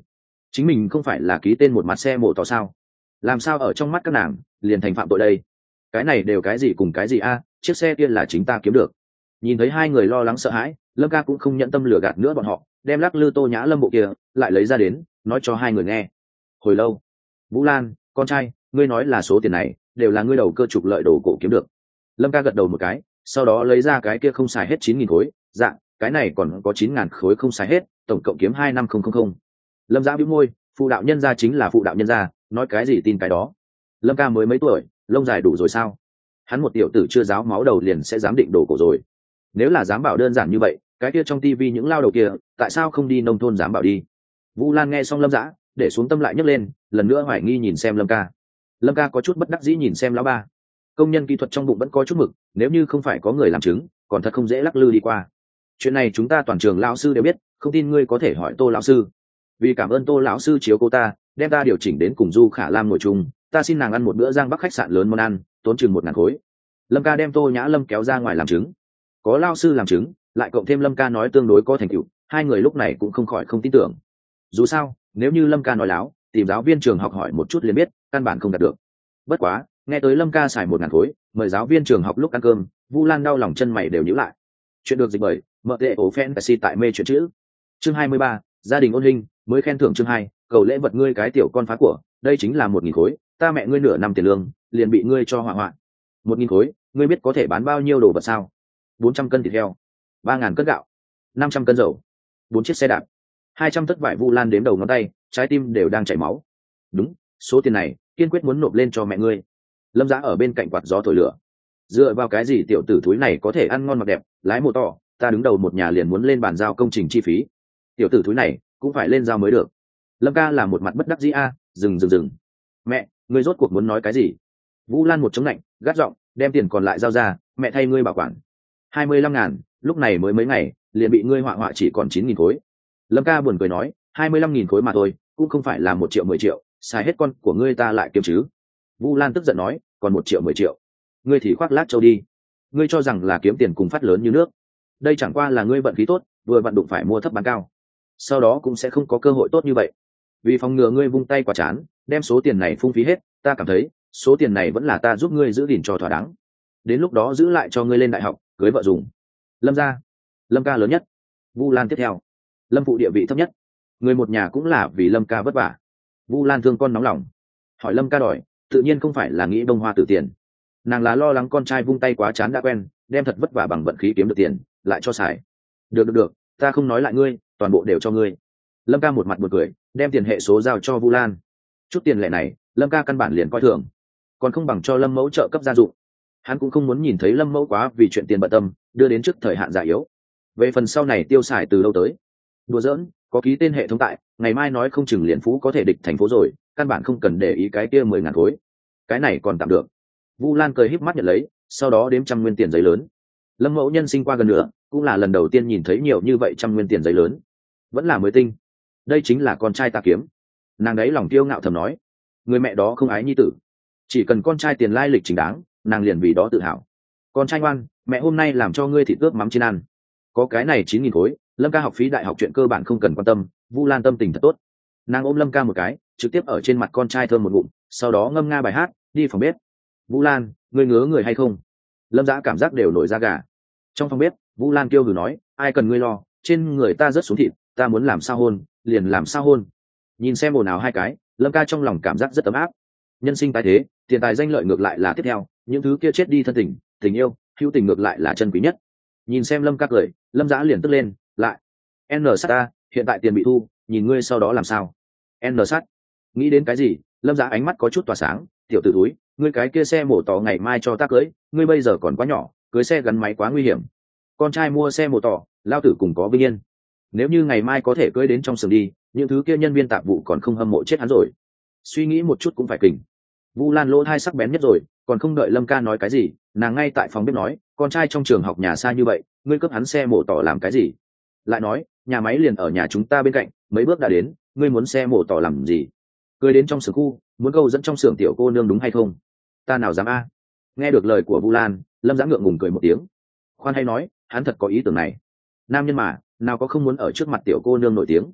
chính mình không phải là ký tên một mặt xe mổ tỏ sao, làm sao ở trong mắt các nàng liền thành phạm tội đây? Cái này đều cái gì cùng cái gì a, chiếc xe kia là chính ta kiếm được. Nhìn thấy hai người lo lắng sợ hãi, Lâm ca cũng không nhận tâm lừa gạt nữa bọn họ, đem lắc lư Tô Nhã Lâm bộ kia lại lấy ra đến nói cho hai người nghe. Hồi lâu, Vũ Lan, con trai, ngươi nói là số tiền này đều là ngươi đầu cơ trục lợi đồ cổ kiếm được. Lâm ca gật đầu một cái, sau đó lấy ra cái kia không xài hết 9.000 khối, dạ, cái này còn có 9.000 khối không xài hết, tổng cộng kiếm 25000. Lâm Dã bĩu môi, phụ đạo nhân gia chính là phụ đạo nhân gia, nói cái gì tin cái đó. Lâm ca mới mấy tuổi, lông dài đủ rồi sao? Hắn một tiểu tử chưa giáo máu đầu liền sẽ dám định đồ cổ rồi. Nếu là dám bảo đơn giản như vậy, cái kia trong tivi những lao đầu kia tại sao không đi nông thôn dám bảo đi? Vũ Lan nghe xong Lâm Dã, để xuống tâm lại nhấc lên, lần nữa hoài nghi nhìn xem Lâm ca. Lâm ca có chút bất đắc dĩ nhìn xem lão ba. Công nhân kỹ thuật trong bụng vẫn có chút mực, nếu như không phải có người làm chứng, còn thật không dễ lắc lư đi qua. Chuyện này chúng ta toàn trường lão sư đều biết, không tin ngươi có thể hỏi Tô lão sư. Vì cảm ơn Tô lão sư chiếu cố ta, đem ta điều chỉnh đến cùng Du Khả Lam ngồi chung, ta xin nàng ăn một bữa Giang Bắc khách sạn lớn món ăn, tốn chừng 1.000 khối. Lâm ca đem Tô Nhã Lâm kéo ra ngoài làm chứng. Có lão sư làm chứng, lại cộng thêm Lâm ca nói tương đối có thành tựu, hai người lúc này cũng không khỏi không tin tưởng. Dù sao, nếu như Lâm ca nói láo, tìm giáo viên trường học hỏi một chút liền biết, căn bản không đạt được. Bất quá, nghe tới Lâm ca xài 1.000 khối, mời giáo viên trường học lúc ăn cơm, Vu Lan đau lòng chân mày đều nhíu lại. Chuyện được dịch bởi mợ tệ ổ fantasy tại mê chuyện chữ. Chương 23, gia đình ôn hình, mới khen thưởng chương 2, cầu lễ vật ngươi cái tiểu con phá của, đây chính là 1.000 khối, ta mẹ ngươi nửa năm tiền lương, liền bị ngươi cho hỏa hoạn. 1.000 khối, ngươi biết có thể bán bao nhiêu đồ vật sao? 400 cân thịt heo, 3.000 cân gạo, 500 cân dầu, 4 chiếc xe đạp, 200 tấc vải. Vu Lan đếm đầu ngón tay, trái tim đều đang chảy máu. Đúng, số tiền này kiên quyết muốn nộp lên cho mẹ ngươi. Lâm Dã ở bên cạnh quạt gió thổi lửa. Dựa vào cái gì tiểu tử thúi này có thể ăn ngon mặc đẹp, lái mô to, ta đứng đầu một nhà liền muốn lên bàn giao công trình chi phí. Tiểu tử thúi này cũng phải lên giao mới được. Lâm ca là một mặt bất đắc dĩ a, dừng. Mẹ, ngươi rốt cuộc muốn nói cái gì? Vũ Lan một chống lạnh, gắt giọng, đem tiền còn lại giao ra, mẹ thay ngươi bảo quản. 25.000, lúc này mới mấy ngày, liền bị ngươi họa chỉ còn 9.000 khối. Lâm ca buồn cười nói, 25.000 khối mà thôi, cũng không phải là 1 triệu 10 triệu, xài hết con của ngươi ta lại kiếm chứ. Vu Lan tức giận nói, còn 1 triệu 10 triệu, ngươi thì khoác lác trâu đi. Ngươi cho rằng là kiếm tiền cùng phát lớn như nước. Đây chẳng qua là ngươi vận khí tốt, vừa vặn đụng phải mua thấp bán cao, sau đó cũng sẽ không có cơ hội tốt như vậy. Vì phòng ngừa ngươi vung tay quả chán, đem số tiền này phung phí hết, ta cảm thấy số tiền này vẫn là ta giúp ngươi giữ gìn cho thỏa đáng, đến lúc đó giữ lại cho ngươi lên đại học cưới vợ dùng. Lâm gia, Lâm ca lớn nhất, Vu Lan tiếp theo, Lâm phụ địa vị thấp nhất. Người một nhà cũng là vì Lâm ca vất vả. Vu Lan thương con nóng lòng, hỏi Lâm ca đòi, tự nhiên không phải là nghĩ bông hoa tử tiền, nàng là lo lắng con trai vung tay quá chán đã quen, đem thật vất vả bằng vận khí kiếm được tiền lại cho xài. Được, ta không nói lại ngươi, toàn bộ đều cho ngươi. Lâm ca một mặt buồn cười, đem tiền hệ số giao cho Vu Lan. Chút tiền lệ này Lâm ca căn bản liền coi thường, còn không bằng cho Lâm mẫu trợ cấp gia dụng. Hắn cũng không muốn nhìn thấy Lâm mẫu quá vì chuyện tiền bận tâm, đưa đến trước thời hạn già yếu. Về phần sau này tiêu xài từ đâu tới, đùa giỡn, có ký tên hệ thống tại, ngày mai nói không chừng liền phú có thể địch thành phố rồi, căn bản không cần để ý cái kia 10.000 khối. Cái này còn tạm được. Vu Lan cười híp mắt nhận lấy, sau đó đếm 100 nguyên tiền giấy lớn. Lâm mẫu nhân sinh qua gần nữa, cũng là lần đầu tiên nhìn thấy nhiều như vậy 100 nguyên tiền giấy lớn, vẫn là mới tinh. Đây chính là con trai ta kiếm. Nàng đấy lòng kiêu ngạo thầm nói, người mẹ đó không ái nhi tử, chỉ cần con trai tiền lai lịch chính đáng, nàng liền vì đó tự hào. Con trai ngoan, mẹ hôm nay làm cho ngươi thịt ướp mắm trên ăn. Có cái này 9.000 khối, Lâm ca học phí đại học chuyện cơ bản không cần quan tâm. Vu Lan tâm tình thật tốt, nàng ôm Lâm ca một cái, trực tiếp ở trên mặt con trai thơm một ngụm, sau đó ngâm nga bài hát, đi phòng bếp. Vu Lan, ngươi ngứa người hay không? Lâm Dã cảm giác đều nổi da gà. Trong phòng bếp, Vu Lan kêu gừ nói, ai cần ngươi lo, trên người ta rất xuống thịt, ta muốn làm sao hôn liền làm sao hôn. Nhìn xem ồn ào hai cái, Lâm ca trong lòng cảm giác rất ấm áp. Nhân sinh tái thế, tiền tài danh lợi ngược lại là tiếp theo, những thứ kia chết đi thân tình, tình yêu, hữu tình ngược lại là chân quý nhất. Nhìn xem Lâm ca cười, Lâm Dã liền tức lên, lại n sát ta, hiện tại tiền bị thu, nhìn ngươi sau đó làm sao. N sát, nghĩ đến cái gì? Lâm Dã ánh mắt có chút tỏa sáng, tiểu tử túi, ngươi cái kia xe mổ tỏ ngày mai cho ta cưới, ngươi bây giờ còn quá nhỏ, cưới xe gắn máy quá nguy hiểm. Con trai mua xe mổ tỏ, lao tử cùng có vinh yên. Nếu như ngày mai có thể cưới đến trong xưởng đi, những thứ kia nhân viên tạp vụ còn không hâm mộ chết hắn rồi. Suy nghĩ một chút cũng phải kình. Vu Lan lỗ thai sắc bén nhất rồi, còn không đợi Lâm ca nói cái gì, nàng ngay tại phòng bếp nói, con trai trong trường học nhà xa như vậy, ngươi cướp hắn xe mổ tỏ làm cái gì? Lại nói, nhà máy liền ở nhà chúng ta bên cạnh, mấy bước đã đến, ngươi muốn xe mổ tỏ làm gì? Cưới đến trong xưởng khu, muốn câu dẫn trong xưởng tiểu cô nương đúng hay không? Ta nào dám a. Nghe được lời của Vu Lan, Lâm Dã ngượng ngùng cười một tiếng. Khoan hay nói, hắn thật có ý tưởng này. Nam nhân mà, nào có không muốn ở trước mặt tiểu cô nương nổi tiếng.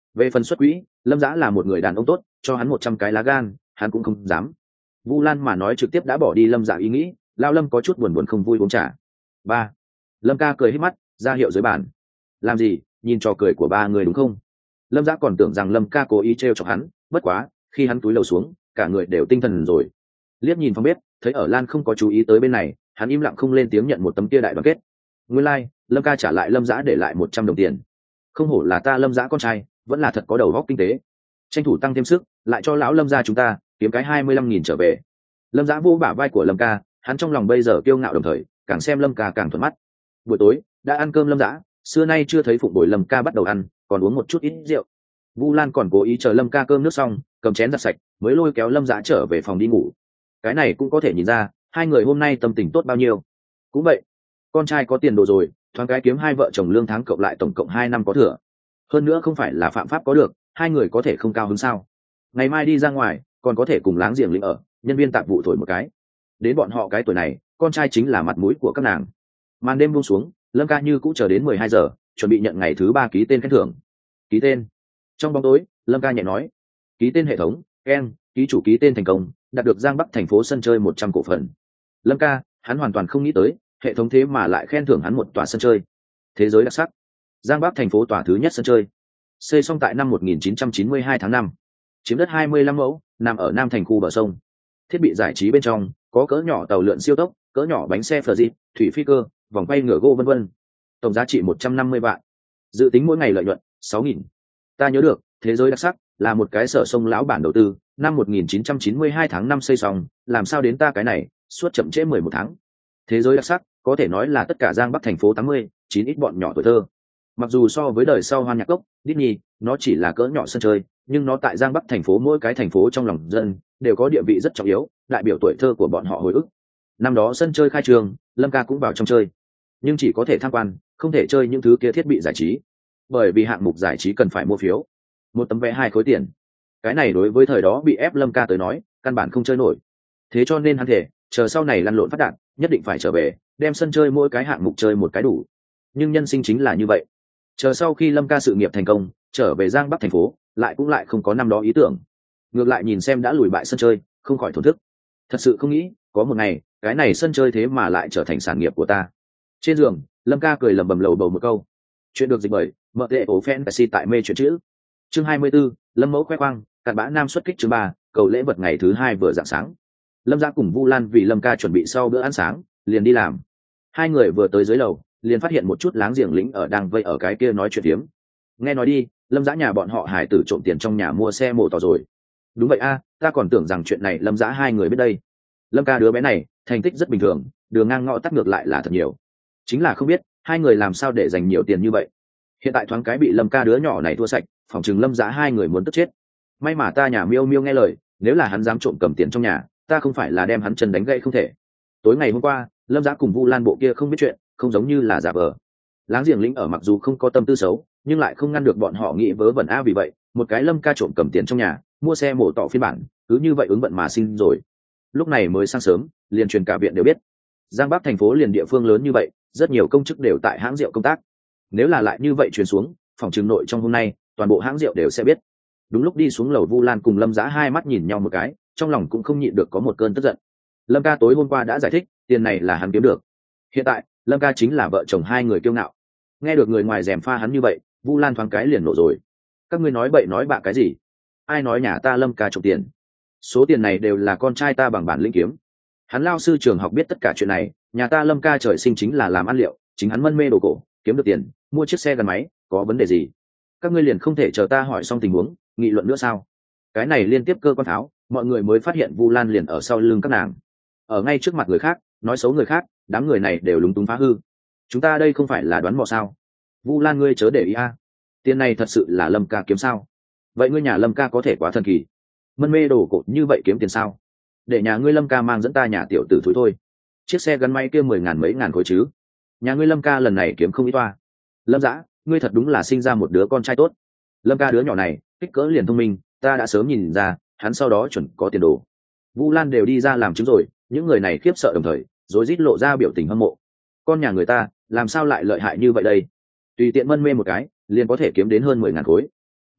Về phần xuất quỹ, lâm dã là một người đàn ông tốt, cho hắn 100 cái lá gan hắn cũng không dám. Vu Lan mà nói trực tiếp đã bỏ đi lâm dã ý nghĩ. Lao Lâm có chút buồn buồn không vui uống trà. Ba. Lâm ca cười hít mắt ra hiệu dưới bàn. Làm gì, nhìn trò cười của ba người đúng không? Lâm dã còn tưởng rằng lâm ca cố ý trêu chọc hắn, bất quá khi hắn túi lầu xuống cả người đều tinh thần rồi. Liếc nhìn phòng bếp thấy ở Lan không có chú ý tới bên này, hắn im lặng không lên tiếng nhận một tấm kia đại đoàn kết. Nguyên lai, lâm ca trả lại lâm dã để lại 100 đồng tiền. Không hổ là ta lâm dã con trai, vẫn là thật có đầu óc kinh tế. Tranh thủ tăng thêm sức, lại cho lão lâm gia chúng ta kiếm cái 25.000 trở về. Lâm dã vô bả vai của lâm ca, hắn trong lòng bây giờ kiêu ngạo đồng thời càng xem lâm ca càng thuận mắt. Buổi tối đã ăn cơm lâm dã, xưa nay chưa thấy phụng bồi lâm ca bắt đầu ăn, còn uống một chút ít rượu. Vu Lan còn cố ý chờ lâm ca cơm nước xong cầm chén giặt sạch mới lôi kéo lâm dã trở về phòng đi ngủ. Cái này cũng có thể nhìn ra hai người hôm nay tâm tình tốt bao nhiêu. Cũng vậy, con trai có tiền đồ rồi, thoáng cái kiếm hai vợ chồng lương tháng cộng lại tổng cộng 2 năm có thừa. Hơn nữa không phải là phạm pháp có được, hai người có thể không cao hứng sao? Ngày mai đi ra ngoài còn có thể cùng láng giềng lĩnh ở, nhân viên tạp vụ thổi một cái. Đến bọn họ cái tuổi này con trai chính là mặt mũi của các nàng. Màn đêm buông xuống, lâm ca như cũng chờ đến 12 giờ chuẩn bị nhận ngày thứ 3 ký tên khen thưởng. Ký tên. Trong bóng tối lâm ca nhẹ nói, ký tên hệ thống keng, ký chủ ký tên thành công, đạt được Giang Bắc thành phố sân chơi 100 cổ phần. Lâm ca hắn hoàn toàn không nghĩ tới hệ thống thế mà lại khen thưởng hắn một tòa sân chơi. Thế giới đặc sắc, Giang Bắc thành phố tòa thứ nhất sân chơi, xây xong tại năm 1992 tháng 5, chiếm đất 25 mẫu, nằm ở nam thành khu bờ sông. Thiết bị giải trí bên trong có cỡ nhỏ tàu lượn siêu tốc, cỡ nhỏ bánh xe phờ dịp, thủy phi cơ, vòng quay ngựa gỗ vân vân. Tổng giá trị 150 vạn, dự tính mỗi ngày lợi nhuận 6.000. Ta nhớ được thế giới đặc sắc là một cái sở sông lão bản đầu tư, năm 1992 tháng 5 xây xong, làm sao đến ta cái này suốt chậm trễ 11 tháng. Thế giới đặc sắc có thể nói là tất cả Giang Bắc thành phố 89 ít bọn nhỏ tuổi thơ. Mặc dù so với đời sau Hoan Nhạc Cốc, Disney, nó chỉ là cỡ nhỏ sân chơi, nhưng nó tại Giang Bắc thành phố mỗi cái thành phố trong lòng dân đều có địa vị rất trọng yếu, đại biểu tuổi thơ của bọn họ hồi ức. Năm đó sân chơi khai trường, lâm ca cũng vào trong chơi, nhưng chỉ có thể tham quan, không thể chơi những thứ kia thiết bị giải trí, bởi vì hạng mục giải trí cần phải mua phiếu, một tấm vé 2 khối tiền. Cái này đối với thời đó bị ép lâm ca tới nói căn bản không chơi nổi. Thế cho nên hắn thể chờ sau này lăn lộn phát đạt nhất định phải trở về đem sân chơi mỗi cái hạng mục chơi một cái đủ. Nhưng nhân sinh chính là như vậy, chờ sau khi lâm ca sự nghiệp thành công trở về Giang Bắc thành phố lại không có năm đó ý tưởng, ngược lại nhìn xem đã lùi bại sân chơi không khỏi thổn thức. Thật sự không nghĩ có một ngày cái này sân chơi thế mà lại trở thành sản nghiệp của ta. Trên giường lâm ca cười lầm bầm lầu bầu một câu. Chuyện được dịch bởi mợ tệ ổ fantasy tại mê chuyện chữ. Chương 24, lâm mẫu khoe khoang cặn bã nam xuất kích. Chương 3, cầu lễ vật ngày thứ 2 vừa rạng sáng. Lâm Gia cùng Vu Lan vì lâm ca chuẩn bị sau bữa ăn sáng liền đi làm. Hai người vừa tới dưới lầu liền phát hiện một chút láng giềng lĩnh ở đang vây ở cái kia nói chuyện phiếm. Nghe nói đi, lâm Gia nhà bọn họ hải tử trộm tiền trong nhà mua xe mô tỏ rồi. Đúng vậy a, ta còn tưởng rằng chuyện này lâm Gia hai người biết đây. Lâm ca đứa bé này thành tích rất bình thường, đường ngang ngõ tắt ngược lại là thật nhiều, chính là không biết hai người làm sao để dành nhiều tiền như vậy. Hiện tại thoáng cái bị lâm ca đứa nhỏ này thua sạch, phòng chừng lâm Giá hai người muốn tức chết. May mà ta nhà miêu miêu nghe lời, nếu là hắn dám trộm cầm tiền trong nhà ta không phải là đem hắn chân đánh gãy không thể. Tối ngày hôm qua lâm Giá cùng Vu Lan bộ kia không biết chuyện, không giống như là giả vờ. Láng giềng lĩnh ở mặc dù không có tâm tư xấu nhưng lại không ngăn được bọn họ nghĩ vớ vẩn a. Vì vậy một cái lâm ca trộm cầm tiền trong nhà mua xe mổ tỏ phiên bản cứ như vậy ứng vận mà sinh rồi. Lúc này mới sáng sớm liền truyền cả viện đều biết, Giang Bắc thành phố liền địa phương lớn như vậy rất nhiều công chức đều tại hãng rượu công tác. Nếu là lại như vậy truyền xuống, phòng trường nội trong hôm nay toàn bộ hãng rượu đều sẽ biết. Đúng lúc đi xuống lầu, Vu Lan cùng lâm Giá hai mắt nhìn nhau một cái, trong lòng cũng không nhịn được có một cơn tức giận. Lâm ca tối hôm qua đã giải thích tiền này là hắn kiếm được, hiện tại lâm ca chính là vợ chồng hai người kiêu ngạo. Nghe được người ngoài gièm pha hắn như vậy, Vu Lan thoáng cái liền nổ rồi. Các ngươi nói bậy nói bạ cái gì? Ai nói nhà ta lâm ca trộm tiền? Số tiền này đều là con trai ta bằng bản lĩnh kiếm. Hắn lao sư trường học biết tất cả chuyện này, nhà ta lâm ca trời sinh chính là làm ăn liệu, chính hắn mân mê đồ cổ kiếm được tiền mua chiếc xe gắn máy, có vấn đề gì? Các ngươi liền không thể chờ ta hỏi xong tình huống nghị luận nữa sao? Cái này liên tiếp cơ quan tháo, mọi người mới phát hiện Vu Lan liền ở sau lưng các nàng, ở ngay trước mặt người khác nói xấu người khác, đám người này đều lúng túng phá hư. Chúng ta đây không phải là đoán mò sao? Vu Lan ngươi chớ để ý a, tiền này thật sự là lâm ca kiếm sao? Vậy ngươi nhà lâm ca có thể quá thần kỳ, mân mê đồ cổ như vậy kiếm tiền sao? Để nhà ngươi lâm ca mang dẫn ta nhà tiểu tử thúi thôi. Chiếc xe gắn máy kia 10.000 mấy ngàn khối chứ? Nhà ngươi lâm ca lần này kiếm không ít toa. Lâm Dã, ngươi thật đúng là sinh ra một đứa con trai tốt. Lâm ca đứa nhỏ này kích cỡ liền thông minh, ta đã sớm nhìn ra hắn sau đó chuẩn có tiền đồ. Vu Lan đều đi ra làm chứng rồi, những người này khiếp sợ đồng thời rối rít lộ ra biểu tình hâm mộ. Con nhà người ta làm sao lại lợi hại như vậy đây? Tùy tiện mân mê một cái liền có thể kiếm đến hơn 10.000 khối.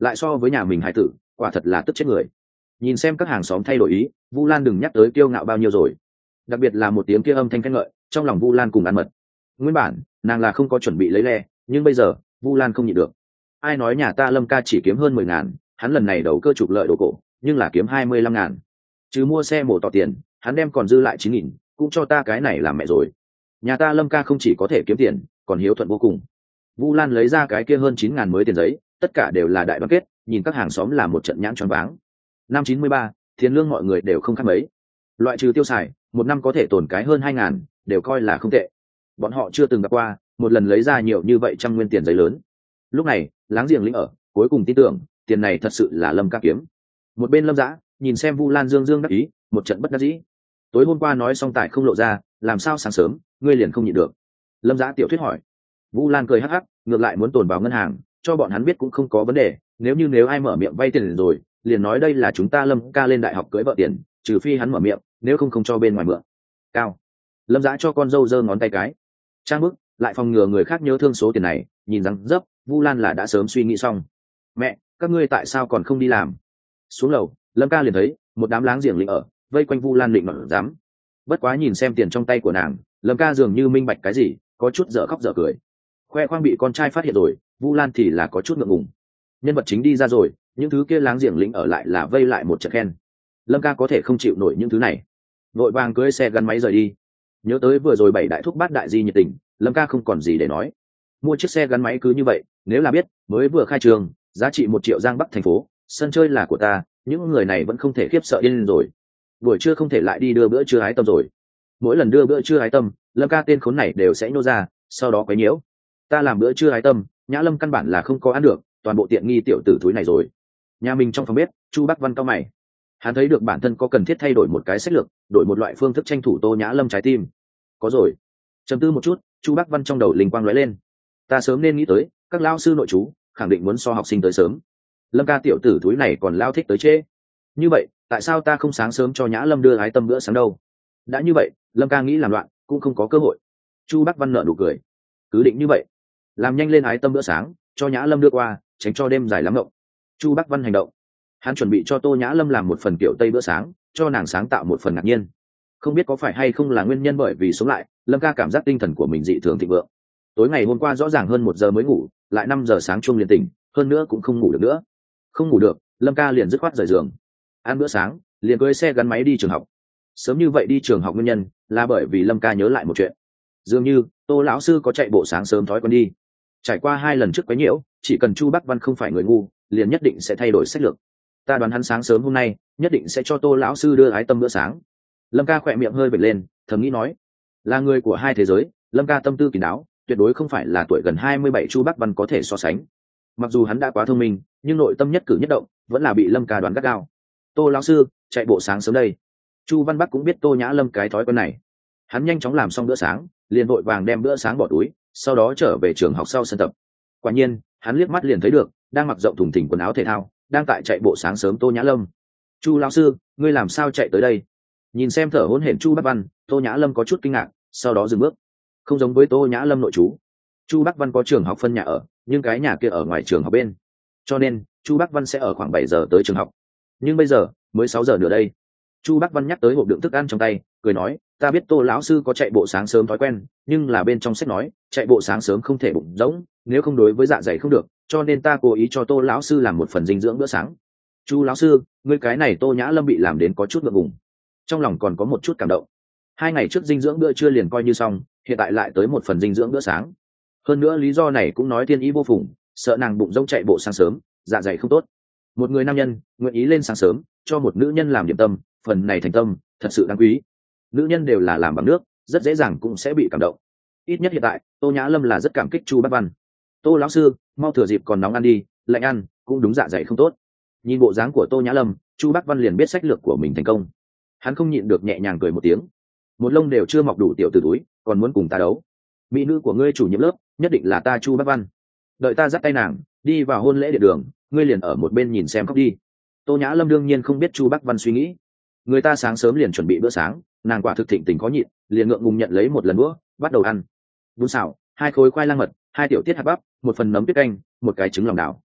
lại so với nhà mình hải tử, quả thật là tức chết người. Nhìn xem các hàng xóm thay đổi ý, Vu Lan đừng nhắc tới kiêu ngạo bao nhiêu rồi, đặc biệt là một tiếng kia âm thanh khen ngợi trong lòng Vu Lan cùng ăn mật. Nguyên bản nàng là không có chuẩn bị lấy le, nhưng bây giờ Vu Lan không nhịn được. Ai nói nhà ta Lâm ca chỉ kiếm hơn 10.000, hắn lần này đầu cơ trục lợi đồ cổ nhưng là kiếm 25.000, chứ mua xe mổ tỏ tiền hắn đem còn dư lại 9.000, cũng cho ta cái này làm mẹ rồi. Nhà ta Lâm ca không chỉ có thể kiếm tiền, còn hiếu thuận vô cùng. Vu Lan lấy ra cái kia hơn 9.000 mới tiền giấy, tất cả đều là đại đoàn kết, nhìn các hàng xóm là một trận nhãn choáng váng. Năm 93, tiền lương mọi người đều không khác mấy, loại trừ tiêu xài một năm có thể tồn cái hơn 2.000, đều coi là không tệ. Bọn họ chưa từng gặp qua một lần lấy ra nhiều như vậy trăm nguyên tiền giấy lớn. Lúc này láng giềng lĩnh ở cuối cùng tin tưởng tiền này thật sự là Lâm ca kiếm. Một bên Lâm Dã nhìn xem Vu Lan dương dương đắc ý, một trận bất đắc dĩ. Tối hôm qua nói xong tài không lộ ra, làm sao sáng sớm ngươi liền không nhịn được? Lâm Dã tiểu thuyết hỏi. Vu Lan cười hắc hắc, ngược lại muốn tồn vào ngân hàng, cho bọn hắn biết cũng không có vấn đề, nếu ai mở miệng vay tiền rồi, liền nói đây là chúng ta Lâm ca lên đại học cưới vợ tiền, trừ phi hắn mở miệng, nếu không cho bên ngoài mượn. Cao. Lâm Dã cho con dâu giơ ngón tay cái. Trang bức, lại phòng ngừa người khác nhớ thương số tiền này, nhìn rằng dấp, Vu Lan là đã sớm suy nghĩ xong. Mẹ, các ngươi tại sao còn không đi làm? Xuống lầu, Lâm ca liền thấy một đám láng giềng lĩnh ở vây quanh Vu Lan định nọ dám. Bất quá nhìn xem tiền trong tay của nàng, Lâm ca dường như minh bạch cái gì, có chút dở khóc dở cười. Khoe khoang bị con trai phát hiện rồi, Vu Lan thì là có chút ngượng ngùng. Nhân vật chính đi ra rồi, những thứ kia láng giềng lĩnh ở lại là vây lại một trận khen. Lâm ca có thể không chịu nổi những thứ này, vội vàng cưỡi xe gắn máy rời đi. Nhớ tới vừa rồi 7 đại thúc bát đại di nhiệt tình, Lâm ca không còn gì để nói. Mua chiếc xe gắn máy cứ như vậy, nếu là biết mới vừa khai trường, giá trị 1 triệu Giang Bắc thành phố, sân chơi là của ta, những người này vẫn không thể khiếp sợ điên rồi. Buổi trưa không thể lại đi đưa bữa trưa ái tâm rồi. Mỗi lần đưa bữa trưa ái tâm, Lâm ca tên khốn này đều sẽ nhô ra, sau đó quấy nhiễu. Ta làm bữa trưa ái tâm, Nhã Lâm căn bản là không có ăn được, toàn bộ tiện nghi tiểu tử thúi này rồi. Nhà mình trong phòng bếp, Chu Bắc Văn cau mày. Hắn thấy được bản thân có cần thiết thay đổi một cái sách lược, đổi một loại phương thức tranh thủ Tô Nhã Lâm trái tim. Có rồi. Trầm tư một chút, Chu Bắc Văn trong đầu linh quang lóe lên. Ta sớm nên nghĩ tới, các lao sư nội chú khẳng định muốn so học sinh tới sớm. Lâm ca tiểu tử thúi này còn lao thích tới trễ. Như vậy, tại sao ta không sáng sớm cho Nhã Lâm đưa ái tâm bữa sáng đâu? Đã như vậy, Lâm ca nghĩ làm loạn, cũng không có cơ hội. Chu Bắc Văn nở nụ cười. Cứ định như vậy, làm nhanh lên ái tâm bữa sáng, cho Nhã Lâm đưa qua, tránh cho đêm dài lắm ngộng. Chu Bắc Văn hành động. Hắn chuẩn bị cho Tô Nhã Lâm làm một phần kiểu Tây bữa sáng, cho nàng sáng tạo một phần ngạc nhiên. Không biết có phải hay không là nguyên nhân bởi vì sống lại, Lâm ca cảm giác tinh thần của mình dị thường thịnh vượng. Tối ngày hôm qua rõ ràng hơn 1 giờ mới ngủ, lại 5 giờ sáng chuông liền tỉnh, hơn nữa cũng không ngủ được nữa. Không ngủ được, Lâm ca liền dứt khoát rời giường. Ăn bữa sáng, liền cưỡi xe gắn máy đi trường học. Sớm như vậy đi trường học nguyên nhân là bởi vì Lâm ca nhớ lại một chuyện. Dường như Tô lão sư có chạy bộ sáng sớm thói quen đi. Trải qua 2 lần trước quấy nhiễu, chỉ cần Chu Bắc Văn không phải người ngu, liền nhất định sẽ thay đổi sách lược. Ta đoán hắn sáng sớm hôm nay nhất định sẽ cho Tô lão sư đưa ái tâm bữa sáng. Lâm ca khỏe miệng hơi vểnh lên, thầm nghĩ nói, là người của hai thế giới, Lâm ca tâm tư kín đáo, tuyệt đối không phải là tuổi gần 27 Chu Bắc Văn có thể so sánh. Mặc dù hắn đã quá thông minh, nhưng nội tâm nhất cử nhất động vẫn là bị Lâm ca đoán gắt gao. Tô lão sư chạy bộ sáng sớm đây. Chu Văn Bắc cũng biết Tô Nhã Lâm cái thói quen này, hắn nhanh chóng làm xong bữa sáng, liền vội vàng đem bữa sáng bỏ túi, sau đó trở về trường học sau sân tập. Quả nhiên, hắn liếc mắt liền thấy được đang mặc rộng thùng thình quần áo thể thao, đang tại chạy bộ sáng sớm Tô Nhã Lâm. Chu lão sư, ngươi làm sao chạy tới đây? Nhìn xem thở hổn hển Chu Bắc Văn, Tô Nhã Lâm có chút kinh ngạc, sau đó dừng bước. Không giống với Tô Nhã Lâm nội trú, Chu Bắc Văn có trường học phân nhà ở, nhưng cái nhà kia ở ngoài trường học bên, cho nên Chu Bắc Văn sẽ ở khoảng 7 giờ tới trường học. Nhưng bây giờ mới 6 giờ nữa đây. Chu Bắc Văn nhắc tới hộp đựng thức ăn trong tay, cười nói, ta biết Tô lão sư có chạy bộ sáng sớm thói quen, nhưng là bên trong sách nói chạy bộ sáng sớm không thể bụng rỗng, nếu không đối với dạ dày không được, cho nên ta cố ý cho Tô lão sư làm một phần dinh dưỡng bữa sáng. Chu lão sư, ngươi cái này Tô Nhã Lâm bị làm đến có chút ngượng ngùng, trong lòng còn có một chút cảm động. 2 ngày trước dinh dưỡng bữa trưa liền coi như xong, hiện tại lại tới một phần dinh dưỡng bữa sáng. Hơn nữa lý do này cũng nói thiên ý vô phùng, sợ nàng bụng rỗng chạy bộ sáng sớm, dạ dày không tốt. Một người nam nhân nguyện ý lên sáng sớm cho một nữ nhân làm điểm tâm, phần này thành tâm thật sự đáng quý. Nữ nhân đều là làm bằng nước, rất dễ dàng cũng sẽ bị cảm động. Ít nhất hiện tại Tô Nhã Lâm là rất cảm kích Chu Bắc Văn. Tô lão sư, mau thừa dịp còn nóng ăn đi, lạnh ăn cũng đúng dạ dày không tốt. Nhìn bộ dáng của Tô Nhã Lâm, Chu Bắc Văn liền biết sách lược của mình thành công. Hắn không nhịn được nhẹ nhàng cười một tiếng. Một lông đều chưa mọc đủ tiểu tử túi, còn muốn cùng ta đấu? Mỹ nữ của ngươi chủ nhiệm lớp nhất định là ta Chu Bắc Văn. Đợi ta dắt tay nàng đi vào hôn lễ địa đường, ngươi liền ở một bên nhìn xem khóc đi. Tô Nhã Lâm đương nhiên không biết Chu Bắc Văn suy nghĩ. Người ta sáng sớm liền chuẩn bị bữa sáng, nàng quả thực thịnh tình khó nhịn, liền ngượng ngùng nhận lấy một lần bữa, bắt đầu ăn. Bún xào, 2 khối khoai lang mật, 2 tiểu tiết hạt bắp, 1 phần nấm tuyết canh, 1 cái trứng lòng đảo.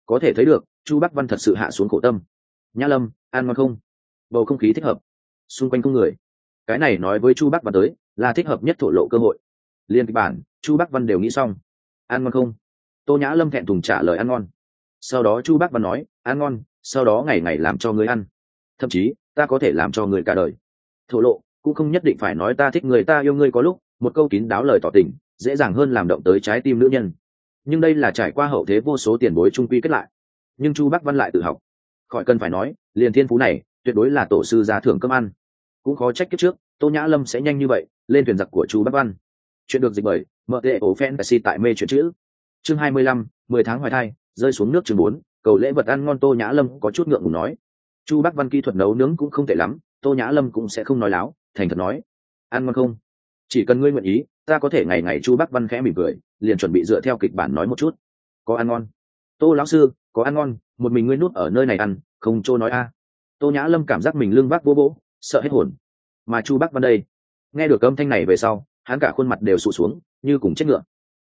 có thể thấy được chu bắc văn thật sự hạ xuống khổ tâm. Nhã Lâm, ăn ngon không? Bầu không khí thích hợp, xung quanh không người, cái này nói với chu bắc văn tới là thích hợp nhất thổ lộ cơ hội. Liên kịch bản chu bắc văn đều nghĩ xong. Ăn ngon không? Tô Nhã Lâm thẹn thùng trả lời ăn ngon. Sau đó chu bắc văn nói ăn ngon, sau đó ngày ngày làm cho người ăn, thậm chí ta có thể làm cho người cả đời. Thổ lộ cũng không nhất định phải nói ta thích người, ta yêu ngươi, có lúc một câu kín đáo lời tỏ tình dễ dàng hơn làm động tới trái tim nữ nhân. Nhưng đây là trải qua hậu thế vô số tiền bối trung quy kết lại. Nhưng chu bắc văn lại tự học, khỏi cần phải nói, liền thiên phú này tuyệt đối là tổ sư gia thưởng cơm ăn. Cũng khó trách kiếp trước Tô Nhã Lâm sẽ nhanh như vậy lên thuyền giặc của chu bắc văn. Chuyện được dịch bởi MTO Fantasy tại mê chuyện chữ. Chương 25, 10 tháng hoài thai, rơi xuống nước chương 4, cầu lễ vật ăn ngon. Tô Nhã Lâm có chút ngượng ngùng nói. Chu Bắc Văn kỹ thuật nấu nướng cũng không tệ lắm, Tô Nhã Lâm cũng sẽ không nói láo, thành thật nói ăn ngon không? Chỉ cần ngươi nguyện ý, ta có thể ngày ngày. Chu Bắc Văn khẽ mỉm cười, liền chuẩn bị dựa theo kịch bản nói một chút. Có ăn ngon. Tô lão sư, có ăn ngon, một mình ngươi nuốt ở nơi này ăn, không trô nói a. Tô Nhã Lâm cảm giác mình lưng vác vô bố, sợ hết hồn. Mà Chu Bắc Văn đây, nghe được âm thanh này về sau, hắn cả khuôn mặt đều sụt xuống như cùng chết ngựa.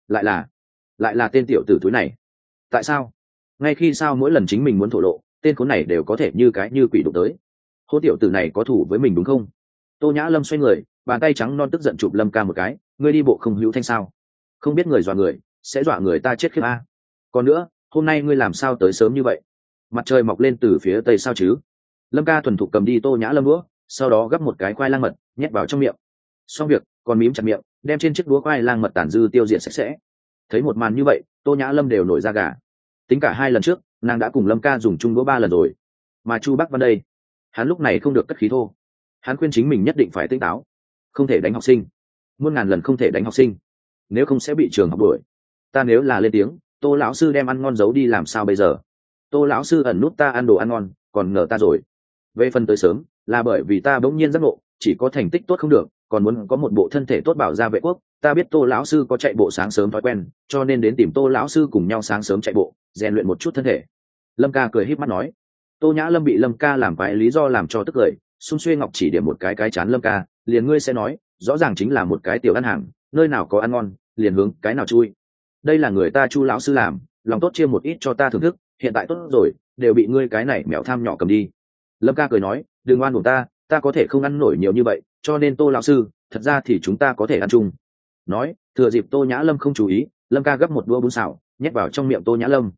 Lại là tên tiểu tử túi này. Tại sao ngay khi sao mỗi lần chính mình muốn thổ lộ, tên khốn này đều có thể như cái như quỷ đụng tới? Hô, tiểu tử này có thủ với mình đúng không? Tô Nhã Lâm xoay người, bàn tay trắng non tức giận chụp Lâm Ca một cái. Ngươi đi bộ không hữu thanh sao? Không biết người dọa người sẽ dọa người ta chết khiếp a. Còn nữa, hôm nay ngươi làm sao tới sớm như vậy? Mặt trời mọc lên từ phía tây sao chứ? Lâm Ca thuần thục cầm đi Tô Nhã Lâm đũa, sau đó gắp một cái khoai lang mật nhét vào trong miệng. Xong việc còn mím chặt miệng, đem trên chiếc đũa khoai lang mật tản dư tiêu diệt sạch sẽ. Thấy một màn như vậy, Tô Nhã Lâm đều nổi da gà. Tính cả 2 lần trước nàng đã cùng Lâm Ca dùng chung đũa 3 lần rồi. Mà Chu Bắc Văn đây, hắn lúc này không được cất khí thô. Hắn khuyên chính mình nhất định phải tỉnh táo, không thể đánh học sinh, muôn ngàn lần không thể đánh học sinh, nếu không sẽ bị trường học đuổi. Ta nếu là lên tiếng, Tô lão sư đem ăn ngon giấu đi làm sao bây giờ? Tô lão sư ẩn nút ta ăn đồ ăn ngon, còn ngờ ta rồi. Về phần tới sớm là bởi vì ta bỗng nhiên giác ngộ, chỉ có thành tích tốt không được, còn muốn có một bộ thân thể tốt bảo ra vệ quốc. Ta biết Tô lão sư có chạy bộ sáng sớm thói quen, cho nên đến tìm Tô lão sư cùng nhau sáng sớm chạy bộ, rèn luyện một chút thân thể. Lâm Ca cười híp mắt nói. Tô Nhã Lâm bị Lâm Ca làm vài lý do làm cho tức cười, xung xuê ngọc chỉ điểm một cái chán Lâm Ca, liền ngươi sẽ nói, rõ ràng chính là một cái tiểu ăn hàng, nơi nào có ăn ngon liền hướng cái nào chui. Đây là người ta Chu lão sư làm, lòng tốt chia một ít cho ta thưởng thức, hiện tại tốt rồi, đều bị ngươi cái này mèo tham nhỏ cầm đi. Lâm Ca cười nói, đừng oan uổng ta có thể không ăn nổi nhiều như vậy, cho nên Tô lão sư, thật ra thì chúng ta có thể ăn chung. Nói thừa dịp Tô Nhã Lâm không chú ý, Lâm Ca gấp một đũa bún xào nhét vào trong miệng Tô Nhã Lâm.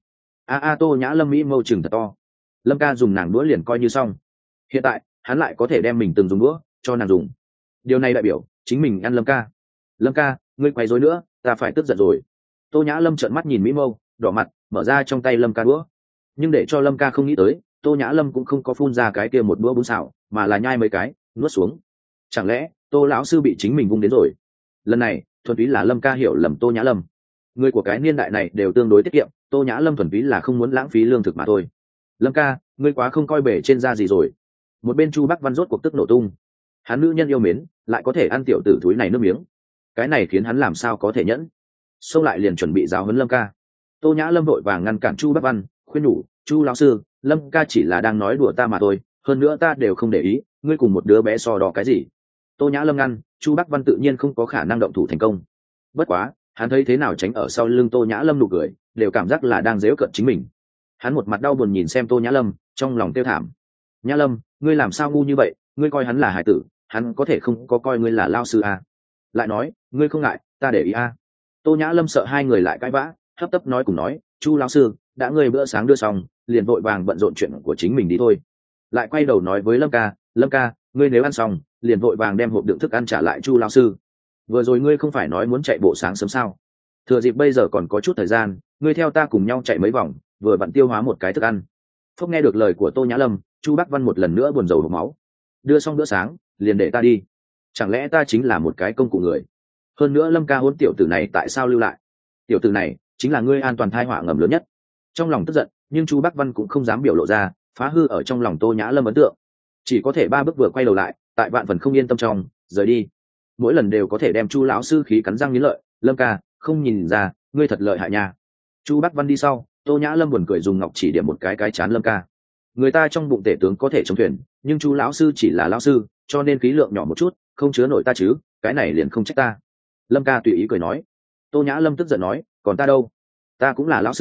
Tô Nhã Lâm mỹ mâu chừng thật to. Lâm Ca dùng nàng đũa liền coi như xong, hiện tại hắn lại có thể đem mình từng dùng đũa cho nàng dùng, điều này đại biểu chính mình ăn Lâm Ca. Lâm Ca, ngươi quay rối nữa, ta phải tức giận rồi. Tô Nhã Lâm trợn mắt nhìn mỹ mâu, đỏ mặt mở ra trong tay Lâm Ca đũa. Nhưng để cho Lâm Ca không nghĩ tới, Tô Nhã Lâm cũng không có phun ra cái kia một đũa bún xào, mà là nhai mấy cái nuốt xuống. Chẳng lẽ Tô lão sư bị chính mình vung đến rồi? Lần này thuần túy là Lâm Ca hiểu lầm Tô Nhã Lâm. Người của cái niên đại này đều tương đối tiết kiệm, Tô Nhã Lâm thuần túy là không muốn lãng phí lương thực mà thôi. Lâm Ca, ngươi quá không coi bể trên da gì rồi. Một bên Chu Bắc Văn rốt cuộc tức nổ tung. Hắn nữ nhân yêu mến lại có thể ăn tiểu tử thúi này nước miếng, cái này khiến hắn làm sao có thể nhẫn. Xông lại liền chuẩn bị giáo huấn Lâm Ca. Tô Nhã Lâm vội vàng ngăn cản Chu Bắc Văn, khuyên nhủ, Chu lão sư, Lâm Ca chỉ là đang nói đùa ta mà thôi, hơn nữa ta đều không để ý, ngươi cùng một đứa bé so đo cái gì? Tô Nhã Lâm ngăn, Chu Bắc Văn tự nhiên không có khả năng động thủ thành công. Bất quá hắn thấy thế nào tránh ở sau lưng Tô Nhã Lâm nụ cười, đều cảm giác là đang giễu cợt chính mình. Hắn một mặt đau buồn nhìn xem Tô Nhã Lâm, trong lòng tiêu thảm. Nhã Lâm, ngươi làm sao ngu như vậy, ngươi coi hắn là hải tử, hắn có thể không có coi ngươi là lao sư à? Lại nói, ngươi không ngại ta để ý à? Tô Nhã Lâm sợ hai người lại cãi vã, hấp tấp nói cùng nói, Chu lão sư, đã ngươi bữa sáng đưa xong, liền vội vàng bận rộn chuyện của chính mình đi thôi. Lại quay đầu nói với Lâm Ca, ngươi nếu ăn xong, liền vội vàng đem hộp đựng thức ăn trả lại Chu lão sư. Vừa rồi ngươi không phải nói muốn chạy bộ sáng sớm sao? Thừa dịp bây giờ còn có chút thời gian, ngươi theo ta cùng nhau chạy mấy vòng, vừa vặn tiêu hóa một cái thức ăn. Phúc nghe được lời của Tô Nhã Lâm, Chu Bắc Văn một lần nữa buồn rầu hộc máu. Đưa xong bữa sáng, liền để ta đi. Chẳng lẽ ta chính là một cái công cụ người? Hơn nữa Lâm Ca hôn tiểu tử này tại sao lưu lại? Tiểu tử này chính là ngươi an toàn thai họa ngầm lớn nhất. Trong lòng tức giận, nhưng Chu Bắc Văn cũng không dám biểu lộ ra, phá hư ở trong lòng Tô Nhã Lâm ấn tượng. Chỉ có thể 3 bước vừa quay đầu lại, tại vạn phần không yên tâm trong, rời đi. Mỗi lần đều có thể đem Chu lão sư khí cắn răng nghiến lợi. Lâm Ca, không nhìn ra, ngươi thật lợi hại nha. Chu Bắc Văn đi sau, Tô Nhã Lâm buồn cười dùng ngọc chỉ điểm một cái chán Lâm Ca. Người ta trong bụng tể tướng có thể chống thuyền, nhưng Chu lão sư chỉ là lão sư, cho nên khí lượng nhỏ một chút, không chứa nổi ta chứ, cái này liền không trách ta. Lâm Ca tùy ý cười nói. Tô Nhã Lâm tức giận nói, còn ta đâu? Ta cũng là lão sư,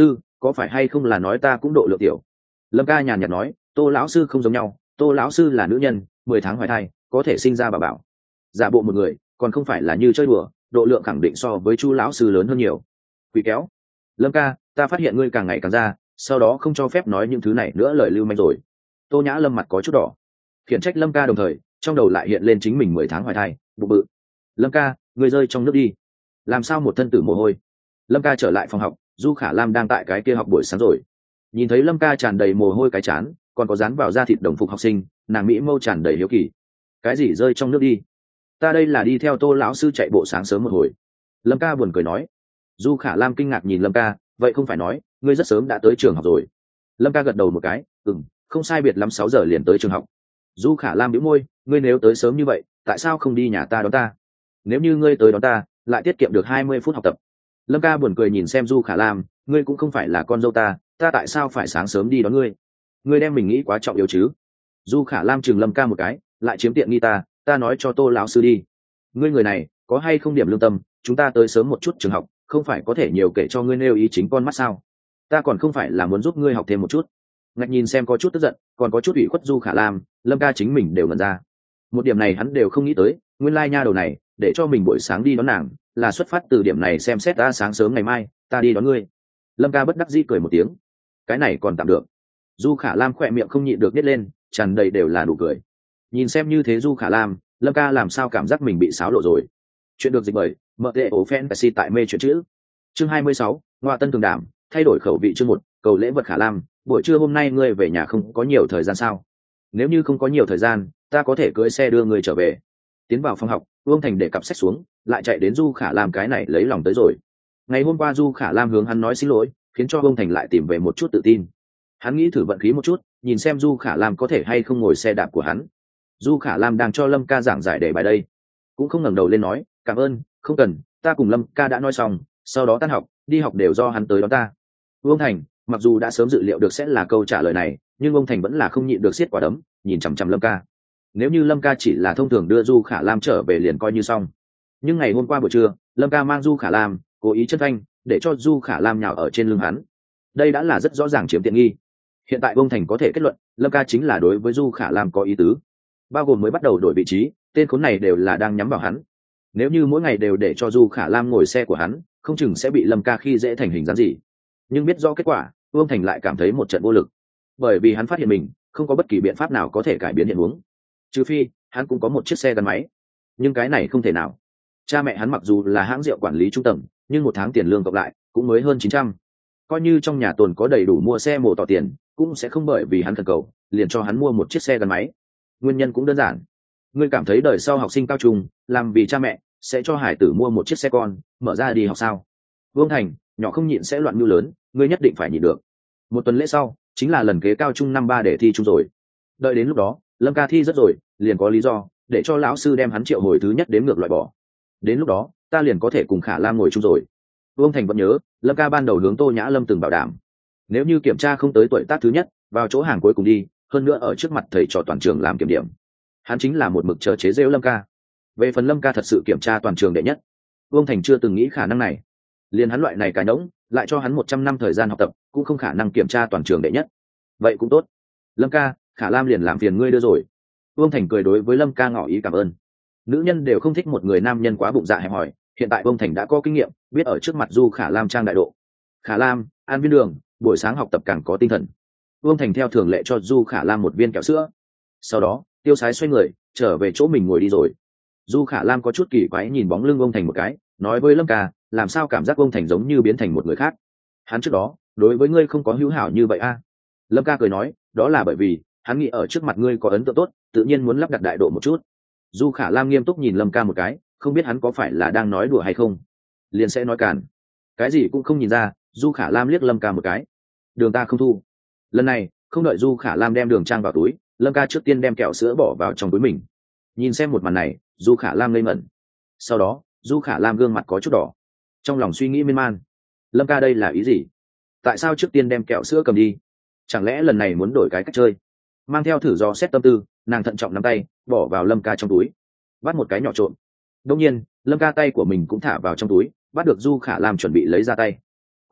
có phải hay không là nói ta cũng độ lượng tiểu? Lâm ca nhàn nhạt nói, Tô lão sư không giống nhau, Tô lão sư là nữ nhân, 10 tháng hoài thai có thể sinh ra bà bảo. Giả bộ một người còn không phải là như chơi đùa, độ lượng khẳng định so với Chu lão sư lớn hơn nhiều. Quỷ kéo. Lâm ca, ta phát hiện ngươi càng ngày càng ra, sau đó không cho phép nói những thứ này nữa, lời lưu manh rồi. Tô Nhã Lâm mặt có chút đỏ, khiển trách Lâm ca, đồng thời trong đầu lại hiện lên chính mình 10 tháng hoài thai, bụng bự. Lâm ca, ngươi rơi trong nước đi, làm sao một thân tử mồ hôi? Lâm ca trở lại phòng học, Du Khả Lam đang tại cái kia học buổi sáng rồi, nhìn thấy Lâm ca tràn đầy mồ hôi cái chán, còn có dán vào da thịt đồng phục học sinh, nàng mỹ mâu tràn đầy hiếu kỳ. Cái gì rơi trong nước đi? Ta đây là đi theo Tô lão sư chạy bộ sáng sớm một hồi. Lâm ca buồn cười nói. Du Khả Lam kinh ngạc nhìn Lâm ca, vậy không phải nói ngươi rất sớm đã tới trường học rồi? Lâm ca gật đầu một cái, không sai biệt lắm 6 giờ liền tới trường học. Du Khả Lam bĩu môi, ngươi nếu tới sớm như vậy tại sao không đi nhà ta đón ta? Nếu như ngươi tới đón ta lại tiết kiệm được 20 phút học tập. Lâm ca buồn cười nhìn xem Du Khả Lam, ngươi cũng không phải là con dâu ta tại sao phải sáng sớm đi đón ngươi? Ngươi đem mình nghĩ quá trọng yếu chứ? Du Khả Lam chừng Lâm ca một cái, lại chiếm tiện nghi ta nói cho Tô lão sư đi. Ngươi người này có hay không điểm lương tâm, chúng ta tới sớm một chút trường học không phải có thể nhiều kể cho ngươi nêu ý chính con mắt sao? Ta còn không phải là muốn giúp ngươi học thêm một chút. Ngạch nhìn xem có chút tức giận, còn có chút ủy khuất Du Khả Lam, Lâm ca chính mình đều ngẩn ra. Một điểm này hắn đều không nghĩ tới, nguyên lai nha đầu này để cho mình buổi sáng đi đón nàng là xuất phát từ điểm này, xem xét ta sáng sớm ngày mai ta đi đón ngươi. Lâm ca bất đắc dĩ cười một tiếng, cái này còn tạm được. Du Khả Lam khỏe miệng không nhịn được nhếch lên, tràn đầy đều là nụ cười. Nhìn xem như thế Du Khả Lam, Lâm ca làm sao cảm giác mình bị xáo lộ rồi. Chuyện được dịch bởi MTO Fantasy tại mê chuyện chữ. Chương 26, Ngoại Tân Tường Đảm, thay đổi khẩu vị chương 1, cầu lễ vật Khả Lam, buổi trưa hôm nay ngươi về nhà không có nhiều thời gian sao? Nếu như không có nhiều thời gian, ta có thể cưỡi xe đưa ngươi trở về. Tiến vào phòng học, Vương Thành để cặp sách xuống, lại chạy đến Du Khả Lam cái này lấy lòng tới rồi. Ngày hôm qua Du Khả Lam hướng hắn nói xin lỗi, khiến cho Vương Thành lại tìm về một chút tự tin. Hắn nghĩ thử vận khí một chút, nhìn xem Du Khả Lam có thể hay không ngồi xe đạp của hắn. Du Khả Lam đang cho Lâm ca giảng giải đề bài đây, cũng không ngẩng đầu lên nói cảm ơn, không cần, ta cùng Lâm ca đã nói xong, sau đó tan học đi học đều do hắn tới đón ta. Vương Thành mặc dù đã sớm dự liệu được sẽ là câu trả lời này, nhưng Vương Thành vẫn là không nhịn được siết quả đấm, nhìn chằm chằm Lâm ca. Nếu như Lâm ca chỉ là thông thường đưa Du Khả Lam trở về liền coi như xong, nhưng ngày hôm qua buổi trưa Lâm ca mang Du Khả Lam cố ý chân thanh để cho Du Khả Lam nhào ở trên lưng hắn, đây đã là rất rõ ràng chiếm tiện nghi. Hiện tại Vương Thành có thể kết luận Lâm ca chính là đối với Du Khả Lam có ý tứ, bao gồm mới bắt đầu đổi vị trí tên khốn này đều là đang nhắm vào hắn. Nếu như mỗi ngày đều để cho Du Khả Lam ngồi xe của hắn, không chừng sẽ bị Lâm ca khi dễ thành hình dáng gì. Nhưng biết do kết quả, Vương Thành lại cảm thấy một trận vô lực, bởi vì hắn phát hiện mình không có bất kỳ biện pháp nào có thể cải biến hiện huống, trừ phi hắn cũng có một chiếc xe gắn máy. Nhưng cái này không thể nào. Cha mẹ hắn mặc dù là hãng rượu quản lý trung tầng, nhưng một tháng tiền lương cộng lại cũng mới hơn 900. Coi như trong nhà tồn có đầy đủ mua xe mổ tỏ tiền, cũng sẽ không bởi vì hắn thần cầu liền cho hắn mua một chiếc xe gắn máy. Nguyên nhân cũng đơn giản, ngươi cảm thấy đời sau học sinh cao trung làm vì cha mẹ sẽ cho hải tử mua một chiếc xe con mở ra đi học sao? Vương Thành, nhỏ không nhịn sẽ loạn mưu lớn, ngươi nhất định phải nhịn được. Một tuần lễ sau chính là lần kế cao trung năm 3 để thi chung rồi. Đợi đến lúc đó Lâm ca thi rất rồi, liền có lý do để cho lão sư đem hắn triệu hồi thứ nhất đếm ngược loại bỏ. Đến lúc đó ta liền có thể cùng Khả Lam ngồi chung rồi. Vương Thành vẫn nhớ Lâm ca ban đầu hướng Tô Nhã Lâm từng bảo đảm, nếu như kiểm tra không tới tuổi tác thứ nhất, vào chỗ hàng cuối cùng đi, hơn nữa ở trước mặt thầy trò toàn trường làm kiểm điểm. Hắn chính là một mực chờ chế giễu Lâm ca. Về phần Lâm ca thật sự kiểm tra toàn trường đệ nhất, Vương Thành chưa từng nghĩ khả năng này. Liền hắn loại này cái nỗng, lại cho hắn 100 năm thời gian học tập, cũng không khả năng kiểm tra toàn trường đệ nhất. Vậy cũng tốt. Lâm ca, Khả Lam liền làm phiền ngươi đưa rồi. Vương Thành cười đối với Lâm ca ngỏ ý cảm ơn. Nữ nhân đều không thích một người nam nhân quá bụng dạ hẹp hòi, hiện tại Vương Thành đã có kinh nghiệm, biết ở trước mặt Du Khả Lam trang đại độ. Khả Lam, ăn viên đường, buổi sáng học tập càng có tinh thần. Vương Thành theo thường lệ cho Du Khả Lam một viên kẹo sữa. Sau đó tiêu sái xoay người trở về chỗ mình ngồi đi rồi. Du Khả Lam có chút kỳ quái nhìn bóng lưng Vương Thành một cái, nói với Lâm ca, làm sao cảm giác Vương Thành giống như biến thành một người khác? Hắn trước đó đối với ngươi không có hữu hảo như vậy a? Lâm ca cười nói, đó là bởi vì hắn nghĩ ở trước mặt ngươi có ấn tượng tốt, tự nhiên muốn lắp đặt đại độ một chút. Du Khả Lam nghiêm túc nhìn Lâm ca một cái, không biết hắn có phải là đang nói đùa hay không, liền sẽ nói càn. Cái gì cũng không nhìn ra. Du Khả Lam liếc Lâm ca một cái, đường ta không thu. Lần này không đợi Du Khả Lam đem đường trang vào túi, Lâm ca trước tiên đem kẹo sữa bỏ vào trong túi mình. Nhìn xem một màn này, Du Khả Lam ngây ngẩn. Sau đó Du Khả Lam gương mặt có chút đỏ, trong lòng suy nghĩ miên man. Lâm ca đây là ý gì? Tại sao trước tiên đem kẹo sữa cầm đi? Chẳng lẽ lần này muốn đổi cái cách chơi? Mang theo thử do xét tâm tư, nàng thận trọng nắm tay bỏ vào Lâm ca trong túi, bắt một cái nhỏ trộn. Đông nhiên Lâm ca tay của mình cũng thả vào trong túi, bắt được Du Khả Lam chuẩn bị lấy ra tay.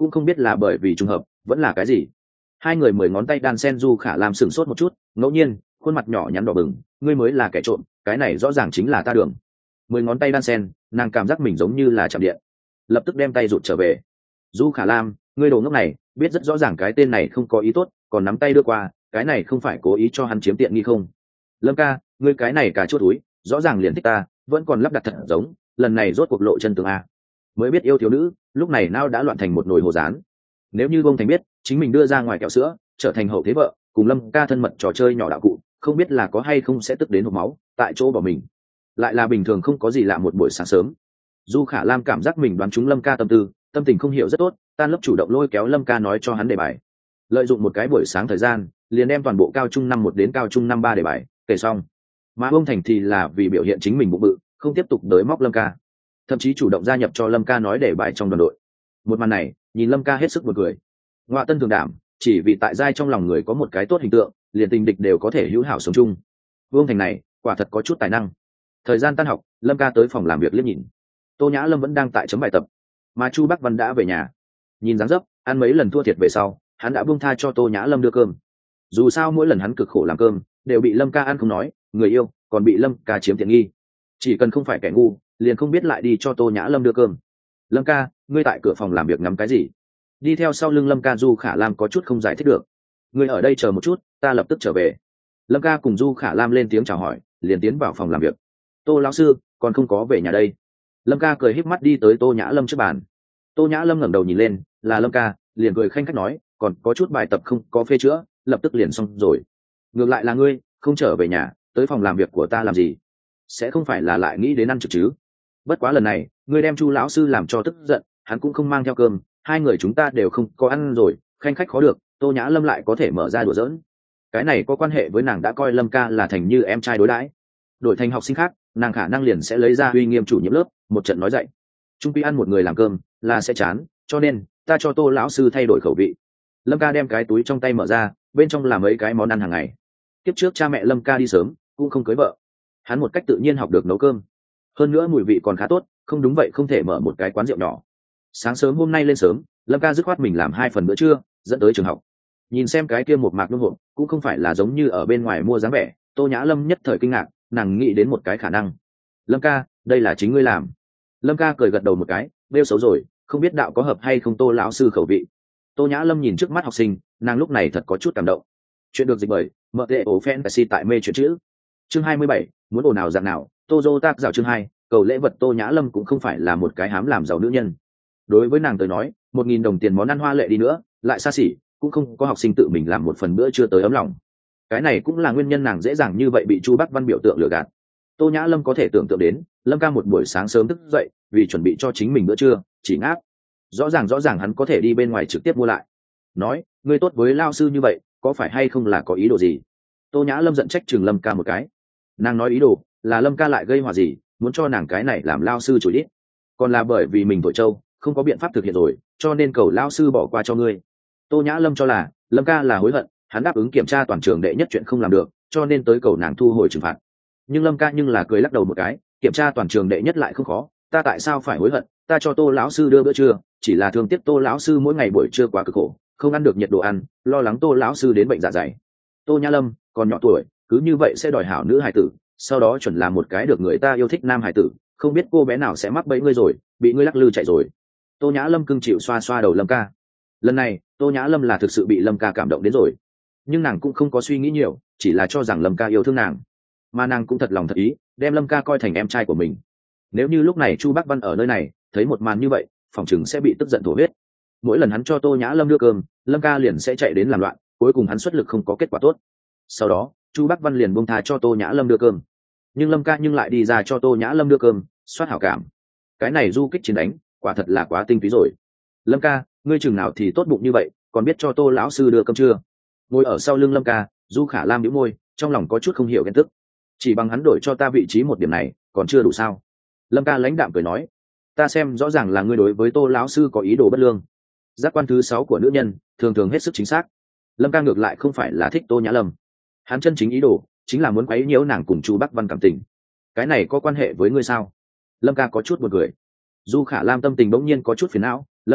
cũng không biết là bởi vì trùng hợp vẫn là cái gì. Hai người 10 ngón tay đan sen. Du Khả Lam sửng sốt một chút, ngẫu nhiên khuôn mặt nhỏ nhắn đỏ bừng. Ngươi mới là kẻ trộm, cái này rõ ràng chính là ta Đường. 10 ngón tay đan sen, nàng cảm giác mình giống như là chạm điện, lập tức đem tay rụt trở về. Du Khả Lam, ngươi đồ ngốc này, biết rất rõ ràng cái tên này không có ý tốt, còn nắm tay đưa qua, cái này không phải cố ý cho hắn chiếm tiện nghi không? Lâm ca, ngươi cái này cả chốt túi, rõ ràng liền thích ta, vẫn còn lắp đặt thật giống, lần này rốt cuộc lộ chân tướng a. Mới biết yêu thiếu nữ, lúc này nao đã loạn thành một nồi hồ rán. Nếu như Bông Thành biết chính mình đưa ra ngoài kẹo sữa, trở thành hậu thế vợ, cùng Lâm ca thân mật trò chơi nhỏ đạo cụ, không biết là có hay không sẽ tức đến hộc máu, tại chỗ bỏ mình. Lại là bình thường không có gì lạ một buổi sáng sớm. Du Khả Lam cảm giác mình đoán trúng Lâm ca tâm tư, tâm tình không hiểu rất tốt, tan lớp chủ động lôi kéo Lâm ca nói cho hắn đề bài. Lợi dụng một cái buổi sáng thời gian, liền đem toàn bộ cao trung năm 1 đến cao trung năm 3 đề bài kể xong. Mà Bông Thành thì là vì biểu hiện chính mình bụng bự, không tiếp tục đới móc Lâm ca, thậm chí chủ động gia nhập cho Lâm ca nói đề bài trong đoàn đội. Một màn này nhìn Lâm ca hết sức buồn cười. Ngoại tân thường đảm, chỉ vì tại giai trong lòng người có một cái tốt hình tượng, liền tình địch đều có thể hữu hảo sống chung. Vương Thành này quả thật có chút tài năng. Thời gian tan học, Lâm ca tới phòng làm việc liếc nhìn, Tô Nhã Lâm vẫn đang tại chấm bài tập, mà Chu Bắc Văn đã về nhà. Nhìn dáng dấp ăn mấy lần thua thiệt về sau, hắn đã buông tha cho Tô Nhã Lâm đưa cơm. Dù sao mỗi lần hắn cực khổ làm cơm đều bị Lâm ca ăn không nói, người yêu còn bị Lâm ca chiếm tiện nghi. Chỉ cần không phải kẻ ngu, liền không biết lại đi cho Tô Nhã Lâm đưa cơm. Lâm ca, ngươi tại cửa phòng làm việc ngắm cái gì? Đi theo sau lưng Lâm ca Du Khả Lam có chút không giải thích được. Ngươi ở đây chờ một chút, ta lập tức trở về. Lâm ca cùng Du Khả Lam lên tiếng chào hỏi, liền tiến vào phòng làm việc. Tô lão sư còn không có về nhà đây. Lâm ca cười híp mắt đi tới Tô Nhã Lâm trước bàn. Tô Nhã Lâm ngẩng đầu nhìn lên, là Lâm ca, liền cười khanh khách nói, còn có chút bài tập không có phê chữa, lập tức liền xong rồi. Ngược lại là ngươi không trở về nhà, tới phòng làm việc của ta làm gì? Sẽ không phải là lại nghĩ đến ăn trực chứ? Bất quá lần này ngươi đem Chu lão sư làm cho tức giận, hắn cũng không mang theo cơm, hai người chúng ta đều không có ăn rồi, khanh khách khó được. Tô Nhã Lâm lại có thể mở ra đùa giỡn, cái này có quan hệ với nàng đã coi Lâm ca là thành như em trai đối đãi. Đổi thành học sinh khác, nàng khả năng liền sẽ lấy ra uy nghiêm chủ nhiệm lớp, một trận nói dạy. Trung quy ăn một người làm cơm là sẽ chán, cho nên ta cho Tô lão sư thay đổi khẩu vị. Lâm ca đem cái túi trong tay mở ra, bên trong là mấy cái món ăn hàng ngày. Tiếp trước cha mẹ Lâm ca đi sớm, cũng không cưới vợ, hắn một cách tự nhiên học được nấu cơm, hơn nữa mùi vị còn khá tốt, không đúng vậy không thể mở một cái quán rượu nhỏ. Sáng sớm hôm nay lên sớm, Lâm ca dứt khoát mình làm 2 phần bữa trưa, dẫn tới trường học. Nhìn xem cái kia một mạc nông hộp, cũng không phải là giống như ở bên ngoài mua dáng vẻ. Tô Nhã Lâm nhất thời kinh ngạc, nàng nghĩ đến một cái khả năng. Lâm ca, đây là chính ngươi làm? Lâm ca cười gật đầu một cái, bêu xấu rồi, không biết đạo có hợp hay không Tô lão sư khẩu vị. Tô Nhã Lâm nhìn trước mắt học sinh, nàng lúc này thật có chút cảm động. Chuyện được dịch bởi mợ tệ ổ fantasy tại mê chuyện chữ. Chương 27, muốn ồn nào dạng nào, Tô Dô tác dạo chương 2, cầu lễ vật. Tô Nhã Lâm cũng không phải là một cái hám làm giàu nữ nhân. Đối với nàng tới nói, 1.000 đồng tiền món ăn hoa lệ đi nữa, lại xa xỉ, cũng không có học sinh tự mình làm một phần bữa trưa tới ấm lòng. Cái này cũng là nguyên nhân nàng dễ dàng như vậy bị Chu Bắc Văn biểu tượng lừa gạt. Tô Nhã Lâm có thể tưởng tượng đến, Lâm ca một buổi sáng sớm thức dậy, vì chuẩn bị cho chính mình bữa trưa, chỉ ngáp. Rõ ràng hắn có thể đi bên ngoài trực tiếp mua lại. Nói, ngươi tốt với lao sư như vậy, có phải hay không là có ý đồ gì? Tô Nhã Lâm giận trách chừng Lâm ca một cái. Nàng nói ý đồ là Lâm ca lại gây họa gì, muốn cho nàng cái này làm lao sư chửi đít. Còn là bởi vì mình tuổi trâu, không có biện pháp thực hiện rồi, cho nên cầu lao sư bỏ qua cho ngươi. Tô Nhã Lâm cho là Lâm ca là hối hận, hắn đáp ứng kiểm tra toàn trường đệ nhất chuyện không làm được, cho nên tới cầu nàng thu hồi trừng phạt. Nhưng Lâm ca nhưng là cười lắc đầu một cái, kiểm tra toàn trường đệ nhất lại không khó, ta tại sao phải hối hận? Ta cho Tô lão sư đưa bữa trưa, chỉ là thương tiếc Tô lão sư mỗi ngày buổi trưa quá cực khổ, không ăn được nhiệt đồ ăn, lo lắng Tô lão sư đến bệnh dạ dày. Tô Nhã Lâm còn nhỏ tuổi, cứ như vậy sẽ đòi hảo nữ hài tử, sau đó chuẩn là một cái được người ta yêu thích nam hài tử, không biết cô bé nào sẽ mắc bẫy ngươi rồi, bị ngươi lắc lư chạy rồi. Tô Nhã Lâm cưng chịu xoa xoa đầu Lâm ca. Lần này Tô Nhã Lâm là thực sự bị Lâm ca cảm động đến rồi, nhưng nàng cũng không có suy nghĩ nhiều, chỉ là cho rằng Lâm ca yêu thương nàng, mà nàng cũng thật lòng thật ý đem Lâm ca coi thành em trai của mình. Nếu như lúc này Chu Bắc Văn ở nơi này thấy một màn như vậy, phòng chừng sẽ bị tức giận thổ huyết. Mỗi lần hắn cho Tô Nhã Lâm đưa cơm, Lâm ca liền sẽ chạy đến làm loạn, cuối cùng hắn xuất lực không có kết quả tốt. Sau đó Chu Bắc Văn liền buông tha cho Tô Nhã Lâm đưa cơm, nhưng Lâm ca lại đi ra cho Tô Nhã Lâm đưa cơm, soát hảo cảm. Cái này du kích chiến đánh quả thật là quá tinh túy rồi. Lâm ca, ngươi chừng nào thì tốt bụng như vậy, còn biết cho Tô lão sư đưa cơm chưa? Ngồi ở sau lưng Lâm ca, Du Khả Lam nhíu môi, trong lòng có chút không hiểu ghen tức. Chỉ bằng hắn đổi cho ta vị trí một điểm này còn chưa đủ sao? Lâm ca lãnh đạm cười nói, ta xem rõ ràng là ngươi đối với Tô lão sư có ý đồ bất lương. Giác quan thứ 6 của nữ nhân thường thường hết sức chính xác. Lâm ca ngược lại không phải là thích Tô Nhã Lâm, hắn chân chính ý đồ chính là muốn quấy nhiễu nàng cùng Chu Bắc Văn cảm tình. Cái này có quan hệ với ngươi sao? Lâm ca có chút buồn cười. Du Khả Lam tâm tình bỗng nhiên có chút phiền não. Lâm ca,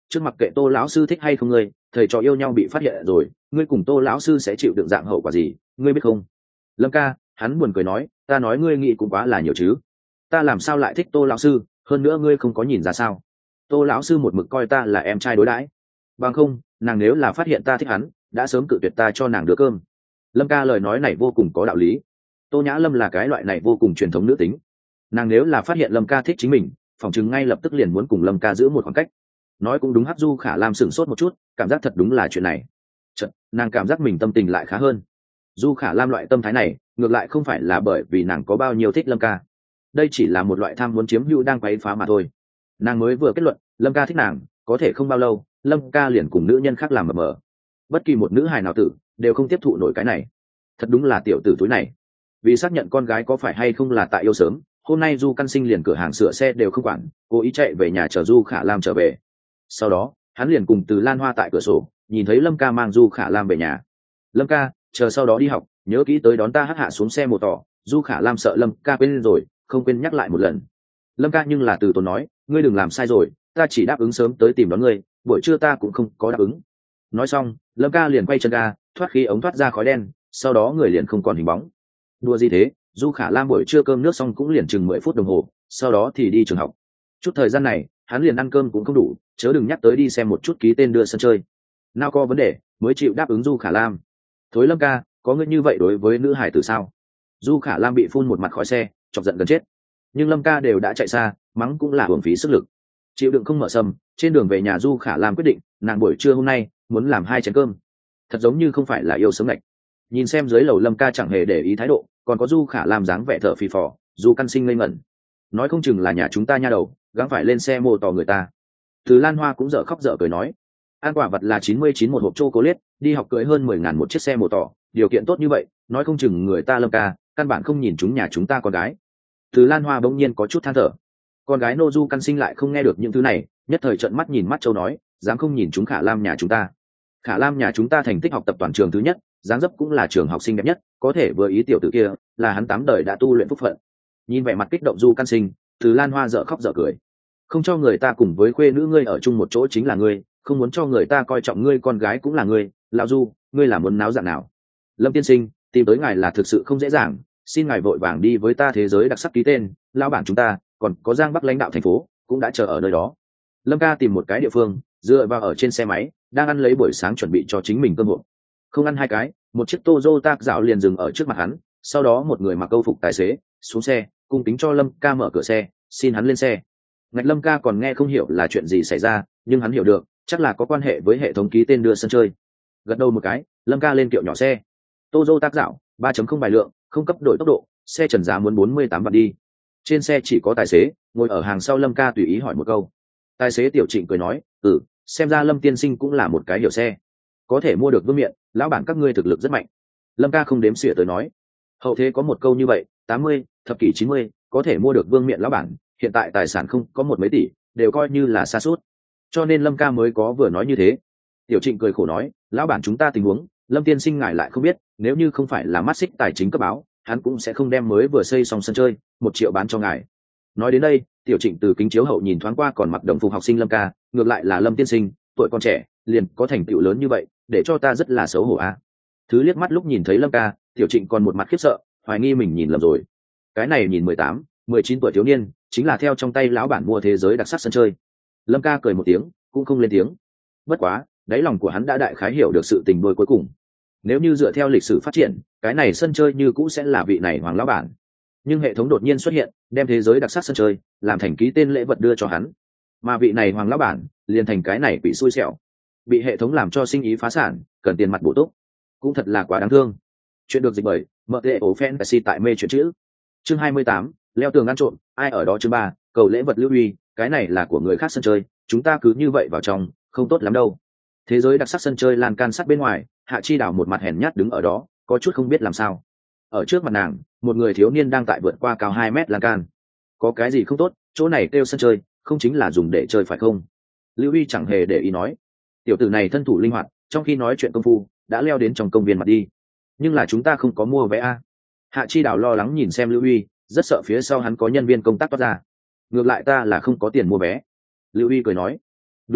trước mặc kệ Tô lão sư thích hay không ngươi, thầy trò yêu nhau bị phát hiện rồi, ngươi cùng Tô lão sư sẽ chịu đựng dạng hậu quả gì, ngươi biết không? Lâm ca, hắn buồn cười nói, ta nói ngươi nghĩ cũng quá là nhiều chứ, ta làm sao lại thích Tô lão sư, hơn nữa ngươi không có nhìn ra sao? Tô lão sư một mực coi ta là em trai đối đãi, bằng không nàng nếu là phát hiện ta thích hắn đã sớm cự tuyệt ta cho nàng đưa cơm. Lâm ca lời nói này vô cùng có đạo lý. Tô Nhã Lâm là cái loại này vô cùng truyền thống nữ tính, nàng nếu là phát hiện Lâm ca thích chính mình, phỏng chừng ngay lập tức liền muốn cùng Lâm ca giữ một khoảng cách. Nói cũng đúng, hắc Du Khả Lam sửng sốt một chút, cảm giác thật đúng là chuyện này. Chật, nàng cảm giác mình tâm tình lại khá hơn. Du Khả Lam loại tâm thái này ngược lại không phải là bởi vì nàng có bao nhiêu thích Lâm ca, đây chỉ là một loại tham muốn chiếm hữu đang quấy phá mà thôi. Nàng mới vừa kết luận Lâm ca thích nàng, có thể không bao lâu Lâm ca liền cùng nữ nhân khác làm mờ mờ. Bất kỳ một nữ hài nào tử đều không tiếp thụ nổi cái này. Thật đúng là tiểu tử túi này, vì xác nhận con gái có phải hay không là tại yêu sớm, hôm nay Du Căn Sinh liền cửa hàng sửa xe đều không quản, cố ý chạy về nhà chờ Du Khả Lam trở về. Sau đó hắn liền cùng Từ Lan Hoa tại cửa sổ nhìn thấy Lâm ca mang Du Khả Lam về nhà. Lâm ca, chờ sau đó đi học nhớ kỹ tới đón ta, hắc hạ xuống xe một tỏ. Du Khả Lam sợ Lâm ca quên rồi, không quên nhắc lại một lần. Lâm ca nhưng là từ tốn nói, ngươi đừng làm sai rồi, ta chỉ đáp ứng sớm tới tìm đón ngươi, buổi trưa ta cũng không có đáp ứng. Nói xong Lâm ca liền quay chân ga, thoát khí ống thoát ra khói đen, sau đó người liền không còn hình bóng. Đùa gì thế, Du Khả Lam buổi trưa cơm nước xong cũng liền chừng 10 phút đồng hồ, sau đó thì đi trường học. Chút thời gian này hắn liền ăn cơm cũng không đủ, chớ đừng nhắc tới đi xem một chút ký tên đưa sân chơi. Nào có vấn đề mới chịu đáp ứng Du Khả Lam. Thối Lâm ca, có ngươi như vậy đối với nữ hải tử sao? Du Khả Lam bị phun một mặt khói xe, chọc giận gần chết. Nhưng Lâm ca đều đã chạy xa, mắng cũng là uổng phí sức lực. Chịu đựng không mở sầm, trên đường về nhà Du Khả Lam quyết định, nàng buổi trưa hôm nay muốn làm 2 chén cơm. Thật giống như không phải là yêu sớm lạnh. Nhìn xem dưới lầu Lâm ca chẳng hề để ý thái độ, còn có Du Khả Lam dáng vẻ thở phì phò, Du Căn Sinh ngây ngẩn. Nói không chừng là nhà chúng ta nha đầu, gắng phải lên xe mô tò người ta. Từ Lan Hoa cũng dở khóc dở cười nói, ăn quả vật là 99 một hộp chocolate, đi học cưới hơn 10.000 một chiếc xe mô tò, điều kiện tốt như vậy, nói không chừng người ta Lâm ca căn bản không nhìn chúng nhà chúng ta con gái. Từ Lan Hoa bỗng nhiên có chút than thở. Con gái Nô Du Căn Sinh lại không nghe được những thứ này, nhất thời trợn mắt nhìn mắt Châu nói, dám không nhìn chúng Khả Lam nhà chúng ta. Khả Lam nhà chúng ta thành tích học tập toàn trường thứ nhất, dáng dấp cũng là trường học sinh đẹp nhất, có thể vừa ý tiểu tử kia là hắn 8 đời đã tu luyện phúc phận. Nhìn vẻ mặt kích động Du Căn Sinh, Từ Lan Hoa dở khóc dở cười. Không cho người ta cùng với khuê nữ ngươi ở chung một chỗ chính là ngươi, không muốn cho người ta coi trọng ngươi con gái cũng là ngươi. Lão Du, ngươi là muốn náo dạng nào? Lâm tiên sinh, tìm tới ngài là thực sự không dễ dàng, xin ngài vội vàng đi với ta thế giới đặc sắc ký tên, lão bản chúng ta còn có Giang Bắc lãnh đạo thành phố cũng đã chờ ở nơi đó. Lâm ca tìm một cái địa phương dựa vào ở trên xe máy, đang ăn lấy buổi sáng chuẩn bị cho chính mình cơm hộp. Không ăn 2 cái, một chiếc Toyota dạo liền dừng ở trước mặt hắn, sau đó một người mặc câu phục tài xế xuống xe, cung kính cho Lâm ca mở cửa xe, xin hắn lên xe. Ngạch Lâm ca còn nghe không hiểu là chuyện gì xảy ra, nhưng hắn hiểu được chắc là có quan hệ với hệ thống ký tên đưa sân chơi. Gật đầu một cái, Lâm ca lên kiệu nhỏ xe. Toyota dạo 3.0 bài lượng, không cấp đổi tốc độ, xe trần giá muốn 48 vạn đi. Trên xe chỉ có tài xế, ngồi ở hàng sau Lâm ca tùy ý hỏi một câu. Tài xế Tiểu Trịnh cười nói, xem ra Lâm tiên sinh cũng là một cái hiểu xe, có thể mua được vương miện, lão bản các ngươi thực lực rất mạnh. Lâm ca không đếm xỉa tới nói, hậu thế có một câu như vậy, 80, thập kỷ 90, có thể mua được vương miện lão bản, hiện tại tài sản không có một mấy tỷ, đều coi như là xa suốt, cho nên Lâm ca mới có vừa nói như thế. Tiểu Trịnh cười khổ nói, lão bản chúng ta tình huống Lâm tiên sinh ngài lại không biết, nếu như không phải là mắt xích tài chính cấp báo, hắn cũng sẽ không đem mới vừa xây xong sân chơi 1 triệu bán cho ngài. Nói đến đây, Tiểu Trịnh từ kính chiếu hậu nhìn thoáng qua còn mặc đồng phục học sinh Lâm ca, ngược lại là Lâm tiên sinh tuổi còn trẻ liền có thành tựu lớn như vậy, để cho ta rất là xấu hổ a. Thứ liếc mắt lúc nhìn thấy Lâm ca, Tiểu Trịnh còn một mặt khiếp sợ, hoài nghi mình nhìn lầm rồi. Cái này nhìn 18, 19 tuổi thiếu niên chính là theo trong tay lão bản mua thế giới đặc sắc sân chơi. Lâm ca cười một tiếng, cũng không lên tiếng. Bất quá đáy lòng của hắn đã đại khái hiểu được sự tình đôi cuối cùng. Nếu như dựa theo lịch sử phát triển, cái này sân chơi như cũ sẽ là vị này hoàng lão bản, nhưng hệ thống đột nhiên xuất hiện, đem thế giới đặc sắc sân chơi làm thành ký tên lễ vật đưa cho hắn, mà vị này hoàng lão bản liền thành cái này bị xui xẻo, bị hệ thống làm cho sinh ý phá sản, cần tiền mặt bổ túc, cũng thật là quá đáng thương. Chuyện được dịch bởi mợ tệ ổ fantasy tại mê chuyện chữ. Chương 28, leo tường ăn trộm, ai ở đó? Chương 3, cầu lễ vật lưu uy, cái này là của người khác sân chơi, chúng ta cứ như vậy vào trong không tốt lắm đâu. Thế giới đặc sắc sân chơi lan can sắt bên ngoài, Hạ Chi Đào một mặt hèn nhát đứng ở đó, có chút không biết làm sao. Ở trước mặt nàng, một người thiếu niên đang tại vượt qua cao 2 mét lan can. Có cái gì không tốt, chỗ này kêu sân chơi, không chính là dùng để chơi phải không? Lưu Huy chẳng hề để ý nói. Tiểu tử này thân thủ linh hoạt, trong khi nói chuyện công phu đã leo đến trong công viên mặt đi. Nhưng là chúng ta không có mua vé a. Hạ Chi Đào lo lắng nhìn xem Lưu Huy, rất sợ phía sau hắn có nhân viên công tác toát ra. Ngược lại ta là không có tiền mua vé. Lưu Huy cười nói. Đúng rồi,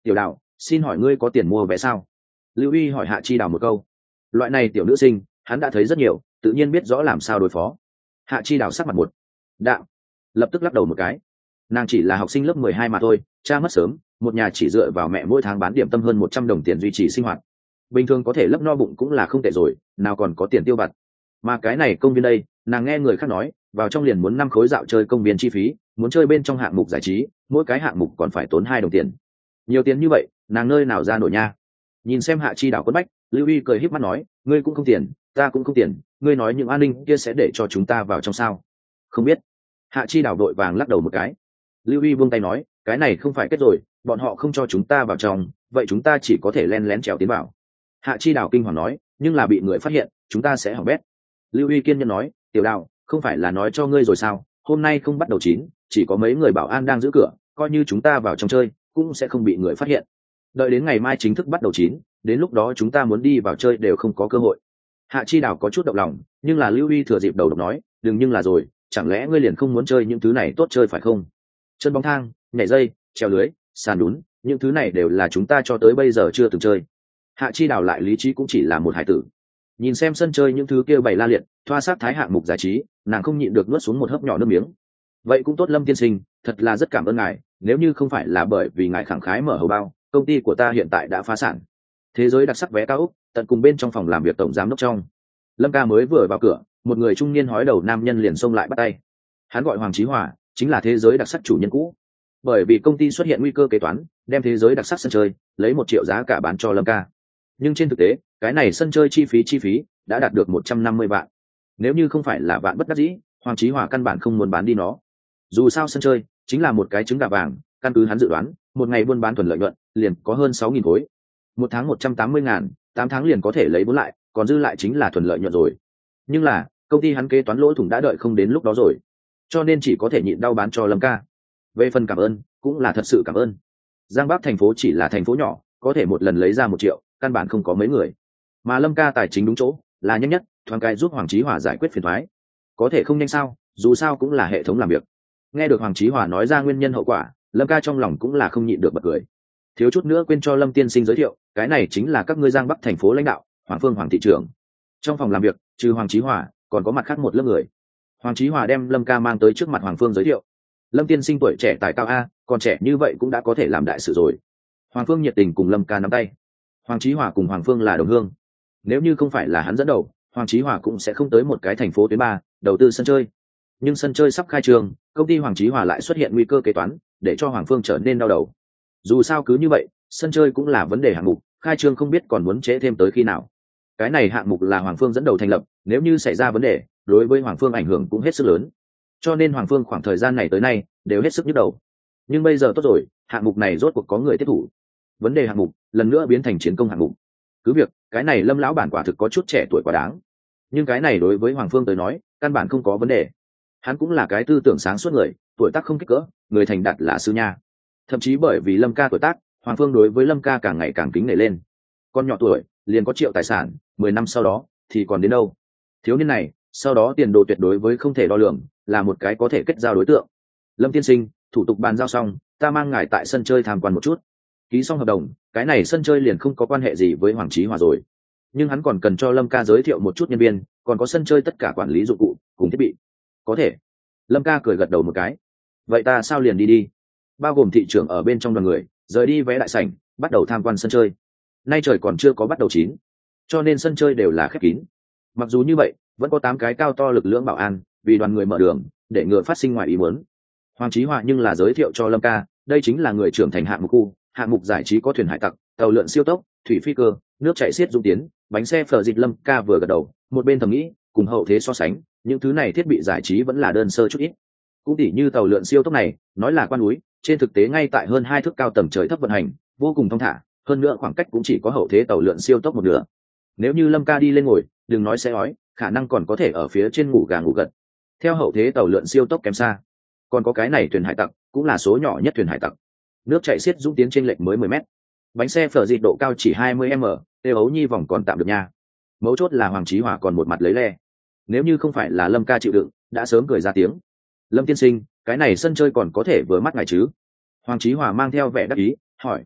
Tiểu Đào, xin hỏi ngươi có tiền mua vé sao? Lưu Uy hỏi Hạ Chi Đào một câu. Loại này tiểu nữ sinh hắn đã thấy rất nhiều, tự nhiên biết rõ làm sao đối phó. Hạ Chi Đào sắc mặt một đạo, lập tức lắc đầu một cái. Nàng chỉ là học sinh lớp 12 mà thôi, cha mất sớm, một nhà chỉ dựa vào mẹ mỗi tháng bán điểm tâm hơn 100 đồng tiền duy trì sinh hoạt. Bình thường có thể lấp no bụng cũng là không tệ rồi, nào còn có tiền tiêu vặt. Mà cái này công viên đây, nàng nghe người khác nói, vào trong liền muốn 5 khối dạo chơi công viên chi phí, muốn chơi bên trong hạng mục giải trí, mỗi cái hạng mục còn phải tốn 2 đồng tiền. Nhiều tiền như vậy, nàng nơi nào ra nổi nha. Nhìn xem Hạ Chi Đào quất bách, Lưu Uy cười híp mắt nói, ngươi cũng không tiền, ta cũng không tiền, ngươi nói những an ninh kia sẽ để cho chúng ta vào trong sao? Không biết. Hạ Chi Đào đội vàng lắc đầu một cái. Lưu Uy buông tay nói, cái này không phải kết rồi, bọn họ không cho chúng ta vào trong, vậy chúng ta chỉ có thể len lén trèo tiến vào. Hạ Chi Đào kinh hoàng nói, nhưng là bị người phát hiện, chúng ta sẽ hỏng bét. Lưu Uy kiên nhẫn nói, Tiểu Đào, không phải là nói cho ngươi rồi sao, hôm nay không bắt đầu chín, chỉ có mấy người bảo an đang giữ cửa, coi như chúng ta vào trong chơi, cũng sẽ không bị người phát hiện. Đợi đến ngày mai chính thức bắt đầu chín, đến lúc đó chúng ta muốn đi vào chơi đều không có cơ hội. Hạ Chi Đào có chút động lòng, nhưng là Lưu Uy thừa dịp đầu độc nói, đừng nhưng là rồi, chẳng lẽ ngươi liền không muốn chơi những thứ này tốt chơi phải không? Chân bóng thang, nhảy dây, treo lưới, sàn đún, những thứ này đều là chúng ta cho tới bây giờ chưa từng chơi. Hạ Chi Đào lại lý trí cũng chỉ là một hải tử. Nhìn xem sân chơi những thứ kia bày la liệt, thoa sát thái hạng mục giải trí, nàng không nhịn được nuốt xuống một hớp nhỏ nước miếng. Vậy cũng tốt Lâm tiên sinh, thật là rất cảm ơn ngài, nếu như không phải là bởi vì ngài khẳng khái mở hầu bao, công ty của ta hiện tại đã phá sản. Thế giới đặc sắc vé cao úc, tận cùng bên trong phòng làm việc tổng giám đốc trong. Lâm ca mới vừa vào cửa, một người trung niên hói đầu nam nhân liền xông lại bắt tay. Hắn gọi Hoàng Chí Hòa, chính là thế giới đặc sắc chủ nhân cũ. Bởi vì công ty xuất hiện nguy cơ kế toán, đem thế giới đặc sắc sân chơi lấy 1 triệu giá cả bán cho Lâm ca. Nhưng trên thực tế, cái này sân chơi chi phí đã đạt được 150 vạn. Nếu như không phải là vạn bất đắc dĩ, Hoàng Chí Hòa căn bản không muốn bán đi nó. Dù sao sân chơi chính là một cái trứng gà vàng, căn cứ hắn dự đoán, một ngày buôn bán thuần lợi nhuận liền có hơn 6.000 khối. Một tháng 180.000, 8 tháng liền có thể lấy vốn lại, còn dư lại chính là thuần lợi nhuận rồi. Nhưng là, công ty hắn kế toán lỗ thủng đã đợi không đến lúc đó rồi, cho nên chỉ có thể nhịn đau bán cho Lâm ca. Về phần cảm ơn, cũng là thật sự cảm ơn. Giang Bắc thành phố chỉ là thành phố nhỏ, có thể một lần lấy ra 1 triệu, căn bản không có mấy người. Mà Lâm ca tài chính đúng chỗ, là nhanh nhất, thoáng cái giúp Hoàng Chí Hòa giải quyết phiền toái. Có thể không nhanh sao, dù sao cũng là hệ thống làm việc. Nghe được Hoàng Chí Hòa nói ra nguyên nhân hậu quả, Lâm ca trong lòng cũng là không nhịn được bật cười. Thiếu chút nữa quên cho Lâm tiên sinh giới thiệu, cái này chính là các ngươi Giang Bắc thành phố lãnh đạo, Hoàng Phương Hoàng thị trưởng. Trong phòng làm việc, trừ Hoàng Chí Hòa, còn có mặt khác một lớp người. Hoàng Chí Hòa đem Lâm ca mang tới trước mặt Hoàng Phương giới thiệu. Lâm tiên sinh tuổi trẻ tài cao a, còn trẻ như vậy cũng đã có thể làm đại sự rồi. Hoàng Phương nhiệt tình cùng Lâm ca nắm tay. Hoàng Chí Hòa cùng Hoàng Phương là đồng hương. Nếu như không phải là hắn dẫn đầu, Hoàng Chí Hòa cũng sẽ không tới một cái thành phố tuyến 3, đầu tư sân chơi. Nhưng sân chơi sắp khai trương, công ty Hoàng Chí Hòa lại xuất hiện nguy cơ kế toán, để cho Hoàng Phương trở nên đau đầu. Dù sao cứ như vậy, sân chơi cũng là vấn đề hạng mục, khai trương không biết còn muốn trễ thêm tới khi nào. Cái này hạng mục là Hoàng Phương dẫn đầu thành lập, nếu như xảy ra vấn đề, đối với Hoàng Phương ảnh hưởng cũng hết sức lớn. Cho nên Hoàng Phương khoảng thời gian này tới nay đều hết sức nhức đầu. Nhưng bây giờ tốt rồi, hạng mục này rốt cuộc có người tiếp thủ. Vấn đề hạng mục lần nữa biến thành chiến công hạng mục. Cứ việc cái này Lâm lão bản quả thực có chút trẻ tuổi quá đáng, nhưng cái này đối với Hoàng Phương tới nói căn bản không có vấn đề. Hắn cũng là cái tư tưởng sáng suốt người, tuổi tác không kích cỡ, người thành đạt là sư nha. Thậm chí bởi vì Lâm ca tuổi tác, Hoàng Phương đối với Lâm ca càng ngày càng kính nể lên. Con nhỏ tuổi liền có triệu tài sản, 10 năm sau đó thì còn đến đâu. Thiếu niên này sau đó tiền đồ tuyệt đối với không thể đo lường, là một cái có thể kết giao đối tượng. Lâm tiên sinh, thủ tục bàn giao xong, ta mang ngài tại sân chơi tham quan một chút. Ký xong hợp đồng, cái này sân chơi liền không có quan hệ gì với Hoàng Chí Hòa rồi. Nhưng hắn còn cần cho Lâm ca giới thiệu một chút nhân viên, còn có sân chơi tất cả quản lý dụng cụ cùng thiết bị. Có thể. Lâm ca cười gật đầu một cái. Vậy ta sao liền đi, bao gồm thị trưởng ở bên trong đoàn người, rời đi vé đại sảnh, bắt đầu tham quan sân chơi. Nay trời còn chưa có bắt đầu chín, cho nên sân chơi đều là khép kín. Mặc dù như vậy, vẫn có 8 cái cao to lực lượng bảo an vì đoàn người mở đường, để ngừa phát sinh ngoài ý muốn. Hoàng Chí Hòa nhưng là giới thiệu cho Lâm ca, đây chính là người trưởng thành hạng mục khu, hạng mục giải trí có thuyền hải tặc, tàu lượn siêu tốc, thủy phi cơ, nước chảy xiết dung tiến, bánh xe phở dịch. Lâm ca vừa gật đầu, một bên thầm nghĩ, cùng hậu thế so sánh, những thứ này thiết bị giải trí vẫn là đơn sơ chút ít. Cũng tỉ như tàu lượn siêu tốc này, nói là quan núi, trên thực tế ngay tại hơn 2 thước cao tầng trời thấp vận hành, vô cùng thong thả, hơn nữa khoảng cách cũng chỉ có hậu thế tàu lượn siêu tốc một nửa. Nếu như Lâm ca đi lên ngồi, đừng nói sẽ ói, khả năng còn có thể ở phía trên ngủ gà ngủ gật. Theo hậu thế tàu lượn siêu tốc kém xa. Còn có cái này thuyền hải tặc, cũng là số nhỏ nhất thuyền hải tặc. Nước chảy xiết dũng tiến trên lệch mới 10 mét. Bánh xe phở dịt độ cao chỉ 20m, Têu Ấu Nhi vòng còn tạm được nha. Mấu chốt là Hoàng Chí Hòa còn một mặt lấy le. Nếu như không phải là Lâm ca chịu đựng, đã sớm cười ra tiếng. Lâm tiên sinh, cái này sân chơi còn có thể vừa mắt ngài chứ? Hoàng Chí Hòa mang theo vẻ đắc ý hỏi.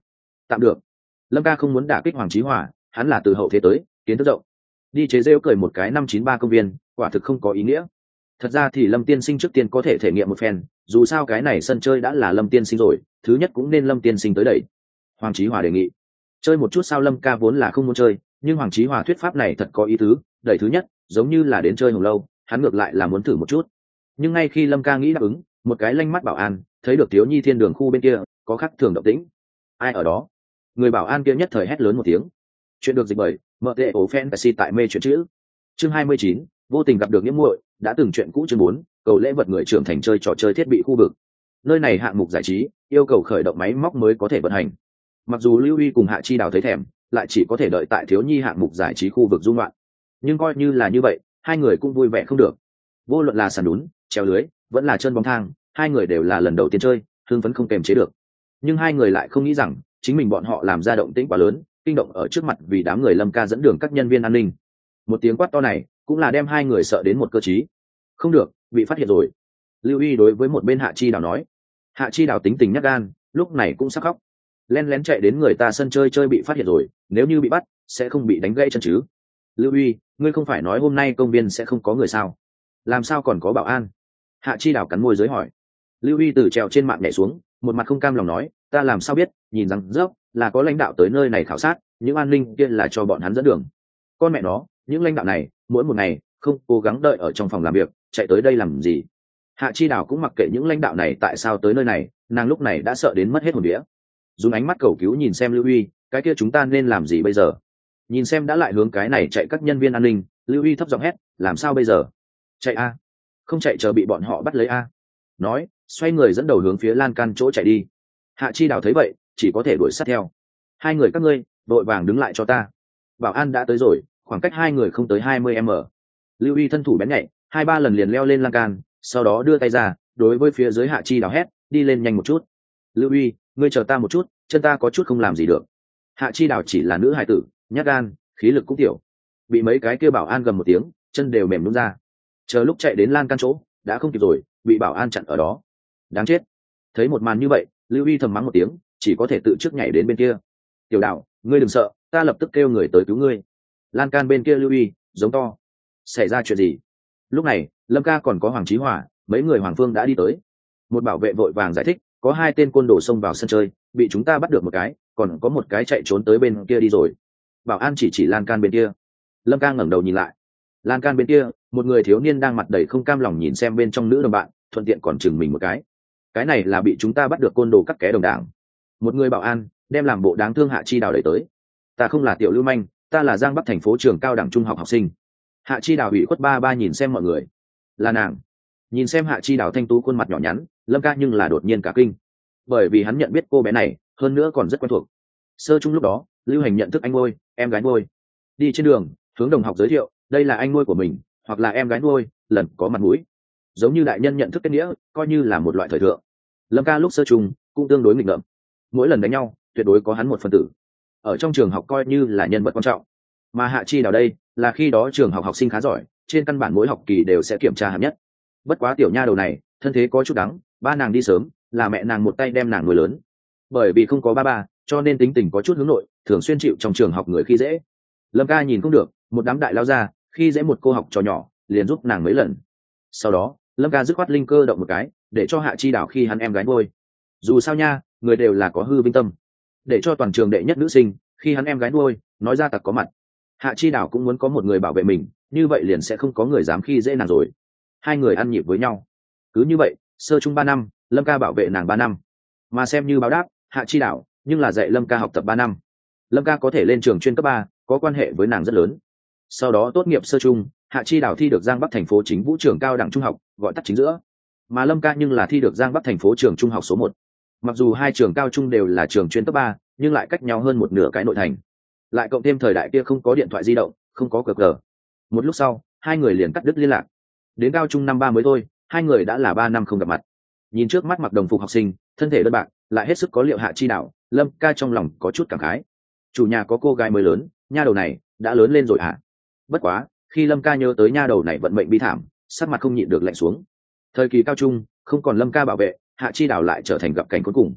tạm được. Lâm ca không muốn đả kích Hoàng Chí Hòa, hắn là từ hậu thế tới, kiến thức rộng. Đi chế rêu cười một cái 593 công viên, quả thực không có ý nghĩa. Thật ra thì Lâm tiên sinh trước tiên có thể thể nghiệm một phen, dù sao cái này sân chơi đã là Lâm tiên sinh rồi, thứ nhất cũng nên Lâm tiên sinh tới đẩy. Hoàng Chí Hòa đề nghị chơi một chút. Sao Lâm ca vốn là không muốn chơi, nhưng Hoàng Chí Hòa thuyết pháp này thật có ý tứ, đẩy thứ nhất giống như là đến chơi hồng lâu, hắn ngược lại là muốn thử một chút. Nhưng ngay khi Lâm ca nghĩ đáp ứng, một cái lanh mắt bảo an thấy được thiếu nhi thiên đường khu bên kia có khắc thường động tĩnh. Ai ở đó? Người bảo an kia nhất thời hét lớn một tiếng. Chuyện được dịch bởi mở tệ ổ fantasy tại mê chuyện chữ. Chương 29, vô tình gặp được nghĩa muội, đã từng chuyện cũ. Chương 4, cầu lễ vật người trưởng thành chơi trò chơi thiết bị khu vực. Nơi này hạng mục giải trí yêu cầu khởi động máy móc mới có thể vận hành. Mặc dù Lưu Huy cùng Hạ Chi Đào thấy thèm, lại chỉ có thể đợi tại thiếu nhi hạng mục giải trí khu vực dung loạn. Nhưng coi như là như vậy, hai người cũng vui vẻ không được. Vô luận là sàn đún, treo lưới, vẫn là chân bóng thang, hai người đều là lần đầu tiên chơi, hưng phấn không kềm chế được. Nhưng hai người lại không nghĩ rằng chính mình bọn họ làm ra động tĩnh quá lớn, kinh động ở trước mặt vì đám người Lâm ca dẫn đường các nhân viên an ninh. Một tiếng quát to này cũng là đem hai người sợ đến một cơ trí. Không được, bị phát hiện rồi. Lưu Huy đối với một bên Hạ Chi Đào nói. Hạ Chi Đào tính tình nhát gan, lúc này cũng sắp khóc. Len lén chạy đến người ta sân chơi bị phát hiện rồi, nếu như bị bắt sẽ không bị đánh gãy chân chứ. Lưu Huy, ngươi không phải nói hôm nay công viên sẽ không có người sao, làm sao còn có bảo an? Hạ Chi Đào cắn môi giới hỏi. Lưu Huy từ trèo trên mạng nhảy xuống, một mặt không cam lòng nói, ta làm sao biết, nhìn rằng dốc là có lãnh đạo tới nơi này khảo sát, những an ninh kia là cho bọn hắn dẫn đường. Con mẹ nó, những lãnh đạo này mỗi một ngày không cố gắng đợi ở trong phòng làm việc, chạy tới đây làm gì? Hạ Chi Đào cũng mặc kệ những lãnh đạo này tại sao tới nơi này, nàng lúc này đã sợ đến mất hết hồn vía. Dùng ánh mắt cầu cứu nhìn xem Lưu Huy, cái kia chúng ta nên làm gì bây giờ? Nhìn xem đã lại hướng cái này chạy các nhân viên an ninh, Lưu Huy thấp giọng hét, làm sao bây giờ? Chạy a? Không chạy chờ bị bọn họ bắt lấy a? Nói, xoay người dẫn đầu hướng phía lan can chỗ chạy đi. Hạ Chi Đào thấy vậy, chỉ có thể đuổi sát theo. Hai người các ngươi vội vàng đứng lại cho ta. Bảo an đã tới rồi, khoảng cách hai người không tới 20 m. Lưu Huy thân thủ bén nhạy, 2-3 lần liền leo lên lan can, sau đó đưa tay ra, đối với phía dưới Hạ Chi Đào hét, đi lên nhanh một chút. Lưu Huy, ngươi chờ ta một chút, chân ta có chút không làm gì được. Hạ Chi Đào chỉ là nữ hài tử, nhát gan, khí lực cũng tiểu, bị mấy cái kia bảo an gầm một tiếng, chân đều mềm nhũn ra. Chờ lúc chạy đến lan can chỗ, đã không kịp rồi, bị bảo an chặn ở đó. Đáng chết. Thấy một màn như vậy, Lưu Huy thầm mắng một tiếng, chỉ có thể tự trước nhảy đến bên kia. Tiểu Đào, ngươi đừng sợ, ta lập tức kêu người tới cứu ngươi. Lan can bên kia Lưu Huy giống to. Xảy ra chuyện gì? Lúc này Lâm ca còn có Hoàng Chí Hòa, mấy người Hoàng Phương đã đi tới. Một bảo vệ vội vàng giải thích, có 2 tên côn đồ xông vào sân chơi, bị chúng ta bắt được một cái, còn có một cái chạy trốn tới bên kia đi rồi. Bảo an chỉ lan can bên kia. Lâm ca ngẩng đầu nhìn lại, lan can bên kia một người thiếu niên đang mặt đầy không cam lòng nhìn xem bên trong nữ đồng bạn, thuận tiện còn chừng mình một cái này là bị chúng ta bắt được côn đồ cắt ké đồng đảng. Một người bảo an đem làm bộ đáng thương Hạ Chi Đào đẩy tới. Ta không là tiểu lưu manh, ta là Giang Bắc thành phố trường cao đẳng trung học học sinh. Hạ Chi Đào ủy khuất ba nhìn xem mọi người. Là nàng. Nhìn xem Hạ Chi Đào thanh tú khuôn mặt nhỏ nhắn, Lâm ca nhưng là đột nhiên cả kinh, bởi vì hắn nhận biết cô bé này, hơn nữa còn rất quen thuộc. Sơ chung lúc đó Lưu Hành nhận thức anh nuôi, em gái nuôi. Đi trên đường hướng đồng học giới thiệu, đây là anh nuôi của mình, hoặc là em gái nuôi, lần có mặt mũi, giống như đại nhân nhận thức kết nghĩa, coi như là một loại thời thượng. Lâm ca lúc sơ chung cũng tương đối nghịch ngợm, mỗi lần đánh nhau tuyệt đối có hắn một phần tử, ở trong trường học coi như là nhân vật quan trọng. Mà Hạ Chi Đào đây là khi đó trường học học sinh khá giỏi, trên căn bản mỗi học kỳ đều sẽ kiểm tra hạng nhất. Bất quá tiểu nha đầu này thân thế có chút đắng, ba nàng đi sớm, là mẹ nàng một tay đem nàng nuôi lớn. Bởi vì không có ba cho nên tính tình có chút hướng nội, thường xuyên chịu trong trường học người khi dễ. Lâm ca nhìn không được, một đám đại lao ra khi dễ một cô học trò nhỏ, liền giúp nàng mấy lần. Sau đó Lâm ca dứt khoát linh cơ động một cái, để cho Hạ Chi Đào khi hắn em gái nuôi. Dù sao nha, người đều là có hư vinh tâm, để cho toàn trường đệ nhất nữ sinh khi hắn em gái nuôi, nói ra tặc có mặt. Hạ Chi Đào cũng muốn có một người bảo vệ mình, như vậy liền sẽ không có người dám khi dễ nàng rồi. Hai người ăn nhịp với nhau. Cứ như vậy sơ chung 3 năm, Lâm ca bảo vệ nàng 3 năm, mà xem như báo đáp, Hạ Chi Đào nhưng là dạy Lâm ca học tập 3 năm. Lâm ca có thể lên trường chuyên cấp 3, có quan hệ với nàng rất lớn. Sau đó tốt nghiệp sơ chung, Hạ Chi Đào thi được Giang Bắc thành phố chính vũ trường cao đẳng trung học, gọi tắt chính giữa. Mà Lâm ca nhưng là thi được Giang Bắc thành phố trường trung học số 1. Mặc dù hai trường cao trung đều là trường chuyên cấp 3, nhưng lại cách nhau hơn một nửa cái nội thành. Lại cộng thêm thời đại kia không có điện thoại di động, không có cờ. Một lúc sau, hai người liền cắt đứt liên lạc. Đến cao trung năm 3 mới thôi, hai người đã là 3 năm không gặp mặt. Nhìn trước mắt mặc đồng phục học sinh, thân thể đơn bạc, lại hết sức có liệu Hạ Chi Đào, Lâm ca trong lòng có chút cảm khái. Chủ nhà có cô gái mới lớn, nha đầu này đã lớn lên rồi hả? Bất quá, khi Lâm ca nhớ tới nha đầu này vận mệnh bi thảm, sắc mặt không nhịn được lạnh xuống. Thời kỳ cao trung, không còn Lâm ca bảo vệ, Hạ Chi Đào lại trở thành gặp cảnh cuối cùng.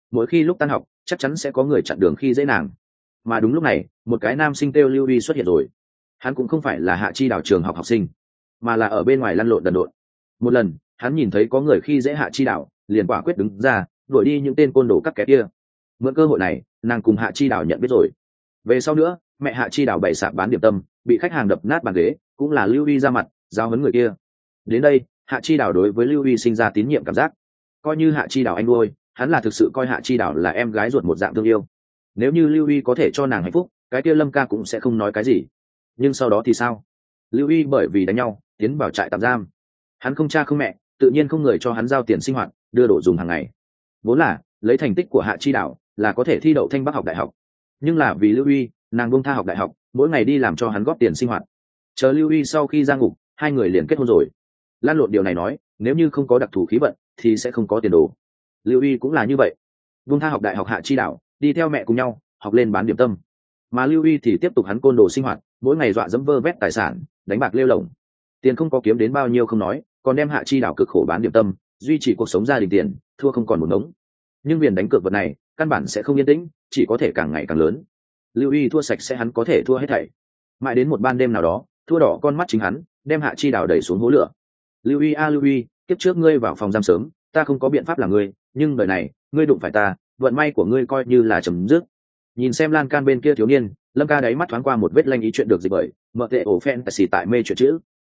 mỗi khi lúc tan học chắc chắn sẽ có người chặn đường khi dễ nàng. Mà đúng lúc này một cái nam sinh kêu lưu uy xuất hiện rồi. Hắn cũng không phải là Hạ Chi Đảo trường học học sinh, mà là ở bên ngoài lăn lộn đần độn. Một lần hắn nhìn thấy có người khi dễ Hạ Chi Đảo, liền quả quyết đứng ra đuổi đi những tên côn đồ các kẻ kia. Mượn cơ hội này nàng cùng Hạ Chi Đảo nhận biết rồi. Về sau nữa mẹ Hạ Chi Đảo bày sạp bán điểm tâm, bị khách hàng đập nát bàn ghế, cũng là lưu uy ra mặt giao huấn người kia. Đến đây Hạ Chi Đảo đối với lưu uy sinh ra tín nhiệm cảm giác, coi như Hạ Chi Đảo anh nuôi, hắn là thực sự coi Hạ Chi Đảo là em gái ruột một dạng thương yêu. Nếu như lưu uy có thể cho nàng hạnh phúc, cái kia Lâm ca cũng sẽ không nói cái gì. Nhưng sau đó thì sao? Lưu uy bởi vì đánh nhau tiến vào trại tạm giam. Hắn không cha không mẹ, tự nhiên không người cho hắn giao tiền sinh hoạt, đưa đồ dùng hàng ngày. Vốn là lấy thành tích của Hạ Chi Đảo là có thể thi đậu Thanh Bắc học đại học, nhưng là vì lưu uy, nàng buông tha học đại học, mỗi ngày đi làm cho hắn góp tiền sinh hoạt. Chờ lưu uy sau khi ra ngục, hai người liền kết hôn rồi. Lan lộn điều này nói, nếu như không có đặc thù khí vận thì sẽ không có tiền đồ. Lưu uy cũng là như vậy, buông tha học đại học Hạ Chi Đảo, đi theo mẹ cùng nhau học lên bán điểm tâm. Mà lưu uy thì tiếp tục hắn côn đồ sinh hoạt, mỗi ngày dọa dẫm vơ vét tài sản, đánh bạc lêu lổng. Tiền không có kiếm đến bao nhiêu không nói, còn đem Hạ Chi Đảo cực khổ bán điểm tâm, duy trì cuộc sống gia đình tiền, thua không còn một ngống. Nhưng biển đánh cược vật này căn bản sẽ không yên tĩnh, chỉ có thể càng ngày càng lớn. Lưu uy thua sạch sẽ hắn có thể thua hết thảy. Mãi đến một ban đêm nào đó, thua đỏ con mắt chính hắn, đem Hạ Chi Đảo đẩy xuống hố lửa. Lưu uy a lưu uy, kiếp trước ngươi vào phòng giam sớm, ta không có biện pháp là ngươi, nhưng đời này ngươi đụng phải ta, vận may của ngươi coi như là chấm dứt. Nhìn xem lan can bên kia thiếu niên, Lâm ca đáy mắt thoáng qua một vết lanh ý chuyện được dịch bởi mở tệ ổ fantasy tại mê chuyện chữ,